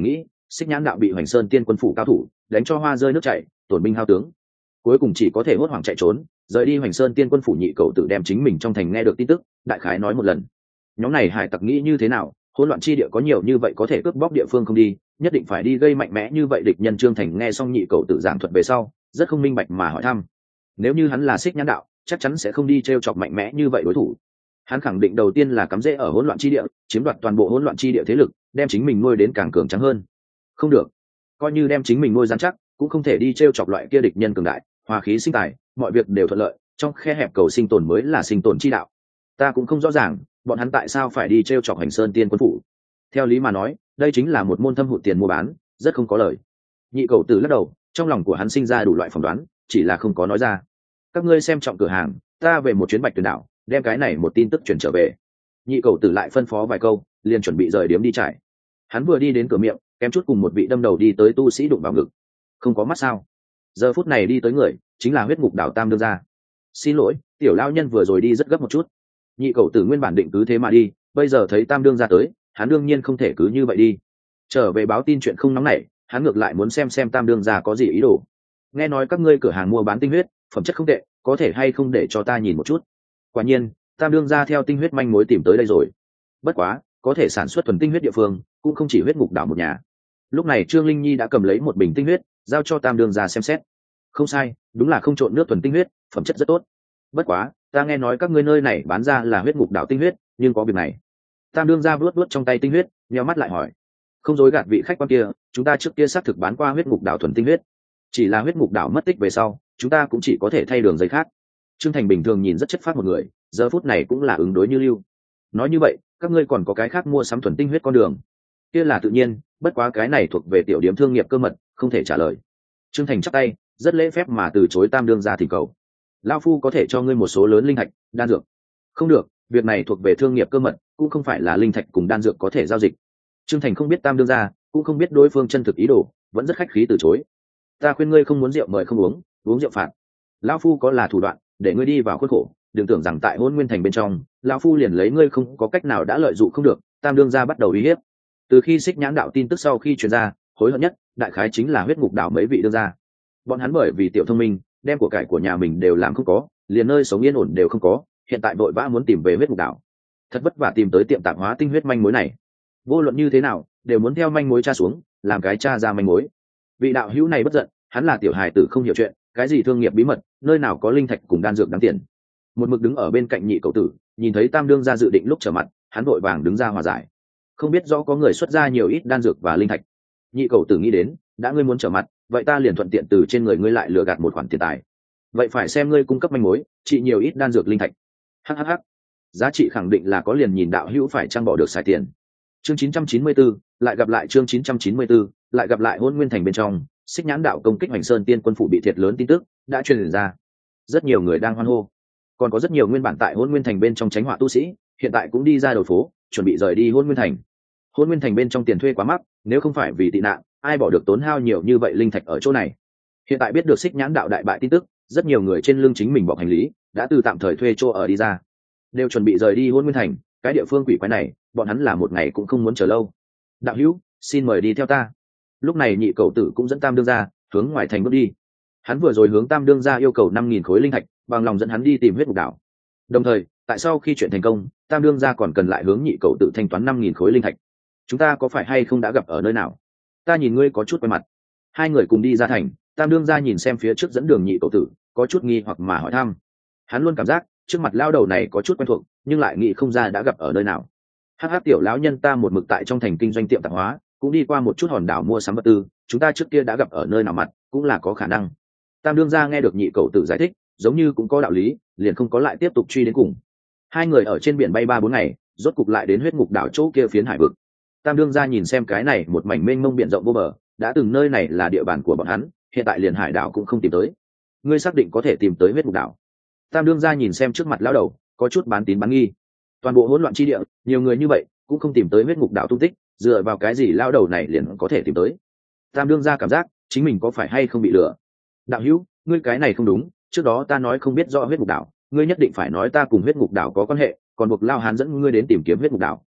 xích nhãn đạo bị hoành sơn tiên quân phủ cao thủ đánh cho hoa rơi nước chảy, tổn binh hao tướng, cuối cùng chỉ có thể hốt hoảng chạy trốn, rời đi hoành sơn tiên quân phủ. Nhị cầu tử đem chính mình trong thành nghe được tin tức đại khái nói một lần. Nhóm này hải tặc nghĩ như thế nào, hỗn loạn chi địa có nhiều như vậy có thể cướp bóc địa phương không đi, nhất định phải đi gây mạnh mẽ như vậy địch nhân. Trương Thành nghe xong nhị cầu tử giảng thuật về sau rất không minh bạch mà hỏi thăm. Nếu như hắn là xích nhãn đạo chắc chắn sẽ không đi t r e o chọc mạnh mẽ như vậy đối thủ. Hắn khẳng định đầu tiên là cắm rễ ở hỗn loạn chi địa, chiếm đoạt toàn bộ hỗn loạn chi địa thế lực, đem chính mình nuôi đến càng cường trắng hơn. Không được, coi như đem chính mình nuôi dán chắc cũng không thể đi t r e o chọc loại kia địch nhân cường đại, hòa khí sinh tài, mọi việc đều thuận lợi, trong khe hẹp cầu sinh tồn mới là sinh tồn chi đạo. Ta cũng không rõ ràng bọn hắn tại sao phải đi t r e o chọc hành sơn tiên quân phủ. Theo lý mà nói đây chính là một môn thâm hụt tiền mua bán, rất không có lời. Nhị cầu tử lắc đầu, trong lòng của hắn sinh ra đủ loại phỏng đoán, chỉ là không có nói ra. Các ngươi xem trọng cửa hàng, ta về một chuyến bạch tuyển đảo đem cái này một tin tức chuyển trở về. Nhị cầu tử lại phân phó vài câu liền chuẩn bị rời điếm đi trải. Hắn vừa đi đến cửa miệng kém chút cùng một vị đâm đầu đi tới tu sĩ đụng vào ngực. Không có mắt sao? Giờ phút này đi tới người chính là huyết ngục đảo Tam đương gia. Xin lỗi, tiểu lao nhân vừa rồi đi rất gấp một chút. Nhị cầu tử nguyên bản định cứ thế mà đi, bây giờ thấy Tam đương gia tới hắn đương nhiên không thể cứ như vậy đi. Trở về báo tin chuyện không nóng nảy, hắn ngược lại muốn xem xem Tam đương gia có gì ý đồ. Nghe nói các ngươi cửa hàng mua bán tinh huyết phẩm chất không tệ, có thể hay không để cho ta nhìn một chút? Quả nhiên Tam đương gia theo tinh huyết manh mối tìm tới đây rồi. Bất quá có thể sản xuất thuần tinh huyết địa phương cũng không chỉ huyết ngục đảo một nhà. Lúc này Trương Linh Nhi đã cầm lấy một bình tinh huyết giao cho Tam đương gia xem xét. Không sai, đúng là không trộn nước, thuần tinh huyết, phẩm chất rất tốt. Bất quá ta nghe nói các ngươi nơi này bán ra là huyết ngục đảo tinh huyết, nhưng có việc này. Tam đương gia vuốt vuốt trong tay tinh huyết, nheo mắt lại hỏi. Không dối gạt vị khách quan kia, chúng ta trước kia xác thực bán qua huyết ngục đảo thuần tinh huyết, chỉ là huyết ngục đảo mất tích về sau chúng ta cũng chỉ có thể thay đường giấy khác. Trương Thành bình thường nhìn rất chất phát một người, giờ phút này cũng là ứng đối như lưu. Nói như vậy các ngươi còn có cái khác mua sắm thuần tinh huyết con đường? Kia là tự nhiên, bất quá cái này thuộc về tiểu điểm thương nghiệp cơ mật, không thể trả lời. Trương Thành chắp tay rất lễ phép mà từ chối Tam đương gia thỉnh cầu. Lão phu có thể cho ngươi một số lớn linh thạch, đan dược. Không được, việc này thuộc về thương nghiệp cơ mật, cũng không phải là linh thạch cùng đan dược có thể giao dịch. Trương Thành không biết Tam đương gia, cũng không biết đối phương chân thực ý đồ, vẫn rất khách khí từ chối. Ta khuyên ngươi không muốn rượu mời không uống, uống rượu phạt. Lão phu có là thủ đoạn để ngươi đi vào khuất khổ, đừng tưởng rằng tại Hỗn Nguyên Thành bên trong lão phu liền lấy ngươi không có cách nào đã lợi dụng không được. Tam đương gia bắt đầu uy hiếp. Từ khi xích nhãn đạo tin tức sau khi truyền ra, hối hận nhất đại khái chính là huyết ngục đảo mấy vị đương gia. Bọn hắn bởi vì tiểu thông minh đem của cải của nhà mình đều làm không có, liền nơi sống yên ổn đều không có, hiện tại vội vã muốn tìm về huyết ngục đảo. Thật vất vả tìm tới tiệm tạp hóa tinh huyết manh mối này, vô luận như thế nào đều muốn theo manh mối tra xuống, làm cái tra ra manh mối. Vị đạo hữu này bất giận, hắn là tiểu hài tử không hiểu chuyện, cái gì thương nghiệp bí mật, nơi nào có linh thạch cùng đan dược đáng tiền. Một mực đứng ở bên cạnh nhị cậu tử nhìn thấy Tam đương gia dự định lúc trở mặt, hắn vội vàng đứng ra hòa giải. Không biết rõ có người xuất ra nhiều ít đan dược và linh thạch. Nhị cậu tử nghĩ đến, đã ngươi muốn trở mặt, vậy ta liền thuận tiện từ trên người ngươi lại lừa gạt một khoản tiền tài. Vậy phải xem ngươi cung cấp manh mối, trị nhiều ít đan dược linh thạch. Hhh, giá trị khẳng định là có, liền nhìn đạo hữu phải trang bỏ được xài tiền. Chương chín trăm chín mươi tư, lại gặp lại chương chín trăm chín mươi tư, lại gặp lại Hỗn Nguyên Thành bên trong, xích nhãn đạo công kích Hoành Sơn Tiên quân phủ bị thiệt lớn tin tức đã truyền ra. Rất nhiều người đang hoan hô, còn có rất nhiều nguyên bản tại Hỗn Nguyên Thành bên trong tránh họa tu sĩ, hiện tại cũng đi ra đầu phố, chuẩn bị rời đi Hỗn Nguyên Thành. Hỗn Nguyên Thành bên trong tiền thuê quá mắc, nếu không phải vì tị nạn, ai bỏ được tốn hao nhiều như vậy linh thạch ở chỗ này. Hiện tại biết được xích nhãn đạo đại bại tin tức, rất nhiều người trên lưng chính mình bọc hành lý, đã từ tạm thời thuê chỗ ở đi ra, đều chuẩn bị rời đi Hỗn Nguyên Thành. Cái địa phương quỷ quái này, bọn hắn là một ngày cũng không muốn chờ lâu. Đạo hữu, xin mời đi theo ta. Lúc này nhị cậu tử cũng dẫn Tam đương gia hướng ngoài thành bước đi. Hắn vừa rồi hướng Tam đương gia yêu cầu năm nghìn khối linh thạch, bằng lòng dẫn hắn đi tìm huyết ngục đảo. Đồng thời tại sau khi chuyện thành công, Tam đương gia còn cần lại hướng nhị cậu tử thanh toán năm nghìn khối linh thạch. Chúng ta có phải hay không đã gặp ở nơi nào? Ta nhìn ngươi có chút quen mặt. Hai người cùng đi ra thành, Tam đương gia nhìn xem phía trước dẫn đường nhị cậu tử, có chút nghi hoặc mà hỏi thăm. Hắn luôn cảm giác trước mặt lao đầu này có chút quen thuộc, nhưng lại nghĩ không ra đã gặp ở nơi nào. Hắc hắc, tiểu lão nhân, ta một mực tại trong thành kinh doanh tiệm tạp hóa, cũng đi qua một chút hòn đảo mua sắm vật tư, chúng ta trước kia đã gặp ở nơi nào mặt, cũng là có khả năng. Tam đương gia nghe được nhị cậu tử giải thích, giống như cũng có đạo lý, liền không có lại tiếp tục truy đến cùng. Hai người ở trên biển bay ba bốn ngày, rốt cục lại đến huyết ngục đảo chỗ kia phiến hải vực. Tam đương gia nhìn xem cái này một mảnh mênh mông biển rộng vô bờ, đã từng nơi này là địa bàn của bọn hắn, hiện tại liền hải đảo cũng không tìm tới. Ngươi xác định có thể tìm tới huyết ngục đảo? Tam đương gia nhìn xem trước mặt lão đầu, có chút bán tín bán nghi. Toàn bộ hỗn loạn chi địa, nhiều người như vậy cũng không tìm tới huyết ngục đảo tung tích, dựa vào cái gì lão đầu này liền có thể tìm tới? Tam đương gia cảm giác chính mình có phải hay không bị lừa. Đạo hữu, ngươi cái này không đúng, trước đó ta nói không biết rõ huyết ngục đảo, ngươi nhất định phải nói ta cùng huyết ngục đảo có quan hệ, còn buộc lao hán dẫn ngươi đến tìm kiếm huyết ngục đảo.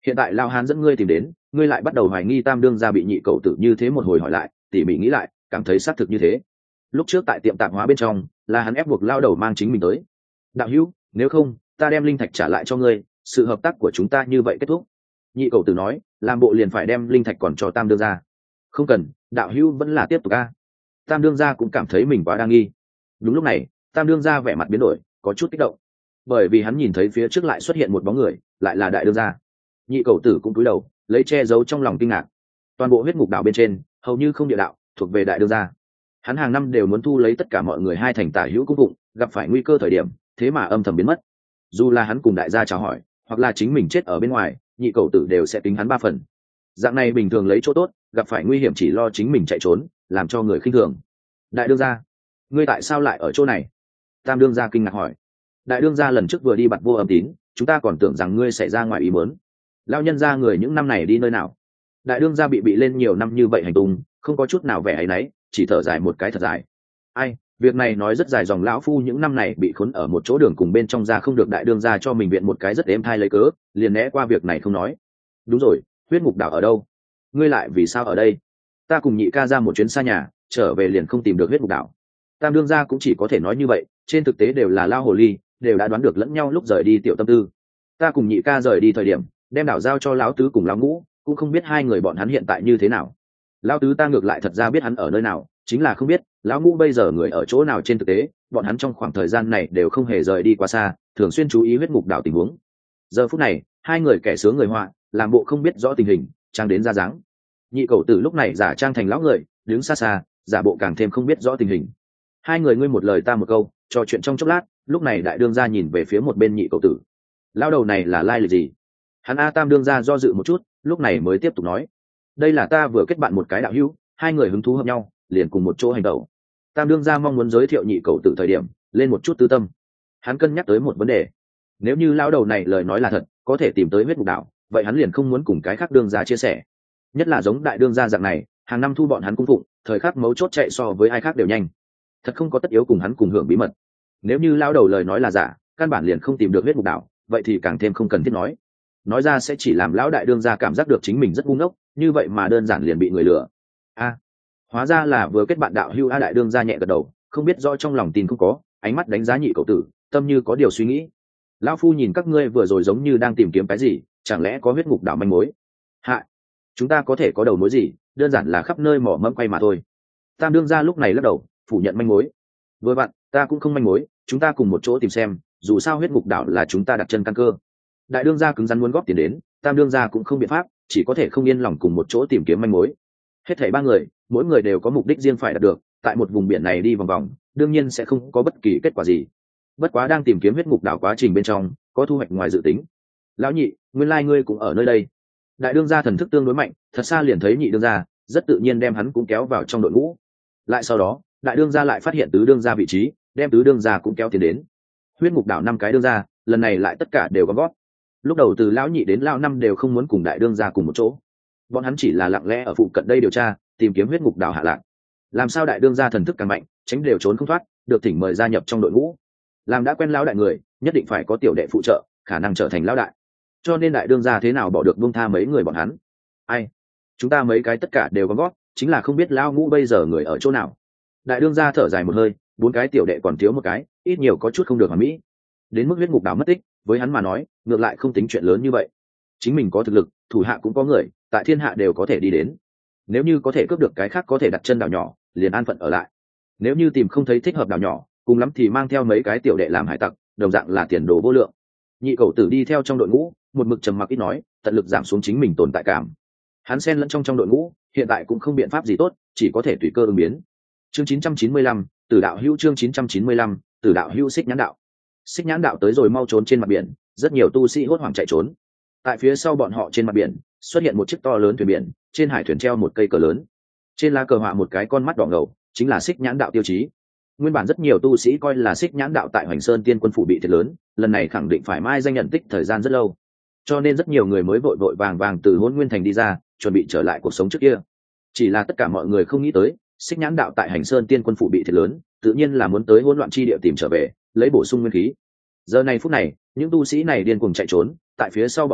hiện tại lao hán dẫn ngươi tìm đến, ngươi lại bắt đầu hoài nghi tam đương gia bị nhị cầu tử như thế. một hồi hỏi lại tỉ mỉ nghĩ lại, cảm thấy xác thực như thế. lúc trước tại tiệm tạp hóa bên trong là hắn ép buộc lao đầu mang chính mình tới. đạo hữu, nếu không ta đem linh thạch trả lại cho ngươi, sự hợp tác của chúng ta như vậy kết thúc. Nhị cầu tử nói, làm bộ liền phải đem linh thạch còn cho tam đương gia. không cần, đạo hữu vẫn là tiếp tục ca. Tam đương gia cũng cảm thấy mình quá đa nghi. đúng lúc này tam đương gia vẻ mặt biến đổi, có chút kích động, bởi vì hắn nhìn thấy phía trước lại xuất hiện một bóng người, lại là đại đương gia. Nhị cầu tử cũng cúi đầu lấy che giấu trong lòng kinh ngạc. toàn bộ huyết ngục đảo bên trên hầu như không địa đạo thuộc về đại đương gia. hắn hàng năm đều muốn thu lấy tất cả mọi người hai thành tả hữu cung phụng, gặp phải nguy cơ thời điểm thế mà âm thầm biến mất. dù là hắn cùng đại gia chào hỏi, hoặc là chính mình chết ở bên ngoài, nhị cầu tử đều sẽ tính hắn ba phần. dạng này bình thường lấy chỗ tốt, gặp phải nguy hiểm chỉ lo chính mình chạy trốn, làm cho người khinh thường. đại đương gia, ngươi tại sao lại ở chỗ này? Tam đương gia kinh ngạc hỏi. đại đương gia lần trước vừa đi bặt vô âm tín, chúng ta còn tưởng rằng ngươi xảy ra ngoài ý muốn. lao nhân gia người những năm này đi nơi nào? đại đương gia bị bị lên nhiều năm như vậy hành tung, không có chút nào vẻ áy náy, chỉ thở dài một cái thật dài. ai, việc này nói rất dài dòng. lão phu những năm này bị khốn ở một chỗ đường cùng bên trong ra không được, đại đương gia cho mình viện một cái rất êm thai lấy cớ, liền né qua việc này không nói. đúng rồi, huyết ngục đảo ở đâu? ngươi lại vì sao ở đây? Ta cùng nhị ca ra một chuyến xa nhà, trở về liền không tìm được huyết ngục đảo. Tam đương gia cũng chỉ có thể nói như vậy, trên thực tế đều là lao hồ ly, đều đã đoán được lẫn nhau lúc rời đi tiểu tâm tư. Ta cùng nhị ca rời đi thời điểm đem đảo giao cho lão tứ cùng lão ngũ, cũng không biết hai người bọn hắn hiện tại như thế nào. Lão tứ ta ngược lại thật ra biết hắn ở nơi nào, chính là không biết lão ngũ bây giờ người ở chỗ nào. trên thực tế bọn hắn trong khoảng thời gian này đều không hề rời đi quá xa, thường xuyên chú ý huyết ngục đảo tình huống. giờ phút này hai người kẻ sướng người họa, làm bộ không biết rõ tình hình, trang đến ra dáng. Nhị cầu tử lúc này giả trang thành lão người, đứng xa xa, giả bộ càng thêm không biết rõ tình hình. hai người ngươi một lời ta một câu, trò chuyện trong chốc lát, lúc này đại đương gia nhìn về phía một bên nhị cầu tử. lão đầu này là lai lịch gì? Hắn a tam đương gia do dự một chút, lúc này mới tiếp tục nói, đây là ta vừa kết bạn một cái đạo hữu, hai người hứng thú hợp nhau, liền cùng một chỗ hành động. Tam đương gia mong muốn giới thiệu nhị cầu tử thời điểm lên một chút tư tâm. Hắn cân nhắc tới một vấn đề, nếu như lão đầu này lời nói là thật, có thể tìm tới huyết ngục đảo, vậy hắn liền không muốn cùng cái khác đương gia chia sẻ. nhất là giống đại đương gia dạng này, hàng năm thu bọn hắn cung phụng, thời khắc mấu chốt chạy so với ai khác đều nhanh, thật không có tất yếu cùng hắn cùng hưởng bí mật. nếu như lão đầu lời nói là giả, căn bản liền không tìm được huyết ngục đảo, vậy thì càng thêm không cần thiết nói. nói ra sẽ chỉ làm lão đại đương gia cảm giác được chính mình rất ngu ngốc, như vậy mà đơn giản liền bị người lừa. a hóa ra là vừa kết bạn đạo hưu. a đại đương gia nhẹ gật đầu, không biết rõ trong lòng tin không có, ánh mắt đánh giá nhị cậu tử, tâm như có điều suy nghĩ. lão phu nhìn các ngươi vừa rồi giống như đang tìm kiếm cái gì, chẳng lẽ có huyết ngục đảo manh mối? hạ chúng ta có thể có đầu mối gì, đơn giản là khắp nơi mỏ mẫm quay mà thôi. Tam đương gia lúc này lắc đầu phủ nhận manh mối. vừa bạn ta cũng không manh mối, chúng ta cùng một chỗ tìm xem, dù sao huyết ngục đảo là chúng ta đặt chân căn cơ. đại đương gia cứng rắn muốn góp tiền đến, tam đương gia cũng không biện pháp, chỉ có thể không yên lòng cùng một chỗ tìm kiếm manh mối. hết thảy ba người, mỗi người đều có mục đích riêng phải đạt được, tại một vùng biển này đi vòng vòng, đương nhiên sẽ không có bất kỳ kết quả gì. bất quá đang tìm kiếm huyết ngục đảo quá trình bên trong có thu hoạch ngoài dự tính. lão nhị, nguyên lai ngươi cũng ở nơi đây. đại đương gia thần thức tương đối mạnh, thật xa liền thấy nhị đương gia, rất tự nhiên đem hắn cũng kéo vào trong đội ngũ. lại sau đó đại đương gia lại phát hiện tứ đương gia vị trí, đem tứ đương gia cũng kéo tiền đến. huyết ngục đảo năm cái đương gia, lần này lại tất cả đều có gót. lúc đầu từ lão nhị đến lão năm đều không muốn cùng đại đương gia cùng một chỗ, bọn hắn chỉ là lặng lẽ ở phụ cận đây điều tra, tìm kiếm huyết ngục đảo hạ lạc. làm sao đại đương gia thần thức càng mạnh, tránh đều trốn không thoát, được thỉnh mời gia nhập trong đội ngũ. làm đã quen lão đại người, nhất định phải có tiểu đệ phụ trợ, khả năng trở thành lão đại. cho nên đại đương gia thế nào bỏ được buông tha mấy người bọn hắn. ai chúng ta mấy cái tất cả đều có gót, chính là không biết lão ngũ bây giờ người ở chỗ nào. đại đương gia thở dài một hơi, bốn cái tiểu đệ còn thiếu một cái, ít nhiều có chút không được hoàn mỹ. đến mức huyết ngục đảo mất tích, với hắn mà nói ngược lại không tính chuyện lớn như vậy. chính mình có thực lực, thủ hạ cũng có người, tại thiên hạ đều có thể đi đến. nếu như có thể cướp được cái khác có thể đặt chân đảo nhỏ, liền an phận ở lại. nếu như tìm không thấy thích hợp đảo nhỏ, cùng lắm thì mang theo mấy cái tiểu đệ làm hải tặc, đồng dạng là tiền đồ vô lượng. nhị cầu tử đi theo trong đội ngũ, một mực trầm mặc ít nói, tận lực giảm xuống chính mình tồn tại cảm. hắn xen lẫn trong trong đội ngũ, hiện tại cũng không biện pháp gì tốt, chỉ có thể tùy cơ ứng biến. chương chín trăm chín mươi lăm, Tử đạo hữu. chương chín trăm chín mươi lăm, Tử đạo hữu. xích nhãn đạo. xích nhãn đạo tới rồi mau trốn trên mặt biển, rất nhiều tu sĩ hốt hoảng chạy trốn. tại phía sau bọn họ trên mặt biển xuất hiện một chiếc to lớn thuyền biển, trên hải thuyền treo một cây cờ lớn, trên lá cờ họa một cái con mắt đỏ ngầu, chính là xích nhãn đạo tiêu chí. nguyên bản rất nhiều tu sĩ coi là xích nhãn đạo tại Hoành Sơn Tiên Quân phủ bị thiệt lớn, lần này khẳng định phải mai danh nhận tích thời gian rất lâu, cho nên rất nhiều người mới vội vội vàng vàng từ Hỗn Nguyên Thành đi ra, chuẩn bị trở lại cuộc sống trước kia. chỉ là tất cả mọi người không nghĩ tới, xích nhãn đạo tại Hành Sơn Tiên Quân phủ bị thiệt lớn, tự nhiên là muốn tới hỗn loạn chi địa tìm trở về, lấy bổ sung nguyên khí. giờ này phút này, những tu sĩ này điên cuồng chạy trốn, tại phía sau bọn hắn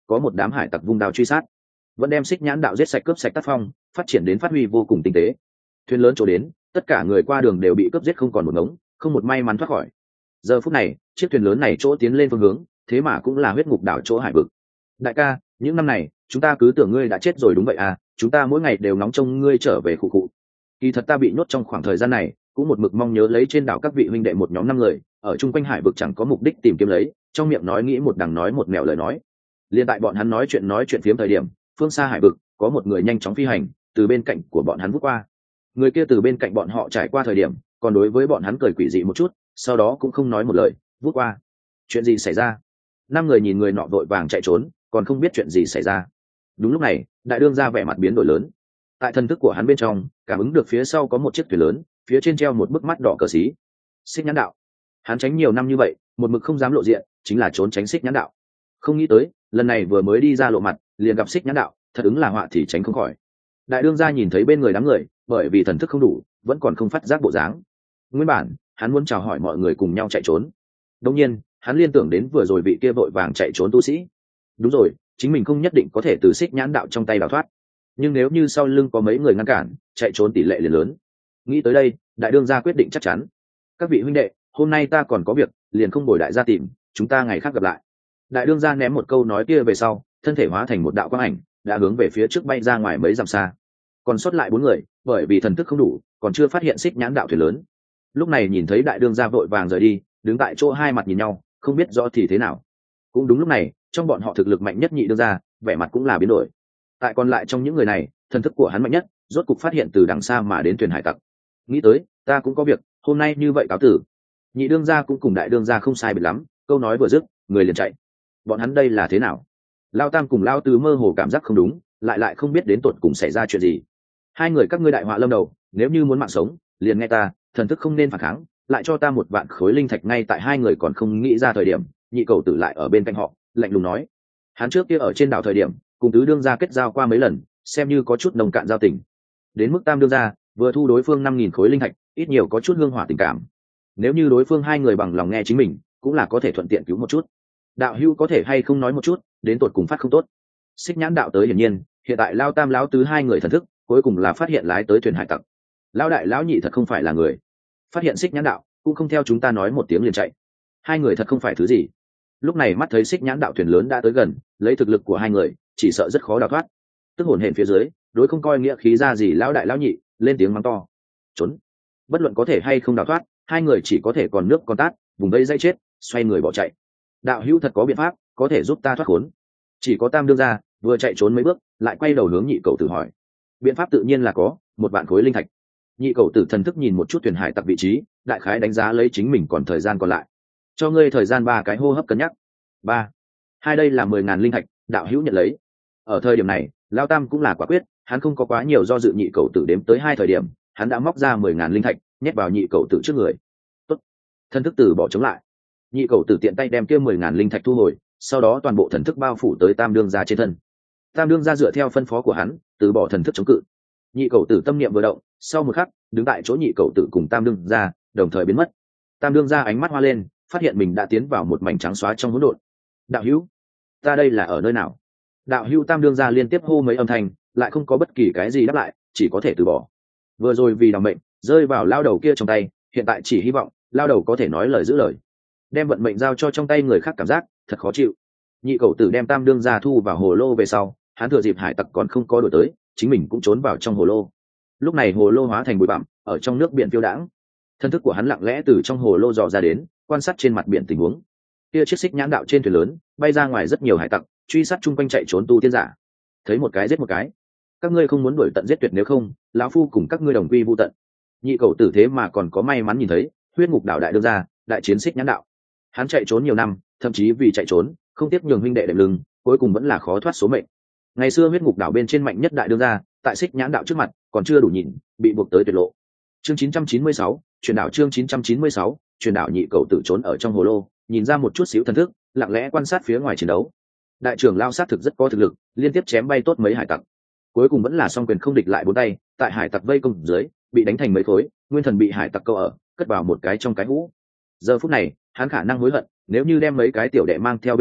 có một đám hải tặc vung đao truy sát, vẫn đem xích nhãn đạo giết sạch cướp sạch tác phong, phát triển đến phát huy vô cùng tinh tế. Thuyền lớn chỗ đến, tất cả người qua đường đều bị cướp giết không còn một ngống, không một may mắn thoát khỏi. Giờ phút này, chiếc thuyền lớn này chỗ tiến lên phương hướng, thế mà cũng là huyết ngục đảo chỗ hải vực. Đại ca, những năm này chúng ta cứ tưởng ngươi đã chết rồi đúng vậy à, chúng ta mỗi ngày đều ngóng trông ngươi trở về khu cụ. Kỳ thật ta bị nhốt trong khoảng thời gian này, cũng một mực mong nhớ lấy trên đảo các vị huynh đệ một nhóm năm người, ở chung quanh hải vực chẳng có mục đích tìm kiếm lấy, trong miệng nói nghĩ một đằng nói một mẹo lời nói. Liên tại bọn hắn nói chuyện nói chuyện phiếm thời điểm, phương xa hải vực có một người nhanh chóng phi hành, từ bên cạnh của bọn hắn vút qua. Người kia từ bên cạnh bọn họ trải qua thời điểm, còn đối với bọn hắn cười quỷ dị một chút, sau đó cũng không nói một lời, vút qua. Chuyện gì xảy ra? Năm người nhìn người nọ vội vàng chạy trốn, còn không biết chuyện gì xảy ra. Đúng lúc này, đại đương ra vẻ mặt biến đổi lớn. Tại thần thức của hắn bên trong, cảm ứng được phía sau có một chiếc thuyền lớn, phía trên treo một bức mắt đỏ cờ xí. Xích nhãn đạo. Hắn tránh nhiều năm như vậy, một mực không dám lộ diện, chính là trốn tránh xích nhãn đạo. Không nghĩ tới, lần này vừa mới đi ra lộ mặt, liền gặp xích nhãn đạo, thật ứng là họa thì tránh không khỏi. Đại đương gia nhìn thấy bên người đám người, bởi vì thần thức không đủ, vẫn còn không phát giác bộ dáng. Nguyên bản, hắn muốn chào hỏi mọi người cùng nhau chạy trốn. Đương nhiên, hắn liên tưởng đến vừa rồi vị kia vội vàng chạy trốn tu sĩ. Đúng rồi, chính mình không nhất định có thể từ xích nhãn đạo trong tay đào thoát, nhưng nếu như sau lưng có mấy người ngăn cản, chạy trốn tỷ lệ liền lớn. Nghĩ tới đây, đại đương gia quyết định chắc chắn. Các vị huynh đệ, hôm nay ta còn có việc, liền không bồi đại gia tìm, chúng ta ngày khác gặp lại. Đại đương gia ném một câu nói kia về sau, thân thể hóa thành một đạo quang ảnh, đã hướng về phía trước bay ra ngoài mấy dặm xa. Còn sót lại bốn người, bởi vì thần thức không đủ, còn chưa phát hiện xích nhãn đạo thuyền lớn. Lúc này nhìn thấy đại đương gia vội vàng rời đi, đứng tại chỗ hai mặt nhìn nhau, không biết rõ thì thế nào. Cũng đúng lúc này, trong bọn họ thực lực mạnh nhất nhị đương gia, vẻ mặt cũng là biến đổi. Tại còn lại trong những người này, thần thức của hắn mạnh nhất, rốt cục phát hiện từ đằng xa mà đến thuyền hải tặc. Nghĩ tới, ta cũng có việc, hôm nay như vậy cáo tử. Nhị đương gia cũng cùng đại đương gia không sai biệt lắm, câu nói vừa dứt, người liền chạy. Bọn hắn đây là thế nào? Lao tam cùng Lao tứ mơ hồ cảm giác không đúng, lại lại không biết đến tột cùng xảy ra chuyện gì. Hai người các ngươi đại họa lâm đầu, nếu như muốn mạng sống, liền nghe ta, thần thức không nên phản kháng, lại cho ta một vạn khối linh thạch. Ngay tại hai người còn không nghĩ ra thời điểm, nhị cầu tử lại ở bên cạnh họ, lạnh lùng nói. Hắn trước kia ở trên đảo thời điểm, cùng tứ đương gia kết giao qua mấy lần, xem như có chút nồng cạn giao tình. Đến mức tam đương gia, vừa thu đối phương năm nghìn khối linh thạch, ít nhiều có chút hương hỏa tình cảm. Nếu như đối phương hai người bằng lòng nghe chính mình, cũng là có thể thuận tiện cứu một chút. Đạo hữu có thể hay không nói một chút, đến tột cùng phát không tốt. Xích nhãn đạo tới hiển nhiên, hiện tại Lao tam lão tứ hai người thần thức, cuối cùng là phát hiện lái tới thuyền hải tặc. Lão đại lão nhị thật không phải là người, phát hiện xích nhãn đạo, cũng không theo chúng ta nói một tiếng liền chạy. Hai người thật không phải thứ gì. Lúc này mắt thấy xích nhãn đạo thuyền lớn đã tới gần, lấy thực lực của hai người, chỉ sợ rất khó đào thoát. Tức hồn hển phía dưới, đối không coi nghĩa khí ra gì lão đại lão nhị, lên tiếng mắng to. Trốn. Bất luận có thể hay không đào thoát, hai người chỉ có thể còn nước còn tát, vùng vây dây chết, xoay người bỏ chạy. Đạo hữu thật có biện pháp, có thể giúp ta thoát khốn. Chỉ có tam đương gia, vừa chạy trốn mấy bước, lại quay đầu hướng nhị cầu tử hỏi. Biện pháp tự nhiên là có, một vạn khối linh thạch. Nhị cầu tử thần thức nhìn một chút thuyền hải tặc vị trí, đại khái đánh giá lấy chính mình còn thời gian còn lại. Cho ngươi thời gian ba cái hô hấp cân nhắc. Ba, hai đây là mười ngàn linh thạch, đạo hữu nhận lấy. Ở thời điểm này, Lao tam cũng là quả quyết, hắn không có quá nhiều do dự. Nhị cầu tử đếm tới hai thời điểm, hắn đã móc ra mười ngàn linh thạch, nhét vào nhị cầu tử trước người. Tốt. Thần thức tử bỏ chống lại. Nhị cầu tử tiện tay đem kia mười ngàn linh thạch thu hồi, sau đó toàn bộ thần thức bao phủ tới tam đương gia trên thân. Tam đương gia dựa theo phân phó của hắn, từ bỏ thần thức chống cự. Nhị cầu tử tâm niệm vừa động, sau một khắc, đứng tại chỗ nhị cầu tử cùng tam đương gia đồng thời biến mất. Tam đương gia ánh mắt hoa lên, phát hiện mình đã tiến vào một mảnh trắng xóa trong hỗn độn. Đạo hữu, ta đây là ở nơi nào? Đạo hữu tam đương gia liên tiếp hô mấy âm thanh, lại không có bất kỳ cái gì đáp lại, chỉ có thể từ bỏ. Vừa rồi vì đảm mệnh, rơi vào lao đầu kia trong tay, hiện tại chỉ hy vọng lao đầu có thể nói lời giữ lời. Đem vận mệnh giao cho trong tay người khác cảm giác thật khó chịu. Nhị cầu tử đem tam đương gia thu vào hồ lô về sau, hắn thừa dịp hải tặc còn không có đổi tới, chính mình cũng trốn vào trong hồ lô. Lúc này hồ lô hóa thành bụi bặm, ở trong nước biển phiêu đãng. Thân thức của hắn lặng lẽ từ trong hồ lô dò ra đến, quan sát trên mặt biển tình huống. Kia chiếc xích nhãn đạo trên thuyền lớn, bay ra ngoài rất nhiều hải tặc, truy sát chung quanh chạy trốn tu tiên giả. Thấy một cái giết một cái. Các ngươi không muốn đuổi tận giết tuyệt, nếu không, lão phu cùng các ngươi đồng quy vu tận. Nhị cầu tử thế mà còn có may mắn nhìn thấy huyết ngục đảo đại đương gia, đại chiến xích nhãn đạo. Hắn chạy trốn nhiều năm, thậm chí vì chạy trốn, không tiếc nhường huynh đệ đệm lưng, cuối cùng vẫn là khó thoát số mệnh. Ngày xưa huyết ngục đảo bên trên mạnh nhất đại đương gia, tại xích nhãn đạo trước mặt, còn chưa đủ nhìn, bị buộc tới tuyệt lộ. Chương chín trăm chín mươi sáu, truyền đảo chương chín trăm chín mươi sáu, truyền đảo. Nhị cầu tử trốn ở trong hồ lô, nhìn ra một chút xíu thần thức, lặng lẽ quan sát phía ngoài chiến đấu. Đại trưởng lao sát thực rất có thực lực, liên tiếp chém bay tốt mấy hải tặc. Cuối cùng vẫn là song quyền không địch lại bốn tay, tại hải tặc vây công dưới, bị đánh thành mấy khối, nguyên thần bị hải tặc câu ở, cất vào một cái trong cái hũ. Giờ phút này, hắn khả năng hối hận, nếu như đem mấy cái tiểu đệ mang theo bên người,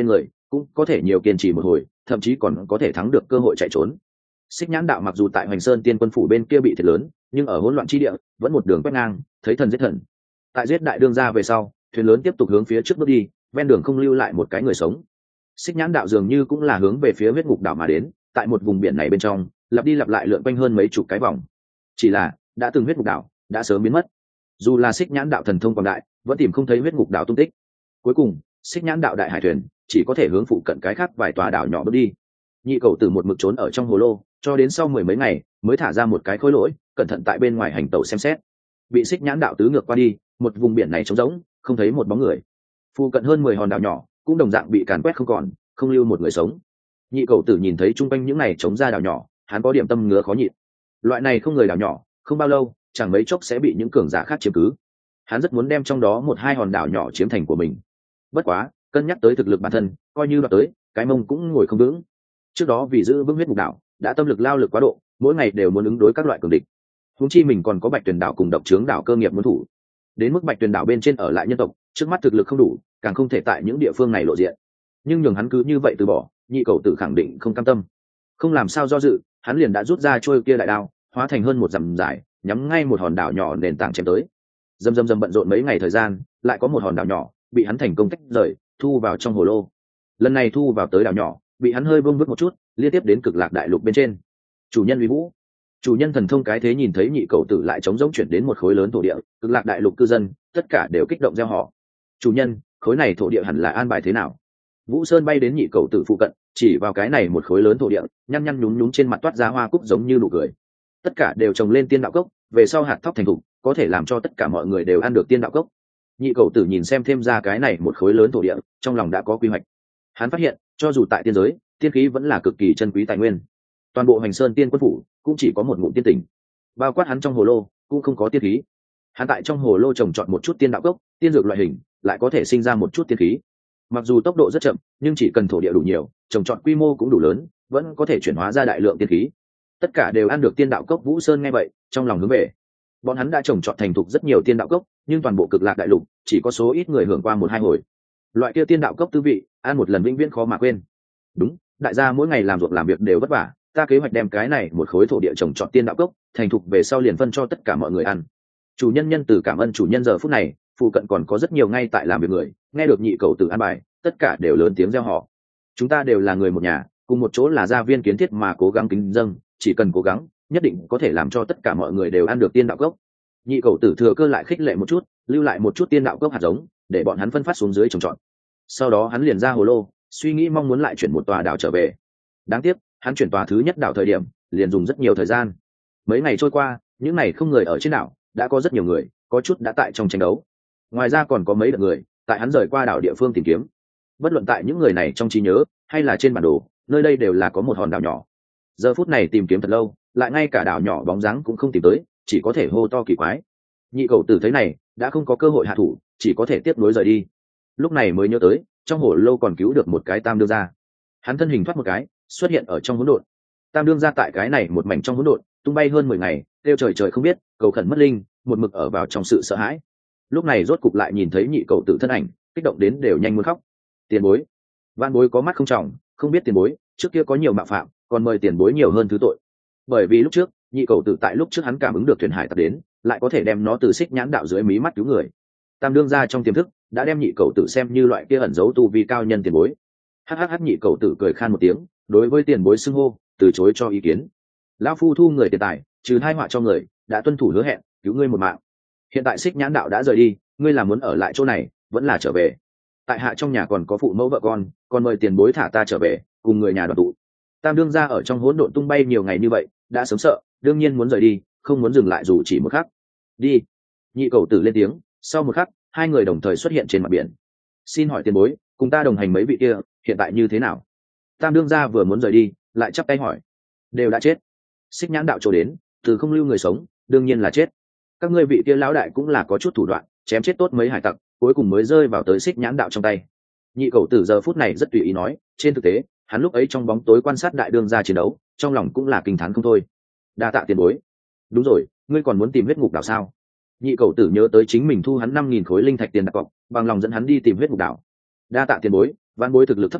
cũng có thể nhiều kiên trì một hồi, thậm chí còn có thể thắng được cơ hội chạy trốn. Xích Nhãn Đạo mặc dù tại Hoành Sơn Tiên Quân phủ bên kia bị thiệt lớn, nhưng ở hỗn loạn chi địa vẫn một đường quét ngang, thấy thần giết thần. Tại giết đại đương gia về sau, thuyền lớn tiếp tục hướng phía trước bước đi, ven đường không lưu lại một cái người sống. Xích Nhãn Đạo dường như cũng là hướng về phía huyết ngục đảo mà đến, tại một vùng biển này bên trong, lặp đi lặp lại lượn quanh hơn mấy chục cái vòng. Chỉ là đã từng huyết ngục đảo đã sớm biến mất. Dù là Xích Nhãn Đạo thần thông quảng đại, vẫn tìm không thấy huyết ngục đảo tung tích. Cuối cùng, Xích Nhãn Đạo đại hải thuyền chỉ có thể hướng phụ cận cái khác vài tòa đảo nhỏ bước đi. Nhị Cẩu Tử một mực trốn ở trong hồ lô, cho đến sau mười mấy ngày mới thả ra một cái khối lỗi, cẩn thận tại bên ngoài hành tẩu xem xét. Bị Xích Nhãn Đạo tứ ngược qua đi, một vùng biển này trống rỗng, không thấy một bóng người. Phụ cận hơn mười hòn đảo nhỏ cũng đồng dạng bị càn quét không còn, không lưu một người sống. Nhị Cẩu Tử nhìn thấy chung quanh những này trống ra đảo nhỏ, hắn có điểm tâm ngứa khó nhịn. Loại này không người đảo nhỏ, không bao lâu, chẳng mấy chốc sẽ bị những cường giả khác chiếm cứ. Hắn rất muốn đem trong đó một hai hòn đảo nhỏ chiếm thành của mình. Bất quá, cân nhắc tới thực lực bản thân, coi như đoạt tới, cái mông cũng ngồi không vững. Trước đó vì giữ vững huyết ngục đảo, đã tâm lực lao lực quá độ, mỗi ngày đều muốn ứng đối các loại cường địch. Huống chi mình còn có Bạch Tuyền đảo cùng Độc Trướng đảo cơ nghiệp muốn thủ. Đến mức Bạch Tuyền đảo bên trên ở lại nhân tộc, trước mắt thực lực không đủ, càng không thể tại những địa phương này lộ diện. Nhưng nhường hắn cứ như vậy từ bỏ, Nhị Cẩu Tử khẳng định không cam tâm. Không làm sao do dự, hắn liền đã rút ra trôi kia đại đao, hóa thành hơn một dặm dài, nhắm ngay một hòn đảo nhỏ nền tảng chém tới. Dầm dầm dầm bận rộn mấy ngày thời gian, lại có một hòn đảo nhỏ bị hắn thành công tách rời, thu vào trong hồ lô. Lần này thu vào tới đảo nhỏ, bị hắn hơi bông vứt một chút, liên tiếp đến Cực Lạc đại lục bên trên. Chủ nhân uy vũ, chủ nhân thần thông cái thế, nhìn thấy Nhị Cẩu Tử lại chống rỗng chuyển đến một khối lớn thổ địa, Cực Lạc đại lục cư dân tất cả đều kích động reo hò. Chủ nhân, khối này thổ địa hẳn là an bài thế nào? Vũ Sơn bay đến Nhị Cẩu Tử phụ cận, chỉ vào cái này một khối lớn thổ địa, nhăn nhăn nhúm nhúm trên mặt toát ra hoa cúc giống như nụ cười. Tất cả đều trồng lên tiên đạo cốc, về sau hạt thóc thành thục, có thể làm cho tất cả mọi người đều ăn được tiên đạo cốc. Nhị Cẩu Tử nhìn xem thêm ra cái này một khối lớn thổ địa, trong lòng đã có quy hoạch. Hắn phát hiện, cho dù tại tiên giới, tiên khí vẫn là cực kỳ chân quý tài nguyên. Toàn bộ Hoành Sơn Tiên Quân phủ cũng chỉ có một ngụm tiên tỉnh, bao quát hắn trong hồ lô cũng không có tiên khí. Hắn tại trong hồ lô trồng trọt một chút tiên đạo cốc, tiên dược loại hình, lại có thể sinh ra một chút tiên khí. Mặc dù tốc độ rất chậm, nhưng chỉ cần thổ địa đủ nhiều, trồng trọt quy mô cũng đủ lớn, vẫn có thể chuyển hóa ra đại lượng tiên khí. Tất cả đều ăn được tiên đạo cốc. Vũ Sơn nghe vậy, trong lòng hướng về. Bọn hắn đã trồng trọt thành thục rất nhiều tiên đạo cốc, nhưng toàn bộ Cực Lạc đại lục chỉ có số ít người hưởng qua một hai hồi. Loại kia tiên đạo cốc tư vị, ăn một lần vĩnh viễn khó mà quên. Đúng, đại gia mỗi ngày làm ruộng làm việc đều vất vả, ta kế hoạch đem cái này một khối thổ địa trồng trọt tiên đạo cốc, thành thục về sau liền phân cho tất cả mọi người ăn. Chủ nhân nhân từ cảm ơn chủ nhân. Giờ phút này, phụ cận còn có rất nhiều ngay tại làm việc người, nghe được Nhị Cẩu Tử an bài, tất cả đều lớn tiếng reo hò. Chúng ta đều là người một nhà, cùng một chỗ là gia viên kiến thiết mà cố gắng kính dâng, chỉ cần cố gắng, nhất định có thể làm cho tất cả mọi người đều ăn được tiên đạo cốc. Nhị Cẩu Tử thừa cơ lại khích lệ một chút, lưu lại một chút tiên đạo cốc hạt giống, để bọn hắn phân phát xuống dưới trồng trọt. Sau đó hắn liền ra hồ lô, suy nghĩ mong muốn lại chuyển một tòa đảo trở về. Đáng tiếc, hắn chuyển tòa thứ nhất đảo thời điểm, liền dùng rất nhiều thời gian. Mấy ngày trôi qua, những ngày không người ở trên đảo, đã có rất nhiều người, có chút đã tại trong tranh đấu. Ngoài ra còn có mấy đợt người, tại hắn rời qua đảo địa phương tìm kiếm. Bất luận tại những người này trong trí nhớ, hay là trên bản đồ, nơi đây đều là có một hòn đảo nhỏ. Giờ phút này tìm kiếm thật lâu, lại ngay cả đảo nhỏ bóng dáng cũng không tìm tới, chỉ có thể hô to kỳ quái. Nhị Cẩu Tử thấy này, đã không có cơ hội hạ thủ, chỉ có thể tiếp nối rời đi. Lúc này mới nhớ tới, trong hồ lô còn cứu được một cái Tam Đương gia. Hắn thân hình thoát một cái, xuất hiện ở trong hỗn độn. Tam Đương gia tại cái này một mảnh trong hỗn độn, tung bay hơn mười ngày, kêu trời trời không biết, cầu khẩn mất linh, một mực ở vào trong sự sợ hãi. Lúc này rốt cục lại nhìn thấy Nhị Cẩu Tử thân ảnh, kích động đến đều nhanh muốn khóc. Tiền bối, van bối có mắt không tròng, không biết tiền bối trước kia có nhiều mạo phạm, còn mời tiền bối nhiều hơn thứ tội. Bởi vì lúc trước, Nhị Cẩu Tử tại lúc trước hắn cảm ứng được thuyền hải tặc đến, lại có thể đem nó từ Xích Nhãn Đạo dưới mí mắt cứu người. Tam Đương gia trong tiềm thức đã đem Nhị Cẩu Tử xem như loại kia ẩn giấu tu vi cao nhân tiền bối. Hắc Nhị Cẩu Tử cười khan một tiếng, đối với tiền bối xưng hô, từ chối cho ý kiến. Lão phu thu người tiền tài, trừ hai họa cho người, đã tuân thủ hứa hẹn, cứu ngươi một mạng. Hiện tại Xích Nhãn Đạo đã rời đi, ngươi là muốn ở lại chỗ này, vẫn là trở về? Tại hạ trong nhà còn có phụ mẫu vợ con, còn mời tiền bối thả ta trở về, cùng người nhà đoàn tụ. Tam Đương gia ở trong hỗn độn tung bay nhiều ngày như vậy, đã sớm sợ, đương nhiên muốn rời đi, không muốn dừng lại dù chỉ một khắc. Đi. Nhị Cẩu Tử lên tiếng, sau một khắc, hai người đồng thời xuất hiện trên mặt biển. Xin hỏi tiền bối, cùng ta đồng hành mấy vị kia, hiện tại như thế nào? Tam Đương gia vừa muốn rời đi, lại chắp tay hỏi. Đều đã chết. Xích Nhãn Đạo trổ đến, từ không lưu người sống, đương nhiên là chết. Các ngươi vị kia lão đại cũng là có chút thủ đoạn, chém chết tốt mấy hải tặc, cuối cùng mới rơi vào tới Xích Nhãn Đạo trong tay. Nhị Cẩu Tử giờ phút này rất tùy ý nói, trên thực tế, hắn lúc ấy trong bóng tối quan sát đại đương gia chiến đấu, trong lòng cũng là kinh thán không thôi. Đa tạ tiền bối. Đúng rồi, ngươi còn muốn tìm huyết ngục đảo sao? Nhị Cẩu Tử nhớ tới chính mình thu hắn năm nghìn khối linh thạch tiền đặt cọc, bằng lòng dẫn hắn đi tìm huyết ngục đảo. Đa tạ tiền bối, văn bối thực lực thấp kém,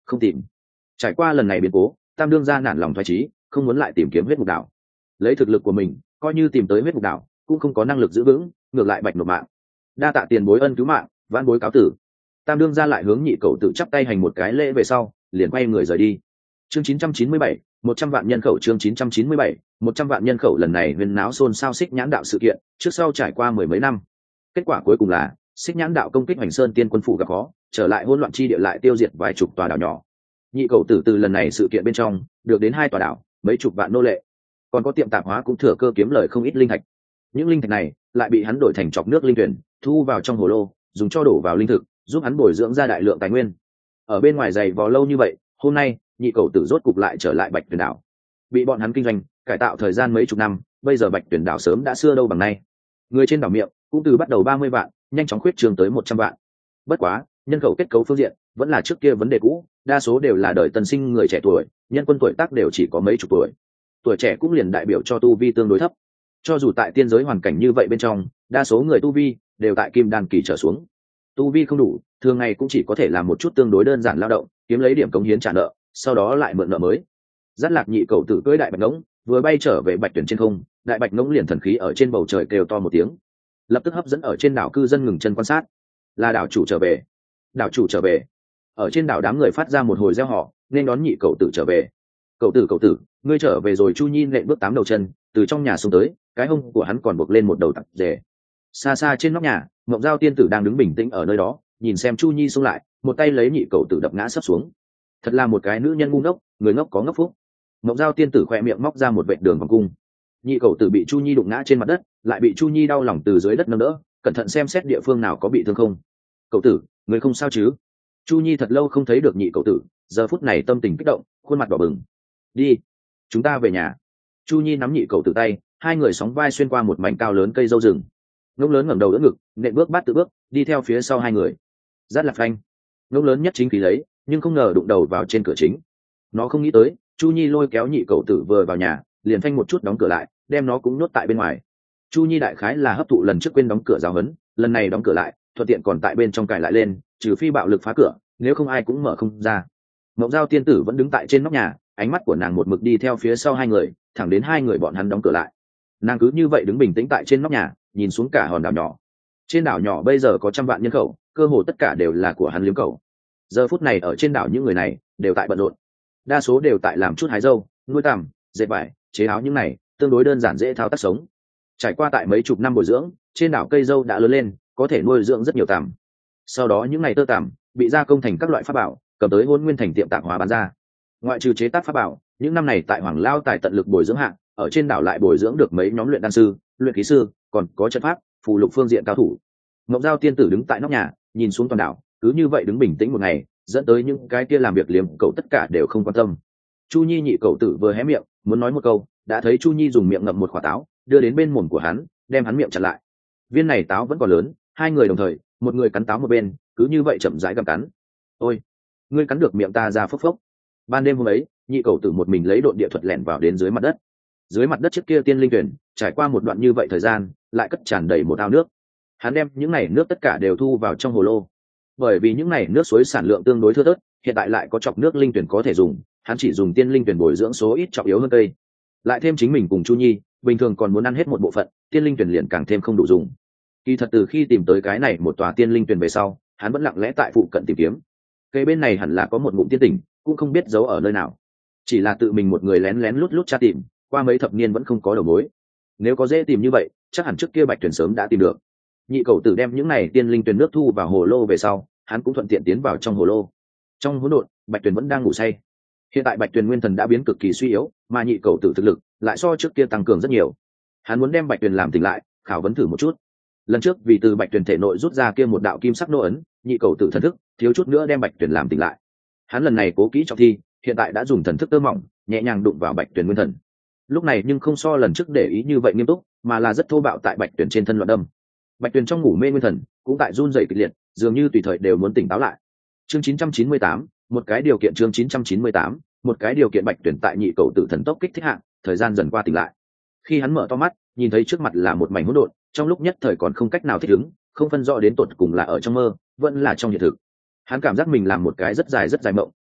không tìm. Trải qua lần này biến cố, tam đương gia nản lòng thoái trí, không muốn lại tìm kiếm huyết mục đảo. Lấy thực lực của mình, coi như tìm tới huyết mục đảo cũng không có năng lực giữ vững, ngược lại bạch nộp mạng. Đa tạ tiền bối ân cứu mạng, vãn bối cáo tử. Tam đương gia lại hướng nhị cậu tự chắp tay hành một cái lễ về sau, liền quay người rời đi. Chương chín trăm chín mươi bảy, một trăm vạn nhân khẩu. Chương chín trăm chín mươi bảy, một trăm vạn nhân khẩu. Lần này huyên náo xôn xao xích nhãn đạo sự kiện, trước sau trải qua mười mấy năm. Kết quả cuối cùng là xích nhãn đạo công kích Hoành Sơn Tiên quân phủ gặp khó, trở lại hỗn loạn chi địa lại tiêu diệt vài chục tòa đảo nhỏ. Nhị cậu tử từ lần này sự kiện bên trong được đến hai tòa đảo, mấy chục vạn nô lệ, còn có tiệm tạp hóa cũng thừa cơ kiếm lời không ít linh thạch. Những linh thạch này lại bị hắn đổi thành chọc nước linh tuyển, thu vào trong hồ lô, dùng cho đổ vào linh thực, giúp hắn bồi dưỡng ra đại lượng tài nguyên. Ở bên ngoài dày vò lâu như vậy, hôm nay nhị cậu tử rốt cục lại trở lại Bạch Tuyển đảo. Bị bọn hắn kinh doanh cải tạo thời gian mấy chục năm, bây giờ Bạch Tuyển đảo sớm đã xưa đâu bằng nay. Người trên đảo miệng cũng từ bắt đầu ba mươi vạn nhanh chóng khuyết trường tới một trăm vạn. Bất quá nhân khẩu kết cấu phương diện vẫn là trước kia vấn đề cũ, đa số đều là đời tân sinh người trẻ tuổi, nhân quân tuổi tác đều chỉ có mấy chục tuổi. Tuổi trẻ cũng liền đại biểu cho tu vi tương đối thấp. Cho dù tại tiên giới hoàn cảnh như vậy bên trong, đa số người tu vi đều tại kim đan kỳ trở xuống. Tu vi không đủ, thường ngày cũng chỉ có thể làm một chút tương đối đơn giản lao động, kiếm lấy điểm cống hiến trả nợ, sau đó lại mượn nợ mới. Dắt Lạc nhị cậu tử cưỡi đại bạch ngỗng, vừa bay trở về Bạch Tuyển trên không, đại bạch ngỗng liền thần khí ở trên bầu trời kêu to một tiếng, lập tức hấp dẫn ở trên đảo cư dân ngừng chân quan sát. Là đảo chủ trở về, đảo chủ trở về. Ở trên đảo đám người phát ra một hồi reo hò, nên đón nhị cậu tử trở về. Cậu tử cậu tử, ngươi trở về rồi. Chu Nhi nện bước tám đầu chân, từ trong nhà xuống tới, cái hông của hắn còn buộc lên một đầu tặc rể. Xa xa trên nóc nhà, Mộng Giao tiên tử đang đứng bình tĩnh ở nơi đó, nhìn xem Chu Nhi xông lại, một tay lấy nhị cậu tử đập ngã sấp xuống. Thật là một cái nữ nhân ngu ngốc, người ngốc có ngốc phúc. Mộng Giao tiên tử khoe miệng móc ra một vệt đường vòng cung. Nhị cậu tử bị Chu Nhi đụng ngã trên mặt đất, lại bị Chu Nhi đau lòng từ dưới đất nâng đỡ, cẩn thận xem xét địa phương nào có bị thương không. Cậu tử, người không sao chứ? Chu Nhi thật lâu không thấy được nhị cậu tử, giờ phút này tâm tình kích động, khuôn mặt đỏ bừng. Đi, chúng ta về nhà. Chu Nhi nắm nhị cậu tử tay, hai người sóng vai xuyên qua một mảnh cao lớn cây dâu rừng. Ngỗng lớn ngẩng đầu đỡ ngực, nện bước bát tự bước, đi theo phía sau hai người. Dắt Lạc phanh. Ngỗng lớn nhất chính khí lấy, nhưng không ngờ đụng đầu vào trên cửa chính. Nó không nghĩ tới, Chu Nhi lôi kéo nhị cậu tử vừa vào nhà, liền phanh một chút đóng cửa lại, đem nó cũng nhốt tại bên ngoài. Chu Nhi đại khái là hấp thụ lần trước quên đóng cửa giáo huấn, lần này đóng cửa lại, thuận tiện còn tại bên trong cài lại lên, trừ phi bạo lực phá cửa, nếu không ai cũng mở không ra. Mộng Giao tiên tử vẫn đứng tại trên nóc nhà, ánh mắt của nàng một mực đi theo phía sau hai người, thẳng đến hai người bọn hắn đóng cửa lại. Nàng cứ như vậy đứng bình tĩnh tại trên nóc nhà, nhìn xuống cả hòn đảo nhỏ. Trên đảo nhỏ bây giờ có trăm vạn nhân khẩu, cơ hồ tất cả đều là của hắn liếm cầu. Giờ phút này ở trên đảo những người này đều tại bận rộn, đa số đều tại làm chút hái dâu, nuôi tằm, dệt vải, chế áo, những này tương đối đơn giản dễ thao tác sống. Trải qua tại mấy chục năm bồi dưỡng, trên đảo cây dâu đã lớn lên, có thể nuôi dưỡng rất nhiều tằm. Sau đó những ngày tơ tằm bị gia công thành các loại pháp bảo, cầm tới Hôn Nguyên thành tiệm tạp hóa bán ra. Ngoại trừ chế tác pháp bảo, những năm này tại Hoàng Lao tài tận lực bồi dưỡng hạng, ở trên đảo lại bồi dưỡng được mấy nhóm luyện đan sư, luyện khí sư, còn có trận pháp, phù lục phương diện cao thủ. Ngọc Giao tiên tử đứng tại nóc nhà, nhìn xuống toàn đảo, cứ như vậy đứng bình tĩnh một ngày, dẫn tới những cái kia làm việc liếm cậu tất cả đều không quan tâm. Chu Nhi nhị cậu tử vừa hé miệng muốn nói một câu, đã thấy Chu Nhi dùng miệng ngậm một quả táo, đưa đến bên mồm của hắn, đem hắn miệng chặn lại. Viên này táo vẫn còn lớn, hai người đồng thời, một người cắn táo một bên, cứ như vậy chậm rãi gặm cắn. Ôi, ngươi cắn được miệng ta ra phốc phốc. Ban đêm hôm ấy, nhị cậu tử một mình lấy độn địa thuật lẻn vào đến dưới mặt đất. Dưới mặt đất trước kia tiên linh tuyển, trải qua một đoạn như vậy thời gian, lại cất tràn đầy một ao nước. Hắn đem những này nước tất cả đều thu vào trong hồ lô. Bởi vì những này nước suối sản lượng tương đối thưa thớt, hiện tại lại có chọc nước linh tuyển có thể dùng, hắn chỉ dùng tiên linh tuyển bồi dưỡng số ít chọc yếu hơn cây. Lại thêm chính mình cùng Chu Nhi, bình thường còn muốn ăn hết một bộ phận, tiên linh tuyển liền càng thêm không đủ dùng. Kỳ thật từ khi tìm tới cái này một tòa tiên linh tuyển về sau, hắn vẫn lặng lẽ tại phụ cận tìm kiếm. Cây bên này hẳn là có một ngụm tiên tỉnh, cũng không biết giấu ở nơi nào. Chỉ là tự mình một người lén lén lút lút tra tìm, qua mấy thập niên vẫn không có đầu mối. Nếu có dễ tìm như vậy, chắc hẳn trước kia Bạch Tuyển sớm đã tìm được. Nhị cậu tử đem những này tiên linh tuyển nước thu vào hồ lô về sau, hắn cũng thuận tiện tiến vào trong hồ lô. Trong hỗn độn, Bạch Tuyển vẫn đang ngủ say. Hiện tại Bạch Tuyển nguyên thần đã biến cực kỳ suy yếu, mà nhị cậu tử thực lực lại so trước kia tăng cường rất nhiều. Hắn muốn đem Bạch Tuyển làm tỉnh lại, khảo vấn thử một chút. Lần trước vì từ Bạch Tuyển thể nội rút ra kia một đạo kim sắc nô ấn, nhị cậu tử thần thức thiếu chút nữa đem Bạch Tuyển làm tỉnh lại. Hắn lần này cố kỹ trọng thi, hiện tại đã dùng thần thức tơ mỏng, nhẹ nhàng đụng vào Bạch Tuyển nguyên thần. Lúc này nhưng không so lần trước để ý như vậy nghiêm túc, mà là rất thô bạo tại Bạch Tuyển trên thân loạn đâm. Bạch Tuyển trong ngủ mê nguyên thần cũng tại run rẩy kịch liệt, dường như tùy thời đều muốn tỉnh táo lại. Chương chín trăm chín mươi tám, một cái điều kiện. Chương chín trăm chín mươi tám, một cái điều kiện. Bạch Tuyển tại nhị cậu tử thần tốc kích thích hạng, thời gian dần qua tỉnh lại. Khi hắn mở to mắt, nhìn thấy trước mặt là một mảnh hỗn độn, trong lúc nhất thời còn không cách nào thích ứng, không phân rõ đến tột cùng là ở trong mơ, vẫn là trong hiện thực. Hắn cảm giác mình làm một cái rất dài rất dài mộng,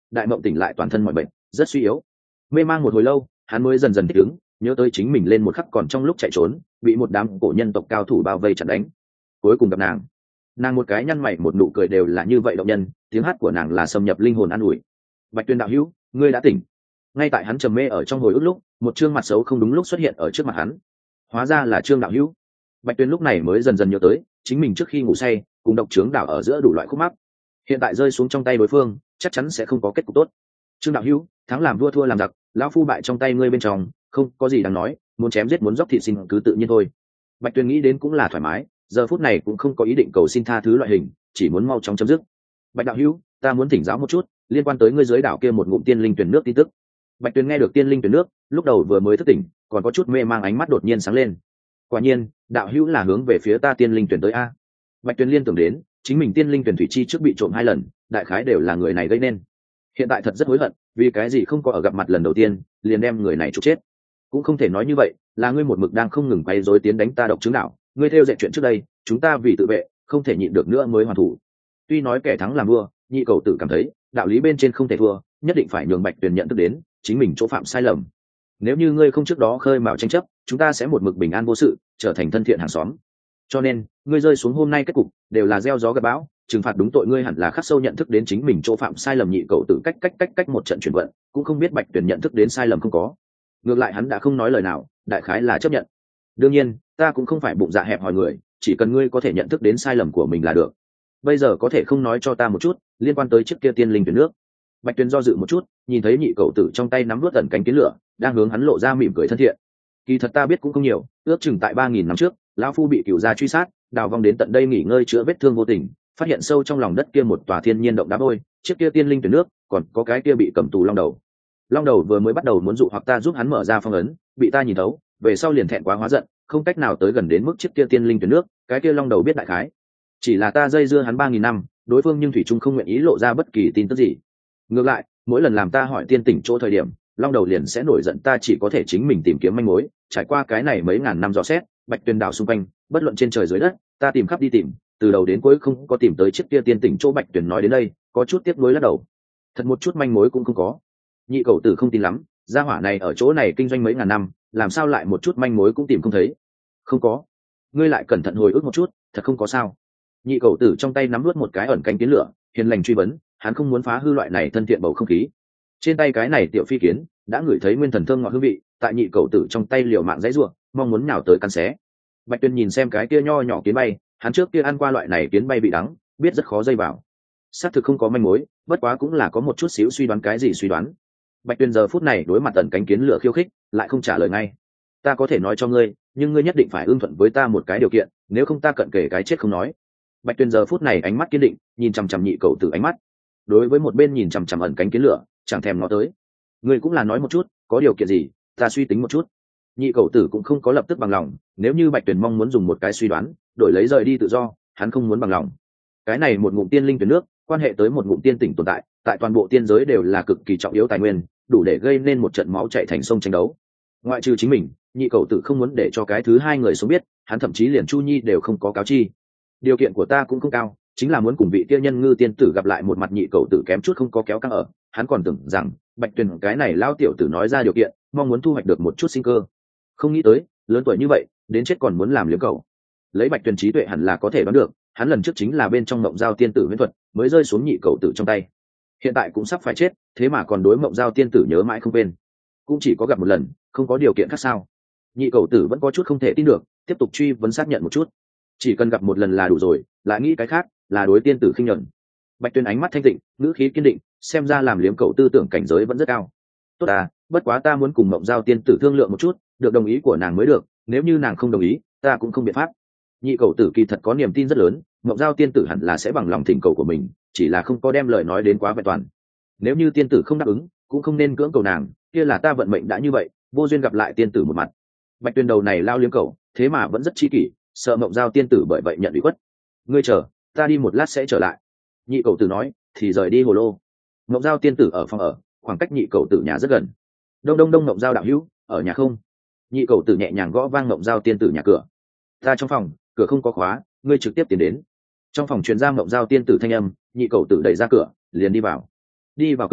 đại mộng tỉnh lại toàn thân mọi bệnh rất suy yếu, mê mang một hồi lâu hắn mới dần dần thích ứng, nhớ tới chính mình lên một khắc còn trong lúc chạy trốn bị một đám cổ nhân tộc cao thủ bao vây chặn đánh, cuối cùng gặp nàng nàng một cái nhăn mày một nụ cười đều là như vậy động nhân, tiếng hát của nàng là xâm nhập linh hồn an ủi. Bạch Tuyên đạo hữu, ngươi đã tỉnh. Ngay tại hắn trầm mê ở trong hồi ức lúc, một trương mặt xấu không đúng lúc xuất hiện ở trước mặt hắn, hóa ra là Trương đạo hữu. Bạch Tuyên lúc này mới dần dần nhớ tới chính mình trước khi ngủ say cùng độc trướng đảo ở giữa đủ loại khúc mắc, hiện tại rơi xuống trong tay đối phương chắc chắn sẽ không có kết cục tốt. Trương đạo hữu, thắng làm vua thua làm giặc, lão phu bại trong tay ngươi bên trong, không có gì đáng nói, muốn chém giết muốn dốc thịt xin cứ tự nhiên thôi. Bạch Tuyên nghĩ đến cũng là thoải mái, giờ phút này cũng không có ý định cầu xin tha thứ loại hình, chỉ muốn mau chóng chấm dứt. Bạch đạo hữu, ta muốn thỉnh giáo một chút liên quan tới ngươi dưới đảo kia một ngụm tiên linh tuyển nước tin tức. Bạch Tuyên nghe được tiên linh tuyển nước, lúc đầu vừa mới thức tỉnh, còn có chút mê mang, ánh mắt đột nhiên sáng lên. Quả nhiên, đạo hữu là hướng về phía ta tiên linh tuyển tới a. Bạch Tuyên liên tưởng đến, chính mình tiên linh tuyển thủy chi trước bị trộm hai lần, đại khái đều là người này gây nên. Hiện tại thật rất hối hận, vì cái gì không có ở gặp mặt lần đầu tiên, liền đem người này trục chết. Cũng không thể nói như vậy, là ngươi một mực đang không ngừng quay rối tiến đánh ta độc chứng đảo, ngươi theo dệt chuyện trước đây, chúng ta vì tự vệ, không thể nhịn được nữa mới hoàn thủ. Tuy nói kẻ thắng làm vua, nhị cầu tử cảm thấy, đạo lý bên trên không thể thua, nhất định phải nhường Bạch Tuyên nhận thức đến chính mình chỗ phạm sai lầm. Nếu như ngươi không trước đó khơi mào tranh chấp, chúng ta sẽ một mực bình an vô sự, trở thành thân thiện hàng xóm. Cho nên, ngươi rơi xuống hôm nay kết cục đều là gieo gió gặt bão, trừng phạt đúng tội ngươi hẳn là khắc sâu nhận thức đến chính mình chỗ phạm sai lầm. Nhị cầu tử cách cách cách cách một trận chuyển vận, cũng không biết Bạch Tuyên nhận thức đến sai lầm không có. Ngược lại hắn đã không nói lời nào, đại khái là chấp nhận. Đương nhiên, ta cũng không phải bụng dạ hẹp hòi người, chỉ cần ngươi có thể nhận thức đến sai lầm của mình là được. Bây giờ có thể không nói cho ta một chút liên quan tới chiếc kia tiên linh tuyển nước? Bạch Tuyên do dự một chút, nhìn thấy nhị cầu tử trong tay nắm vớt tẩn cánh kiến lửa, đang hướng hắn lộ ra mỉm cười thân thiện. Kỳ thật ta biết cũng không nhiều, ước chừng tại ba nghìn năm trước, lão phu bị cửu gia truy sát, đào vong đến tận đây nghỉ ngơi chữa vết thương vô tình, phát hiện sâu trong lòng đất kia một tòa thiên nhiên động đá vôi, chiếc kia tiên linh tuyển nước, còn có cái kia bị cầm tù long đầu. Long đầu vừa mới bắt đầu muốn dụ hoặc ta giúp hắn mở ra phong ấn, bị ta nhìn thấu, về sau liền thẹn quá hóa giận, không cách nào tới gần đến mức chiếc kia tiên linh tuyển nước, cái kia long đầu biết đại khái. Chỉ là ta dây dưa hắn ba nghìn năm, đối phương nhưng thủy trung không nguyện ý lộ ra bất kỳ tin tức gì. Ngược lại, mỗi lần làm ta hỏi tiên tỉnh chỗ thời điểm, long đầu liền sẽ nổi giận, ta chỉ có thể chính mình tìm kiếm manh mối. Trải qua cái này mấy ngàn năm dò xét, Bạch Tuyên đảo xung quanh, bất luận trên trời dưới đất, ta tìm khắp đi tìm, từ đầu đến cuối không có tìm tới chiếc kia tiên tỉnh chỗ. Bạch Tuyên nói đến đây, có chút tiếc nuối lắc đầu. Thật một chút manh mối cũng không có. Nhị cầu tử không tin lắm, gia hỏa này ở chỗ này kinh doanh mấy ngàn năm, làm sao lại một chút manh mối cũng tìm không thấy? Không có. Ngươi lại cẩn thận hồi ức một chút, thật không có sao? Nhị cầu tử trong tay nắm nuốt một cái ẩn cánh kiến lửa, hiền lành truy vấn, hắn không muốn phá hư loại này thân thiện bầu không khí. Trên tay cái này tiểu phi kiến đã ngửi thấy nguyên thần thơm ngọt hương vị, tại nhị cầu tử trong tay liều mạng dãy ruộng, mong muốn nhào tới cắn xé. Bạch Tuyên nhìn xem cái kia nho nhỏ kiến bay, hắn trước kia ăn qua loại này kiến bay bị đắng, biết rất khó dây vào. Xác thực không có manh mối, bất quá cũng là có một chút xíu suy đoán. Cái gì suy đoán? Bạch Tuyên giờ phút này đối mặt ẩn cánh kiến lửa khiêu khích, lại không trả lời ngay. Ta có thể nói cho ngươi, nhưng ngươi nhất định phải ưng thuận với ta một cái điều kiện, nếu không ta cận kể cái chết không nói. Bạch Tuyên giờ phút này ánh mắt kiên định, nhìn chằm chằm nhị cầu tử ánh mắt. Đối với một bên nhìn chằm chằm ẩn cánh kiến lửa, chẳng thèm nó tới. Ngươi cũng là nói một chút, có điều kiện gì, ta suy tính một chút. Nhị cầu tử cũng không có lập tức bằng lòng, nếu như Bạch Tuyên mong muốn dùng một cái suy đoán đổi lấy rời đi tự do, hắn không muốn bằng lòng. Cái này một ngụm tiên linh tuyển nước, quan hệ tới một ngụm tiên tỉnh tồn tại, tại toàn bộ tiên giới đều là cực kỳ trọng yếu tài nguyên, đủ để gây nên một trận máu chảy thành sông tranh đấu. Ngoại trừ chính mình, nhị cầu tử không muốn để cho cái thứ hai người sống biết, hắn thậm chí liền Chu Nhi đều không có cáo chi. Điều kiện của ta cũng không cao, chính là muốn cùng vị kia nhân ngư tiên tử gặp lại một mặt. Nhị cầu tử kém chút không có kéo căng ở, hắn còn tưởng rằng Bạch Tuyên cái này lao tiểu tử nói ra điều kiện, mong muốn thu hoạch được một chút sinh cơ. Không nghĩ tới, lớn tuổi như vậy, đến chết còn muốn làm liếm cầu. Lấy Bạch Tuyên trí tuệ hẳn là có thể đoán được, hắn lần trước chính là bên trong mộng giao tiên tử huyễn thuật, mới rơi xuống nhị cầu tử trong tay. Hiện tại cũng sắp phải chết, thế mà còn đối mộng giao tiên tử nhớ mãi không quên. Cũng chỉ có gặp một lần, không có điều kiện khác sao? Nhị cầu tử vẫn có chút không thể tin được, tiếp tục truy vấn xác nhận một chút. Chỉ cần gặp một lần là đủ rồi, lại nghĩ cái khác là đối tiên tử khinh nhẫn. Bạch Tuyên ánh mắt thanh tịnh, ngữ khí kiên định, xem ra làm liếm cầu tư tưởng cảnh giới vẫn rất cao. Tốt à, bất quá ta muốn cùng mộng giao tiên tử thương lượng một chút, được đồng ý của nàng mới được, nếu như nàng không đồng ý, ta cũng không biện pháp. Nhị cầu tử kỳ thật có niềm tin rất lớn, mộng giao tiên tử hẳn là sẽ bằng lòng thỉnh cầu của mình, chỉ là không có đem lời nói đến quá vẹn toàn. Nếu như tiên tử không đáp ứng, cũng không nên cưỡng cầu nàng, kia là ta vận mệnh đã như vậy, vô duyên gặp lại tiên tử một mặt. Bạch Tuyên đầu này lao liếm cầu, thế mà vẫn rất chi kỷ, sợ mộng giao tiên tử bởi vậy nhận ủy khuất. Ngươi chờ, ta đi một lát sẽ trở lại. Nhị cầu tử nói, thì rời đi hồ lô. Mộng giao tiên tử ở phòng ở, khoảng cách nhị cầu tử nhà rất gần. Đông đông đông, mộng giao đạo hữu, ở nhà không? Nhị cầu tử nhẹ nhàng gõ vang mộng giao tiên tử nhà cửa. Ta trong phòng, cửa không có khóa, ngươi trực tiếp tiến đến. Trong phòng truyền ra mộng giao tiên tử thanh âm, nhị cầu tử đẩy ra cửa, liền đi vào. Đi vào cửa,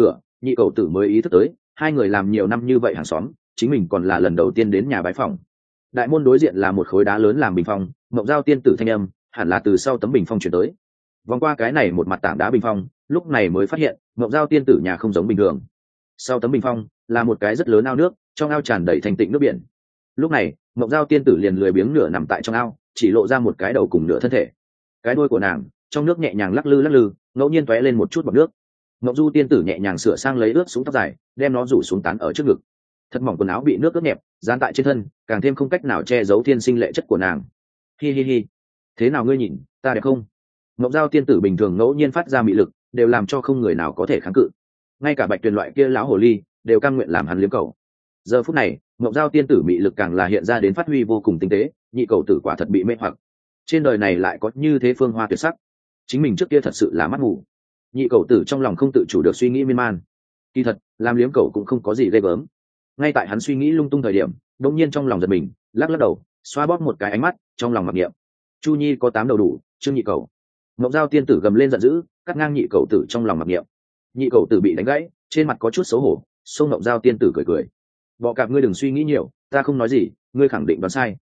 Nhị cầu tử mới ý thức tới hai người làm nhiều năm như vậy hàng xóm, chính mình còn là lần đầu tiên đến nhà bái phòng. Đại môn đối diện là một khối đá lớn làm bình phong, mộng giao tiên tử thanh âm hẳn là từ sau tấm bình phong chuyển tới. Vòng qua cái này một mặt tảng đá bình phong, lúc này mới phát hiện mộng giao tiên tử nhà không giống bình thường. Sau tấm bình phong là một cái rất lớn ao nước, trong ao tràn đầy thanh tịnh nước biển. Lúc này mộng giao tiên tử liền lười biếng nửa nằm tại trong ao, chỉ lộ ra một cái đầu cùng nửa thân thể. Cái đuôi của nàng trong nước nhẹ nhàng lắc lư lắc lư, ngẫu nhiên tóe lên một chút bọt nước. Mộng du tiên tử nhẹ nhàng sửa sang lấy ướt xuống tóc dài, đem nó rủ xuống tán ở trước ngực. Thật mỏng quần áo bị nước ướt nhẹp dán tại trên thân, càng thêm không cách nào che giấu thiên sinh lệ chất của nàng. Hi hi hi, thế nào ngươi nhìn ta đẹp không? Mộng giao tiên tử bình thường ngẫu nhiên phát ra mị lực, đều làm cho không người nào có thể kháng cự. Ngay cả bạch tuyền loại kia lão hồ ly đều cam nguyện làm hắn liếm cầu. Giờ phút này mộng giao tiên tử mị lực càng là hiện ra đến phát huy vô cùng tinh tế, nhị cầu tử quả thật bị mê hoặc. Trên đời này lại có như thế phương hoa tuyệt sắc, chính mình trước kia thật sự là mắt mù. Nhị cầu tử trong lòng không tự chủ được suy nghĩ miên man. Kỳ thật làm liếm cầu cũng không có gì ghê gớm. Ngay tại hắn suy nghĩ lung tung thời điểm, đột nhiên trong lòng giật mình, lắc lắc đầu, xoa bóp một cái ánh mắt, trong lòng mặc niệm: Chu Nhi có tám đầu đủ, trương nhị cầu. Ngọc giao tiên tử gầm lên giận dữ, cắt ngang nhị cầu tử trong lòng mặc niệm. Nhị cầu tử bị đánh gãy, trên mặt có chút xấu hổ, xông Ngọc giao tiên tử cười cười: Bọ cạp, ngươi đừng suy nghĩ nhiều, ta không nói gì, ngươi khẳng định đoán sai.